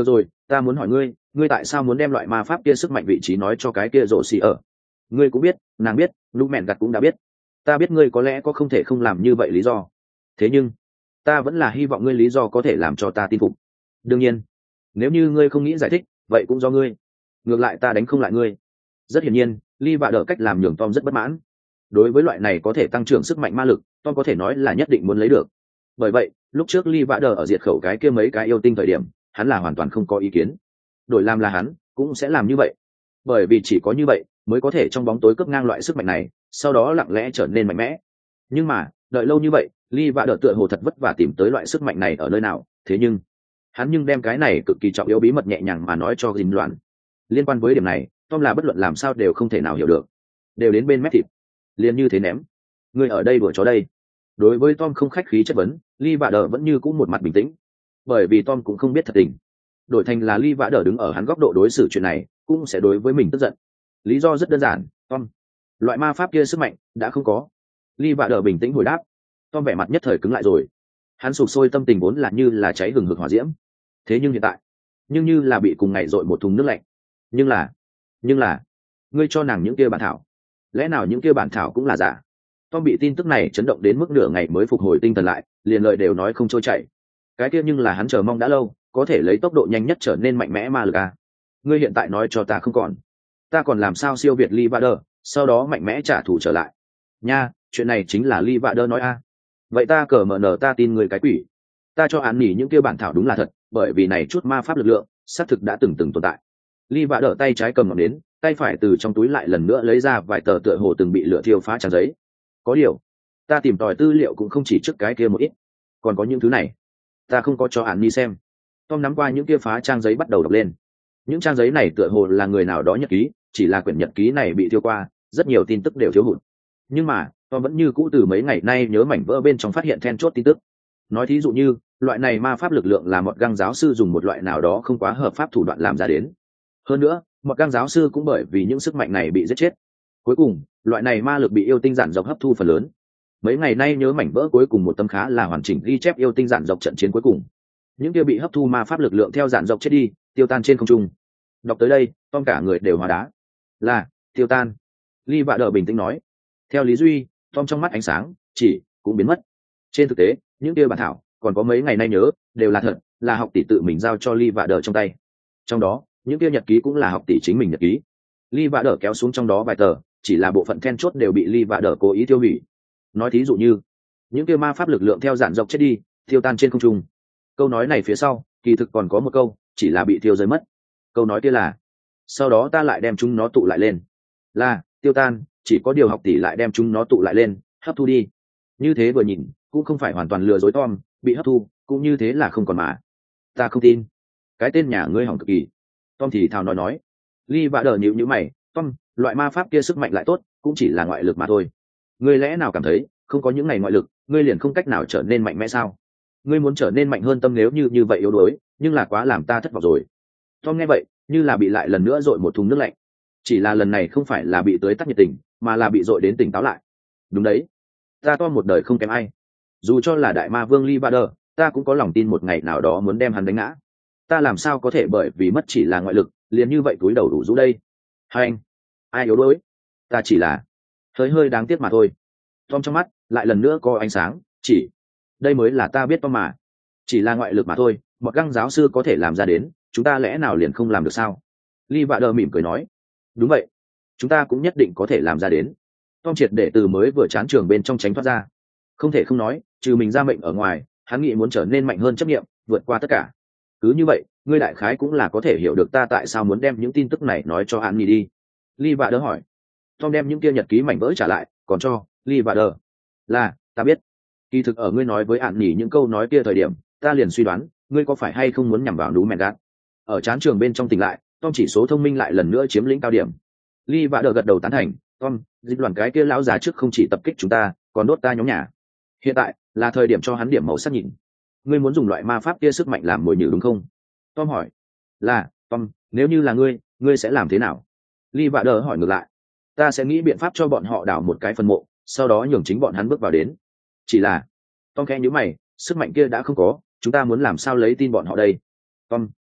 ta muốn hỏi ngươi ngươi tại sao muốn đem loại ma pháp kia sức mạnh vị trí nói cho cái kia rổ xì ở? Ngươi cũng biết, nàng biết, lúc mẹn gặt cũng đã biết. Ta biết ngươi có lẽ có không thể không làm như vậy lý do, thế nhưng ta vẫn là hy vọng ngươi lý do có thể làm cho ta tin phục. Đương nhiên nếu như ngươi không nghĩ giải thích vậy cũng do ngươi, ngược lại ta đánh không lại ngươi. Rất hiển nhiên Lee vạ đỡ cách làm nhường Tom rất bất mãn. Đối với loại này có thể tăng trưởng sức mạnh ma lực, Tom có thể nói là nhất định muốn lấy được. Bởi vậy lúc trước Lee vạ đỡ ở diệt khẩu cái kia mấy cái yêu tinh thời điểm, hắn là hoàn toàn không có ý kiến. Đổi làm là hắn cũng sẽ làm như vậy, bởi vì chỉ có như vậy mới có thể trong bóng tối cướp ngang loại sức mạnh này, sau đó lặng lẽ trở nên mạnh mẽ. Nhưng mà đợi lâu như vậy, Lee vạ đỡ tựa hồ thật vất vả tìm tới loại sức mạnh này ở nơi nào, thế nhưng hắn nhưng đem cái này cực kỳ trọng yếu bí mật nhẹ nhàng mà nói cho dình loạn. Liên quan với điểm này Tom là bất luận làm sao đều không thể nào hiểu được, đều đến bên mép thịt liền như thế ném. Ngươi ở đây đùa chó đây? Đối với Tom không khách khí chất vấn, Lee vạ đỡ vẫn như cũ một mặt bình tĩnh, bởi vì Tom cũng không biết thật tình. Đổi thành là Lee vạ đỡ đứng ở hắn góc độ đối xử chuyện này, cũng sẽ đối với mình tức giận. Lý do rất đơn giản, Tom, loại ma pháp kia sức mạnh đã không có. Lee vạ đỡ bình tĩnh hồi đáp. Tom vẻ mặt nhất thời cứng lại rồi. Hắn sụp sôi tâm tình vốn là như là cháy hừng hực hỏa diễm, thế nhưng hiện tại nhưng như là bị cùng ngày dội một thùng nước lạnh. Nhưng là nhưng là ngươi cho nàng những kia bản thảo, lẽ nào những kia bản thảo cũng là giả? Tom bị tin tức này chấn động đến mức nửa ngày mới phục hồi tinh thần lại, liền lời đều nói không trôi chảy. Cái kia nhưng là hắn chờ mong đã lâu, có thể lấy tốc độ nhanh nhất trở nên mạnh mẽ ma lực à? Ngươi hiện tại nói cho ta không còn, ta còn làm sao siêu việt Lee Vader, sau đó mạnh mẽ trả thù trở lại? Nha, chuyện này chính là Lee Vader nói a. À. Vậy ta cờ mở nở ta tin người cái quỷ. Ta cho án nỉ những kia bản thảo đúng là thật, bởi vì này chút ma pháp lực lượng xác thực đã từng từng tồn tại. Lee Vader tay trái cầm ngọn đến, tay phải từ trong túi lại lần nữa lấy ra vài tờ tựa hồ từng bị lửa thiêu phá trang giấy. Có điều ta tìm tòi tư liệu cũng không chỉ trước cái kia một ít, còn có những thứ này ta không có cho án nỉ xem. Tom nắm qua những kia phá trang giấy bắt đầu đọc lên. Những trang giấy này tựa hồ là người nào đó nhật ký, chỉ là quyển nhật ký này bị thiêu qua, rất nhiều tin tức đều thiếu hụt. Nhưng mà Tom vẫn như cũ từ mấy ngày nay nhớ mảnh vỡ bên trong phát hiện then chốt tin tức. Nói thí dụ như loại này ma pháp lực lượng là một găng giáo sư dùng một loại nào đó không quá hợp pháp thủ đoạn làm ra đến. Hơn nữa một găng giáo sư cũng bởi vì những sức mạnh này bị giết chết. Cuối cùng loại này ma lực bị yêu tinh giản dọc hấp thu phần lớn. Mấy ngày nay nhớ mảnh vỡ cuối cùng một tấm khá là hoàn chỉnh ghi chép yêu tinh giản dọc trận chiến cuối cùng. Những kia bị hấp thu ma pháp lực lượng theo giản dọc chết đi, tiêu tan trên không trung. Đọc tới đây Tom cả người đều hóa đá. Là tiêu tan. Lee vạ đỡ bình tĩnh nói. Theo lý duy, Tom trong mắt ánh sáng chỉ cũng biến mất. Trên thực tế những kia bản thảo còn có mấy ngày nay nhớ đều là thật, là học tỷ tự mình giao cho Lee vạ đỡ trong tay. Trong đó những kia nhật ký cũng là học tỷ chính mình nhật ký. Lee vạ đỡ kéo xuống trong đó vài tờ, chỉ là bộ phận then chốt đều bị Lee vạ đỡ cố ý tiêu hủy. Nói thí dụ như những kia ma pháp lực lượng theo giản dọc chết đi, tiêu tan trên không trung. Câu nói này phía sau kỳ thực còn có một câu, chỉ là bị tiêu rơi mất. Câu nói kia là sau đó ta lại đem chúng nó tụ lại lên. Là tiêu tan, chỉ có điều học tỷ lại đem chúng nó tụ lại lên, hấp thu đi. Như thế vừa nhìn cũng không phải hoàn toàn lừa dối Tom, bị hấp thu cũng như thế là không còn mà. Ta không tin. Cái tên nhà ngươi hỏng cực kỳ. Tom thì thào nói nói. Lee vạ đỡ nhíu nhíu mày. Tom, loại ma pháp kia sức mạnh lại tốt, cũng chỉ là ngoại lực mà thôi. Ngươi lẽ nào cảm thấy không có những ngày ngoại lực ngươi liền không cách nào trở nên mạnh mẽ sao? Ngươi muốn trở nên mạnh hơn Tâm nếu như như vậy yếu đuối, nhưng là quá làm ta thất vọng rồi. Tom nghe vậy như là bị lại lần nữa dội một thùng nước lạnh. Chỉ là lần này không phải là bị tới tắt nhiệt tình, mà là bị dội đến tỉnh táo lại. Đúng đấy, ta Tom một đời không kém ai. Dù cho là đại ma vương Lee Vader, ta cũng có lòng tin một ngày nào đó muốn đem hắn đánh ngã. Ta làm sao có thể bởi vì mất chỉ là ngoại lực liền như vậy túi đầu đủ rũ đây? Hai anh, ai yếu đuối? Ta chỉ là hơi hơi đáng tiếc mà thôi. Tom trong mắt lại lần nữa có ánh sáng, chỉ đây mới là ta biết Tom mà. Chỉ là ngoại lực mà thôi, một găng giáo sư có thể làm ra đến, chúng ta lẽ nào liền không làm được sao? Lee Vader mỉm cười nói. Đúng vậy, chúng ta cũng nhất định có thể làm ra đến. Tom triệt để từ mới vừa chán trường bên trong tránh thoát ra. Không thể không nói, trừ mình ra mệnh ở ngoài, hắn nghĩ muốn trở nên mạnh hơn chấp nghiệm, vượt qua tất cả. Cứ như vậy, ngươi đại khái cũng là có thể hiểu được ta tại sao muốn đem những tin tức này nói cho hắn đi. Lee Vader hỏi. Tom đem những kia nhật ký mảnh vỡ trả lại, còn cho Lee Vader. Là, ta biết. Kỳ thực ở ngươi nói với ạn nhỉ những câu nói kia thời điểm, ta liền suy đoán, ngươi có phải hay không muốn nhằm vào Nú Mẹn Gạt. Ở chán trường bên trong tỉnh lại, Tom chỉ số thông minh lại lần nữa chiếm lĩnh cao điểm. Lee Vader gật đầu tán thành. Tom, dịch đoàn cái kia lão già trước không chỉ tập kích chúng ta, còn đốt ta nhóm nhà. Hiện tại là thời điểm cho hắn điểm màu sắc nhìn. Ngươi muốn dùng loại ma pháp kia sức mạnh làm mồi nhử đúng không? Tom hỏi. Là, Tom, nếu như là ngươi, ngươi sẽ làm thế nào? Lee Vader hỏi ngược lại. Ta sẽ nghĩ biện pháp cho bọn họ đào một cái phần mộ, sau đó nhường chính bọn hắn bước vào đến. Chỉ là Tom khẽ nhíu mày, sức mạnh kia đã không có, chúng ta muốn làm sao lấy tin bọn họ đây? Tom,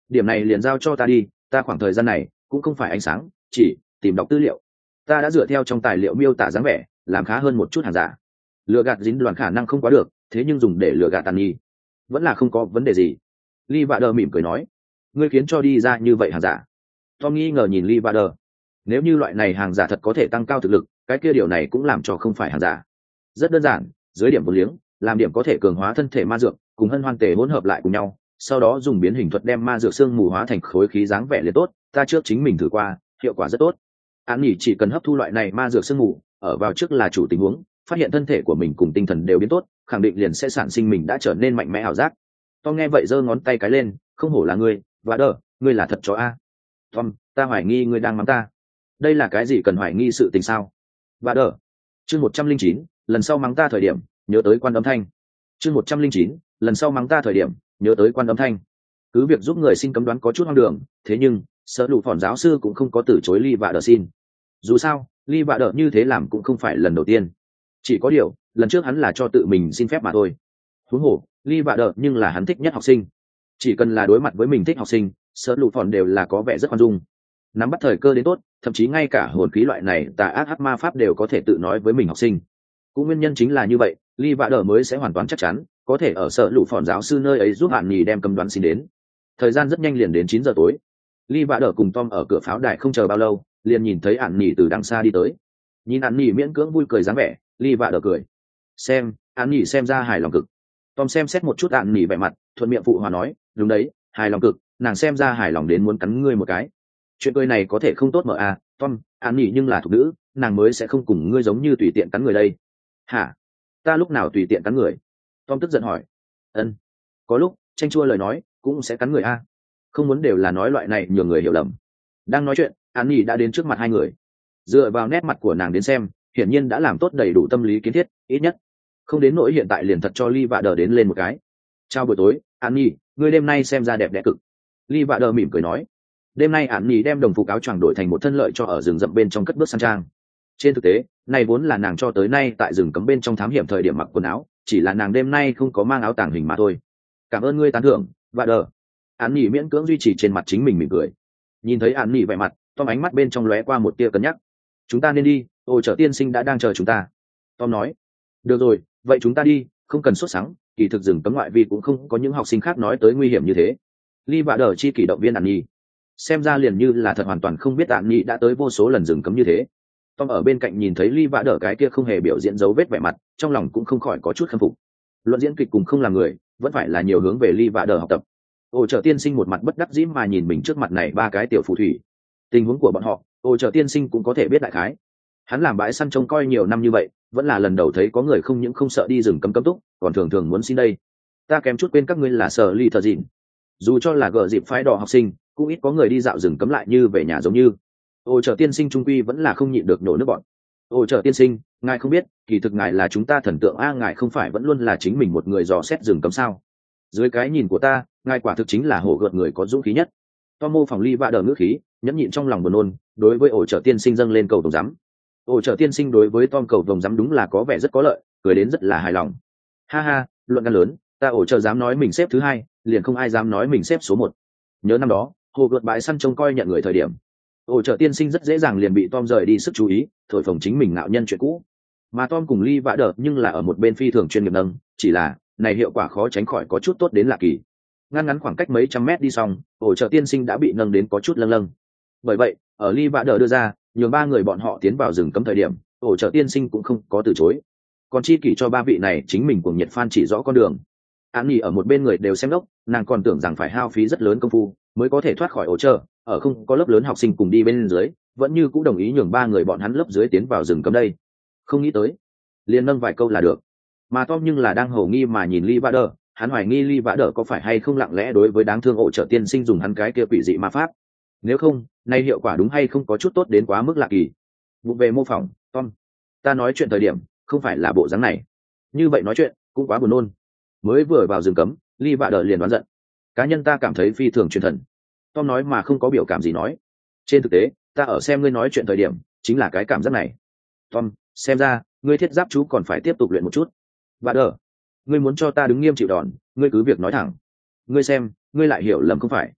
điểm này liền giao cho ta đi, ta khoảng thời gian này cũng không phải ánh sáng chỉ tìm đọc tư liệu, ta đã dựa theo trong tài liệu miêu tả dáng vẻ làm khá hơn một chút hàng giả. Lừa gạt dính đoàn khả năng không quá được, thế nhưng dùng để lừa gạt tàn nhi vẫn là không có vấn đề gì. Lee Vader mỉm cười nói, ngươi khiến cho đi ra như vậy hàng giả. Tom nghi ngờ nhìn Lee Vader, nếu như loại này hàng giả thật có thể tăng cao thực lực, cái kia điều này cũng làm cho không phải hàng giả. Rất đơn giản, dưới điểm vốn liếng làm điểm có thể cường hóa thân thể ma dược cùng hân hoan tề hỗn hợp lại cùng nhau, sau đó dùng biến hình thuật đem ma dược xương mù hóa thành khối khí dáng vẻ liền tốt. Ta trước chính mình thử qua, hiệu quả rất tốt. Án nhỉ chỉ cần hấp thu loại này ma dược xương mù, ở vào trước là chủ tình huống, phát hiện thân thể của mình cùng tinh thần đều biến tốt, khẳng định liền sẽ sản sinh mình đã trở nên mạnh mẽ ảo giác. Tom nghe vậy giơ ngón tay cái lên, không hổ là ngươi, và đỡ, ngươi là thật chó a. Tom, ta hoài nghi ngươi đang mắng ta. Đây là cái gì cần hoài nghi sự tình sao? Và đỡ. Chương một trăm linh chín, lần sau mắng ta thời điểm, nhớ tới quan âm thanh. Chương một trăm linh chín, lần sau mắng ta thời điểm, nhớ tới quan âm thanh. Cứ việc giúp người xin cấm đoán có chút hoang đường, thế nhưng sợ lụ phòn giáo sư cũng không có từ chối Lee Vader xin. Dù sao, Lee Vader như thế làm cũng không phải lần đầu tiên. Chỉ có điều, lần trước hắn là cho tự mình xin phép mà thôi. Huống hồ, Lee Vader nhưng là hắn thích nhất học sinh. Chỉ cần là đối mặt với mình thích học sinh, sợ lụ phòn đều là có vẻ rất khoan dung. Nắm bắt thời cơ đến tốt, thậm chí ngay cả hồn khí loại này tà ác hắc ma pháp đều có thể tự nói với mình học sinh. Cũng nguyên nhân chính là như vậy, Lee Vader mới sẽ hoàn toàn chắc chắn có thể ở sợ lụ phòn giáo sư nơi ấy giúp hạn nhì đem cấm đoán xin đến. Thời gian rất nhanh liền đến chín giờ tối. Lee Vader cùng Tom ở cửa pháo đài không chờ bao lâu, liền nhìn thấy hạn nhì từ đằng xa đi tới. Nhìn hạn nhì miễn cưỡng vui cười dáng vẻ, Lee Vader cười. Xem, hạn nhì xem ra hài lòng cực. Tom xem xét một chút hạn nhì vẻ mặt, thuận miệng phụ hòa nói, đúng đấy, hài lòng cực, nàng xem ra hài lòng đến muốn cắn ngươi một cái. Chuyện cười này có thể không tốt mở à, Tom, hạn nhì nhưng là thục nữ, nàng mới sẽ không cùng ngươi giống như tùy tiện cắn người đây. Hả? Ta lúc nào tùy tiện cắn người? Tom tức giận hỏi. Ân, có lúc tranh chua lời nói cũng sẽ cắn người a. Không muốn đều là nói loại này nhiều người hiểu lầm. Đang nói chuyện, An Nhi đã đến trước mặt hai người. Dựa vào nét mặt của nàng đến xem, hiển nhiên đã làm tốt đầy đủ tâm lý kiến thiết, ít nhất không đến nỗi hiện tại liền thật cho Lee Vader đến lên một cái. Chào buổi tối, An Nhi, ngươi đêm nay xem ra đẹp đẽ cực. Lee Vader mỉm cười nói. Đêm nay An Nhi đem đồng phục áo choàng đổi thành một thân lợi cho ở rừng rậm bên trong cất bước sang trang. Trên thực tế, này vốn là nàng cho tới nay tại rừng cấm bên trong thám hiểm thời điểm mặc quần áo, chỉ là nàng đêm nay không có mang áo tàng hình mà thôi. Cảm ơn ngươi tán thưởng, Vader. Án Nhỉ miễn cưỡng duy trì trên mặt chính mình mỉm cười. Nhìn thấy Án Nhỉ vẻ mặt, Tom ánh mắt bên trong lóe qua một tia cân nhắc. Chúng ta nên đi, ôi chợ tiên sinh đã đang chờ chúng ta. Tom nói. Được rồi, vậy chúng ta đi, không cần sốt sắng, kỳ thực rừng cấm ngoại vi cũng không có những học sinh khác nói tới nguy hiểm như thế. Lee Vader chi kỷ động viên Án Nhỉ. Xem ra liền như là thật hoàn toàn không biết Án Nhỉ đã tới vô số lần rừng cấm như thế. Tom ở bên cạnh nhìn thấy Lee Vader cái kia không hề biểu diễn dấu vết vẻ mặt, trong lòng cũng không khỏi có chút khâm phục. Luận diễn kịch cùng không là người, vẫn phải là nhiều hướng về Lee Vader học tập. Ôi Trợ tiên sinh một mặt bất đắc dĩ mà nhìn mình trước mặt này ba cái tiểu phù thủy. Tình huống của bọn họ, Ôi Trợ tiên sinh cũng có thể biết đại khái. Hắn làm bãi săn trông coi nhiều năm như vậy, vẫn là lần đầu thấy có người không những không sợ đi rừng cấm cấm túc, còn thường thường muốn xin đây. Ta kém chút quên các ngươi là sở ly thờ dịn. Dù cho là gờ dịp phái đỏ học sinh, cũng ít có người đi dạo rừng cấm lại như về nhà giống như. Ôi Trợ tiên sinh trung quy vẫn là không nhịn được nổ nước bọn. Ôi Trợ tiên sinh, ngài không biết, kỳ thực ngài là chúng ta thần tượng a, ngài không phải vẫn luôn là chính mình một người dò xét rừng cấm sao? Dưới cái nhìn của ta, ngài quả thực chính là hổ gợt người có dũng khí nhất. Tom mô phỏng Lee Vader ngữ khí, nhẫn nhịn trong lòng buồn nôn, đối với Ôi Trợ tiên sinh dâng lên cầu vồng rắm. Ôi Trợ tiên sinh đối với Tom cầu vồng rắm đúng là có vẻ rất có lợi, cười đến rất là hài lòng. Ha ha, luận gan lớn, ta Ôi Trợ dám nói mình xếp thứ hai, liền không ai dám nói mình xếp số một. Nhớ năm đó, hồ gợt bãi săn trông coi nhận người thời điểm, Ôi Trợ tiên sinh rất dễ dàng liền bị Tom rời đi sức chú ý, thổi phồng chính mình ngạo nhân chuyện cũ. Mà Tom cùng Lee Vader nhưng là ở một bên phi thường chuyên nghiệp nâng, chỉ là này hiệu quả khó tránh khỏi có chút tốt đến lạ kỳ. Ngăn ngắn khoảng cách mấy trăm mét đi xong, Ôi Trợ tiên sinh đã bị nâng đến có chút lâng lâng. Bởi vậy, ở Lee Vader đưa ra, nhường ba người bọn họ tiến vào rừng cấm thời điểm, Ôi Trợ tiên sinh cũng không có từ chối. Còn chi kỷ cho ba vị này chính mình cùng nhiệt fan chỉ rõ con đường. Án Nhi ở một bên người đều xem đốc, nàng còn tưởng rằng phải hao phí rất lớn công phu mới có thể thoát khỏi ổ trợ, ở không có lớp lớn học sinh cùng đi bên dưới, vẫn như cũng đồng ý nhường ba người bọn hắn lớp dưới tiến vào rừng cấm đây. Không nghĩ tới, liền nâng vài câu là được. Mà Tom nhưng là đang hầu nghi mà nhìn Lee Vader, hắn hoài nghi Lee Vader có phải hay không lặng lẽ đối với đáng thương ổ trợ tiên sinh dùng hắn cái kia quỷ dị ma pháp. Nếu không, nay hiệu quả đúng hay không có chút tốt đến quá mức lạ kỳ. Vụ về mô phỏng, Tom, ta nói chuyện thời điểm, không phải là bộ dáng này. Như vậy nói chuyện, cũng quá buồn nôn. Mới vừa vào rừng cấm, Lee Vader liền đoán giận. Cá nhân ta cảm thấy phi thường truyền thần. Tom nói mà không có biểu cảm gì nói. Trên thực tế, ta ở xem ngươi nói chuyện thời điểm, chính là cái cảm giác này. Tom, xem ra, ngươi thiết giáp chú còn phải tiếp tục luyện một chút. Vader, ngươi muốn cho ta đứng nghiêm chịu đòn, ngươi cứ việc nói thẳng. Ngươi xem, ngươi lại hiểu lầm không phải.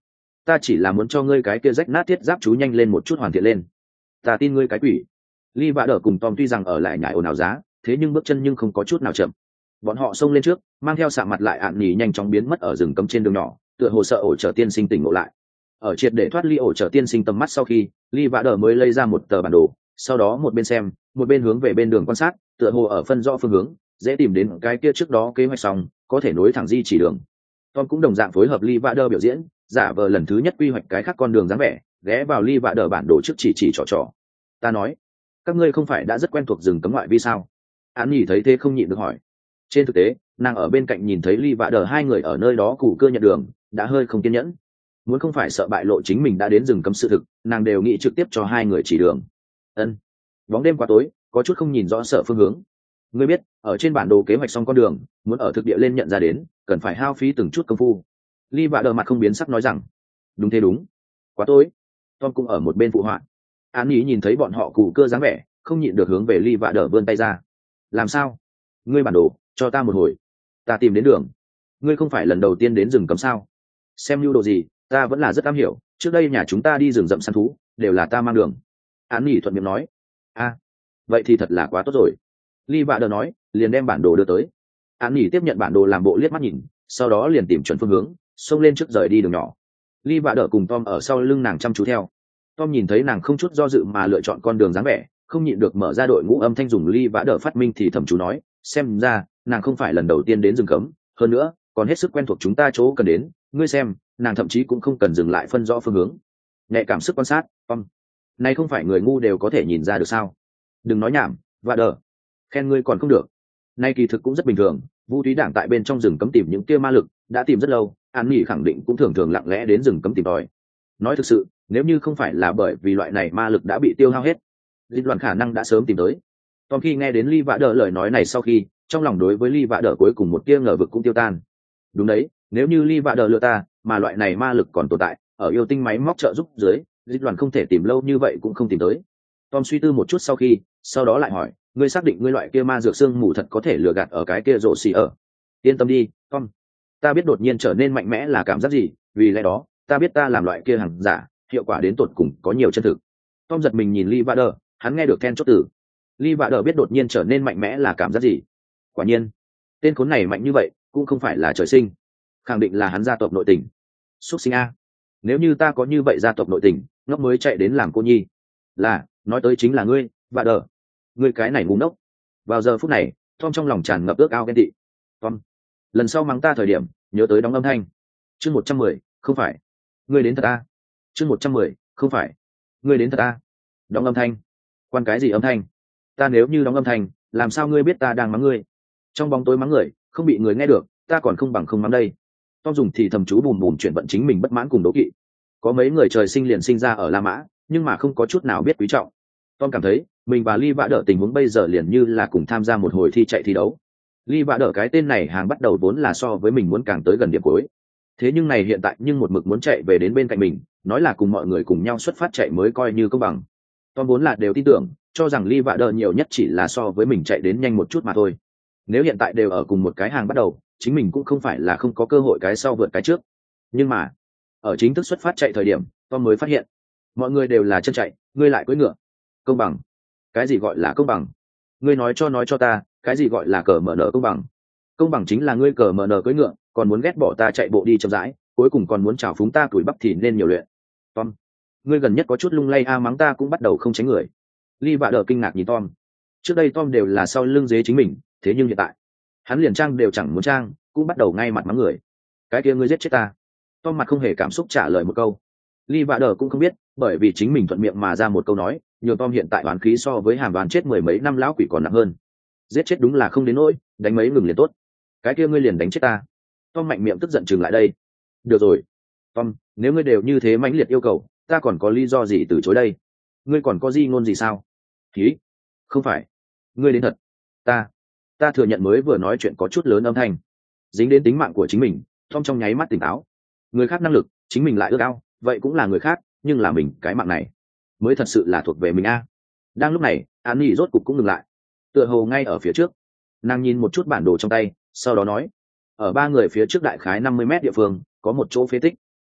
ta chỉ là muốn cho ngươi cái kia rách nát thiết giáp chú nhanh lên một chút hoàn thiện lên. Ta tin ngươi cái quỷ. Lee vạ đỡ cùng Tom tuy rằng ở lại nhảy ồn ào giá, thế nhưng bước chân nhưng không có chút nào chậm. Bọn họ xông lên trước, mang theo sạ mặt lại ạn nhì nhanh chóng biến mất ở rừng cấm trên đường nhỏ, tựa hồ sợ ổ trở tiên sinh tỉnh ngộ lại. Ở triệt để thoát ly ổ trở tiên sinh tầm mắt sau khi, Lee vạ đỡ mới lấy ra một tờ bản đồ, sau đó một bên xem, một bên hướng về bên đường quan sát, tựa hồ ở phân rõ phương hướng, dễ tìm đến cái kia trước đó kế hoạch xong, có thể nối thẳng di chỉ đường. Tom cũng đồng dạng phối hợp Lee vạ đỡ biểu diễn, giả vờ lần thứ nhất quy hoạch cái khác con đường dáng vẻ, ghé vào Lee vạ đỡ bản đồ trước chỉ chỉ trò trò. Ta nói, các ngươi không phải đã rất quen thuộc rừng cấm ngoại vi sao? Án nhỉ thấy thế không nhịn được hỏi. Trên thực tế, nàng ở bên cạnh nhìn thấy Lee vạ đỡ hai người ở nơi đó cù cơ nhận đường, đã hơi không kiên nhẫn. Muốn không phải sợ bại lộ chính mình đã đến rừng cấm sự thực, nàng đều nghĩ trực tiếp cho hai người chỉ đường. Ân. Bóng đêm quá tối, có chút không nhìn rõ sợ phương hướng. Ngươi biết, ở trên bản đồ kế hoạch xong con đường, muốn ở thực địa lên nhận ra đến, cần phải hao phí từng chút công phu. Lee vạ đỡ mặt không biến sắc nói rằng, đúng thế đúng. Quá tối. Tom cũng ở một bên phụ họa. Án nhỉ nhìn thấy bọn họ cù cơ dáng vẻ, không nhịn được hướng về Lee vạ đỡ vươn tay ra. Làm sao? Ngươi bản đồ, cho ta một hồi. Ta tìm đến đường. Ngươi không phải lần đầu tiên đến rừng cấm sao? Xem nhu đồ gì, ta vẫn là rất am hiểu. Trước đây nhà chúng ta đi rừng rậm săn thú, đều là ta mang đường. Án nhỉ thuận miệng nói. A, vậy thì thật là quá tốt rồi. Lee vạ đỡ nói, liền đem bản đồ đưa tới. Án nhỉ tiếp nhận bản đồ làm bộ liếc mắt nhìn, sau đó liền tìm chuẩn phương hướng, xông lên trước rời đi đường nhỏ. Lee vạ đỡ cùng Tom ở sau lưng nàng chăm chú theo. Tom nhìn thấy nàng không chút do dự mà lựa chọn con đường dáng vẻ, không nhịn được mở ra đội ngũ âm thanh dùng Lee vạ đỡ phát minh thì thầm chú nói, xem ra nàng không phải lần đầu tiên đến rừng cấm, hơn nữa còn hết sức quen thuộc chúng ta chỗ cần đến. Ngươi xem, nàng thậm chí cũng không cần dừng lại phân rõ phương hướng. Nhạy cảm sức quan sát, Tom. Này không phải người ngu đều có thể nhìn ra được sao? Đừng nói nhảm, vạ đỡ. Khen ngươi còn không được. Nay kỳ thực cũng rất bình thường, Vu Túy Đảng tại bên trong rừng cấm tìm những kia ma lực, đã tìm rất lâu, An Nghị khẳng định cũng thường thường lặng lẽ đến rừng cấm tìm tòi. Nói thực sự, nếu như không phải là bởi vì loại này ma lực đã bị tiêu hao hết, dịch loạn khả năng đã sớm tìm tới. Tom khi nghe đến Lee vạ đỡ lời nói này sau khi, trong lòng đối với Lee vạ đỡ cuối cùng một tia ngờ vực cũng tiêu tan. Đúng đấy, nếu như Lee vạ đỡ lừa ta, mà loại này ma lực còn tồn tại, ở yêu tinh máy móc trợ giúp dưới, dịch loạn không thể tìm lâu như vậy cũng không tìm tới. Tom suy tư một chút sau khi, sau đó lại hỏi, ngươi xác định ngươi loại kia ma dược xương mù thật có thể lừa gạt ở cái kia rộ xì ở? Yên tâm đi, Tom. Ta biết đột nhiên trở nên mạnh mẽ là cảm giác gì, vì lẽ đó, ta biết ta làm loại kia hàng giả, hiệu quả đến tột cùng có nhiều chân thực. Tom giật mình nhìn Lee vạ đỡ, hắn nghe được then chốt từ. Lee vạ đỡ biết đột nhiên trở nên mạnh mẽ là cảm giác gì. Quả nhiên, tên khốn này mạnh như vậy, cũng không phải là trời sinh, khẳng định là hắn gia tộc nội tình. Xuất sinh a. Nếu như ta có như vậy gia tộc nội tình, ngốc mới chạy đến làm cô nhi. Là, nói tới chính là ngươi, vạ đỡ. Ngươi cái này ngu ngốc. Vào giờ phút này, Tom trong lòng tràn ngập ước ao ghen tị. Tom, lần sau mắng ta thời điểm, nhớ tới đóng âm thanh. Chương một trăm mười, không phải. Ngươi đến thật a. Chương một trăm mười, không phải. Ngươi đến thật a. Đóng âm thanh. Quan cái gì âm thanh? Ta nếu như đóng âm thanh, làm sao ngươi biết ta đang mắng ngươi? Trong bóng tối mắng người, không bị người nghe được, ta còn không bằng không mắng đây. Tom dùng thì thầm chú bùm bùm chuyển vận chính mình bất mãn cùng đố kỵ. Có mấy người trời sinh liền sinh ra ở La Mã, nhưng mà không có chút nào biết quý trọng. Tom cảm thấy, mình và Lee vạ đỡ tình huống bây giờ liền như là cùng tham gia một hồi thi chạy thi đấu. Lee vạ đỡ cái tên này hàng bắt đầu vốn là so với mình muốn càng tới gần điểm cuối. Thế nhưng này hiện tại nhưng một mực muốn chạy về đến bên cạnh mình, nói là cùng mọi người cùng nhau xuất phát chạy mới coi như công bằng. Tom vốn là đều tin tưởng, cho rằng Lee vạ đỡ nhiều nhất chỉ là so với mình chạy đến nhanh một chút mà thôi. Nếu hiện tại đều ở cùng một cái hàng bắt đầu, chính mình cũng không phải là không có cơ hội cái sau vượt cái trước. Nhưng mà, ở chính thức xuất phát chạy thời điểm, Tom mới phát hiện, mọi người đều là chân chạy, ngươi lại cưỡi ngựa. Công bằng? Cái gì gọi là công bằng? Ngươi nói cho nói cho ta, cái gì gọi là cờ mở nở công bằng? Công bằng chính là ngươi cờ mở nở cưỡi ngựa, còn muốn ghét bỏ ta chạy bộ đi chậm rãi, cuối cùng còn muốn chào phúng ta tuổi bắp thì nên nhiều luyện. Tom, ngươi gần nhất có chút lung lay a mắng ta cũng bắt đầu không tránh người. Lee vạ đỡ kinh ngạc nhìn Tom. Trước đây Tom đều là sau lưng dế chính mình, thế nhưng hiện tại, hắn liền trang đều chẳng muốn trang, cũng bắt đầu ngay mặt mắng người. Cái kia ngươi giết chết ta. Tom mặt không hề cảm xúc trả lời một câu. Lee vạ đỡ cũng không biết, bởi vì chính mình thuận miệng mà ra một câu nói, nhiều Tom hiện tại oán khí so với hàm đoán chết mười mấy năm lão quỷ còn nặng hơn. Giết chết đúng là không đến nỗi, đánh mấy ngừng liền tốt. Cái kia ngươi liền đánh chết ta. Tom mạnh miệng tức giận chừng lại đây. Được rồi, Tom, nếu ngươi đều như thế mãnh liệt yêu cầu, ta còn có lý do gì từ chối đây? Ngươi còn có gì ngôn gì sao? Khí? Không phải. Ngươi đến thật. Ta, ta thừa nhận mới vừa nói chuyện có chút lớn âm thanh. Dính đến tính mạng của chính mình, Tom trong nháy mắt tỉnh táo. Người khác năng lực, chính mình lại ước ao, vậy cũng là người khác, nhưng là mình cái mạng này mới thật sự là thuộc về mình a. Đang lúc này, An Nhi rốt cục cũng ngừng lại, tựa hồ ngay ở phía trước. Nàng nhìn một chút bản đồ trong tay, sau đó nói, ở ba người phía trước đại khái năm mươi mét địa phương có một chỗ phế tích.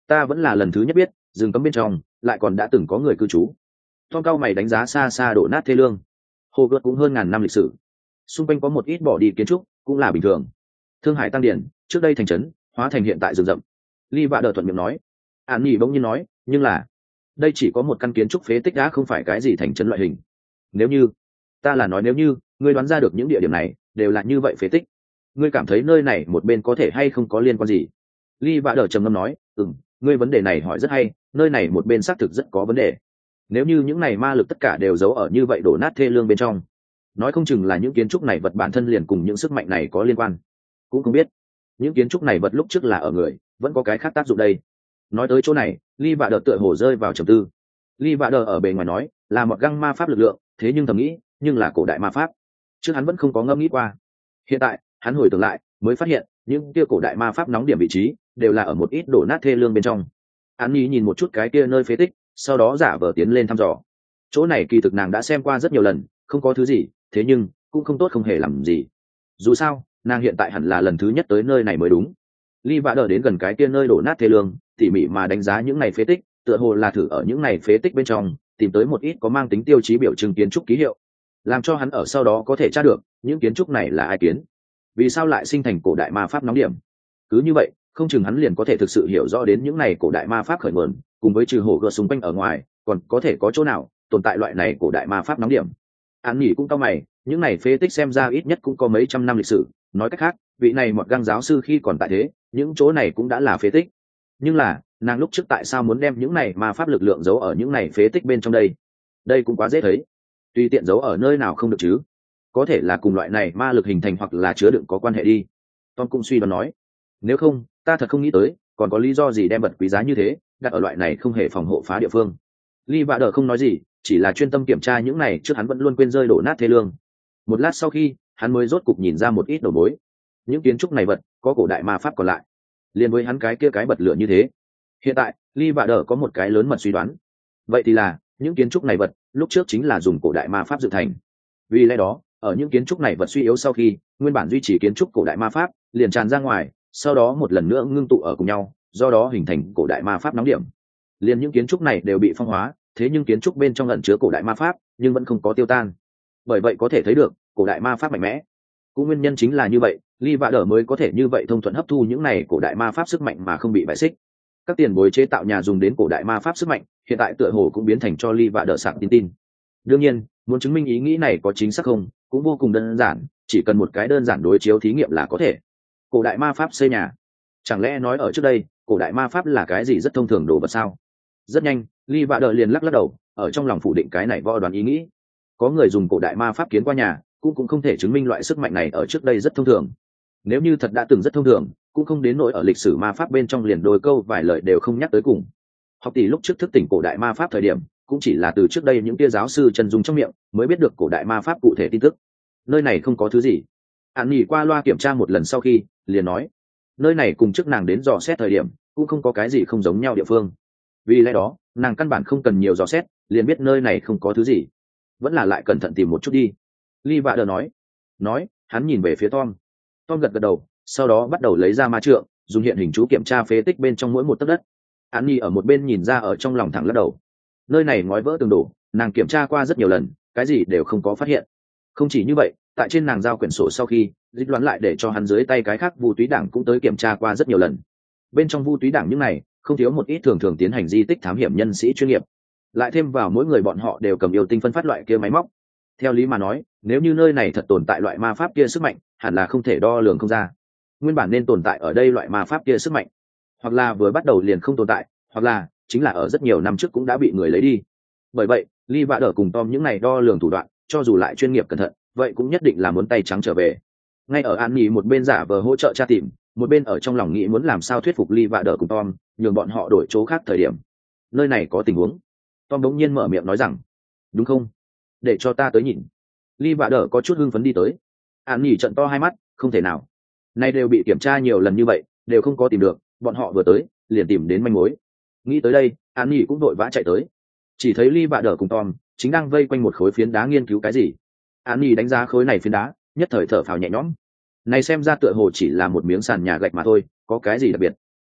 ta vẫn là lần thứ nhất biết rừng cấm bên trong lại còn đã từng có người cư trú. Tom cao mày đánh giá xa xa đổ nát thê lương. Hồ gợt cũng hơn ngàn năm lịch sử, xung quanh có một ít bỏ đi kiến trúc cũng là bình thường. Thương Hải tăng điển, trước đây thành trấn hóa thành hiện tại rừng rậm. Ly Vạ Đờ thuận miệng nói. Án Nhỉ bỗng nhiên nói, nhưng là đây chỉ có một căn kiến trúc phế tích đã không phải cái gì thành trấn loại hình. Nếu như, ta là nói nếu như ngươi đoán ra được những địa điểm này đều là như vậy phế tích, ngươi cảm thấy nơi này một bên có thể hay không có liên quan gì? Ly Vạ Đờ trầm ngâm nói, ừm, ngươi vấn đề này hỏi rất hay, nơi này một bên xác thực rất có vấn đề. Nếu như những này ma lực tất cả đều giấu ở như vậy đổ nát thê lương bên trong, nói không chừng là những kiến trúc này vật bản thân liền cùng những sức mạnh này có liên quan. Cũng không biết những kiến trúc này vật lúc trước là ở người, vẫn có cái khác tác dụng đây. Nói tới chỗ này, Ly Vạ Đờ tựa hồ rơi vào trầm tư. Ly Vạ Đờ ở bề ngoài nói là một găng ma pháp lực lượng, thế nhưng thầm nghĩ nhưng là cổ đại ma pháp, trước hắn vẫn không có ngẫm nghĩ qua. Hiện tại hắn hồi tưởng lại mới phát hiện những kia cổ đại ma pháp nóng điểm vị trí đều là ở một ít đổ nát thê lương bên trong. Hắn đi nhìn một chút cái kia nơi phế tích, sau đó giả vờ tiến lên thăm dò. Chỗ này kỳ thực nàng đã xem qua rất nhiều lần, không có thứ gì, thế nhưng cũng không tốt không hề làm gì. Dù sao nàng hiện tại hẳn là lần thứ nhất tới nơi này mới đúng. Ly Vạ Đờ đến gần cái kia nơi đổ nát thê lương, tỉ mỉ mà đánh giá những này phế tích, tựa hồ là thử ở những này phế tích bên trong tìm tới một ít có mang tính tiêu chí biểu trưng kiến trúc ký hiệu, làm cho hắn ở sau đó có thể tra được những kiến trúc này là ai kiến, vì sao lại sinh thành cổ đại ma pháp nóng điểm. Cứ như vậy không chừng hắn liền có thể thực sự hiểu rõ đến những này cổ đại ma pháp khởi nguồn, cùng với trừ hồ gợt xung quanh ở ngoài còn có thể có chỗ nào tồn tại loại này cổ đại ma pháp nóng điểm. Án Nhỉ cũng cao mày, những này phế tích xem ra ít nhất cũng có mấy trăm năm lịch sử, nói cách khác vị này một găng giáo sư khi còn tại thế những chỗ này cũng đã là phế tích. Nhưng là nàng lúc trước tại sao muốn đem những này ma pháp lực lượng giấu ở những này phế tích bên trong đây? Đây cũng quá dễ thấy, tùy tiện giấu ở nơi nào không được chứ? Có thể là cùng loại này ma lực hình thành hoặc là chứa đựng có quan hệ đi. Tom cũng suy đoán nói, nếu không ta thật không nghĩ tới còn có lý do gì đem vật quý giá như thế đặt ở loại này không hề phòng hộ phá địa phương. Ly Vạ Đờ không nói gì, chỉ là chuyên tâm kiểm tra những này trước hắn vẫn luôn quên rơi đổ nát thê lương. Một lát sau khi hắn mới rốt cục nhìn ra một ít đầu mối. Những kiến trúc này vật có cổ đại ma pháp còn lại, liền với hắn cái kia cái bật lửa như thế. Hiện tại Ly Vạ Đờ có một cái lớn mật suy đoán, vậy thì là những kiến trúc này vật lúc trước chính là dùng cổ đại ma pháp dựng thành. Vì lẽ đó ở những kiến trúc này vật suy yếu sau khi nguyên bản duy trì kiến trúc cổ đại ma pháp liền tràn ra ngoài, sau đó một lần nữa ngưng tụ ở cùng nhau, do đó hình thành cổ đại ma pháp nóng điểm. Liền những kiến trúc này đều bị phong hóa, thế nhưng kiến trúc bên trong ẩn chứa cổ đại ma pháp nhưng vẫn không có tiêu tan. Bởi vậy có thể thấy được cổ đại ma pháp mạnh mẽ. Cũng nguyên nhân chính là như vậy, Ly Vạ Đờ mới có thể như vậy thông thuận hấp thu những này cổ đại ma pháp sức mạnh mà không bị bại xích. Các tiền bối chế tạo nhà dùng đến cổ đại ma pháp sức mạnh hiện tại tựa hồ cũng biến thành cho Ly Vạ Đờ sạc tin tin. Đương nhiên muốn chứng minh ý nghĩ này có chính xác không cũng vô cùng đơn giản, chỉ cần một cái đơn giản đối chiếu thí nghiệm là có thể. Cổ đại ma pháp xây nhà, chẳng lẽ nói ở trước đây cổ đại ma pháp là cái gì rất thông thường đồ vật sao? Rất nhanh Ly Vạ Đờ liền lắc lắc đầu, ở trong lòng phủ định cái này võ đoán ý nghĩ. Có người dùng cổ đại ma pháp kiến qua nhà cũng cũng không thể chứng minh loại sức mạnh này ở trước đây rất thông thường. Nếu như thật đã từng rất thông thường cũng không đến nỗi ở lịch sử ma pháp bên trong liền đôi câu vài lời đều không nhắc tới cùng. Học tỷ lúc trước thức tỉnh cổ đại ma pháp thời điểm cũng chỉ là từ trước đây những tia giáo sư chân dung trong miệng mới biết được cổ đại ma pháp cụ thể tin tức. Nơi này không có thứ gì. Án Nhỉ qua loa kiểm tra một lần sau khi liền nói, nơi này cùng trước nàng đến dò xét thời điểm cũng không có cái gì không giống nhau địa phương. Vì lẽ đó nàng căn bản không cần nhiều dò xét liền biết nơi này không có thứ gì, vẫn là lại cẩn thận tìm một chút đi. Ly Vạ Đờ nói. Nói hắn nhìn về phía Tom. Tom gật gật đầu, sau đó bắt đầu lấy ra ma trượng, dùng hiện hình chú kiểm tra phế tích bên trong mỗi một tấc đất. Án Nhi ở một bên nhìn ra ở trong lòng thẳng lắc đầu. Nơi này ngói vỡ tường đổ, nàng kiểm tra qua rất nhiều lần, cái gì đều không có phát hiện. Không chỉ như vậy, tại trên nàng giao quyển sổ sau khi dịch đoán lại để cho hắn dưới tay cái khác Vu Túy Đảng cũng tới kiểm tra qua rất nhiều lần. Bên trong Vu Túy Đảng những này không thiếu một ít thường thường tiến hành di tích thám hiểm nhân sĩ chuyên nghiệp, lại thêm vào mỗi người bọn họ đều cầm yêu tinh phân phát loại kia máy móc. Theo lý mà nói, nếu như nơi này thật tồn tại loại ma pháp kia sức mạnh, hẳn là không thể đo lường không ra. Nguyên bản nên tồn tại ở đây loại ma pháp kia sức mạnh, hoặc là vừa bắt đầu liền không tồn tại, hoặc là chính là ở rất nhiều năm trước cũng đã bị người lấy đi. Bởi vậy, Ly Vạ Đờ cùng Tom những này đo lường thủ đoạn, cho dù lại chuyên nghiệp cẩn thận, vậy cũng nhất định là muốn tay trắng trở về. Ngay ở An Nhỉ một bên giả vờ hỗ trợ tra tìm, một bên ở trong lòng nghĩ muốn làm sao thuyết phục Ly Vạ Đờ cùng Tom, nhường bọn họ đổi chỗ khác thời điểm. Nơi này có tình huống. Tom đống nhiên mở miệng nói rằng, đúng không? Để cho ta tới nhìn. Ly Vạ Đờ có chút hưng phấn đi tới. An Nhỉ trợn to hai mắt, không thể nào. Nay đều bị kiểm tra nhiều lần như vậy, đều không có tìm được, bọn họ vừa tới, liền tìm đến manh mối. Nghĩ tới đây, An Nhỉ cũng đội vã chạy tới. Chỉ thấy Ly Vạ Đờ cùng Tom chính đang vây quanh một khối phiến đá nghiên cứu cái gì. An Nhỉ đánh giá khối này phiến đá, nhất thời thở phào nhẹ nhõm. Này xem ra tựa hồ chỉ là một miếng sàn nhà gạch mà thôi, có cái gì đặc biệt?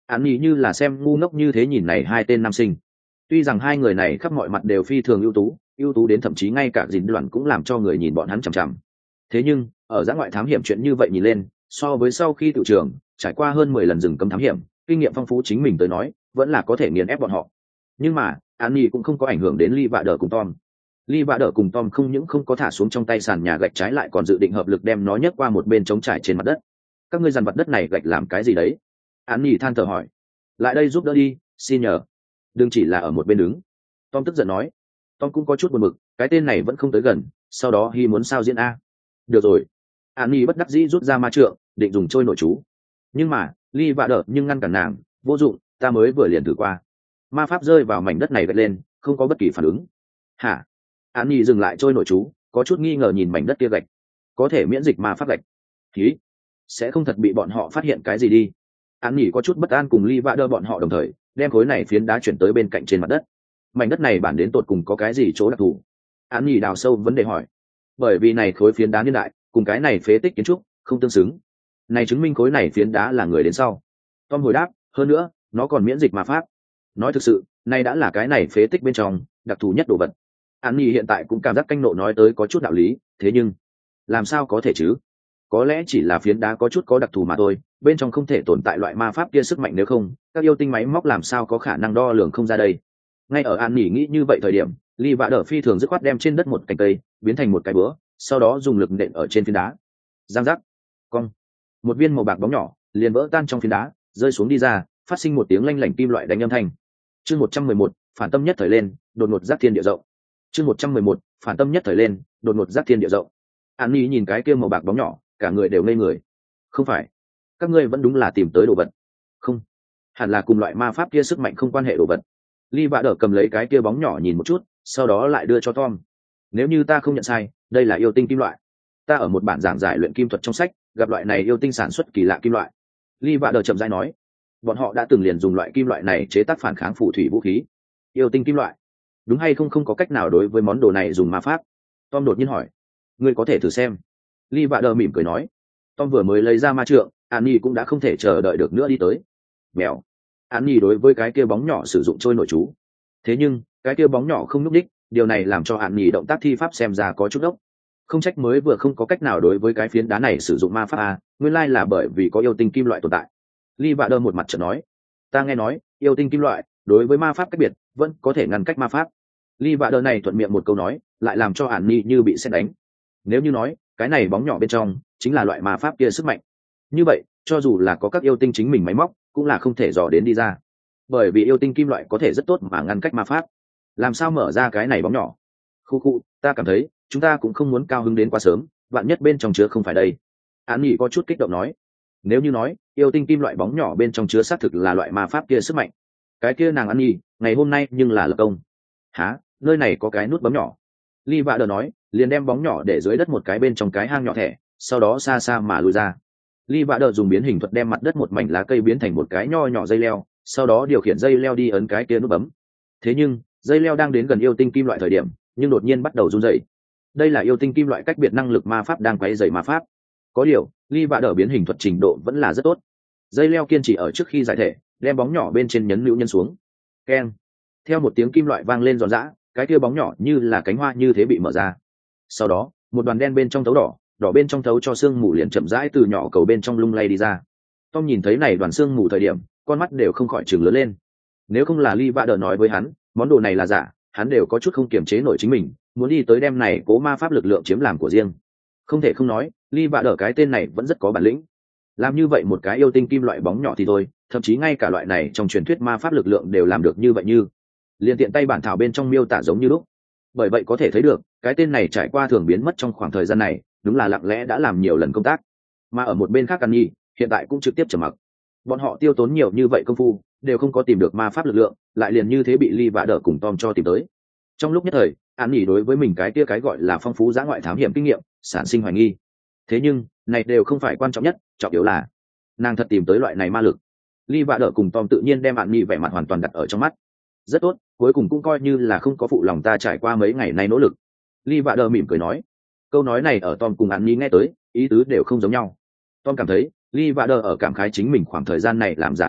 Án nhỉ như là xem ngu ngốc như thế nhìn này hai tên nam sinh. Tuy rằng hai người này khắp mọi mặt đều phi thường ưu tú, ưu tú đến thậm chí ngay cả dính đoạn cũng làm cho người nhìn bọn hắn chằm chằm. Thế nhưng ở giã ngoại thám hiểm chuyện như vậy nhìn lên, so với sau khi tự trường trải qua hơn mười lần rừng cấm thám hiểm, kinh nghiệm phong phú chính mình tới nói vẫn là có thể nghiền ép bọn họ. Nhưng mà Án nhỉ cũng không có ảnh hưởng đến Lee Vader cùng Tom. Lee Vader cùng Tom không những không có thả xuống trong tay sàn nhà gạch, trái lại còn dự định hợp lực đem nó nhấc qua một bên trống trải trên mặt đất. Các ngươi dàn vật đất này gạch làm cái gì đấy? Án nhỉ than thở hỏi. Lại đây giúp đỡ đi, xin nhờ. Đừng chỉ là ở một bên đứng. Tom tức giận nói. Tom cũng có chút buồn bực, cái tên này vẫn không tới gần, sau đó Hi muốn sao diễn a? Được rồi. Án nhỉ bất đắc dĩ rút ra ma trượng, định dùng trôi nội chú. Nhưng mà Lee Vader nhưng ngăn cản nàng, vô dụng, ta mới vừa liền thử qua. Ma pháp rơi vào mảnh đất này gạch lên, không có bất kỳ phản ứng. Hả? Án nhỉ dừng lại trôi nội chú, có chút nghi ngờ nhìn mảnh đất kia gạch. Có thể miễn dịch ma pháp gạch. Khí, sẽ không thật bị bọn họ phát hiện cái gì đi. Án nhỉ có chút bất an cùng Lee Vader bọn họ đồng thời đem khối này phiến đá chuyển tới bên cạnh trên mặt đất. Mảnh đất này bản đến tột cùng có cái gì chỗ đặc thù? Án nhỉ đào sâu vấn đề hỏi. Bởi vì này khối phiến đá niên đại cùng cái này phế tích kiến trúc không tương xứng, này chứng minh khối này phiến đá là người đến sau. Tom hồi đáp, hơn nữa nó còn miễn dịch ma pháp. Nói thực sự, này đã là cái này phế tích bên trong đặc thù nhất đồ vật. Án nhỉ hiện tại cũng cảm giác canh nộ nói tới có chút đạo lý, thế nhưng làm sao có thể chứ? Có lẽ chỉ là phiến đá có chút có đặc thù mà thôi, bên trong không thể tồn tại loại ma pháp kia sức mạnh, nếu không các yêu tinh máy móc làm sao có khả năng đo lường không ra đây. Ngay ở An nhỉ nghĩ như vậy thời điểm, Lee Vader phi thường dứt khoát đem trên đất một cành cây biến thành một cái búa, sau đó dùng lực nện ở trên phiến đá. Giang giác, cong, một viên màu bạc bóng nhỏ liền vỡ tan trong phiến đá, rơi xuống đi ra, phát sinh một tiếng lanh lảnh kim loại đánh âm thanh. Chương một trăm mười một, phản tâm nhất thời lên, đột ngột giác thiên địa rộng. Chương một trăm mười một, phản tâm nhất thời lên, đột ngột giác thiên địa rộng. An nhỉ nhìn cái kia màu bạc bóng nhỏ, cả người đều ngây người. Không phải, các ngươi vẫn đúng là tìm tới đồ vật. Không, hẳn là cùng loại ma pháp kia sức mạnh không quan hệ đồ vật. Lee Vader cầm lấy cái kia bóng nhỏ nhìn một chút, sau đó lại đưa cho Tom. Nếu như ta không nhận sai, đây là yêu tinh kim loại. Ta ở một bản giảng giải luyện kim thuật trong sách gặp loại này yêu tinh sản xuất kỳ lạ kim loại. Lee Vader chậm rãi nói, bọn họ đã từng liền dùng loại kim loại này chế tác phản kháng phù thủy vũ khí. Yêu tinh kim loại, đúng hay không không có cách nào đối với món đồ này dùng ma pháp? Tom đột nhiên hỏi. Ngươi có thể thử xem. Lee Vader mỉm cười nói. Tom vừa mới lấy ra ma trượng, Annie cũng đã không thể chờ đợi được nữa đi tới. Mèo. Annie đối với cái kia bóng nhỏ sử dụng trôi nội chú. Thế nhưng cái kia bóng nhỏ không nhúc đích, điều này làm cho Annie động tác thi pháp xem ra có chút đốc. Không trách mới vừa không có cách nào đối với cái phiến đá này sử dụng ma pháp a, nguyên lai là bởi vì có yêu tinh kim loại tồn tại. Lee Vader một mặt chợt nói, ta nghe nói yêu tinh kim loại đối với ma pháp cách biệt vẫn có thể ngăn cách ma pháp. Lee Vader này thuận miệng một câu nói, lại làm cho Annie như bị sét đánh. Nếu như nói cái này bóng nhỏ bên trong chính là loại ma pháp kia sức mạnh, như vậy cho dù là có các yêu tinh chính mình máy móc cũng là không thể dò đến đi ra, bởi vì yêu tinh kim loại có thể rất tốt mà ngăn cách ma pháp. Làm sao mở ra cái này bóng nhỏ? Khu khu, ta cảm thấy chúng ta cũng không muốn cao hứng đến quá sớm, vạn nhất bên trong chứa không phải đây. Án nhỉ có chút kích động nói, nếu như nói yêu tinh kim loại bóng nhỏ bên trong chứa xác thực là loại ma pháp kia sức mạnh, cái kia nàng Án nhỉ ngày hôm nay nhưng là lập công. Hả? Nơi này có cái nút bấm nhỏ. Lee Vader nói, liền đem bóng nhỏ để dưới đất một cái bên trong cái hang nhỏ thẻ, sau đó xa xa mà lùi ra. Lee Vader dùng biến hình thuật đem mặt đất một mảnh lá cây biến thành một cái nho nhỏ dây leo, sau đó điều khiển dây leo đi ấn cái kia nút bấm. Thế nhưng dây leo đang đến gần yêu tinh kim loại thời điểm, nhưng đột nhiên bắt đầu run rẩy. Đây là yêu tinh kim loại cách biệt năng lực ma pháp đang quấy rầy ma pháp. Có điều Lee Vader biến hình thuật trình độ vẫn là rất tốt. Dây leo kiên trì ở trước khi giải thể, đem bóng nhỏ bên trên nhấn lưu nhân xuống. Keng. Theo một tiếng kim loại vang lên giòn giã, cái kia bóng nhỏ như là cánh hoa như thế bị mở ra. Sau đó một đoàn đen bên trong thấu đỏ, đỏ bên trong thấu cho xương mù liền chậm rãi từ nhỏ cầu bên trong lung lay đi ra. Tom nhìn thấy này đoàn xương mù thời điểm, con mắt đều không khỏi trừng lớn lên. Nếu không là Lee Vader nói với hắn món đồ này là giả, hắn đều có chút không kiềm chế nổi chính mình, muốn đi tới đem này cố ma pháp lực lượng chiếm làm của riêng. Không thể không nói, Lee Vader cái tên này vẫn rất có bản lĩnh. Làm như vậy một cái yêu tinh kim loại bóng nhỏ thì thôi, thậm chí ngay cả loại này trong truyền thuyết ma pháp lực lượng đều làm được như vậy, như liền tiện tay bản thảo bên trong miêu tả giống như lúc. Bởi vậy có thể thấy được cái tên này trải qua thường biến mất trong khoảng thời gian này, đúng là lặng lẽ đã làm nhiều lần công tác. Mà ở một bên khác, Annie hiện tại cũng trực tiếp trầm mặc. Bọn họ tiêu tốn nhiều như vậy công phu đều không có tìm được ma pháp lực lượng, lại liền như thế bị Lee Vader cùng Tom cho tìm tới. Trong lúc nhất thời, Annie đối với mình cái kia cái gọi là phong phú dã ngoại thám hiểm kinh nghiệm sản sinh hoài nghi. Thế nhưng này đều không phải quan trọng nhất, trọng yếu là nàng thật tìm tới loại này ma lực. Lee Vader cùng Tom tự nhiên đem Annie vẻ mặt hoàn toàn đặt ở trong mắt. Rất tốt, cuối cùng cũng coi như là không có phụ lòng ta trải qua mấy ngày nay nỗ lực. Lee Vader mỉm cười nói. Câu nói này ở Tom cùng Annie nghe tới, ý tứ đều không giống nhau. Tom cảm thấy Lee Vader ở cảm khái chính mình khoảng thời gian này làm giả nỗ lực,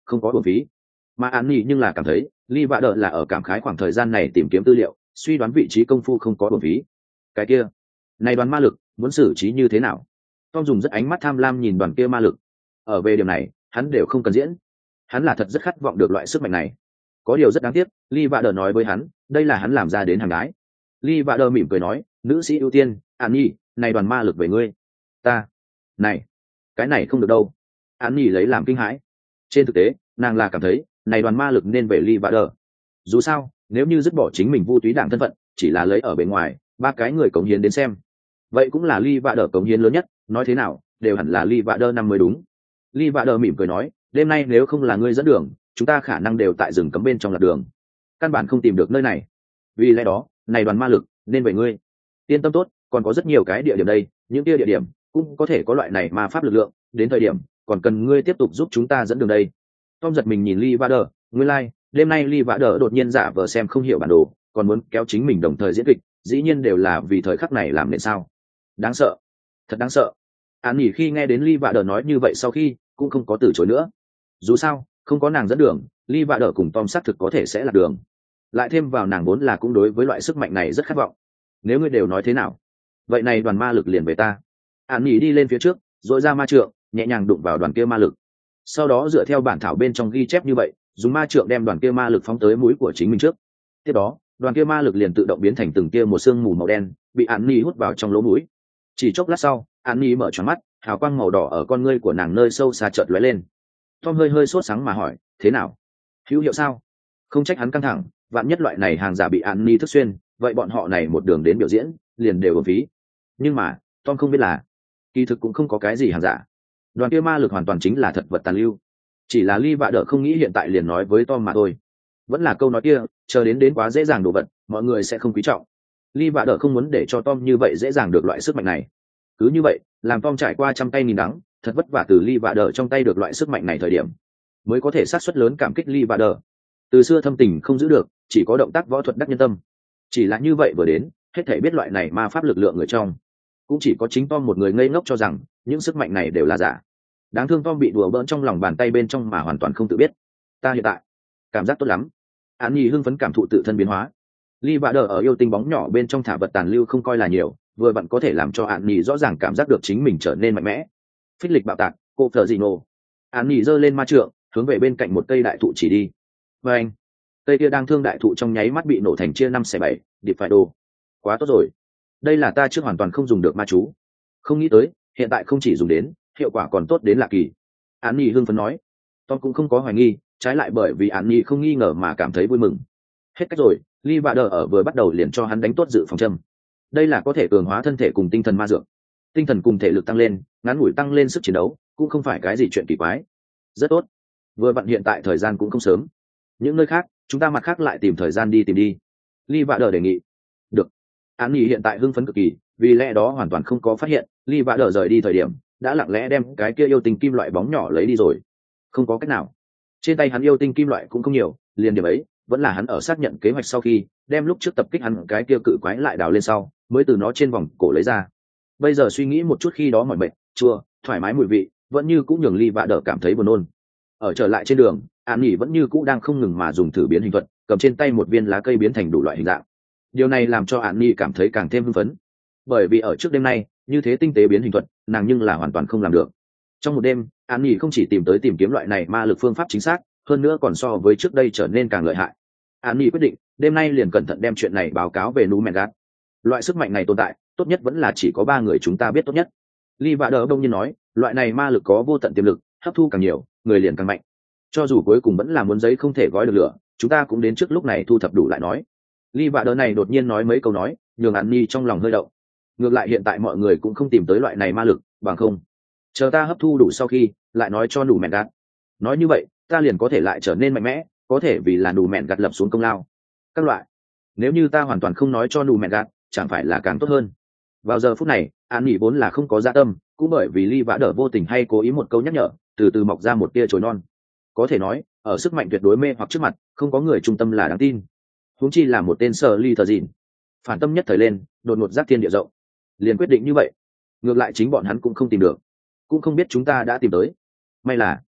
không có uổng phí. Mà an nhi nhưng là cảm thấy ly vạ đờ là ở cảm khái khoảng thời gian này tìm kiếm tư liệu, suy đoán vị trí công phu không có uổng phí. Cái kia này đoàn ma lực muốn xử trí như thế nào? Tom dùng rất ánh mắt tham lam nhìn đoàn kia ma lực. Ở về điểm này hắn đều không cần diễn, hắn là thật rất khát vọng được loại sức mạnh này. Có điều rất đáng tiếc, Lee Vader nói với hắn, đây là hắn làm ra đến hàng gái. Lee Vader mỉm cười nói, nữ sĩ ưu tiên, An Nhi, này đoàn ma lực về ngươi. Ta, này, cái này không được đâu. An Nhi lấy làm kinh hãi. Trên thực tế, nàng là cảm thấy, này đoàn ma lực nên về Lee Vader. Dù sao, nếu như dứt bỏ chính mình Vu Túy Đảng thân phận, chỉ là lấy ở bên ngoài, ba cái người cống hiến đến xem, vậy cũng là Lee Vader cống hiến lớn nhất, nói thế nào, đều hẳn là Lee Vader năm mới đúng. Lee Vader mỉm cười nói, đêm nay nếu không là ngươi dẫn đường, chúng ta khả năng đều tại rừng cấm bên trong lạc đường, căn bản không tìm được nơi này. Vì lẽ đó, này đoàn ma lực nên về ngươi. Yên tâm tốt, còn có rất nhiều cái địa điểm đây, những kia địa điểm cũng có thể có loại này ma pháp lực lượng, đến thời điểm còn cần ngươi tiếp tục giúp chúng ta dẫn đường đây. Tom giật mình nhìn Lee Vader, nguyên lai, like, đêm nay Lee Vader đột nhiên giả vờ xem không hiểu bản đồ, còn muốn kéo chính mình đồng thời diễn kịch, dĩ nhiên đều là vì thời khắc này làm nên sao? Đáng sợ, thật đáng sợ. An Nhỉ khi nghe đến Lee Vader nói như vậy sau khi, cũng không có từ chối nữa. Dù sao, không có nàng dẫn đường, Lee Vader cùng Tom xác thực có thể sẽ lạc đường. Lại thêm vào nàng vốn là cũng đối với loại sức mạnh này rất khát vọng. Nếu ngươi đều nói thế nào, vậy này đoàn ma lực liền về ta. An Nhỉ đi lên phía trước, rồi ra ma trượng, nhẹ nhàng đụng vào đoàn kia ma lực. Sau đó dựa theo bản thảo bên trong ghi chép như vậy, dùng ma trượng đem đoàn kia ma lực phóng tới mũi của chính mình trước. Tiếp đó, đoàn kia ma lực liền tự động biến thành từng kia một sương mù màu đen, bị An Nhỉ hút vào trong lỗ mũi. Chỉ chốc lát sau, An Nhỉ mở tròn mắt, hào quang màu đỏ ở con ngươi của nàng nơi sâu xa chợt lóe lên. Tom hơi hơi sốt sáng mà hỏi, thế nào? Hữu hiệu sao? Không trách hắn căng thẳng, vạn nhất loại này hàng giả bị An Ni thức xuyên, vậy bọn họ này một đường đến biểu diễn, liền đều uổng phí. Nhưng mà, Tom không biết là, kỳ thực cũng không có cái gì hàng giả. Đoàn kia ma lực hoàn toàn chính là thật vật tàn lưu. Chỉ là Lee Vader không nghĩ hiện tại liền nói với Tom mà thôi. Vẫn là câu nói kia, chờ đến đến quá dễ dàng đồ vật, mọi người sẽ không quý trọng. Lee Vader không muốn để cho Tom như vậy dễ dàng được loại sức mạnh này. Cứ như vậy, làm Tom trải qua trăm tay nghìn đắng, thật vất vả từ Lee Vader trong tay được loại sức mạnh này thời điểm, mới có thể sát suất lớn cảm kích Lee Vader. Từ xưa thâm tình không giữ được, chỉ có động tác võ thuật đắc nhân tâm. Chỉ là như vậy vừa đến, hết thảy biết loại này ma pháp lực lượng người trong, cũng chỉ có chính Tom một người ngây ngốc cho rằng những sức mạnh này đều là giả. Đáng thương Tom bị đùa bỡn trong lòng bàn tay bên trong mà hoàn toàn không tự biết. Ta hiện tại cảm giác tốt lắm. Án Nhi hưng phấn cảm thụ tự thân biến hóa. Lee Vader ở yêu tinh bóng nhỏ bên trong thả vật tàn lưu không coi là nhiều, vừa vặn có thể làm cho Án Nhi rõ ràng cảm giác được chính mình trở nên mạnh mẽ. Phích lịch bạo tạc, cô thở gì nổ. Án Nhi giơ lên ma trượng, hướng về bên cạnh một cây đại thụ chỉ đi. Và anh, cây kia đang thương đại thụ trong nháy mắt bị nổ thành chia năm xẻ bảy, điệp phải đồ. Quá tốt rồi. Đây là ta trước hoàn toàn không dùng được ma chú. Không nghĩ tới, hiện tại không chỉ dùng đến, hiệu quả còn tốt đến lạ kỳ. Án Nhi hưng phấn nói. Tom cũng không có hoài nghi, trái lại bởi vì Án Nhi không nghi ngờ mà cảm thấy vui mừng. Hết cách rồi, Lee Vader ở vừa bắt đầu liền cho hắn đánh tốt dự phòng châm. Đây là có thể cường hóa thân thể cùng tinh thần ma dược. Tinh thần cùng thể lực tăng lên, ngắn ngủi tăng lên sức chiến đấu, cũng không phải cái gì chuyện kỳ quái. Rất tốt. Vừa vặn hiện tại thời gian cũng không sớm. Những nơi khác, chúng ta mặt khác lại tìm thời gian đi tìm đi. Lee Vader đề nghị. Được. Án Nhi hiện tại hưng phấn cực kỳ, vì lẽ đó hoàn toàn không có phát hiện, Lee Vader rời đi thời điểm, đã lặng lẽ đem cái kia yêu tinh kim loại bóng nhỏ lấy đi rồi. Không có cách nào. Trên tay hắn yêu tinh kim loại cũng không nhiều, liền điểm ấy, vẫn là hắn ở xác nhận kế hoạch sau khi, đem lúc trước tập kích hắn cái kia cự quái lại đào lên sau, mới từ nó trên vòng cổ lấy ra. Bây giờ suy nghĩ một chút khi đó mỏi mệt, chua, thoải mái mùi vị, vẫn như cũng nhường Lee Vader cảm thấy buồn nôn. Ở trở lại trên đường, An Nhi vẫn như cũ đang không ngừng mà dùng thử biến hình thuật, cầm trên tay một viên lá cây biến thành đủ loại hình dạng. Điều này làm cho An Nhi cảm thấy càng thêm hưng phấn, bởi vì ở trước đêm nay, như thế tinh tế biến hình thuật, nàng nhưng là hoàn toàn không làm được. Trong một đêm, An Nhi không chỉ tìm tới tìm kiếm loại này ma lực phương pháp chính xác, hơn nữa còn so với trước đây trở nên càng lợi hại. An Nhi quyết định, đêm nay liền cẩn thận đem chuyện này báo cáo về Numengat. Loại sức mạnh này tồn tại, tốt nhất vẫn là chỉ có ba người chúng ta biết tốt nhất. Lee Vader đông nhiên nói, loại này ma lực có vô tận tiềm lực, hấp thu càng nhiều, người liền càng mạnh. Cho dù cuối cùng vẫn là muốn giấy không thể gói được lửa, chúng ta cũng đến trước lúc này thu thập đủ lại nói. Lee Vader này đột nhiên nói mấy câu nói, nhường An Nhi trong lòng hơi động. Ngược lại hiện tại mọi người cũng không tìm tới loại này ma lực, bằng không, chờ ta hấp thu đủ sau khi, lại nói cho đủ mẹn gạt. Nói như vậy, ta liền có thể lại trở nên mạnh mẽ, có thể vì là đủ mẹn gạt lập xuống công lao. Các loại. Nếu như ta hoàn toàn không nói cho đủ mẹn gạt, chẳng phải là càng tốt hơn. Vào giờ phút này, An Nhi vốn là không có dạ tâm, cũng bởi vì Lee Vader vô tình hay cố ý một câu nhắc nhở, từ từ mọc ra một tia chồi non. Có thể nói, ở sức mạnh tuyệt đối mê hoặc trước mặt, không có người trung tâm là đáng tin. Huống chi là một tên sở ly thờ dìn. Phản tâm nhất thời lên, đột ngột giác thiên địa rộng. Liền quyết định như vậy. Ngược lại chính bọn hắn cũng không tìm được, cũng không biết chúng ta đã tìm tới. May là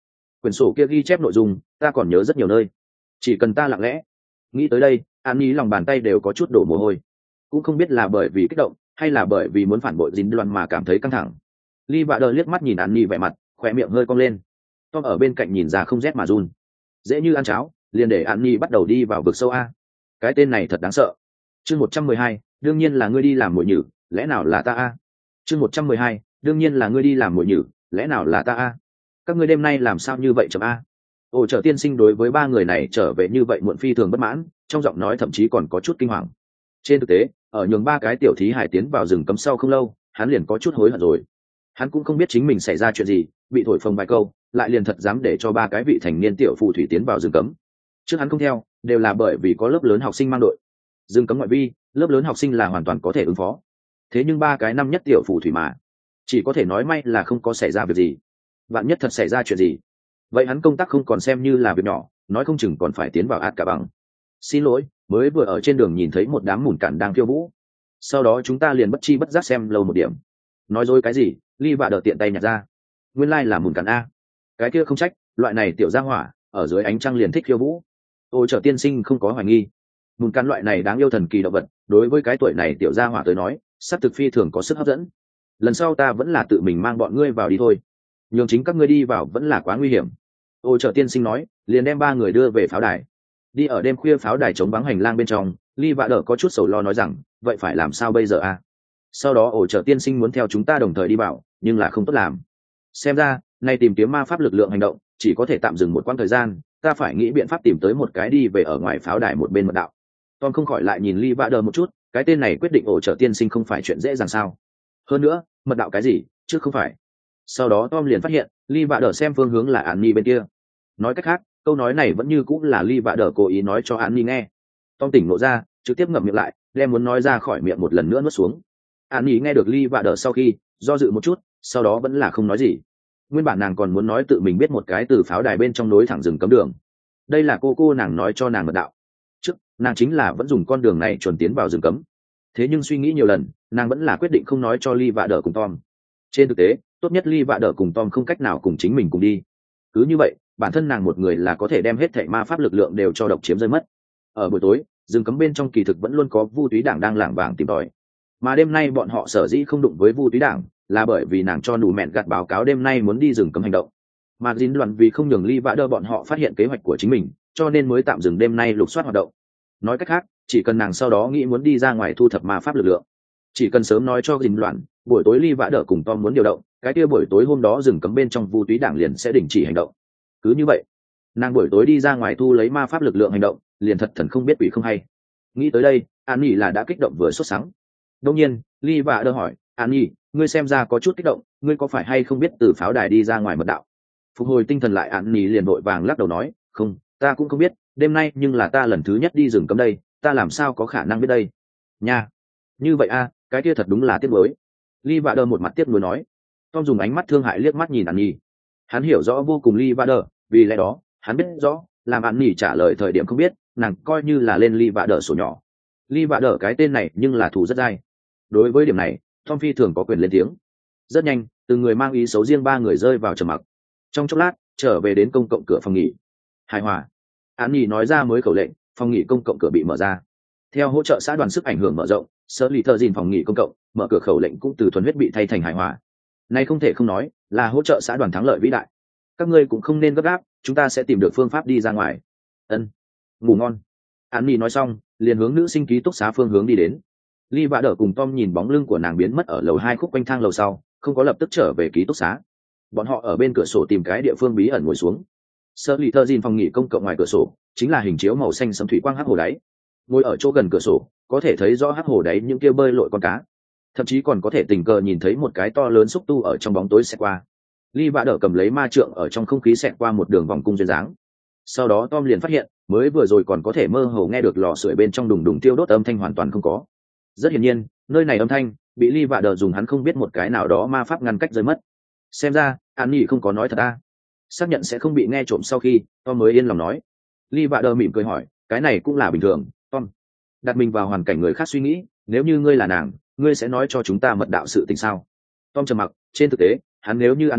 quyển sổ kia ghi chép nội dung ta còn nhớ rất nhiều nơi, chỉ cần ta lặng lẽ. Nghĩ tới đây, an nhi lòng bàn tay đều có chút đổ mồ hôi, cũng không biết là bởi vì kích động hay là bởi vì muốn phản bội dính đoan mà cảm thấy căng thẳng. Ly vạ đờ liếc mắt nhìn an nhi vẻ mặt, khỏe miệng hơi cong lên. Tom ở bên cạnh nhìn ra không rét mà run. Dễ như ăn cháo, liền để an nhi bắt đầu đi vào vực sâu a. Cái tên này thật đáng sợ. Chương một trăm mười hai, đương nhiên là ngươi đi làm mồi nhử, lẽ nào là ta a? Chương một trăm mười hai, đương nhiên là ngươi đi làm mồi nhử, lẽ nào là ta a? Các ngươi đêm nay làm sao như vậy chậm a? Ồ, Trở tiên sinh đối với ba người này trở về như vậy muộn phi thường bất mãn, trong giọng nói thậm chí còn có chút kinh hoàng. Trên thực tế, ở nhường ba cái tiểu thí hải tiến vào rừng cấm sau không lâu, hắn liền có chút hối hận rồi. Hắn cũng không biết chính mình xảy ra chuyện gì, bị thổi phồng vài câu, lại liền thật dám để cho ba cái vị thành niên tiểu phù thủy tiến vào rừng cấm. Trước hắn không theo, đều là bởi vì có lớp lớn học sinh mang đội. Rừng cấm ngoại vi, lớp lớn học sinh là hoàn toàn có thể ứng phó. Thế nhưng ba cái năm nhất tiểu phù thủy mà, chỉ có thể nói may là không có xảy ra việc gì. Vạn nhất thật xảy ra chuyện gì, vậy hắn công tác không còn xem như là việc nhỏ, nói không chừng còn phải tiến vào át cả bằng. Xin lỗi, mới vừa ở trên đường nhìn thấy một đám mùn cản đang khiêu vũ, sau đó chúng ta liền bất chi bất giác xem lâu một điểm. Nói dối cái gì? Ly vạ đờ tiện tay nhặt ra, nguyên lai là mùn cản a. Cái kia không trách, loại này tiểu gia hỏa ở dưới ánh trăng liền thích khiêu vũ. Ôi Trở tiên sinh không có hoài nghi, mùn cản loại này đáng yêu thần kỳ động vật, đối với cái tuổi này tiểu gia hỏa tới nói, sắc thực phi thường có sức hấp dẫn. Lần sau ta vẫn là tự mình mang bọn ngươi vào đi thôi, nhường chính các ngươi đi vào vẫn là quá nguy hiểm. Ôi Trở tiên sinh nói, liền đem ba người đưa về pháo đài. Đi ở đêm khuya pháo đài trống vắng hành lang bên trong, Ly vạ đờ có chút sầu lo nói rằng, vậy phải làm sao bây giờ a? Sau đó Ôi Trở tiên sinh muốn theo chúng ta đồng thời đi vào, nhưng là không tốt làm. Xem ra, nay tìm kiếm ma pháp lực lượng hành động, chỉ có thể tạm dừng một quãng thời gian, ta phải nghĩ biện pháp tìm tới một cái đi về ở ngoài pháo đài một bên mật đạo. Tom không khỏi lại nhìn Ly vạ đờ một chút, cái tên này quyết định Ôi Trở tiên sinh không phải chuyện dễ dàng sao? Hơn nữa, mật đạo cái gì, chứ không phải. Sau đó Tom liền phát hiện, Ly vạ đờ xem phương hướng là An Nhi bên kia. Nói cách khác, câu nói này vẫn như cũng là Ly vạ đờ cố ý nói cho An Nhi nghe. Tom tỉnh ngộ ra, trực tiếp ngậm miệng lại, đem muốn nói ra khỏi miệng một lần nữa nuốt xuống. An Nhi nghe được Ly vạ đờ sau khi do dự một chút, sau đó vẫn là không nói gì. Nguyên bản nàng còn muốn nói tự mình biết một cái từ pháo đài bên trong nối thẳng rừng cấm đường. Đây là cô cô nàng nói cho nàng mật đạo. Trước, nàng chính là vẫn dùng con đường này chuẩn tiến vào rừng cấm. Thế nhưng suy nghĩ nhiều lần, nàng vẫn là quyết định không nói cho Ly vạ đờ cùng Tom. Trên thực tế, tốt nhất Ly vạ đờ cùng Tom không cách nào cùng chính mình cùng đi. Cứ như vậy, bản thân nàng một người là có thể đem hết thảy ma pháp lực lượng đều cho độc chiếm rơi mất. Ở buổi tối, rừng cấm bên trong kỳ thực vẫn luôn có Vu Túy Đảng đang lảng vảng tìm tòi. Mà đêm nay bọn họ sở dĩ không đụng với Vu Túy Đảng, là bởi vì nàng cho nụ mẹn gạt báo cáo đêm nay muốn đi rừng cấm hành động. Mà dính đoàn vì không nhường Ly vạ đờ bọn họ phát hiện kế hoạch của chính mình, cho nên mới tạm dừng đêm nay lục soát hoạt động. Nói cách khác, chỉ cần nàng sau đó nghĩ muốn đi ra ngoài thu thập ma pháp lực lượng, chỉ cần sớm nói cho dính đoàn, buổi tối Ly vạ đờ cùng Tom muốn điều động, cái kia buổi tối hôm đó rừng cấm bên trong Vu Túy Đảng liền sẽ đình chỉ hành động. Cứ như vậy, nàng buổi tối đi ra ngoài thu lấy ma pháp lực lượng hành động, liền thật thần không biết quỷ không hay. Nghĩ tới đây, An Nhi là đã kích động vừa sốt sắng. Đông nhiên, Ly vạ đờ hỏi, An Nhi, ngươi xem ra có chút kích động, ngươi có phải hay không biết từ pháo đài đi ra ngoài mật đạo? Phục hồi tinh thần lại, An Nhi liền vội vàng lắc đầu nói, không, ta cũng không biết, đêm nay nhưng là ta lần thứ nhất đi rừng cấm đây, ta làm sao có khả năng biết đây? Nha, như vậy a, cái kia thật đúng là tiếc nuối. Ly vạ đờ một mặt tiếc nuối nói. Tom dùng ánh mắt thương hại liếc mắt nhìn An Nhi. Hắn hiểu rõ vô cùng Ly vạ đờ, vì lẽ đó, hắn biết rõ, làm An Nhi trả lời thời điểm không biết, nàng coi như là lên Ly vạ đờ sổ nhỏ. Ly vạ đờ cái tên này nhưng là thù rất dai. Đối với điểm này, Tom phi thường có quyền lên tiếng. Rất nhanh, từ người mang ý xấu riêng ba người rơi vào trầm mặc. Trong chốc lát, trở về đến công cộng cửa phòng nghỉ. Hài hòa. An Nhi nói ra mới khẩu lệnh, phòng nghỉ công cộng cửa bị mở ra. Theo hỗ trợ xã đoàn sức ảnh hưởng mở rộng, sở lì thợ dìn phòng nghỉ công cộng, mở cửa khẩu lệnh cũng từ thuần huyết bị thay thành hài hòa. Này không thể không nói, là hỗ trợ xã đoàn thắng lợi vĩ đại. Các ngươi cũng không nên gấp gáp, chúng ta sẽ tìm được phương pháp đi ra ngoài. Ân, ngủ ngon. An Nhi nói xong, liền hướng nữ sinh ký túc xá phương hướng đi đến. Ly vạ đờ cùng Tom nhìn bóng lưng của nàng biến mất ở lầu hai khúc quanh thang lầu sau, không có lập tức trở về ký túc xá. Bọn họ ở bên cửa sổ tìm cái địa phương bí ẩn ngồi xuống. Sở lì thợ dìn phòng nghỉ công cộng ngoài cửa sổ chính là hình chiếu màu xanh sẫm thủy quang hắc hồ đáy. Ngồi ở chỗ gần cửa sổ, có thể thấy rõ hắc hồ đáy những kia bơi lội con cá, thậm chí còn có thể tình cờ nhìn thấy một cái to lớn xúc tu ở trong bóng tối xẹt qua. Ly vạ đờ cầm lấy ma trượng ở trong không khí xẹt qua một đường vòng cung duyên dáng. Sau đó Tom liền phát hiện, mới vừa rồi còn có thể mơ hồ nghe được lò sưởi bên trong đùng đùng tiêu đốt âm thanh hoàn toàn không có. Rất hiển nhiên, nơi này âm thanh bị Ly vạ đờ dùng hắn không biết một cái nào đó ma pháp ngăn cách rơi mất. Xem ra, An Nhi không có nói thật ta. Xác nhận sẽ không bị nghe trộm sau khi, Tom mới yên lòng nói. Ly vạ đờ mỉm cười hỏi, cái này cũng là bình thường, Tom. Đặt mình vào hoàn cảnh người khác suy nghĩ, nếu như ngươi là nàng, ngươi sẽ nói cho chúng ta mật đạo sự tình sao? Tom trầm mặc, trên thực tế, hắn nếu như An Nhi,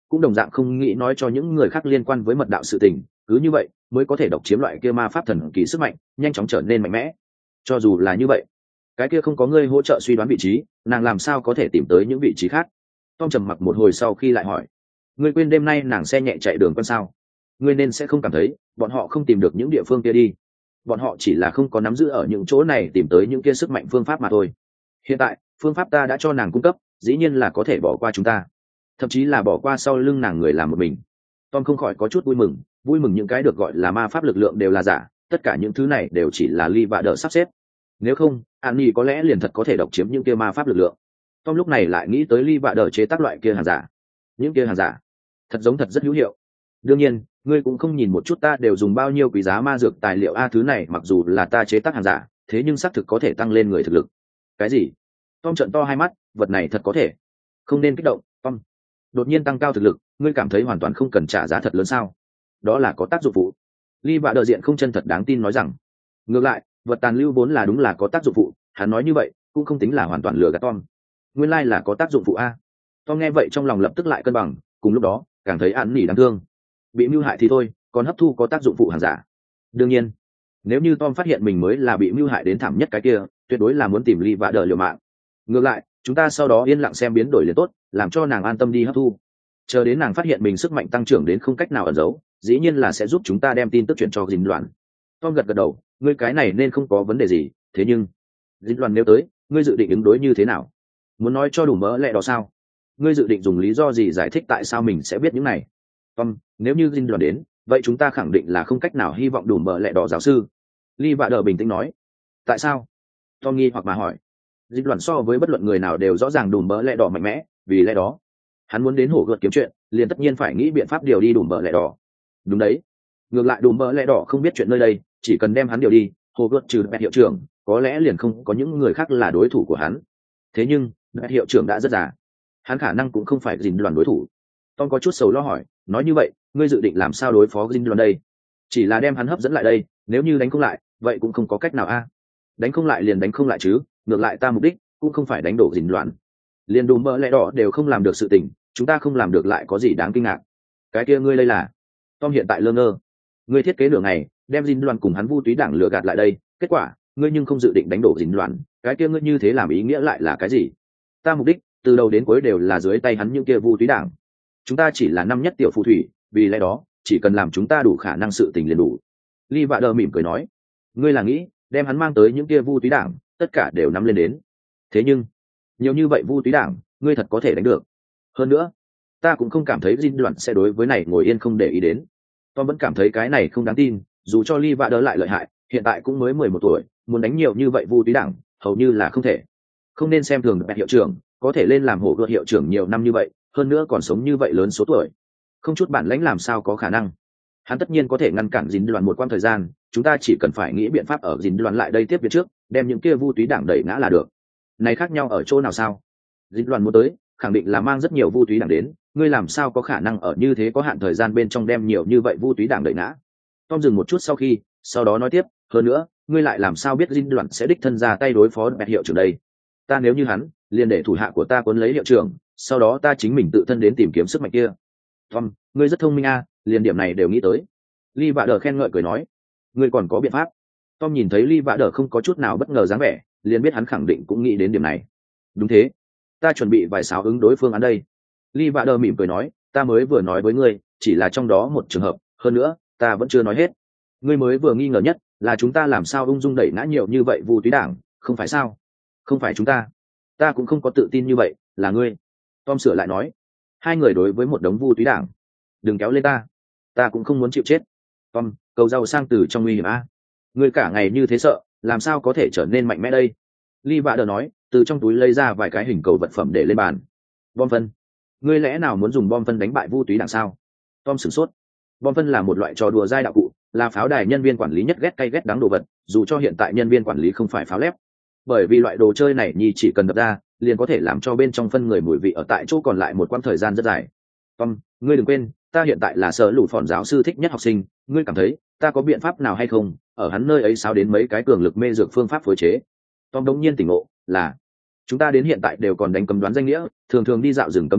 cũng đồng dạng không nghĩ nói cho những người khác liên quan với mật đạo sự tình, cứ như vậy mới có thể độc chiếm loại kia ma pháp thần kỳ sức mạnh, nhanh chóng trở nên mạnh mẽ. Cho dù là như vậy, cái kia không có ngươi hỗ trợ suy đoán vị trí, nàng làm sao có thể tìm tới những vị trí khác? Tom trầm mặc một hồi sau khi lại hỏi, ngươi quên đêm nay nàng xe nhẹ chạy đường con sao? Ngươi nên sẽ không cảm thấy bọn họ không tìm được những địa phương kia đi. Bọn họ chỉ là không có nắm giữ ở những chỗ này tìm tới những kia sức mạnh phương pháp mà thôi. Hiện tại phương pháp ta đã cho nàng cung cấp, dĩ nhiên là có thể bỏ qua chúng ta, thậm chí là bỏ qua sau lưng nàng người làm một mình. Tom không khỏi có chút vui mừng, vui mừng những cái được gọi là ma pháp lực lượng đều là giả, tất cả những thứ này đều chỉ là Ly Vạ Đỡ sắp xếp. Nếu không, An Nhi có lẽ liền thật có thể độc chiếm những kia ma pháp lực lượng. Tom lúc này lại nghĩ tới Ly Vạ Đỡ chế tác loại kia hàng giả, những kia hàng giả thật giống thật rất hữu hiệu. Đương nhiên, ngươi cũng không nhìn một chút ta đều dùng bao nhiêu quý giá ma dược tài liệu a, thứ này mặc dù là ta chế tác hàng giả, thế nhưng xác thực có thể tăng lên người thực lực. Cái gì? Tom trợn to hai mắt, vật này thật có thể? Không nên kích động, Tom. Đột nhiên tăng cao thực lực, ngươi cảm thấy hoàn toàn không cần trả giá thật lớn sao? Đó là có tác dụng phụ. Ly Vạ Đỡ diện không chân thật đáng tin nói rằng, ngược lại, vật tàn lưu vốn là đúng là có tác dụng phụ, hắn nói như vậy cũng không tính là hoàn toàn lừa gạt Tom. Nguyên lai là có tác dụng phụ a. Tom nghe vậy trong lòng lập tức lại cân bằng, cùng lúc đó càng thấy An Nỉ đáng thương. Bị mưu hại thì thôi, còn hấp thu có tác dụng phụ hàng giả. Đương nhiên, nếu như Tom phát hiện mình mới là bị mưu hại đến thảm nhất cái kia, tuyệt đối là muốn tìm Ly Vạ Đỡ liều mạng. Ngược lại, chúng ta sau đó yên lặng xem biến đổi liền tốt, làm cho nàng an tâm đi hấp thu. Chờ đến nàng phát hiện mình sức mạnh tăng trưởng đến không cách nào ẩn giấu, dĩ nhiên là sẽ giúp chúng ta đem tin tức chuyển cho Dinh Loan. Tom gật gật đầu, ngươi cái này nên không có vấn đề gì, thế nhưng Dinh Loan nếu tới, ngươi dự định ứng đối như thế nào? Muốn nói cho đủ mỡ lẹ đó sao? Ngươi dự định dùng lý do gì giải thích tại sao mình sẽ biết những này? Tom, nếu như Dinh Loan đến, vậy chúng ta khẳng định là không cách nào hy vọng đủ mỡ lẹ đỏ giáo sư. Ly Vạ Đỡ bình tĩnh nói. Tại sao? Tom nghi hoặc mà hỏi. Dinh Loan so với bất luận người nào đều rõ ràng đủ mỡ lẹ đỏ mạnh mẽ, vì lẽ đó hắn muốn đến hổ gợt kiếm chuyện, liền tất nhiên phải nghĩ biện pháp điều đi đủ mỡ lẹ đỏ. Đúng đấy, ngược lại đủ mỡ lẹ đỏ không biết chuyện nơi đây, chỉ cần đem hắn điều đi, hồ gợt trừ bẹt hiệu trưởng có lẽ liền không có những người khác là đối thủ của hắn. Thế nhưng bẹt hiệu trưởng đã rất già, hắn khả năng cũng không phải Dinh Loan đối thủ. Tom có chút sầu lo hỏi, nói như vậy ngươi dự định làm sao đối phó Dinh Loan đây? Chỉ là đem hắn hấp dẫn lại đây, nếu như đánh không lại vậy cũng không có cách nào a. Đánh không lại liền đánh không lại chứ, ngược lại ta mục đích cũng không phải đánh đổ Dinh Loan. Liền đủ mỡ lẹ đỏ đều không làm được sự tình, chúng ta không làm được lại có gì đáng kinh ngạc? Cái kia ngươi đây là? Tom hiện tại lơ ngơ. Ngươi thiết kế nửa ngày đem Dinh Loan cùng hắn Vu Túy Đảng lừa gạt lại đây, kết quả ngươi nhưng không dự định đánh đổ Dinh Loan, cái kia ngươi như thế làm ý nghĩa lại là cái gì? Ta mục đích từ đầu đến cuối đều là dưới tay hắn những kia Vu Túy Đảng. Chúng ta chỉ là năm nhất tiểu phù thủy, vì lẽ đó chỉ cần làm chúng ta đủ khả năng sự tình liền đủ. Ly Vạ Đỡ mỉm cười nói, ngươi là nghĩ đem hắn mang tới những kia Vu Túy Đảng tất cả đều nắm lên đến. Thế nhưng nhiều như vậy Vu Túy Đảng ngươi thật có thể đánh được? Hơn nữa ta cũng không cảm thấy Dinh Loan sẽ đối với này ngồi yên không để ý đến. Tom vẫn cảm thấy cái này không đáng tin, dù cho Ly Vạ Đỡ lại lợi hại, hiện tại cũng mới mười một tuổi, muốn đánh nhiều như vậy Vu Túy Đảng hầu như là không thể. Không nên xem thường bẹt hiệu trưởng, có thể lên làm hổ gợt hiệu trưởng nhiều năm như vậy, hơn nữa còn sống như vậy lớn số tuổi, không chút bản lãnh làm sao có khả năng. Hắn tất nhiên có thể ngăn cản Dinh Loan một quãng thời gian, chúng ta chỉ cần phải nghĩ biện pháp ở Dinh Loan lại đây tiếp viện trước, đem những kia Vu Túy Đảng đẩy ngã là được. Này khác nhau ở chỗ nào sao? Dinh Loan muốn tới khẳng định là mang rất nhiều Vu Túy Đảng đến, ngươi làm sao có khả năng ở như thế có hạn thời gian bên trong đem nhiều như vậy Vu Túy Đảng đẩy ngã? Tom dừng một chút sau khi, sau đó nói tiếp, hơn nữa ngươi lại làm sao biết Dinh Loan sẽ đích thân ra tay đối phó bẹt hiệu trưởng đây? Ta nếu như hắn, liền để thủ hạ của ta cuốn lấy hiệu trưởng, sau đó ta chính mình tự thân đến tìm kiếm sức mạnh kia. Tom, ngươi rất thông minh a, liền điểm này đều nghĩ tới. Ly Vạ Đỡ khen ngợi cười nói, ngươi còn có biện pháp? Tom nhìn thấy Ly Vạ Đỡ không có chút nào bất ngờ dáng vẻ, liền biết hắn khẳng định cũng nghĩ đến điểm này. Đúng thế, ta chuẩn bị vài sáo ứng đối phương án đây. Ly Vạ Đỡ mỉm cười nói, ta mới vừa nói với ngươi chỉ là trong đó một trường hợp, hơn nữa ta vẫn chưa nói hết. Ngươi mới vừa nghi ngờ nhất là chúng ta làm sao ung dung đẩy ngã nhiều như vậy Vu Túy Đảng, không phải sao? Không phải chúng ta, ta cũng không có tự tin như vậy, là ngươi. Tom sửa lại nói, hai người đối với một đống Vu Túy Đảng, đừng kéo lên ta, ta cũng không muốn chịu chết. Tom, cầu giàu sang từ trong nguy hiểm a. Ngươi cả ngày như thế sợ, làm sao có thể trở nên mạnh mẽ đây? Ly Vạ Đỡ nói, từ trong túi lấy ra vài cái hình cầu vật phẩm để lên bàn. Bom phân, ngươi lẽ nào muốn dùng bom phân đánh bại Vu Túy Đảng sao? Tom sửng sốt. Bom phân là một loại trò đùa dai đạo cụ, là pháo đài nhân viên quản lý nhất ghét cay ghét đắng đồ vật, dù cho hiện tại nhân viên quản lý không phải pháo lép. Bởi vì loại đồ chơi này nhi chỉ cần đập ra, liền có thể làm cho bên trong phân người mùi vị ở tại chỗ còn lại một quãng thời gian rất dài. Tom, ngươi đừng quên, ta hiện tại là sở lũ phòn giáo sư thích nhất học sinh, ngươi cảm thấy ta có biện pháp nào hay không ở hắn nơi ấy sao đến mấy cái cường lực mê dược phương pháp phối chế? Tom đống nhiên tỉnh ngộ, là chúng ta đến hiện tại đều còn đánh cấm đoán danh nghĩa, thường thường đi dạo rừng cấm đây,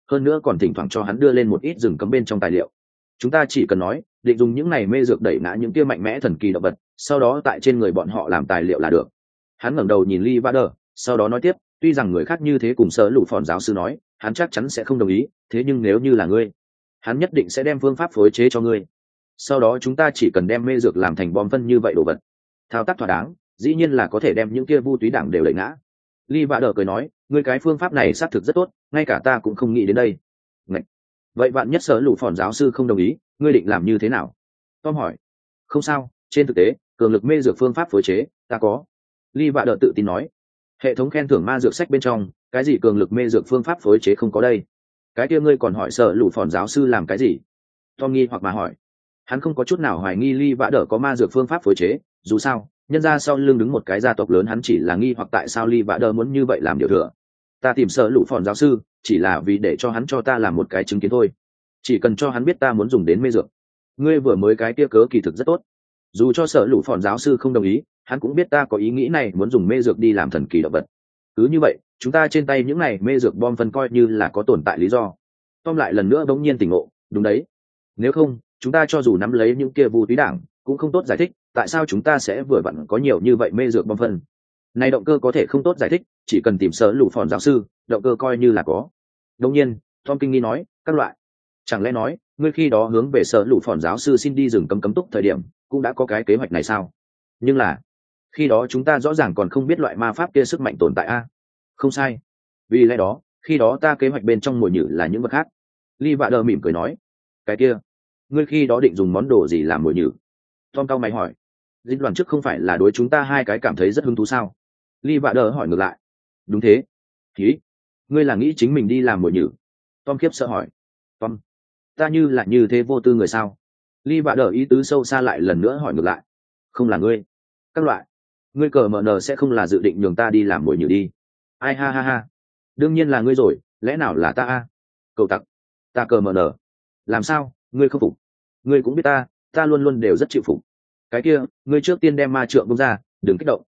hơn nữa còn thỉnh thoảng cho hắn đưa lên một ít rừng cấm bên trong tài liệu. Chúng ta chỉ cần nói định dùng những này mê dược đẩy ngã những kia mạnh mẽ thần kỳ động vật, sau đó tại trên người bọn họ làm tài liệu là được. Hắn ngẩng đầu nhìn Lee Vader, sau đó nói tiếp, tuy rằng người khác như thế cùng Sở Lũ Phòn giáo sư nói, hắn chắc chắn sẽ không đồng ý, thế nhưng nếu như là ngươi, hắn nhất định sẽ đem phương pháp phối chế cho ngươi. Sau đó chúng ta chỉ cần đem mê dược làm thành bom phân như vậy đồ vật, thao tác thỏa đáng, dĩ nhiên là có thể đem những kia vu túy đảng đều đẩy ngã. Lee Vader cười nói, ngươi cái phương pháp này xác thực rất tốt, ngay cả ta cũng không nghĩ đến đây. Ngậy. Vậy vạn nhất Sở Lũ Phòn giáo sư không đồng ý, ngươi định làm như thế nào? Tom hỏi. Không sao, trên thực tế cường lực mê dược phương pháp phối chế ta có. Lee Vader tự tin nói, hệ thống khen thưởng ma dược sách bên trong cái gì cường lực mê dược phương pháp phối chế không có đây? Cái kia ngươi còn hỏi Sở Lũ Phòn giáo sư làm cái gì? Tom nghi hoặc mà hỏi. Hắn không có chút nào hoài nghi Lee Vader có ma dược phương pháp phối chế, dù sao nhân ra sau lưng đứng một cái gia tộc lớn, hắn chỉ là nghi hoặc tại sao Lee Vader muốn như vậy làm điều thừa. Ta tìm Sở Lũ Phòn giáo sư chỉ là vì để cho hắn cho ta làm một cái chứng kiến thôi, chỉ cần cho hắn biết ta muốn dùng đến mê dược. Ngươi vừa mới cái kia cớ kỳ thực rất tốt, dù cho Sở Lũ Phòn giáo sư không đồng ý, hắn cũng biết ta có ý nghĩ này muốn dùng mê dược đi làm thần kỳ động vật. Cứ như vậy chúng ta trên tay những này mê dược bom phân coi như là có tồn tại lý do. Tom lại lần nữa bỗng nhiên tỉnh ngộ, đúng đấy, nếu không chúng ta cho dù nắm lấy những kia vu túy đảng cũng không tốt giải thích tại sao chúng ta sẽ vừa vặn có nhiều như vậy mê dược bom phân. Này động cơ có thể không tốt giải thích, chỉ cần tìm Sở Lũ Phòn giáo sư, động cơ coi như là có. Đương nhiên Tom kinh nghi nói, các loại, chẳng lẽ nói ngươi khi đó hướng về Sở Lũ Phòn giáo sư xin đi rừng cấm cấm túc thời điểm cũng đã có cái kế hoạch này sao? Nhưng là khi đó chúng ta rõ ràng còn không biết loại ma pháp kia sức mạnh tồn tại a. Không sai, vì lẽ đó khi đó ta kế hoạch bên trong mồi nhử là những vật khác. Lee Vader mỉm cười nói, cái kia ngươi khi đó định dùng món đồ gì làm mồi nhử? Tom cao mày hỏi. Dính đoàn trước không phải là đối chúng ta hai cái cảm thấy rất hứng thú sao? Lee Vader hỏi ngược lại. Đúng thế. Ý, ngươi là nghĩ chính mình đi làm mồi nhử? Tom khiếp sợ hỏi. Tom, ta như là như thế vô tư người sao? Lee Vader ý tứ sâu xa lại lần nữa hỏi ngược lại. Không là ngươi. Các loại, ngươi cờ mờ nờ sẽ không là dự định nhường ta đi làm mồi nhử đi? Ai ha ha ha, đương nhiên là ngươi rồi, lẽ nào là ta a? Cậu tặc, ta cờ mờ nờ. Làm sao, ngươi không phục? Ngươi cũng biết ta, ta luôn luôn đều rất chịu phục. Cái kia, ngươi trước tiên đem ma trượng bung ra, đừng kích động.